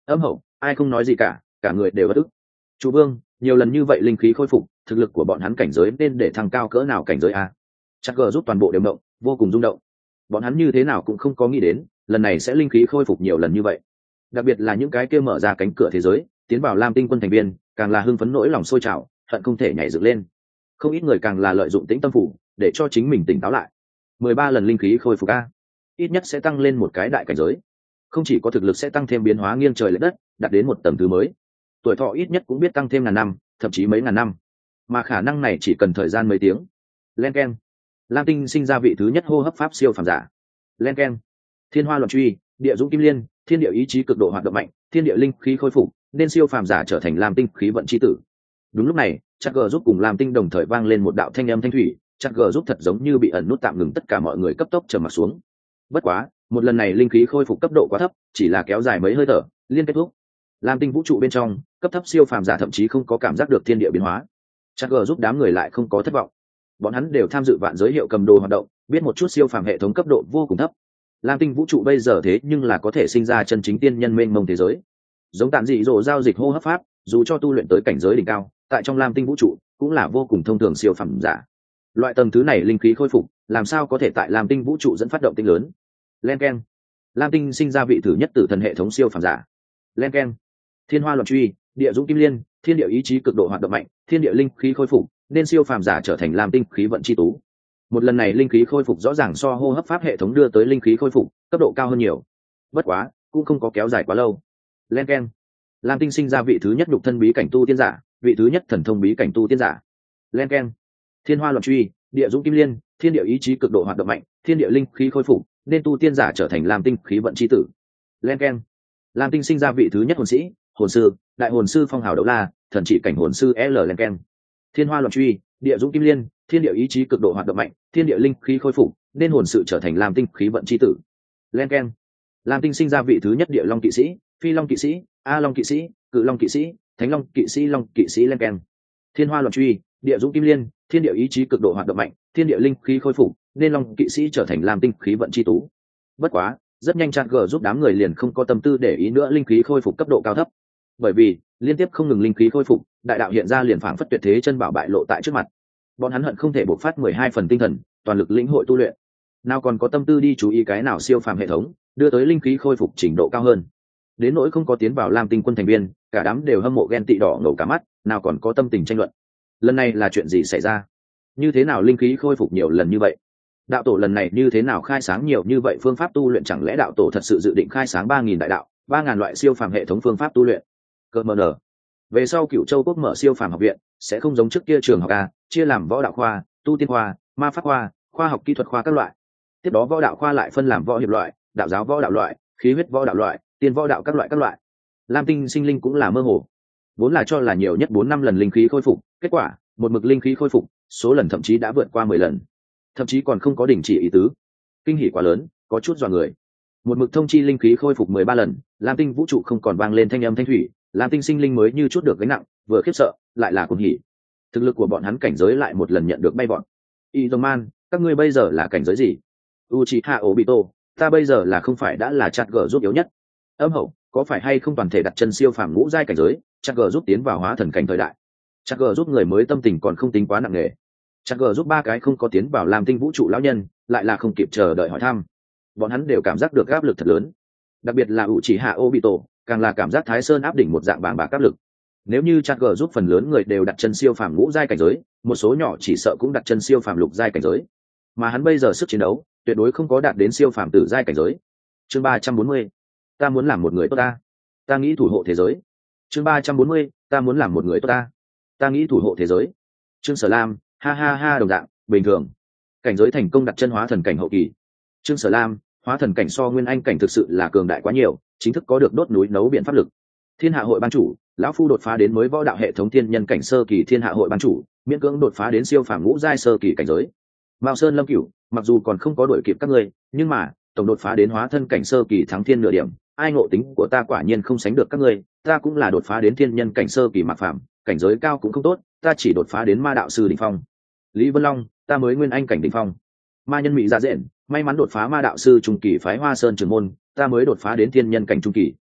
Âm hậu, ai không nói gì cả, cả người đều bất ức. Chủ vương, nhiều lần như vậy linh khí khôi phục, thực lực của bọn hắn cảnh giới nên để thăng cao cỡ nào cảnh giới a? Chắc gờ giúp toàn bộ đều động, vô cùng rung động. Bọn hắn như thế nào cũng không có nghĩ đến, lần này sẽ linh khí khôi phục nhiều lần như vậy. Đặc biệt là những cái kia mở ra cánh cửa thế giới, tiến vào Lam Tinh quân thành viên, càng là hưng phấn nỗi lòng sôi trào, hận không thể nhảy dựng lên. Không ít người càng là lợi dụng tĩnh tâm phủ, để cho chính mình tỉnh táo lại. Mười ba lần linh khí khôi phục a, ít nhất sẽ tăng lên một cái đại cảnh giới. Không chỉ có thực lực sẽ tăng thêm biến hóa nghiêng trời lệch đất, đạt đến một tầng thứ mới. Tuổi thọ ít nhất cũng biết tăng thêm ngàn năm, thậm chí mấy ngàn năm. Mà khả năng này chỉ cần thời gian mấy tiếng. Len keng. Lam Tinh sinh ra vị thứ nhất hô hấp pháp siêu phàm giả. Len keng. Thiên hoa luận truy, địa dũng kim liên, thiên địa ý chí cực độ hoạt động mạnh, thiên địa linh khí khôi phục, nên siêu phàm giả trở thành Lam Tinh khí vận chi tử. Đúng lúc này, chắc gờ giúp cùng Lam Tinh đồng thời vang lên một đạo thanh âm thanh thủy, chắc gờ giúp thật giống như bị ẩn nút tạm ngừng, tất cả mọi người cấp tốc trầm mặt xuống. Bất quá, một lần này linh khí khôi phục cấp độ quá thấp, chỉ là kéo dài mấy hơi thở, liên kết thúc. Lam Tinh vũ trụ bên trong, cấp thấp siêu phàm giả thậm chí không có cảm giác được thiên địa biến hóa. Chắc gờ giúp đám người lại không có thất vọng. Bọn hắn đều tham dự vạn giới hiệu cầm đồ hoạt động, biết một chút siêu phàm hệ thống cấp độ vô cùng thấp. Lam Tinh vũ trụ bây giờ thế nhưng là có thể sinh ra chân chính tiên nhân mênh mông thế giới. Giống tản dị rồ giao dịch hô hấp pháp, dù cho tu luyện tới cảnh giới đỉnh cao, tại trong Lam Tinh vũ trụ cũng là vô cùng thông thường siêu phàm giả. Loại tầng thứ này linh khí khôi phục, làm sao có thể tại Lam Tinh vũ trụ dẫn phát động tinh lớn. Len keng. Lam Tinh sinh ra vị thứ nhất tử thần hệ thống siêu phàm giả. Len keng. Thiên hoa luận truy, địa dũng kim liên, thiên địa ý chí cực độ hoạt động mạnh, thiên địa linh khí khôi phục, nên siêu phàm giả trở thành Lam Tinh khí vận chi tú. Một lần này linh khí khôi phục rõ ràng so hô hấp pháp hệ thống đưa tới linh khí khôi phục cấp độ cao hơn nhiều. Bất quá, cũng không có kéo dài quá lâu. Len keng. Lam Tinh sinh ra vị thứ nhất nhục thân bí cảnh tu tiên giả, vị thứ nhất thần thông bí cảnh tu tiên giả. Len keng. Thiên hoa luận truy, địa dũng kim liên, thiên địa ý chí cực độ hoạt động mạnh, thiên địa linh khí khôi phục, nên tu tiên giả trở thành Lam Tinh khí vận chi tử. Len keng. Lam Tinh sinh ra vị thứ nhất hồn sĩ, hồn sư, đại hồn sư phong hào đấu la, thần chỉ cảnh hồn sư L. Len keng. Thiên hoa luận truy, địa dũng kim liên, thiên địa ý chí cực độ hoạt động mạnh, thiên địa linh khí khôi phục, nên hồn sự trở thành Lam Tinh khí vận chi tử. Len keng. Lam Tinh sinh ra vị thứ nhất địa long kỵ sĩ, phi long kỵ sĩ, a long kỵ sĩ, cự long kỵ sĩ, thánh long kỵ sĩ, long kỵ sĩ. Len keng. Thiên hoa luận truy, địa dũng kim liên, thiên địa ý chí cực độ hoạt động mạnh, thiên địa linh khí khôi phục, nên long kỵ sĩ trở thành Lam Tinh khí vận chi tú. Bất quá, rất nhanh chặt gờ giúp đám người liền không có tâm tư để ý nữa linh khí khôi phục cấp độ cao thấp, bởi vì liên tiếp không ngừng linh khí khôi phục, đại đạo hiện ra liền phảng phất tuyệt thế chân bảo bại lộ tại trước mặt. Bọn hắn hận không thể bộc phát mười hai phần tinh thần, toàn lực lĩnh hội tu luyện. Nào còn có tâm tư đi chú ý cái nào siêu phàm hệ thống đưa tới linh khí khôi phục trình độ cao hơn. Đến nỗi không có tiến vào Lam Tinh quân thành viên, cả đám đều hâm mộ ghen tị đỏ ngầu cả mắt, nào còn có tâm tình tranh luận. Lần này là chuyện gì xảy ra? Như thế nào linh khí khôi phục nhiều lần như vậy? Đạo tổ lần này như thế nào khai sáng nhiều như vậy phương pháp tu luyện, chẳng lẽ đạo tổ thật sự dự định khai sáng ba nghìn đại đạo, ba ngàn loại siêu phàm hệ thống phương pháp tu luyện? Cơ mờ nở. Về sau Cửu Châu quốc mở siêu phàm học viện, sẽ không giống trước kia trường học a, chia làm võ đạo khoa, tu tiên khoa, ma pháp khoa, khoa học kỹ thuật khoa các loại. Tiếp đó võ đạo khoa lại phân làm võ hiệp loại, đạo giáo võ đạo loại, khí huyết võ đạo loại, tiên võ đạo các loại các loại. Lam Tinh sinh linh cũng là mơ hồ, vốn là cho là nhiều nhất bốn năm lần linh khí khôi phục, kết quả một mực linh khí khôi phục, số lần thậm chí đã vượt qua mười lần, thậm chí còn không có đình chỉ ý tứ. Kinh hỉ quá lớn, có chút dọa người. Một mực thông chi linh khí khôi phục mười ba lần, Lam Tinh vũ trụ không còn vang lên thanh âm thanh thủy, Lam Tinh sinh linh mới như chút được gánh nặng, vừa khiếp sợ, lại là cuồng hỉ. Thực lực của bọn hắn cảnh giới lại một lần nhận được bay vọt. Izoman, các ngươi bây giờ là cảnh giới gì? Uchiha Obito, ta bây giờ là không phải đã là chặt gở giúp yếu nhất. Âm hậu, có phải hay không toàn thể đặt chân siêu phàm ngũ giai cảnh giới, chặt gở giúp tiến vào hóa thần cảnh thời đại. Chặt gở giúp người mới tâm tình còn không tính quá nặng nề. Chặt gở giúp ba cái không có tiến vào Lam Tinh vũ trụ lão nhân, lại là không kịp chờ đợi hỏi thăm. Bọn hắn đều cảm giác được áp lực thật lớn. Đặc biệt là Uchiha Obito, càng là cảm giác Thái Sơn áp đỉnh một dạng bàng bạc áp lực. Nếu như chặt gở giúp phần lớn người đều đặt chân siêu phàm ngũ giai cảnh giới, một số nhỏ chỉ sợ cũng đặt chân siêu phàm lục giai cảnh giới. Mà hắn bây giờ sức chiến đấu tuyệt đối không có đạt đến siêu phàm tử giai cảnh giới. Chương ba trăm bốn mươi, ta muốn làm một người tốt ta. Ta nghĩ thủ hộ thế giới. Chương ba trăm bốn mươi, ta muốn làm một người tốt ta. Ta nghĩ thủ hộ thế giới. Trương Sở Lam, ha ha ha, đồng dạng, bình thường. Cảnh giới thành công đặt chân hóa thần cảnh hậu kỳ. Trương Sở Lam, hóa thần cảnh so nguyên anh cảnh thực sự là cường đại quá nhiều, chính thức có được đốt núi nấu biển pháp lực. Thiên Hạ hội ban chủ, lão phu đột phá đến mới võ đạo hệ thống thiên nhân cảnh sơ kỳ. Thiên Hạ hội ban chủ, miễn cưỡng đột phá đến siêu phàm ngũ giai sơ kỳ cảnh giới. Mao Sơn Lâm Cửu, mặc dù còn không có đuổi kịp các ngươi, nhưng mà tổng đột phá đến hóa thân cảnh sơ kỳ thắng thiên nửa điểm, ai ngộ tính của ta quả nhiên không sánh được các ngươi, ta cũng là đột phá đến thiên nhân cảnh sơ kỳ Mạc Phàm, cảnh giới cao cũng không tốt, ta chỉ đột phá đến ma đạo sư đỉnh phong. Lý Vân Long, ta mới nguyên anh cảnh đỉnh phong. Ma Nhân Mị Dạ Dện, may mắn đột phá ma đạo sư trung kỳ phái Hoa Sơn trưởng môn, ta mới đột phá đến thiên nhân cảnh trung kỳ.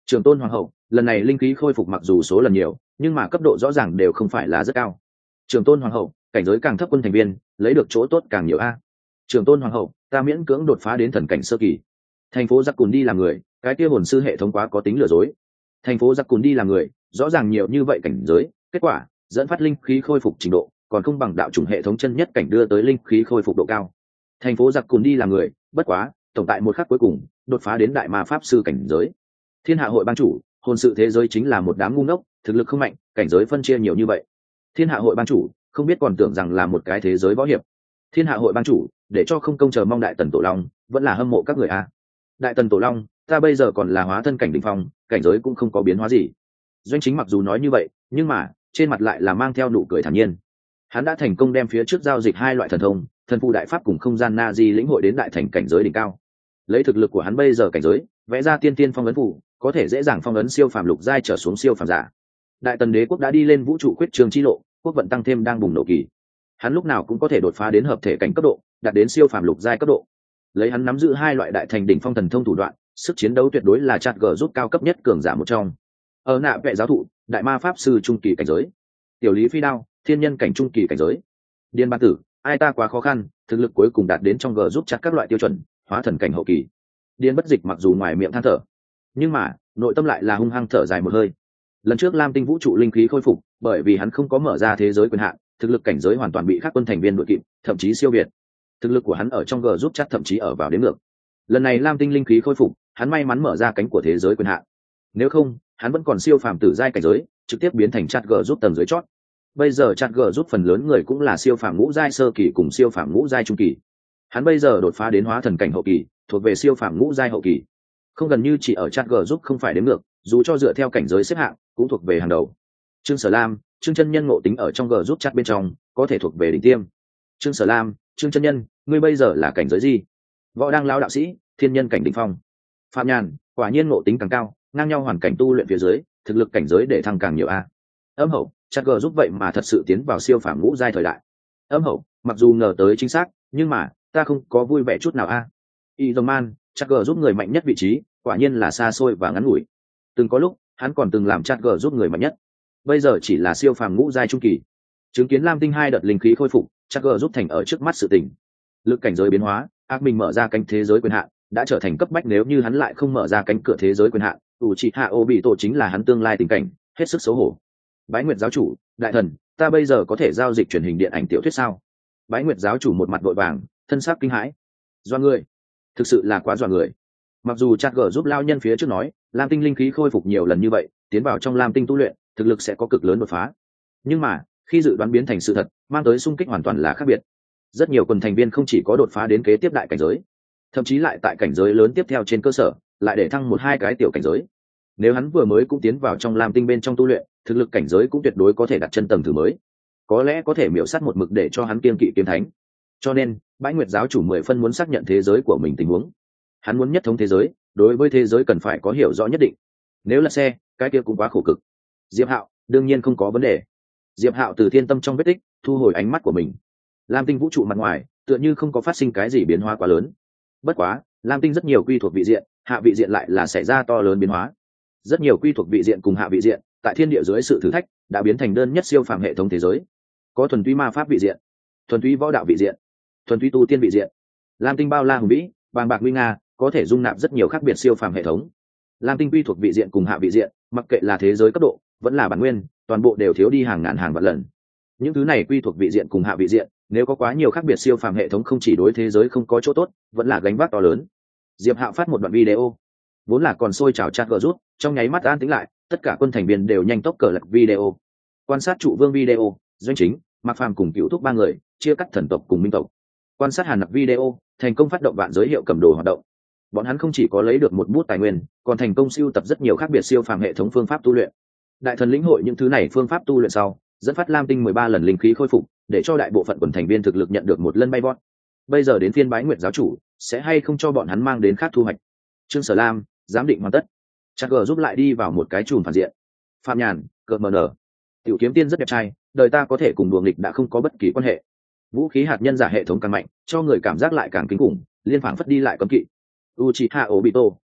Trường tôn hoàng hậu, lần này linh khí khôi phục mặc dù số lần nhiều nhưng mà cấp độ rõ ràng đều không phải là rất cao. Trường tôn hoàng hậu, cảnh giới càng thấp quân thành viên lấy được chỗ tốt càng nhiều a. Trường tôn hoàng hậu, ta miễn cưỡng đột phá đến thần cảnh sơ kỳ. Thành phố giặc cùn đi làm người, cái kia hồn sư hệ thống quá có tính lừa dối. Thành phố giặc cùn đi làm người, rõ ràng nhiều như vậy cảnh giới, kết quả dẫn phát linh khí khôi phục trình độ còn không bằng đạo chủng hệ thống chân nhất cảnh đưa tới linh khí khôi phục độ cao. Thành phố giặc cùn đi làm người, bất quá tổng tại một khắc cuối cùng đột phá đến đại ma pháp sư cảnh giới. Thiên hạ hội ban chủ, hồn sự thế giới chính là một đám ngu ngốc, thực lực không mạnh, cảnh giới phân chia nhiều như vậy. Thiên hạ hội ban chủ không biết còn tưởng rằng là một cái thế giới võ hiệp. Thiên hạ hội ban chủ, để cho không công chờ mong đại tần tổ long, vẫn là hâm mộ các người a. Đại tần tổ long, ta bây giờ còn là hóa thân cảnh đỉnh phong, cảnh giới cũng không có biến hóa gì. Doanh Chính mặc dù nói như vậy, nhưng mà trên mặt lại là mang theo nụ cười thản nhiên. Hắn đã thành công đem phía trước giao dịch hai loại thần thông, thần phù đại pháp cùng không gian na di lĩnh hội đến đại thành cảnh giới đỉnh cao. Lấy thực lực của hắn bây giờ cảnh giới, vẽ ra tiên tiên phong ấn phù, có thể dễ dàng phong ấn siêu phàm lục giai trở xuống siêu phàm giả. Đại tần đế quốc đã đi lên vũ trụ quyết trường chi lộ, quốc vận tăng thêm đang bùng nổ kỳ. Hắn lúc nào cũng có thể đột phá đến hợp thể cảnh cấp độ, đạt đến siêu phàm lục giai cấp độ. Lấy hắn nắm giữ hai loại đại thành đỉnh phong thần thông thủ đoạn, sức chiến đấu tuyệt đối là chặt gờ rút cao cấp nhất cường giả một trong. Ở nạ vệ giáo thụ, đại ma pháp sư trung kỳ cảnh giới. Tiểu lý phi đao, thiên nhân cảnh trung kỳ cảnh giới. Điên ban tử, ai ta quá khó khăn, thực lực cuối cùng đạt đến trong gờ giúp chặt các loại tiêu chuẩn, hóa thần cảnh hậu kỳ. Điên bất dịch mặc dù ngoài miệng than thở, nhưng mà nội tâm lại là hung hăng thở dài một hơi. Lần trước lam tinh vũ trụ linh khí khôi phục, bởi vì hắn không có mở ra thế giới quyền hạn, thực lực cảnh giới hoàn toàn bị các quân thành viên đuổi kịp, thậm chí siêu việt. Thực lực của hắn ở trong gờ giúp chắc thậm chí ở vào đến ngược. Lần này lam tinh linh khí khôi phục, hắn may mắn mở ra cánh của thế giới quyền hạn. Nếu không, hắn vẫn còn siêu phàm tử giai cảnh giới, trực tiếp biến thành chat gờ giúp tầng dưới chót. Bây giờ chat gờ giúp phần lớn người cũng là siêu phàm ngũ giai sơ kỳ cùng siêu phàm ngũ giai trung kỳ. Hắn bây giờ đột phá đến hóa thần cảnh hậu kỳ, thuộc về siêu phàm ngũ giai hậu kỳ. Không gần như chỉ ở chat gờ giúp không phải đến ngược, dù cho dựa theo cảnh giới xếp hạng, cũng thuộc về hàng đầu. Trương Sở Lam, Trương chân nhân ngộ tính ở trong gờ giúp chat bên trong, có thể thuộc về đỉnh tiêm. Trương Sở Lam, Trương chân nhân, ngươi bây giờ là cảnh giới gì? Võ đang lao đạo sĩ, thiên nhân cảnh đỉnh phong. Phạm Nhàn, quả nhiên ngộ tính càng cao, ngang nhau hoàn cảnh tu luyện phía dưới, thực lực cảnh giới để thăng càng nhiều a. Âm Hậu, chắc gờ giúp vậy mà thật sự tiến vào siêu phàm ngũ giai thời đại. Âm Hậu, mặc dù ngờ tới chính xác, nhưng mà ta không có vui vẻ chút nào a. Y Dòng Man, chắc gờ giúp người mạnh nhất vị trí, quả nhiên là xa xôi và ngắn ngủi. Từng có lúc, hắn còn từng làm chắc gờ giúp người mạnh nhất, bây giờ chỉ là siêu phàm ngũ giai trung kỳ. Chứng kiến lam tinh hai đợt linh khí khôi phục, chắc gờ giúp thành ở trước mắt sự tình. Lực cảnh giới biến hóa, ác mình mở ra cánh thế giới quyền hạn, đã trở thành cấp bách, nếu như hắn lại không mở ra cánh cửa thế giới quyền hạn, Uchiha Obito chính là hắn tương lai tình cảnh, hết sức xấu hổ. Bái Nguyệt giáo chủ, đại thần, ta bây giờ có thể giao dịch truyền hình điện ảnh tiểu thuyết sao? Bái Nguyệt giáo chủ một mặt vội vàng, thân xác kinh hãi. Doa người, thực sự là quá doa người. Mặc dù chat gờ giúp lao nhân phía trước nói, lam tinh linh khí khôi phục nhiều lần như vậy, tiến vào trong lam tinh tu luyện, thực lực sẽ có cực lớn đột phá. Nhưng mà, khi dự đoán biến thành sự thật, mang tới xung kích hoàn toàn là khác biệt. Rất nhiều quần thành viên không chỉ có đột phá đến kế tiếp đại cảnh giới, thậm chí lại tại cảnh giới lớn tiếp theo trên cơ sở lại để thăng một hai cái tiểu cảnh giới. Nếu hắn vừa mới cũng tiến vào trong lam tinh bên trong tu luyện, thực lực cảnh giới cũng tuyệt đối có thể đặt chân tầng thứ mới, có lẽ có thể miểu sát một mực để cho hắn kiên kỵ kiếm thánh. Cho nên Bái Nguyệt giáo chủ mười phân muốn xác nhận thế giới của mình tình huống. Hắn muốn nhất thống thế giới, đối với thế giới cần phải có hiểu rõ nhất định. Nếu là xe, cái kia cũng quá khổ cực. Diệp Hạo đương nhiên không có vấn đề. Diệp Hạo từ thiên tâm trong vết tích thu hồi ánh mắt của mình. Lam tinh vũ trụ mặt ngoài tựa như không có phát sinh cái gì biến hóa quá lớn. Bất quá lam tinh rất nhiều quy thuộc vị diện, hạ vị diện lại là xảy ra to lớn biến hóa. Rất nhiều quy thuộc vị diện cùng hạ vị diện tại thiên địa dưới sự thử thách đã biến thành đơn nhất siêu phàm hệ thống thế giới. Có thuần túy ma pháp vị diện, thuần túy võ đạo vị diện, thuần túy tu tiên vị diện. Lam tinh bao la hùng vĩ, bàng bạc nguy nga, có thể dung nạp rất nhiều khác biệt siêu phàm hệ thống. Lam tinh quy thuộc vị diện cùng hạ vị diện, mặc kệ là thế giới cấp độ vẫn là bản nguyên, toàn bộ đều thiếu đi hàng ngàn hàng vạn lần. Những thứ này quy thuộc vị diện cùng hạ vị diện, nếu có quá nhiều khác biệt siêu phàm hệ thống, không chỉ đối thế giới không có chỗ tốt, vẫn là gánh vác to lớn. Diệp Hạo phát một đoạn video, vốn là còn sôi trào chat gờ rút, trong nháy mắt an tĩnh lại, tất cả quân thành viên đều nhanh tốc cờ lật video. Quan sát trụ vương video, Doanh Chính, Mạc Phàm cùng Cửu Thúc ba người chia cắt thần tộc cùng minh tộc. Quan sát Hàn Nặc video, thành công phát động vạn giới hiệu cầm đồ hoạt động. Bọn hắn không chỉ có lấy được một bút tài nguyên, còn thành công sưu tập rất nhiều khác biệt siêu phàm hệ thống phương pháp tu luyện. Đại thần lĩnh hội những thứ này phương pháp tu luyện sau, dẫn phát lam tinh mười ba lần linh khí khôi phục, để cho đại bộ phận quần thành viên thực lực nhận được một lần bay vọt. Bây giờ đến phiên Bái Nguyệt giáo chủ, sẽ hay không cho bọn hắn mang đến khác thu hoạch. Trương Sở Lam, giám định hoàn tất. Chắc gờ giúp lại đi vào một cái chùm phản diện. Phạm Nhàn, cợt mờ nở. Tiểu kiếm tiên rất đẹp trai, đời ta có thể cùng đùa nghịch đã không có bất kỳ quan hệ. Vũ khí hạt nhân giả hệ thống càng mạnh, cho người cảm giác lại càng kinh khủng, liên phảng phất đi lại cấm kỵ. Uchiha Obito,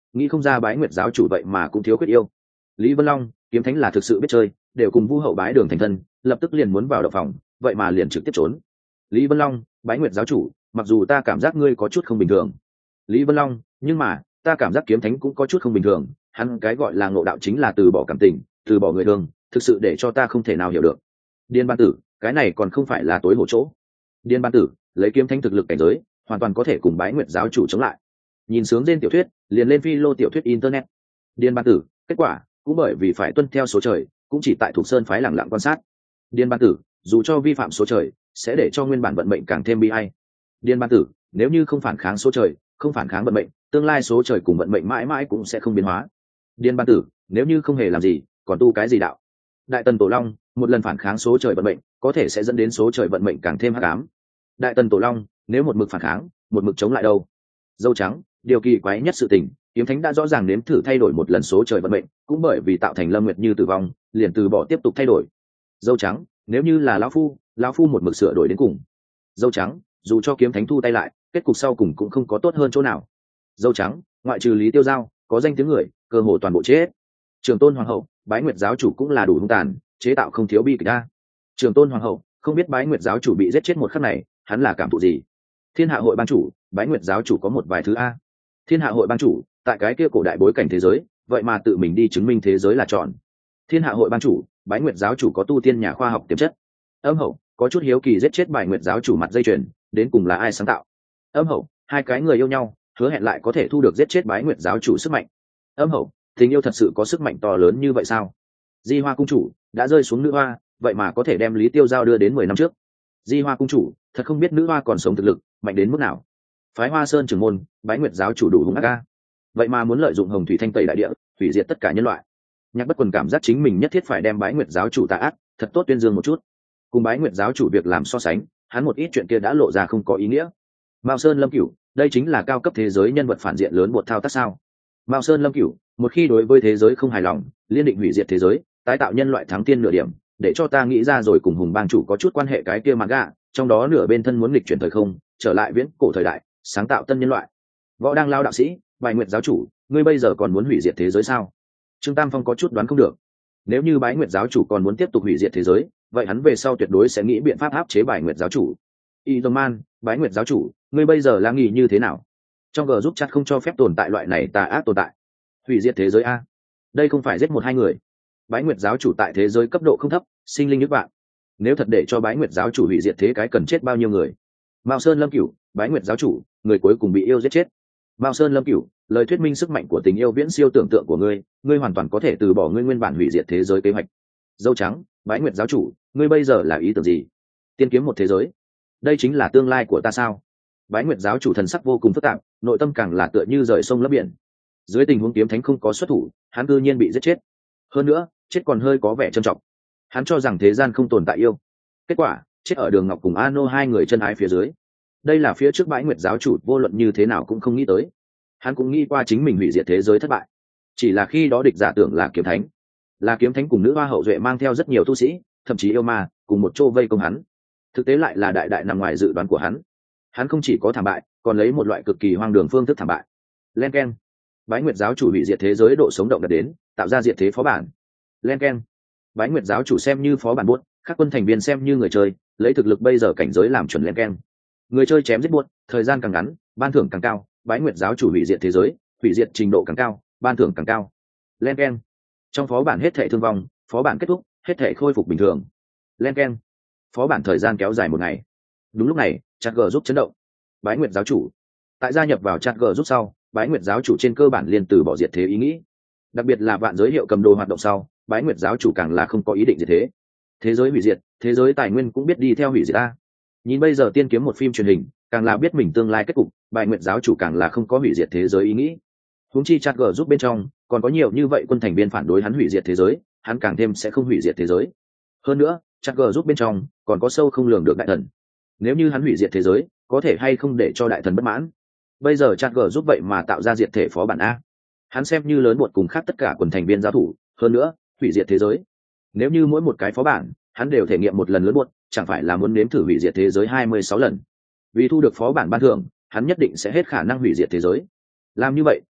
nghĩ không ra bái nguyệt giáo chủ vậy mà cũng thiếu khuyết yêu. Lý Vân Long, kiếm thánh là thực sự biết chơi, đều cùng Vu Hậu bái đường thành thân, lập tức liền muốn vào động phòng, vậy mà liền trực tiếp trốn. Lý Vân Long, bái nguyệt giáo chủ, mặc dù ta cảm giác ngươi có chút không bình thường. Lý Vân Long, nhưng mà ta cảm giác kiếm thánh cũng có chút không bình thường, hắn cái gọi là ngộ đạo chính là từ bỏ cảm tình, từ bỏ người thương, thực sự để cho ta không thể nào hiểu được. Điền Ban Tử, cái này còn không phải là tối hổ chỗ. Điền Ban Tử lấy kiếm thánh thực lực cảnh giới, hoàn toàn có thể cùng bái nguyệt giáo chủ chống lại. Nhìn sướng trên tiểu thuyết, liền lên phi lô tiểu thuyết internet. Điền Ban Tử, kết quả cũng bởi vì phải tuân theo số trời, cũng chỉ tại Thục Sơn phái lẳng lặng quan sát. Điền Ban Tử, dù cho vi phạm số trời, sẽ để cho nguyên bản vận mệnh càng thêm bi ai. Điền Ban Tử, nếu như không phản kháng số trời, không phản kháng vận mệnh, tương lai số trời cùng vận mệnh mãi mãi cũng sẽ không biến hóa. Điền Ban Tử, nếu như không hề làm gì, còn tu cái gì đạo? Đại Tần Tổ Long, một lần phản kháng số trời vận mệnh, có thể sẽ dẫn đến số trời vận mệnh càng thêm hắc ám. Đại Tần Tổ Long, nếu một mực phản kháng, một mực chống lại đâu? Dâu trắng, điều kỳ quái nhất sự tình, kiếm thánh đã rõ ràng nếm thử thay đổi một lần số trời vận mệnh, cũng bởi vì tạo thành Lâm Nguyệt Như tử vong, liền từ bỏ tiếp tục thay đổi. Dâu trắng, nếu như là lão phu, lão phu một mực sửa đổi đến cùng. Dâu trắng, dù cho kiếm thánh thu tay lại, kết cục sau cùng cũng không có tốt hơn chỗ nào. Dâu trắng, ngoại trừ Lý Tiêu Giao, có danh tiếng người, cơ hồ toàn bộ chết. Trường Tôn Hoàng hậu, bái nguyệt giáo chủ cũng là đủ hung tàn, chế tạo không thiếu bi kịch a. Trường Tôn Hoàng hậu, không biết bái nguyệt giáo chủ bị giết chết một khắc này, hắn là cảm thụ gì? Thiên Hạ hội ban chủ, bái nguyệt giáo chủ có một vài thứ a. Thiên Hạ hội ban chủ, tại cái kia cổ đại bối cảnh thế giới, vậy mà tự mình đi chứng minh thế giới là tròn. Thiên Hạ hội ban chủ, bái nguyệt giáo chủ có tu tiên nhà khoa học tiềm chất. Âm hậu, có chút hiếu kỳ giết chết bái nguyệt giáo chủ mặt dây chuyền, đến cùng là ai sáng tạo? Âm hậu, hai cái người yêu nhau, hứa hẹn lại có thể thu được giết chết bái nguyệt giáo chủ sức mạnh. Âm hậu, tình yêu thật sự có sức mạnh to lớn như vậy sao? Di Hoa cung chủ đã rơi xuống nữ hoa, vậy mà có thể đem Lý Tiêu Giao đưa đến mười năm trước. Di Hoa cung chủ thật không biết nữ hoa còn sống thực lực mạnh đến mức nào. Phái Hoa Sơn trưởng môn, bái nguyệt giáo chủ đủ hung ác ca, vậy mà muốn lợi dụng hồng thủy thanh tẩy đại địa, hủy diệt tất cả nhân loại. Nhạc Bất Quần cảm giác chính mình nhất thiết phải đem bái nguyệt giáo chủ tà ác thật tốt tuyên dương một chút. Cùng bái nguyệt giáo chủ việc làm so sánh, hắn một ít chuyện kia đã lộ ra không có ý nghĩa. Mao Sơn Lâm Cửu, đây chính là cao cấp thế giới nhân vật phản diện lớn bột thao tác sao? Mao Sơn Lâm Cửu, một khi đối với thế giới không hài lòng, liên định hủy diệt thế giới, tái tạo nhân loại thắng tiên nửa điểm, để cho ta nghĩ ra rồi cùng Hùng Bang chủ có chút quan hệ cái kia mà gạ, trong đó nửa bên thân muốn nghịch chuyển thời không, trở lại viễn cổ thời đại, sáng tạo tân nhân loại. Võ đang lao đạo sĩ, Bái Nguyệt giáo chủ, ngươi bây giờ còn muốn hủy diệt thế giới sao? Trương Tam Phong có chút đoán không được. Nếu như Bái Nguyệt giáo chủ còn muốn tiếp tục hủy diệt thế giới, vậy hắn về sau tuyệt đối sẽ nghĩ biện pháp áp chế Bái Nguyệt giáo chủ. Y Dông Man, Bái Nguyệt giáo chủ, ngươi bây giờ là nghĩ như thế nào? Trong G giúp chat không cho phép tồn tại loại này tà ác tồn tại. Hủy diệt thế giới a? Đây không phải giết một hai người. Bái Nguyệt giáo chủ tại thế giới cấp độ không thấp, sinh linh nước bạn. Nếu thật để cho Bái Nguyệt giáo chủ hủy diệt thế cái cần chết bao nhiêu người? Mao Sơn Lâm Cửu, Bái Nguyệt giáo chủ, người cuối cùng bị yêu giết chết. Mao Sơn Lâm Cửu, lời thuyết minh sức mạnh của tình yêu viễn siêu tưởng tượng của ngươi, ngươi hoàn toàn có thể từ bỏ ngươi nguyên bản hủy diệt thế giới kế hoạch. Dâu trắng, Bái Nguyệt giáo chủ, ngươi bây giờ là ý tưởng gì? Tiên kiếm một thế giới, đây chính là tương lai của ta sao? Bái Nguyệt giáo chủ thần sắc vô cùng phức tạp, nội tâm càng là tựa như rời sông lấp biển. Dưới tình huống kiếm thánh không có xuất thủ, hắn cư nhiên bị giết chết. Hơn nữa, chết còn hơi có vẻ trân trọng. Hắn cho rằng thế gian không tồn tại yêu. Kết quả, chết ở Đường Ngọc cùng Ano hai người chân ái phía dưới. Đây là phía trước Bái Nguyệt giáo chủ vô luận như thế nào cũng không nghĩ tới. Hắn cũng nghĩ qua chính mình hủy diệt thế giới thất bại. Chỉ là khi đó địch giả tưởng là kiếm thánh. Là kiếm thánh cùng nữ hoa hậu duệ mang theo rất nhiều tu sĩ, thậm chí yêu ma, cùng một chỗ vây công hắn. Thực tế lại là đại đại nằm ngoài dự đoán của hắn. Hắn không chỉ có thảm bại, còn lấy một loại cực kỳ hoang đường phương thức thảm bại. Len keng. Bái Nguyệt giáo chủ hủy diệt thế giới độ sống động đạt đến, tạo ra diệt thế phó bản. Len keng. Bái Nguyệt giáo chủ xem như phó bản buốt, các quân thành viên xem như người chơi, lấy thực lực bây giờ cảnh giới làm chuẩn len keng. Người chơi chém giết buốt, thời gian càng ngắn, ban thưởng càng cao. Bái Nguyệt giáo chủ hủy diệt thế giới, hủy diệt trình độ càng cao, ban thưởng càng cao. Len keng. Trong phó bản hết thể thương vong, phó bản kết thúc, hết thể khôi phục bình thường. Len keng. Phó bản thời gian kéo dài một ngày. Đúng lúc này, chat G giúp chấn động. Bái Nguyệt giáo chủ tại gia nhập vào chat G giúp sau, Bái Nguyệt giáo chủ trên cơ bản liền từ bỏ diệt thế ý nghĩ. Đặc biệt là vạn giới hiệu cầm đồ hoạt động sau, Bái Nguyệt giáo chủ càng là không có ý định diệt thế. Thế giới hủy diệt, thế giới tài nguyên cũng biết đi theo hủy diệt ta. Nhìn bây giờ tiên kiếm một phim truyền hình, càng là biết mình tương lai kết cục, Bái Nguyệt giáo chủ càng là không có hủy diệt thế giới ý nghĩ. Huống chi chat G giúp bên trong còn có nhiều như vậy quân thành viên phản đối hắn hủy diệt thế giới, hắn càng thêm sẽ không hủy diệt thế giới. Hơn nữa, chat G giúp bên trong còn có sâu không lường được đại thần. Nếu như hắn hủy diệt thế giới, có thể hay không để cho đại thần bất mãn. Bây giờ chat G giúp vậy mà tạo ra diệt thể phó bản a. Hắn xem như lớn một cùng khác tất cả quần thành viên giao thủ, hơn nữa, hủy diệt thế giới. Nếu như mỗi một cái phó bản, hắn đều thể nghiệm một lần lớn buốt, chẳng phải là muốn nếm thử hủy diệt thế giới hai mươi sáu lần. Vì thu được phó bản ban thưởng, hắn nhất định sẽ hết khả năng hủy diệt thế giới. Làm như vậy,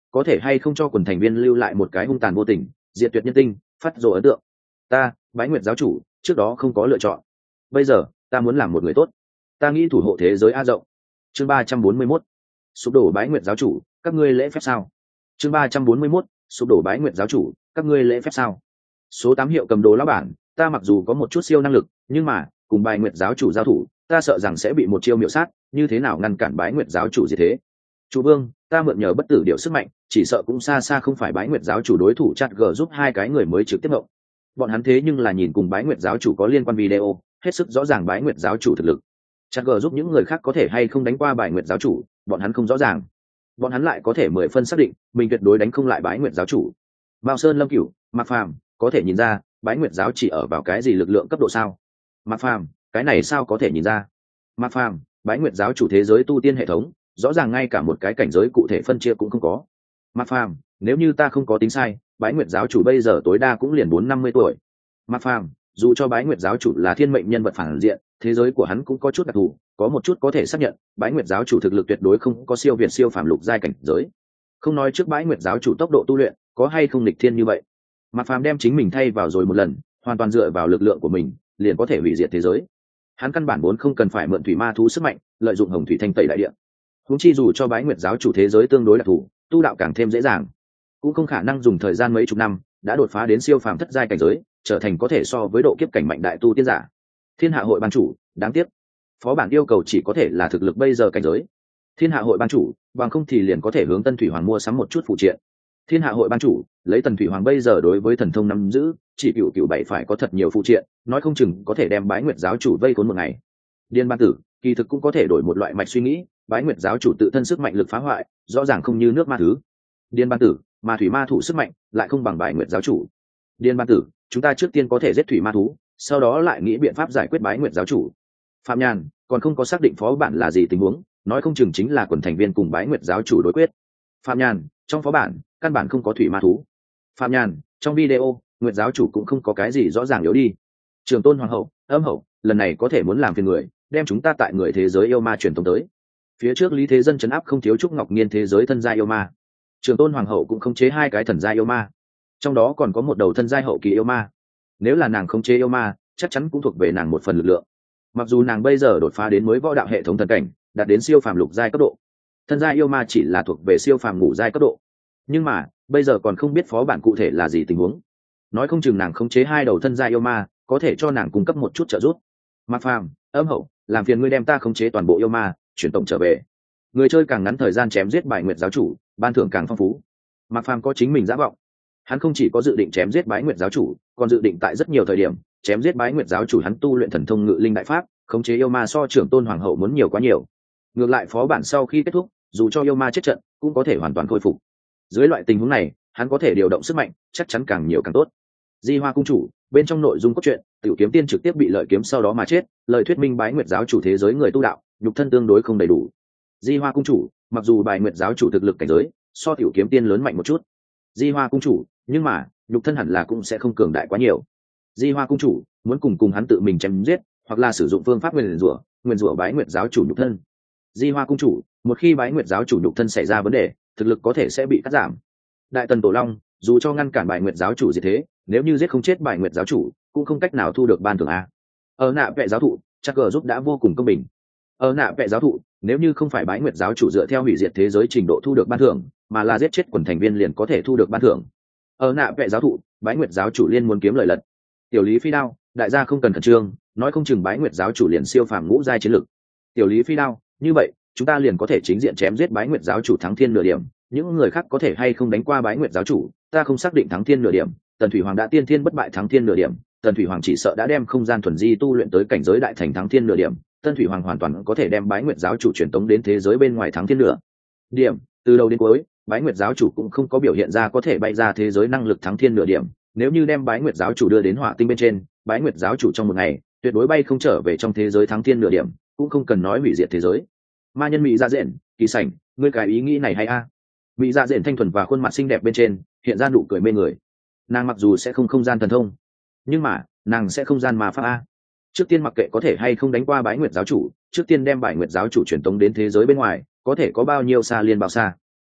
có thể hay không cho quần thành viên lưu lại một cái hung tàn vô tình, diệt tuyệt nhân tinh, phát rồ ấn tượng. Ta Bái Nguyệt giáo chủ trước đó không có lựa chọn, bây giờ ta muốn làm một người tốt, ta nghĩ thủ hộ thế giới a rộng. Chương ba trăm bốn mươi mốt, sụp đổ Bái Nguyệt giáo chủ, các ngươi lễ phép sao? Chương ba trăm bốn mươi mốt, sụp đổ Bái Nguyệt giáo chủ, các ngươi lễ phép sao? Số tám hiệu cầm đồ lão bản, ta mặc dù có một chút siêu năng lực, nhưng mà cùng Bái Nguyệt giáo chủ giao thủ, ta sợ rằng sẽ bị một chiêu miểu sát, như thế nào ngăn cản Bái Nguyệt giáo chủ gì thế? Chủ vương, ta mượn nhờ bất tử điệu sức mạnh, chỉ sợ cũng xa xa không phải Bái Nguyệt giáo chủ đối thủ. Chat G giúp hai cái người mới trực tiếp ngộng. Bọn hắn thế nhưng là nhìn cùng Bái Nguyệt giáo chủ có liên quan video, hết sức rõ ràng Bái Nguyệt giáo chủ thực lực. Chat G giúp những người khác có thể hay không đánh qua Bái Nguyệt giáo chủ, bọn hắn không rõ ràng. Bọn hắn lại có thể mười phân xác định, mình tuyệt đối đánh không lại Bái Nguyệt giáo chủ. Mao Sơn Lâm Cửu, Mạc Phàm, có thể nhìn ra, Bái Nguyệt giáo chỉ ở vào cái gì lực lượng cấp độ sao? Mạc Phàm, cái này sao có thể nhìn ra? Mạc Phàm, Bái Nguyệt giáo chủ thế giới tu tiên hệ thống, rõ ràng ngay cả một cái cảnh giới cụ thể phân chia cũng không có. Mạc Phàm, nếu như ta không có tính sai, Bái Nguyệt giáo chủ bây giờ tối đa cũng liền bốn năm mươi tuổi. Mạc Phàm, dù cho Bái Nguyệt giáo chủ là thiên mệnh nhân vật phản diện, thế giới của hắn cũng có chút đặc thù, có một chút có thể xác nhận, Bái Nguyệt giáo chủ thực lực tuyệt đối không có siêu việt siêu phàm lục giai cảnh giới. Không nói trước Bái Nguyệt giáo chủ tốc độ tu luyện có hay không nghịch thiên như vậy, Mạc Phàm đem chính mình thay vào rồi một lần, hoàn toàn dựa vào lực lượng của mình, liền có thể hủy diệt thế giới. Hắn căn bản vốn không cần phải mượn thủy ma thú sức mạnh, lợi dụng hồng thủy thanh tẩy đại địa. Huống chi dù cho Bái Nguyệt giáo chủ thế giới tương đối đặc thù, tu đạo càng thêm dễ dàng, cũng không khả năng dùng thời gian mấy chục năm đã đột phá đến siêu phàm thất giai cảnh giới, trở thành có thể so với độ kiếp cảnh mạnh đại tu tiên giả. Thiên Hạ hội ban chủ, đáng tiếc, phó bản yêu cầu chỉ có thể là thực lực bây giờ cảnh giới. Thiên Hạ hội ban chủ, bằng không thì liền có thể hướng Tân Thủy Hoàng mua sắm một chút phụ triện. Thiên Hạ hội ban chủ, lấy Tần Thủy Hoàng bây giờ đối với thần thông nắm giữ, chỉ cựu cựu bảy phải có thật nhiều phụ triện, nói không chừng có thể đem Bái Nguyệt giáo chủ vây khốn một ngày. Điên Ban Tử, kỳ thực cũng có thể đổi một loại mạch suy nghĩ, Bái Nguyệt giáo chủ tự thân sức mạnh lực phá hoại, rõ ràng không như nước ma thứ. Điên Ban Tử, mà thủy ma thủ sức mạnh lại không bằng Bái Nguyệt giáo chủ. Điên Ban Tử, chúng ta trước tiên có thể giết thủy ma thú, sau đó lại nghĩ biện pháp giải quyết Bái Nguyệt giáo chủ. Phạm Nhàn, còn không có xác định phó bản là gì tình huống, nói không chừng chính là quần thành viên cùng Bái Nguyệt giáo chủ đối quyết. Phạm Nhàn, trong phó bản căn bản không có thủy ma thú. Phạm Nhàn, trong video Nguyệt giáo chủ cũng không có cái gì rõ ràng yếu đi. Trường Tôn Hoàng hậu, Âm hậu, lần này có thể muốn làm phiền người, đem chúng ta tại người thế giới yêu ma truyền tống tới. Phía trước Lý Thế Dân trấn áp không thiếu Trúc Ngọc Nghiên thế giới thân gia yêu ma, Trường Tôn Hoàng hậu cũng khống chế hai cái thần gia yêu ma, trong đó còn có một đầu thân giai hậu kỳ yêu ma. Nếu là nàng khống chế yêu ma, chắc chắn cũng thuộc về nàng một phần lực lượng. Mặc dù nàng bây giờ đột phá đến mới võ đạo hệ thống thần cảnh, đạt đến siêu phàm lục giai cấp độ, thân giai yêu ma chỉ là thuộc về siêu phàm ngũ giai cấp độ, nhưng mà bây giờ còn không biết phó bản cụ thể là gì tình huống. Nói không chừng nàng khống chế hai đầu thân giai yêu ma có thể cho nàng cung cấp một chút trợ giúp. Mạc Phàm, Âm hậu, làm phiền ngươi đem ta khống chế toàn bộ yêu ma chuyển tổng trở về. Người chơi càng ngắn thời gian chém giết Bái Nguyệt giáo chủ, ban thưởng càng phong phú. Mạc Phàm có chính mình dã vọng, hắn không chỉ có dự định chém giết Bái Nguyệt giáo chủ, còn dự định tại rất nhiều thời điểm chém giết Bái Nguyệt giáo chủ. Hắn tu luyện thần thông ngự linh đại pháp, khống chế yêu ma so Trưởng Tôn Hoàng hậu muốn nhiều quá nhiều. Ngược lại phó bản sau khi kết thúc, dù cho yêu ma chết trận cũng có thể hoàn toàn khôi phục. Dưới loại tình huống này, hắn có thể điều động sức mạnh, chắc chắn càng nhiều càng tốt. Di Hoa cung chủ, bên trong nội dung cốt truyện, Tiểu Kiếm Tiên trực tiếp bị lợi kiếm sau đó mà chết, lời thuyết minh Bái Nguyệt giáo chủ thế giới người tu đạo, nhục thân tương đối không đầy đủ. Di Hoa cung chủ, mặc dù Bái Nguyệt giáo chủ thực lực cảnh giới so Tiểu Kiếm Tiên lớn mạnh một chút, Di Hoa cung chủ, nhưng mà nhục thân hẳn là cũng sẽ không cường đại quá nhiều. Di Hoa cung chủ muốn cùng cùng hắn tự mình chém giết, hoặc là sử dụng phương pháp nguyền rủa, nguyền rủa Bái Nguyệt giáo chủ nhục thân. Di Hoa cung chủ, một khi Bái Nguyệt giáo chủ nhục thân xảy ra vấn đề, thực lực có thể sẽ bị cắt giảm. Đại Tần Tổ Long, dù cho ngăn cản Bái Nguyệt giáo chủ gì thế, nếu như giết không chết Bái Nguyệt giáo chủ, cũng không cách nào thu được ban thưởng a. Ở nạ vệ giáo thụ, chắc cờ giúp đã vô cùng công bình. Ở nạ vệ giáo thụ, nếu như không phải Bái Nguyệt giáo chủ dựa theo hủy diệt thế giới trình độ thu được ban thưởng, mà là giết chết quần thành viên liền có thể thu được ban thưởng. Ở nạ vệ giáo thụ, Bái Nguyệt giáo chủ liên muốn kiếm lợi lật. Tiểu Lý Phi Đao, đại gia không cần khẩn trương, nói không chừng Bái Nguyệt giáo chủ liền siêu phàm ngũ giai chiến lực. Tiểu Lý Phi Đao, như vậy chúng ta liền có thể chính diện chém giết Bái Nguyệt giáo chủ thắng thiên nửa điểm. Những người khác có thể hay không đánh qua Bái Nguyệt giáo chủ, ta không xác định thắng thiên nửa điểm. Tần Thủy Hoàng đã tiên thiên bất bại thắng thiên nửa điểm, Tần Thủy Hoàng chỉ sợ đã đem không gian thuần di tu luyện tới cảnh giới đại thành thắng thiên nửa điểm. Tân Thủy Hoàng hoàn toàn có thể đem Bái Nguyệt giáo chủ truyền tống đến thế giới bên ngoài thắng thiên nửa điểm. Từ đầu đến cuối, Bái Nguyệt giáo chủ cũng không có biểu hiện ra có thể bay ra thế giới năng lực thắng thiên nửa điểm. Nếu như đem Bái Nguyệt giáo chủ đưa đến hỏa tinh bên trên, Bái Nguyệt giáo chủ trong một ngày tuyệt đối bay không trở về trong thế giới thắng thiên nửa điểm, cũng không cần nói hủy diệt thế giới. Ma nhân Mỹ Dạ Dện, Kỳ Sảnh, ngươi cái ý nghĩ này hay a? À? Mỹ Dạ Dện thanh thuần và khuôn mặt xinh đẹp bên trên hiện ra nụ cười mê người. Nàng mặc dù sẽ không không gian thần thông, nhưng mà nàng sẽ không gian ma pháp a. Trước tiên mặc kệ có thể hay không đánh qua Bái Nguyệt giáo chủ, trước tiên đem Bái Nguyệt giáo chủ truyền tống đến thế giới bên ngoài, có thể có bao nhiêu xa liên bao xa.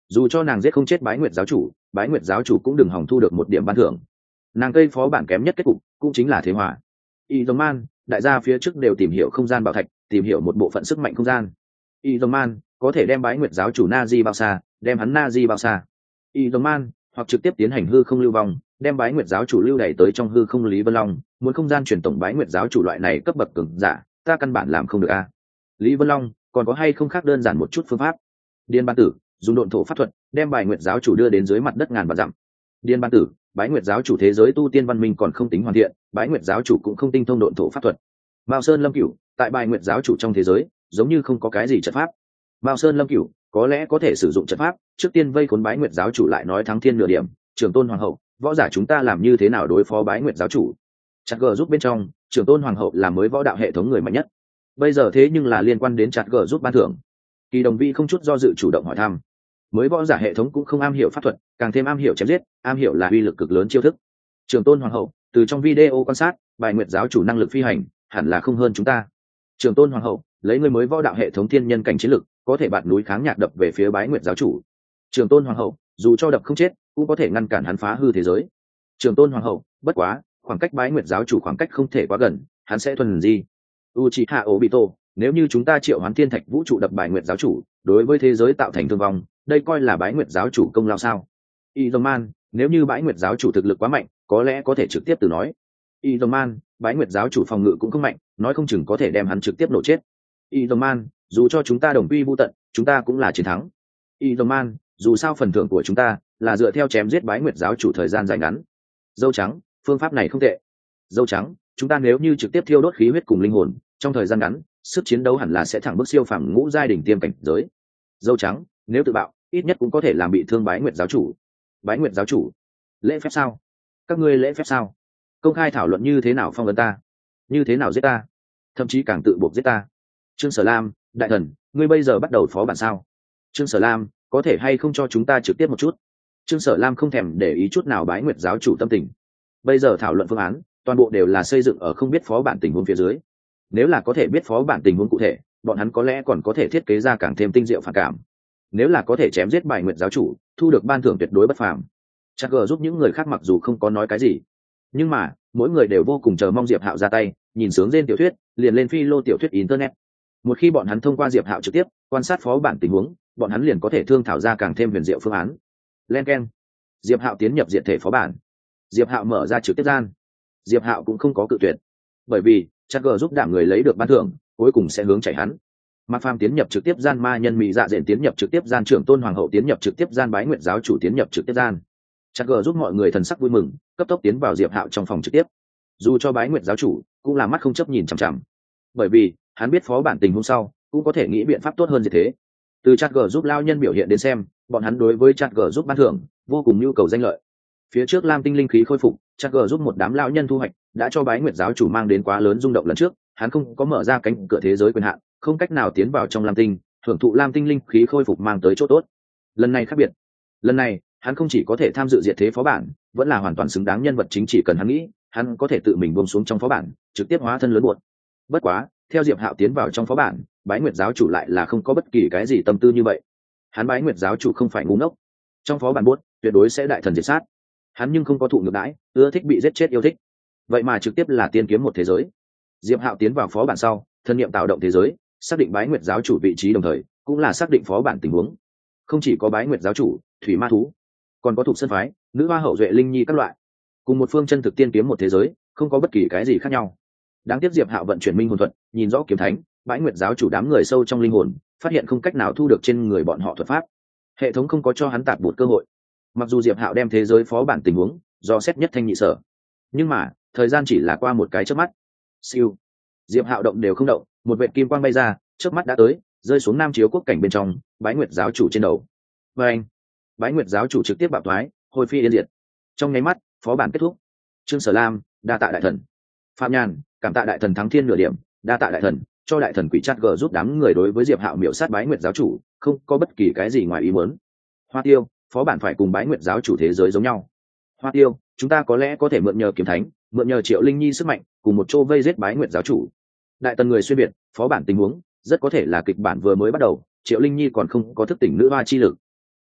dù cho nàng giết không chết bái nguyệt giáo chủ, bái nguyệt giáo chủ cũng đừng hòng thu được một điểm ban thưởng. Nàng cây phó bản kém nhất kết cục cũng chính là thế hòa. Y dòng man, đại gia phía trước đều tìm hiểu không gian bảo thạch, tìm hiểu một bộ phận sức mạnh không gian. Y dòng man có thể đem bái nguyệt giáo chủ na di bao xa, đem hắn na di bao xa. Y dòng man hoặc trực tiếp tiến hành hư không lưu vong, đem bái nguyệt giáo chủ lưu đẩy tới trong hư không Lý Vân Long. Muốn không gian truyền tổng bái nguyệt giáo chủ loại này cấp bậc cường giả, ta căn bản làm không được a. Lý Vân Long còn có hay không khác đơn giản một chút phương pháp? Điên Ban Tử dùng độn thổ pháp thuật đem bái nguyệt giáo chủ đưa đến dưới mặt đất ngàn vạn dặm. Điên Ban Tử, bái nguyệt giáo chủ thế giới tu tiên văn minh còn không tính hoàn thiện, bái nguyệt giáo chủ cũng không tinh thông độn thổ pháp thuật. Mao Sơn Lâm Cửu tại bái nguyệt giáo chủ trong thế giới giống như không có cái gì trận pháp. Mao Sơn Lâm Cửu có lẽ có thể sử dụng trận pháp, trước tiên vây khốn bái nguyệt giáo chủ lại nói thắng thiên nửa điểm. Trưởng tôn hoàng hậu, võ giả chúng ta làm như thế nào đối phó bái nguyệt giáo chủ? Chặt gờ giúp bên trong, trưởng tôn hoàng hậu là mới võ đạo hệ thống người mạnh nhất. Bây giờ thế nhưng là liên quan đến chặt gờ giúp ban thưởng. Kỳ Đồng Vi không chút do dự chủ động hỏi thăm. Mới võ giả hệ thống cũng không am hiểu pháp thuật, càng thêm am hiểu chém giết, am hiểu là uy lực cực lớn chiêu thức. Trưởng tôn hoàng hậu từ trong video quan sát, bái nguyệt giáo chủ năng lực phi hành hẳn là không hơn chúng ta. Trưởng tôn hoàng hậu lấy người mới võ đạo hệ thống thiên nhân cảnh chiến lực, có thể bạt núi kháng nhạc đập về phía bái nguyệt giáo chủ. Trưởng tôn hoàng hậu dù cho đập không chết cũng có thể ngăn cản hắn phá hư thế giới. Trưởng tôn hoàng hậu bất quá khoảng cách bái nguyệt giáo chủ khoảng cách không thể quá gần, hắn sẽ thuần di. Uchiha Obito, nếu như chúng ta triệu hoán thiên thạch vũ trụ đập bái nguyệt giáo chủ, đối với thế giới tạo thành thương vong, đây coi là bái nguyệt giáo chủ công lao sao? Izoman, nếu như bái nguyệt giáo chủ thực lực quá mạnh, có lẽ có thể trực tiếp từ nói. Izoman, bái nguyệt giáo chủ phòng ngự cũng không mạnh, nói không chừng có thể đem hắn trực tiếp nổ chết. Izoman, dù cho chúng ta đồng quy vu tận, chúng ta cũng là chiến thắng. Izoman, dù sao phần thưởng của chúng ta là dựa theo chém giết bái nguyệt giáo chủ thời gian dài ngắn. Dâu trắng, phương pháp này không tệ. Dâu trắng, chúng ta nếu như trực tiếp thiêu đốt khí huyết cùng linh hồn, trong thời gian ngắn, sức chiến đấu hẳn là sẽ thẳng bước siêu phàm ngũ giai đỉnh tiêm cảnh giới. Dâu trắng, nếu tự bạo, ít nhất cũng có thể làm bị thương bái nguyệt giáo chủ. Bái nguyệt giáo chủ, lễ phép sao? Các ngươi lễ phép sao? Công khai thảo luận như thế nào phong ấn ta, như thế nào giết ta, thậm chí càng tự buộc giết ta. Trương Sở Lam, đại thần, ngươi bây giờ bắt đầu phó bản sao? Trương Sở Lam, có thể hay không cho chúng ta trực tiếp một chút? Trương Sở Lam không thèm để ý chút nào bái nguyệt giáo chủ tâm tình. Bây giờ thảo luận phương án, toàn bộ đều là xây dựng ở không biết phó bản tình huống phía dưới. Nếu là có thể biết phó bản tình huống cụ thể, bọn hắn có lẽ còn có thể thiết kế ra càng thêm tinh diệu phản cảm. Nếu là có thể chém giết bái nguyệt giáo chủ, thu được ban thưởng tuyệt đối bất phàm. Chắc gờ giúp những người khác mặc dù không có nói cái gì, nhưng mà mỗi người đều vô cùng chờ mong Diệp Hạo ra tay, nhìn sướng trên tiểu thuyết, liền lên phi lô tiểu thuyết internet. Một khi bọn hắn thông qua Diệp Hạo trực tiếp quan sát phó bản tình huống, bọn hắn liền có thể thương thảo ra càng thêm huyền diệu phương án. Len keng. Diệp Hạo tiến nhập diện thể phó bản. Diệp Hạo mở ra trực tiếp gian. Diệp Hạo cũng không có cự tuyệt, bởi vì chắc gờ giúp đảm người lấy được ban thưởng, cuối cùng sẽ hướng chạy hắn. Mạc Phàm tiến nhập trực tiếp gian, ma nhân mỹ dạ dện tiến nhập trực tiếp gian, trưởng tôn hoàng hậu tiến nhập trực tiếp gian, bái nguyệt giáo chủ tiến nhập trực tiếp gian. Chắc gờ giúp mọi người thần sắc vui mừng, cấp tốc tiến vào Diệp Hạo trong phòng trực tiếp. Dù cho bái nguyệt giáo chủ cũng là mắt không chấp nhìn chằm chằm, bởi vì hắn biết phó bản tình hôm sau cũng có thể nghĩ biện pháp tốt hơn như thế. Từ chat g giúp lao nhân biểu hiện đến xem, bọn hắn đối với chat g giúp ban thưởng vô cùng nhu cầu danh lợi. Phía trước lam tinh linh khí khôi phục, chat g giúp một đám lao nhân thu hoạch đã cho bái nguyệt giáo chủ mang đến quá lớn rung động lần trước. Hắn không có mở ra cánh cửa thế giới quyền hạn, không cách nào tiến vào trong lam tinh hưởng thụ lam tinh linh khí khôi phục mang tới chỗ tốt. Lần này khác biệt, lần này hắn không chỉ có thể tham dự diệt thế phó bản, vẫn là hoàn toàn xứng đáng nhân vật chính. Chỉ cần hắn nghĩ, hắn có thể tự mình buông xuống trong phó bản, trực tiếp hóa thân lớn buột. Bất quá theo Diệp Hạo tiến vào trong phó bản, bái nguyệt giáo chủ lại là không có bất kỳ cái gì tâm tư như vậy. Hắn bái nguyệt giáo chủ không phải ngu ngốc, trong phó bản buốt tuyệt đối sẽ đại thần diệt sát. Hắn nhưng không có thụ ngược đãi, ưa thích bị giết chết yêu thích, vậy mà trực tiếp là tiên kiếm một thế giới. Diệp Hạo tiến vào phó bản sau, thân niệm tạo động thế giới, xác định bái nguyệt giáo chủ vị trí, đồng thời cũng là xác định phó bản tình huống. Không chỉ có bái nguyệt giáo chủ, thủy ma thú, còn có thuộc sơn phái, nữ hoa hậu duệ linh nhi các loại, cùng một phương chân thực tiên kiếm một thế giới, không có bất kỳ cái gì khác nhau. Đáng tiếc Diệp Hạo vận chuyển minh hồn thuật, nhìn rõ kiếm thánh, bái nguyệt giáo chủ đám người sâu trong linh hồn, phát hiện không cách nào thu được trên người bọn họ thuật pháp. Hệ thống không có cho hắn tạp bột cơ hội. Mặc dù Diệp Hạo đem thế giới phó bản tình huống do xét nhất thanh nhị sở, nhưng mà thời gian chỉ là qua một cái chớp mắt. Siêu. Diệp Hạo động đều không động, một vệt kim quang bay ra, chớp mắt đã tới, rơi xuống nam chiếu quốc cảnh bên trong, bái nguyệt giáo chủ trên đầu. Và anh, bái nguyệt giáo chủ trực tiếp bạo thoái, hồi phi yên diệt. Trong nháy mắt, phó bản kết thúc. Trương Sở Lam, đa tạ đại thần. Phạm Nhàn, cảm tạ đại thần thắng thiên nửa điểm, đa tạ đại thần, cho đại thần quỷ chat g giúp đám người đối với Diệp Hạo miểu sát bái nguyệt giáo chủ, không có bất kỳ cái gì ngoài ý muốn. Hoa Tiêu, phó bản phải cùng bái nguyệt giáo chủ thế giới giống nhau. Hoa Tiêu, chúng ta có lẽ có thể mượn nhờ kiếm thánh, mượn nhờ Triệu Linh Nhi sức mạnh, cùng một chỗ vây giết bái nguyệt giáo chủ. Đại tần người xuyên biệt, phó bản tình huống rất có thể là kịch bản vừa mới bắt đầu, Triệu Linh Nhi còn không có thức tỉnh nữ hoa chi lực.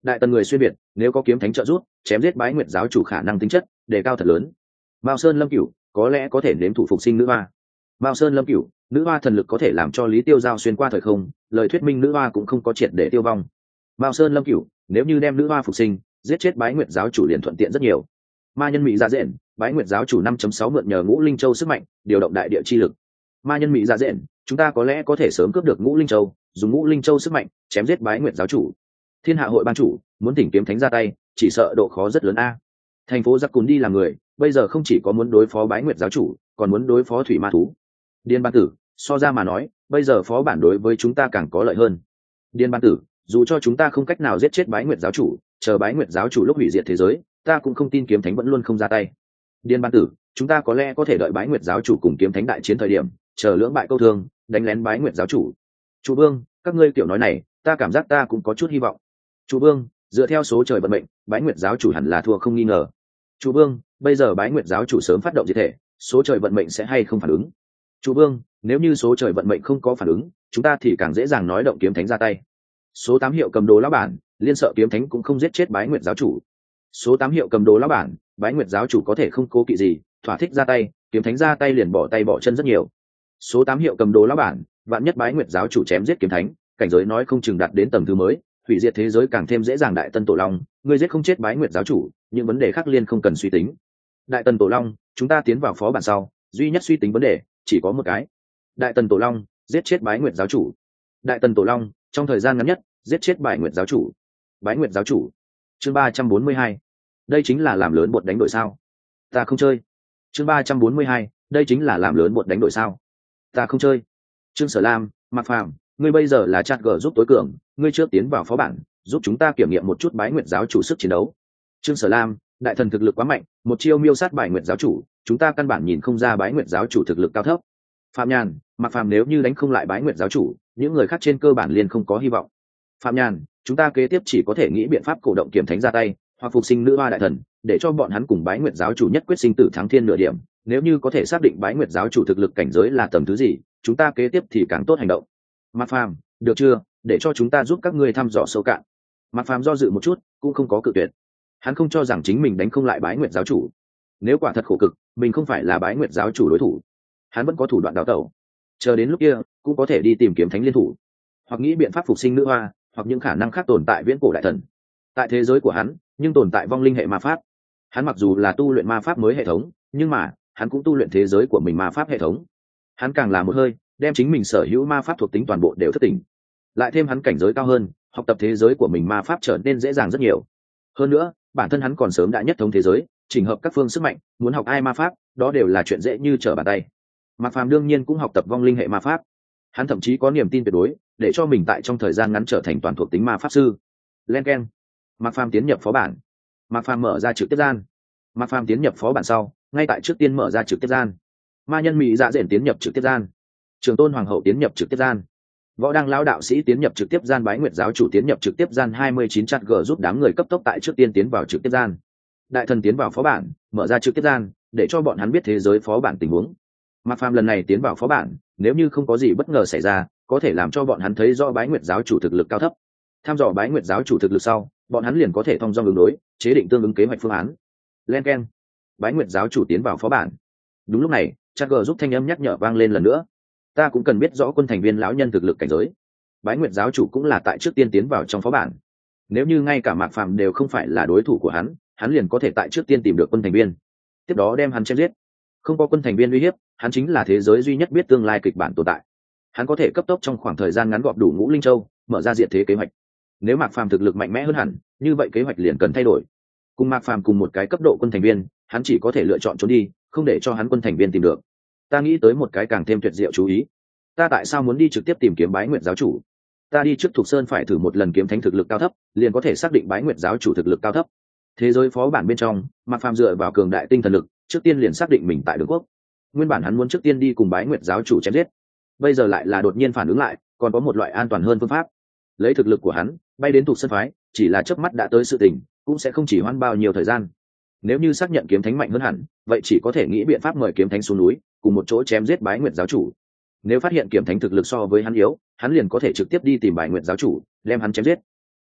đại tần người xuyên việt nếu có kiếm thánh trợ giúp chém giết bái nguyệt giáo chủ khả năng tính chất đề cao thật lớn. Mao Sơn Lâm Cửu có lẽ có thể nếm thủ phục sinh nữ hoa. Mao Sơn Lâm Cửu, nữ hoa thần lực có thể làm cho Lý Tiêu Giao xuyên qua thời không, lời thuyết minh nữ hoa cũng không có triệt để tiêu vong. Mao Sơn Lâm Cửu, nếu như đem nữ hoa phục sinh, giết chết bái nguyệt giáo chủ liền thuận tiện rất nhiều. Ma nhân Mỹ Dạ Dện, bái nguyệt giáo chủ năm chấm sáu mượn nhờ Ngũ Linh Châu sức mạnh, điều động đại địa chi lực. Ma nhân Mỹ Dạ Dện, chúng ta có lẽ có thể sớm cướp được Ngũ Linh Châu, dùng Ngũ Linh Châu sức mạnh chém giết bái nguyệt giáo chủ. Thiên Hạ hội ban chủ muốn tìm kiếm thánh ra tay, chỉ sợ độ khó rất lớn a. Thành phố Giặc Cùn đi làm người, bây giờ không chỉ có muốn đối phó bái nguyệt giáo chủ, còn muốn đối phó thủy ma thú. Điền Ban Tử, so ra mà nói, bây giờ phó bản đối với chúng ta càng có lợi hơn. Điền Ban Tử, dù cho chúng ta không cách nào giết chết bái nguyệt giáo chủ, chờ bái nguyệt giáo chủ lúc hủy diệt thế giới, ta cũng không tin kiếm thánh vẫn luôn không ra tay. Điền Ban Tử, chúng ta có lẽ có thể đợi bái nguyệt giáo chủ cùng kiếm thánh đại chiến thời điểm, chờ lưỡng bại câu thương, đánh lén bái nguyệt giáo chủ. Chủ Vương, các ngươi kiểu nói này, ta cảm giác ta cũng có chút hy vọng. Chủ Vương, dựa theo số trời vận mệnh, bái nguyệt giáo chủ hẳn là thua không nghi ngờ. Chủ Vương, bây giờ bái nguyệt giáo chủ sớm phát động diệt thể, số trời vận mệnh sẽ hay không phản ứng? Chủ Vương, nếu như số trời vận mệnh không có phản ứng, chúng ta thì càng dễ dàng nói động kiếm thánh ra tay. Số tám hiệu cầm đồ lão bản, liên sợ kiếm thánh cũng không giết chết bái nguyệt giáo chủ. Số tám hiệu cầm đồ lão bản, bái nguyệt giáo chủ có thể không cố kỵ gì, thỏa thích ra tay, kiếm thánh ra tay liền bỏ tay bỏ chân rất nhiều. Số tám hiệu cầm đồ lão bản, vạn nhất bái nguyệt giáo chủ chém giết kiếm thánh, cảnh giới nói không chừng đạt đến tầng thứ mới, hủy diệt thế giới càng thêm dễ dàng. Đại Tân Tổ Long, ngươi giết không chết bái nguyệt giáo chủ, những vấn đề khác liên không cần suy tính. Đại Tần Tổ Long, chúng ta tiến vào phó bản sau, duy nhất suy tính vấn đề chỉ có một cái. Đại Tần Tổ Long, giết chết bái nguyệt giáo chủ. Đại Tần Tổ Long, trong thời gian ngắn nhất, giết chết bái nguyệt giáo chủ. Bái nguyệt giáo chủ. Chương ba trăm bốn mươi hai. Đây chính là làm lớn bột đánh đổi sao? Ta không chơi. Chương ba trăm bốn mươi hai. Đây chính là làm lớn bột đánh đổi sao? Ta không chơi. Trương Sở Lam, Mạc Phàm, ngươi bây giờ là chat gờ giúp tối cường, ngươi trước tiến vào phó bản, giúp chúng ta kiểm nghiệm một chút bái nguyệt giáo chủ sức chiến đấu. Trương Sở Lam, đại thần thực lực quá mạnh, một chiêu miêu sát bái nguyệt giáo chủ, chúng ta căn bản nhìn không ra bái nguyệt giáo chủ thực lực cao thấp. Phạm Nhàn, Mạc Phàm, nếu như đánh không lại bái nguyệt giáo chủ, những người khác trên cơ bản liền không có hy vọng. Phạm Nhàn, chúng ta kế tiếp chỉ có thể nghĩ biện pháp cổ động kiếm thánh ra tay, hoặc phục sinh nữ hoa đại thần, để cho bọn hắn cùng bái nguyệt giáo chủ nhất quyết sinh tử thắng thiên nửa điểm. Nếu như có thể xác định bái nguyệt giáo chủ thực lực cảnh giới là tầm thứ gì, chúng ta kế tiếp thì càng tốt hành động. Mạc Phàm, được chưa, để cho chúng ta giúp các ngươi thăm dò sâu cạn. Mạc Phàm do dự một chút, cũng không có cự tuyệt. Hắn không cho rằng chính mình đánh không lại bái nguyệt giáo chủ. Nếu quả thật khổ cực, mình không phải là bái nguyệt giáo chủ đối thủ, hắn vẫn có thủ đoạn đào tẩu. Chờ đến lúc kia, cũng có thể đi tìm kiếm thánh liên thủ, hoặc nghĩ biện pháp phục sinh nữ hoa, hoặc những khả năng khác tồn tại viễn cổ đại thần. Tại thế giới của hắn, nhưng tồn tại vong linh hệ ma pháp. Hắn mặc dù là tu luyện ma pháp mới hệ thống, nhưng mà hắn cũng tu luyện thế giới của mình ma pháp hệ thống. Hắn càng là một hơi đem chính mình sở hữu ma pháp thuộc tính toàn bộ đều thất tỉnh. Lại thêm hắn cảnh giới cao hơn, học tập thế giới của mình ma pháp trở nên dễ dàng rất nhiều. Hơn nữa, bản thân hắn còn sớm đã nhất thống thế giới, chỉnh hợp các phương sức mạnh, muốn học ai ma pháp, đó đều là chuyện dễ như trở bàn tay. Mạc Phàm đương nhiên cũng học tập vong linh hệ ma pháp. Hắn thậm chí có niềm tin tuyệt đối, để cho mình tại trong thời gian ngắn trở thành toàn thuộc tính ma pháp sư. Len keng. Mạc Phàm tiến nhập phó bản. Mạc Phàm mở ra trực tiếp gian. Mạc Phàm tiến nhập phó bản sau, ngay tại trước tiên mở ra trực tiếp gian. Ma nhân Mỹ Dạ Dện tiến nhập trực tiếp gian. Trường Tôn Hoàng hậu tiến nhập trực tiếp gian. Võ Đăng lão đạo sĩ tiến nhập trực tiếp gian. Bái nguyệt giáo chủ tiến nhập trực tiếp gian. hai mươi chín chat g giúp đám người cấp tốc tại trước tiên tiến vào trực tiếp gian. Đại thần tiến vào phó bản, mở ra trực tiếp gian, để cho bọn hắn biết thế giới phó bản tình huống. Mạc Phàm lần này tiến vào phó bản, nếu như không có gì bất ngờ xảy ra, có thể làm cho bọn hắn thấy rõ bái nguyệt giáo chủ thực lực cao thấp. Tham dò bái nguyệt giáo chủ thực lực sau, bọn hắn liền có thể thông dong ứng đối, chế định tương ứng kế hoạch phương án. Len keng. Bái nguyệt giáo chủ tiến vào phó bản. Đúng lúc này, chat g giúp thanh âm nhắc nhở vang lên lần nữa. Ta cũng cần biết rõ quân thành viên lão nhân thực lực cảnh giới. Bái nguyệt giáo chủ cũng là tại trước tiên tiến vào trong phó bản. Nếu như ngay cả Mạc Phàm đều không phải là đối thủ của hắn, hắn liền có thể tại trước tiên tìm được quân thành viên, tiếp đó đem hắn chém giết. Không có quân thành viên uy hiếp, hắn chính là thế giới duy nhất biết tương lai kịch bản tồn tại. Hắn có thể cấp tốc trong khoảng thời gian ngắn gọp đủ Ngũ Linh Châu, mở ra diện thế kế hoạch. Nếu Mạc Phàm thực lực mạnh mẽ hơn hẳn, như vậy kế hoạch liền cần thay đổi. Cùng Mạc Phàm cùng một cái cấp độ quân thành viên, hắn chỉ có thể lựa chọn trốn đi, không để cho hắn quân thành viên tìm được. Ta nghĩ tới một cái càng thêm tuyệt diệu chú ý. Ta tại sao muốn đi trực tiếp tìm kiếm bái nguyệt giáo chủ? Ta đi trước Thục Sơn phải thử một lần kiếm thánh thực lực cao thấp, liền có thể xác định bái nguyệt giáo chủ thực lực cao thấp. Thế giới phó bản bên trong, Mạc Phàm dựa vào cường đại tinh thần lực, trước tiên liền xác định mình tại Đường Quốc. Nguyên bản hắn muốn trước tiên đi cùng bái nguyệt giáo chủ chém giết, bây giờ lại là đột nhiên phản ứng lại, còn có một loại an toàn hơn phương pháp. Lấy thực lực của hắn, bay đến Thục Sơn phái, chỉ là chớp mắt đã tới sự tình, cũng sẽ không chỉ hoãn bao nhiêu thời gian. Nếu như xác nhận kiếm thánh mạnh hơn hẳn, vậy chỉ có thể nghĩ biện pháp mời kiếm thánh xuống núi, cùng một chỗ chém giết bái nguyệt giáo chủ. Nếu phát hiện kiếm thánh thực lực so với hắn yếu, hắn liền có thể trực tiếp đi tìm bái nguyệt giáo chủ, đem hắn chém giết.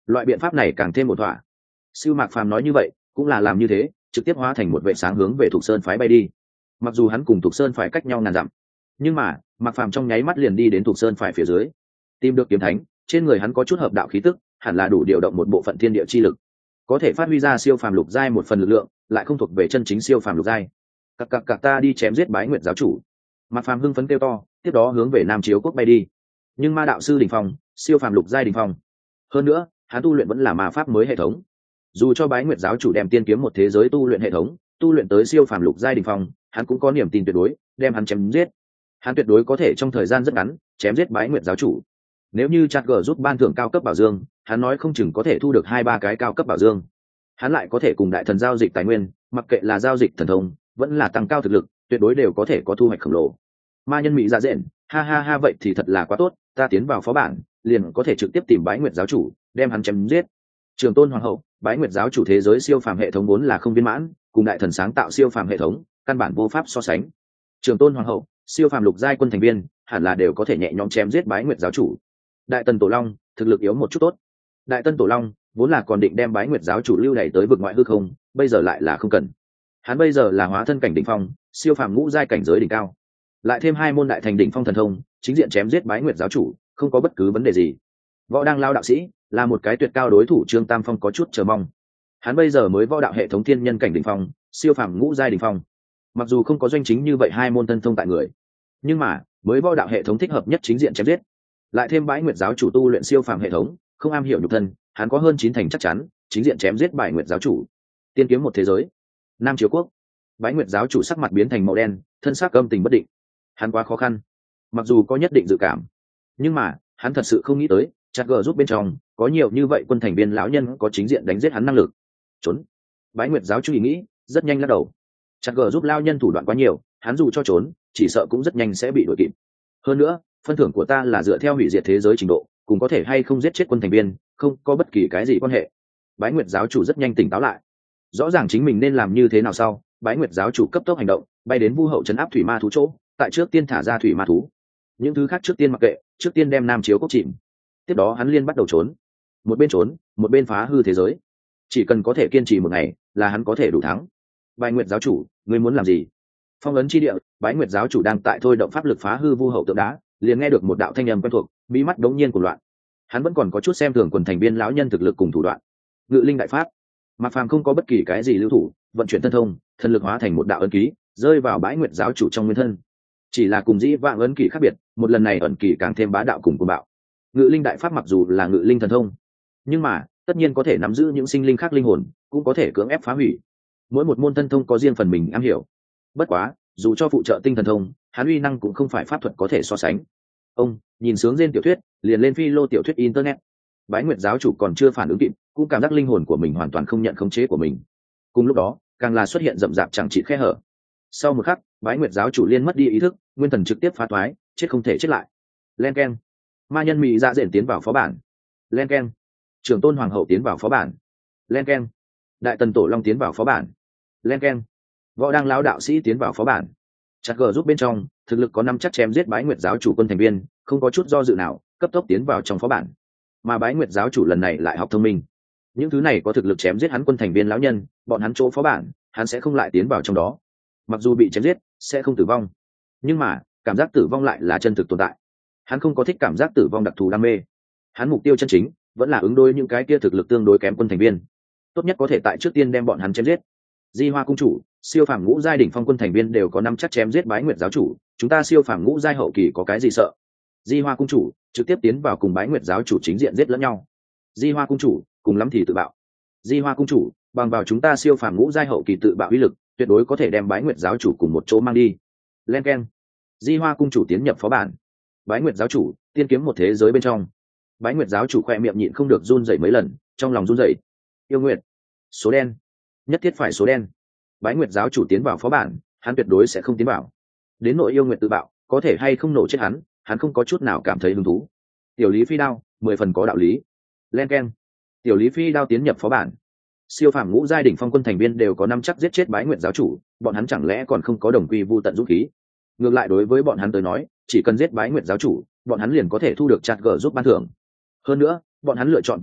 Loại biện pháp này càng thêm một thỏa. Siêu Mạc Phàm nói như vậy cũng là làm như thế, trực tiếp hóa thành một vệ sáng hướng về Thục Sơn phái bay đi. Mặc dù hắn cùng Thục Sơn phải cách nhau ngàn dặm, nhưng mà Mạc Phàm trong nháy mắt liền đi đến Thục Sơn phải phía dưới, tìm được kiếm thánh. Trên người hắn có chút hợp đạo khí tức, hẳn là đủ điều động một bộ phận thiên địa chi lực, có thể phát huy ra siêu phàm lục giai một phần lực lượng, lại không thuộc về chân chính siêu phàm lục giai. Cặc cặc cặc, ta đi chém giết Bái Nguyệt giáo chủ. Mạc Phàm hưng phấn kêu to, tiếp đó hướng về Nam Chiếu quốc bay đi. Nhưng ma đạo sư đỉnh phong, siêu phàm lục giai đỉnh phong, hơn nữa hắn tu luyện vẫn là ma pháp mới hệ thống. Dù cho Bái Nguyệt giáo chủ đem tiên kiếm một thế giới tu luyện hệ thống tu luyện tới siêu phàm lục giai đỉnh phong, hắn cũng có niềm tin tuyệt đối đem hắn chém giết. Hắn tuyệt đối có thể trong thời gian rất ngắn chém giết Bái Nguyệt giáo chủ. Nếu như chặt gờ giúp ban thưởng cao cấp bảo dương, hắn nói không chừng có thể thu được hai ba cái cao cấp bảo dương. Hắn lại có thể cùng đại thần giao dịch tài nguyên, mặc kệ là giao dịch thần thông vẫn là tăng cao thực lực, tuyệt đối đều có thể có thu hoạch khổng lồ. Ma nhân mỹ dạ dện, ha ha ha, vậy thì thật là quá tốt, ta tiến vào phó bản liền có thể trực tiếp tìm Bái Nguyệt giáo chủ đem hắn chém giết. Trường Tôn Hoàng hậu, Bái Nguyệt giáo chủ thế giới siêu phàm hệ thống vốn là không viên mãn, cùng đại thần sáng tạo siêu phàm hệ thống căn bản vô pháp so sánh. Trường Tôn Hoàng hậu, siêu phàm lục giai quân thành viên hẳn là đều có thể nhẹ nhõm chém giết Bái Nguyệt giáo chủ. Đại Tần Tổ Long thực lực yếu một chút tốt. Đại Tân Tổ Long vốn là còn định đem Bái Nguyệt giáo chủ lưu đày tới vực ngoại hư không, bây giờ lại là không cần. Hắn bây giờ là hóa thân cảnh đỉnh phong, siêu phàm ngũ giai cảnh giới đỉnh cao, lại thêm hai môn đại thành đỉnh phong thần thông, chính diện chém giết Bái Nguyệt giáo chủ không có bất cứ vấn đề gì. Võ Đang Lao đạo sĩ là một cái tuyệt cao đối thủ, Trương Tam Phong có chút chờ mong. Hắn bây giờ mới võ đạo hệ thống thiên nhân cảnh đỉnh phong, siêu phàm ngũ giai đỉnh phong. Mặc dù không có doanh chính như vậy hai môn thần thông tại người, nhưng mà mới võ đạo hệ thống thích hợp nhất chính diện chém giết. Lại thêm Bái Nguyệt giáo chủ tu luyện siêu phàm hệ thống, không am hiểu nhục thân, hắn có hơn chín thành chắc chắn chính diện chém giết Bái Nguyệt giáo chủ. Tiên kiếm một thế giới, Nam Chiếu quốc. Bái Nguyệt giáo chủ sắc mặt biến thành màu đen, thân xác âm tình bất định. Hắn quá khó khăn. Mặc dù có nhất định dự cảm, nhưng mà hắn thật sự không nghĩ tới chặt gờ giúp bên trong có nhiều như vậy quân thành viên lão nhân có chính diện đánh giết hắn năng lực. Trốn. Bái Nguyệt giáo chủ ý nghĩ rất nhanh lắc đầu. Chặt gờ giúp lao nhân thủ đoạn quá nhiều, hắn dù cho trốn chỉ sợ cũng rất nhanh sẽ bị đuổi kịp. Hơn nữa phân thưởng của ta là dựa theo hủy diệt thế giới trình độ, cùng có thể hay không giết chết quân thành viên không có bất kỳ cái gì quan hệ. Bái Nguyệt giáo chủ rất nhanh tỉnh táo lại, rõ ràng chính mình nên làm như thế nào. Sau Bái Nguyệt giáo chủ cấp tốc hành động, bay đến Vu hậu trấn áp thủy ma thú chỗ, tại trước tiên thả ra thủy ma thú. Những thứ khác trước tiên mặc kệ, trước tiên đem Nam Chiếu quốc chìm. Tiếp đó hắn liên bắt đầu trốn, một bên trốn một bên phá hư thế giới. Chỉ cần có thể kiên trì một ngày là hắn có thể đủ thắng. Bái Nguyệt giáo chủ, ngươi muốn làm gì? Phong ấn chi địa, Bái Nguyệt giáo chủ đang tại thôi động pháp lực phá hư Vu hậu tượng đá, liền nghe được một đạo thanh âm quen thuộc, mí mắt đống nhiên của loạn. Hắn vẫn còn có chút xem thường quần thành viên lão nhân thực lực cùng thủ đoạn. Ngự linh đại pháp. Mạc Phàm không có bất kỳ cái gì lưu thủ, vận chuyển thân thông, thân lực hóa thành một đạo ấn ký, rơi vào Bái Nguyệt giáo chủ trong nguyên thân. Chỉ là cùng dĩ vãng ấn ký khác biệt, một lần này ấn ký càng thêm bá đạo cùng cuồng bạo. Ngự linh đại pháp mặc dù là ngự linh thần thông, nhưng mà tất nhiên có thể nắm giữ những sinh linh khác linh hồn, cũng có thể cưỡng ép phá hủy. Mỗi một môn thân thông có riêng phần mình am hiểu. Bất quá, dù cho phụ trợ tinh thần thông, hắn uy năng cũng không phải pháp thuật có thể so sánh. Ông nhìn sướng trên tiểu thuyết, liền lên phi lô tiểu thuyết internet. Bái Nguyệt giáo chủ còn chưa phản ứng kịp, cũng cảm giác linh hồn của mình hoàn toàn không nhận khống chế của mình. Cùng lúc đó, càng là xuất hiện rậm rạp chẳng trị khe hở. Sau một khắc, Bái Nguyệt giáo chủ liên mất đi ý thức, nguyên thần trực tiếp phá thoái, chết không thể chết lại. Len keng. Ma nhân mỹ dạ dện tiến vào phó bản. Len keng. Trưởng Tôn Hoàng hậu tiến vào phó bản. Len keng. Đại Tần Tổ Long tiến vào phó bản. Len keng. Võ Đang lão đạo sĩ tiến vào phó bản. Chặt gờ giúp bên trong thực lực có năm chắc chém giết Bái Nguyệt giáo chủ quân thành viên, không có chút do dự nào, cấp tốc tiến vào trong phó bản. Mà Bái Nguyệt giáo chủ lần này lại học thông minh, những thứ này có thực lực chém giết hắn quân thành viên lão nhân, bọn hắn chỗ phó bản hắn sẽ không lại tiến vào trong đó. Mặc dù bị chém giết sẽ không tử vong, nhưng mà cảm giác tử vong lại là chân thực tồn tại. Hắn không có thích cảm giác tử vong đặc thù đam mê, hắn mục tiêu chân chính vẫn là ứng đối những cái kia thực lực tương đối kém quân thành viên, tốt nhất có thể tại trước tiên đem bọn hắn chém giết. Di Hoa cung chủ, siêu phàm ngũ giai đỉnh phong quân thành viên đều có năm chắc chém giết Bái Nguyệt giáo chủ, chúng ta siêu phàm ngũ giai hậu kỳ có cái gì sợ? Di Hoa cung chủ trực tiếp tiến vào cùng Bái Nguyệt giáo chủ chính diện giết lẫn nhau. Di Hoa cung chủ cùng lắm thì tự bạo. Di Hoa cung chủ bằng vào chúng ta siêu phàm ngũ giai hậu kỳ tự bạo uy lực, tuyệt đối có thể đem Bái Nguyệt giáo chủ cùng một chỗ mang đi. Len keng. Di Hoa cung chủ tiến nhập phó bản. Bái Nguyệt giáo chủ tiên kiếm một thế giới bên trong. Bái Nguyệt giáo chủ khoe miệng nhịn không được run rẩy mấy lần, trong lòng run rẩy. Yêu Nguyệt, số đen, nhất thiết phải số đen. Bái Nguyệt giáo chủ tiến vào phó bản, hắn tuyệt đối sẽ không tiến vào. Đến nội Yêu Nguyệt tự bạo, có thể hay không nổ chết hắn, hắn không có chút nào cảm thấy hứng thú. Tiểu Lý Phi đao, mười phần có đạo lý. Len keng. Tiểu Lý Phi đao tiến nhập phó bản. Siêu phàm ngũ giai đỉnh phong quân thành viên đều có năm chắc giết chết Bái Nguyệt giáo chủ, bọn hắn chẳng lẽ còn không có đồng quy vu tận dũng khí? Ngược lại đối với bọn hắn tới nói, chỉ cần giết Bái Nguyệt giáo chủ, bọn hắn liền có thể thu được chặt gở giúp ban thưởng. Hơn nữa, bọn hắn lựa chọn tự bạo,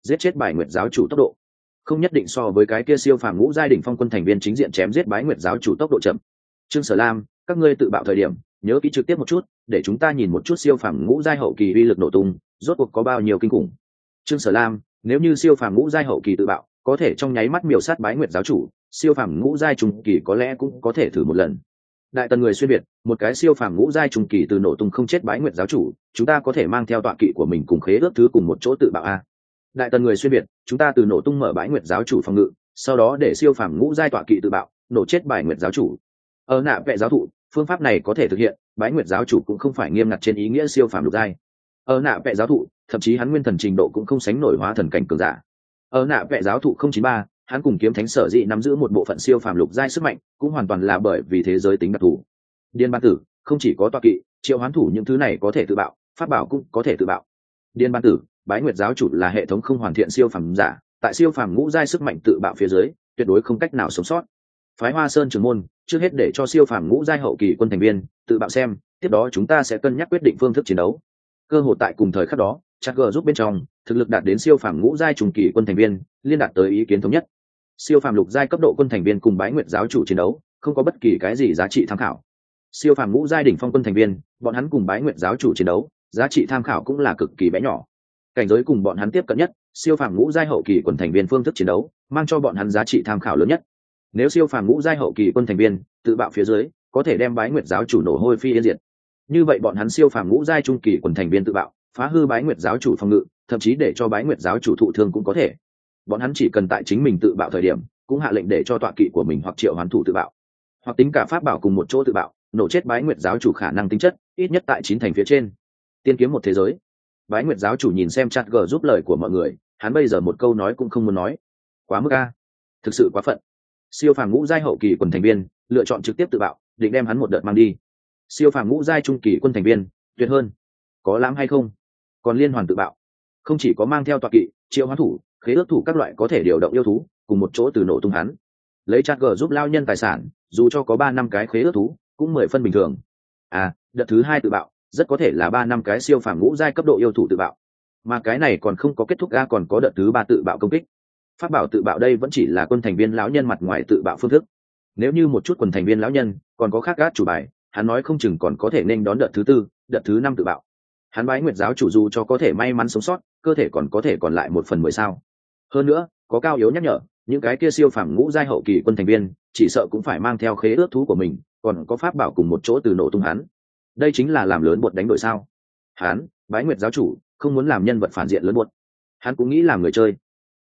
giết chết Bái Nguyệt giáo chủ tốc độ không nhất định so với cái kia siêu phàm ngũ giai đỉnh phong quân thành viên chính diện chém giết Bái Nguyệt giáo chủ tốc độ chậm. Trương Sở Lam, các ngươi tự bạo thời điểm nhớ kỹ trực tiếp một chút, để chúng ta nhìn một chút siêu phàm ngũ giai hậu kỳ uy lực nổ tung rốt cuộc có bao nhiêu kinh khủng. Trương Sở Lam, nếu như siêu phàm ngũ giai hậu kỳ tự bạo có thể trong nháy mắt miểu sát Bái Nguyệt giáo chủ, siêu phàm ngũ giai trung kỳ có lẽ cũng có thể thử một lần. Đại Tần người xuyên việt, một cái siêu phàm ngũ giai trung kỳ từ nổ tung không chết Bái Nguyệt giáo chủ, chúng ta có thể mang theo tọa kỵ của mình cùng khế ước thứ cùng một chỗ tự bạo a. Đại Tần người xuyên việt, chúng ta từ nổ tung mở Bái Nguyệt giáo chủ phòng ngự, sau đó để siêu phàm ngũ giai tọa kỵ tự bạo, nổ chết Bái Nguyệt giáo chủ. Ở nạ vẽ giáo thụ, phương pháp này có thể thực hiện, Bái Nguyệt giáo chủ cũng không phải nghiêm ngặt trên ý nghĩa siêu phàm lục giai. Ở nạ vẽ giáo thụ, thậm chí hắn nguyên thần trình độ cũng không sánh nổi hóa thần cảnh cường giả. Ở nạ vẽ giáo thụ không chín ba, hắn cùng kiếm thánh sở dị nắm giữ một bộ phận siêu phàm lục giai sức mạnh, cũng hoàn toàn là bởi vì thế giới tính đặc thù. Điên Ban Tử, không chỉ có tọa kỵ, triệu hoán thủ những thứ này có thể tự bạo, pháp bảo cũng có thể tự bạo. Điên Ban Tử, Bái Nguyệt giáo chủ là hệ thống không hoàn thiện siêu phàm giả, tại siêu phàm ngũ giai sức mạnh tự bạo phía dưới, tuyệt đối không cách nào sống sót. Phái Hoa Sơn trưởng môn, trước hết để cho siêu phàm ngũ giai hậu kỳ quân thành viên tự bạo xem, tiếp đó chúng ta sẽ cân nhắc quyết định phương thức chiến đấu. Cơ hội tại cùng thời khắc đó, Chat G giúp bên trong, thực lực đạt đến siêu phàm ngũ giai trung kỳ quân thành viên, liên đạt tới ý kiến thống nhất. Siêu phàm lục giai cấp độ quân thành viên cùng Bái Nguyệt giáo chủ chiến đấu, không có bất kỳ cái gì giá trị tham khảo. Siêu phàm ngũ giai đỉnh phong quân thành viên, bọn hắn cùng Bái Nguyệt giáo chủ chiến đấu, giá trị tham khảo cũng là cực kỳ bé nhỏ. Cảnh giới cùng bọn hắn tiếp cận nhất, siêu phàm ngũ giai hậu kỳ quân thành viên phương thức chiến đấu, mang cho bọn hắn giá trị tham khảo lớn nhất. Nếu siêu phàm ngũ giai hậu kỳ quân thành viên tự bạo phía dưới, có thể đem Bái Nguyệt giáo chủ nổ hôi phi yên diệt. Như vậy bọn hắn siêu phàm ngũ giai trung kỳ quân thành viên tự bạo, phá hư Bái Nguyệt giáo chủ phòng ngự, thậm chí để cho Bái Nguyệt giáo chủ thụ thương cũng có thể. Bọn hắn chỉ cần tại chính mình tự bạo thời điểm, cũng hạ lệnh để cho tọa kỵ của mình hoặc triệu hoán thủ tự bạo, hoặc tính cả pháp bảo cùng một chỗ tự bạo, nổ chết Bái Nguyệt giáo chủ khả năng tính chất ít nhất tại chín thành phía trên. Tiên kiếm một thế giới. Bái Nguyệt giáo chủ nhìn xem Chat G giúp lời của mọi người, hắn bây giờ một câu nói cũng không muốn nói. Quá mức a, thực sự quá phận. Siêu phàm ngũ giai hậu kỳ quân thành viên lựa chọn trực tiếp tự bạo, định đem hắn một đợt mang đi. Siêu phàm ngũ giai trung kỳ quân thành viên tuyệt hơn, có lãm hay không? Còn liên hoàn tự bạo, không chỉ có mang theo tọa kỵ, triệu hoán thủ, khế ước thủ các loại có thể điều động yêu thú, cùng một chỗ từ nổ tung hắn. Lấy Chat G giúp lao nhân tài sản, dù cho có ba năm cái khế ước thú, cũng mười phân bình thường. À, đợt thứ hai tự bạo, rất có thể là ba năm cái siêu phàm ngũ giai cấp độ yêu thủ tự bạo. Mà cái này còn không có kết thúc a, còn có đợt thứ ba tự bạo công kích. Pháp bảo tự bạo đây vẫn chỉ là quân thành viên lão nhân mặt ngoài tự bạo phương thức. Nếu như một chút quần thành viên lão nhân còn có khác gác chủ bài, hắn nói không chừng còn có thể nên đón đợt thứ tư, đợt thứ năm tự bạo. Hắn Bái Nguyệt giáo chủ dù cho có thể may mắn sống sót, cơ thể còn có thể còn lại một phần mười sao. Hơn nữa, có Cao Yếu nhắc nhở, những cái kia siêu phàm ngũ giai hậu kỳ quân thành viên, chỉ sợ cũng phải mang theo khế ước thú của mình, còn có pháp bảo cùng một chỗ từ nổ tung hắn. Đây chính là làm lớn bột đánh đổi sao? Hắn, Bái Nguyệt giáo chủ, không muốn làm nhân vật phản diện lớn bột. Hắn cũng nghĩ làm người chơi.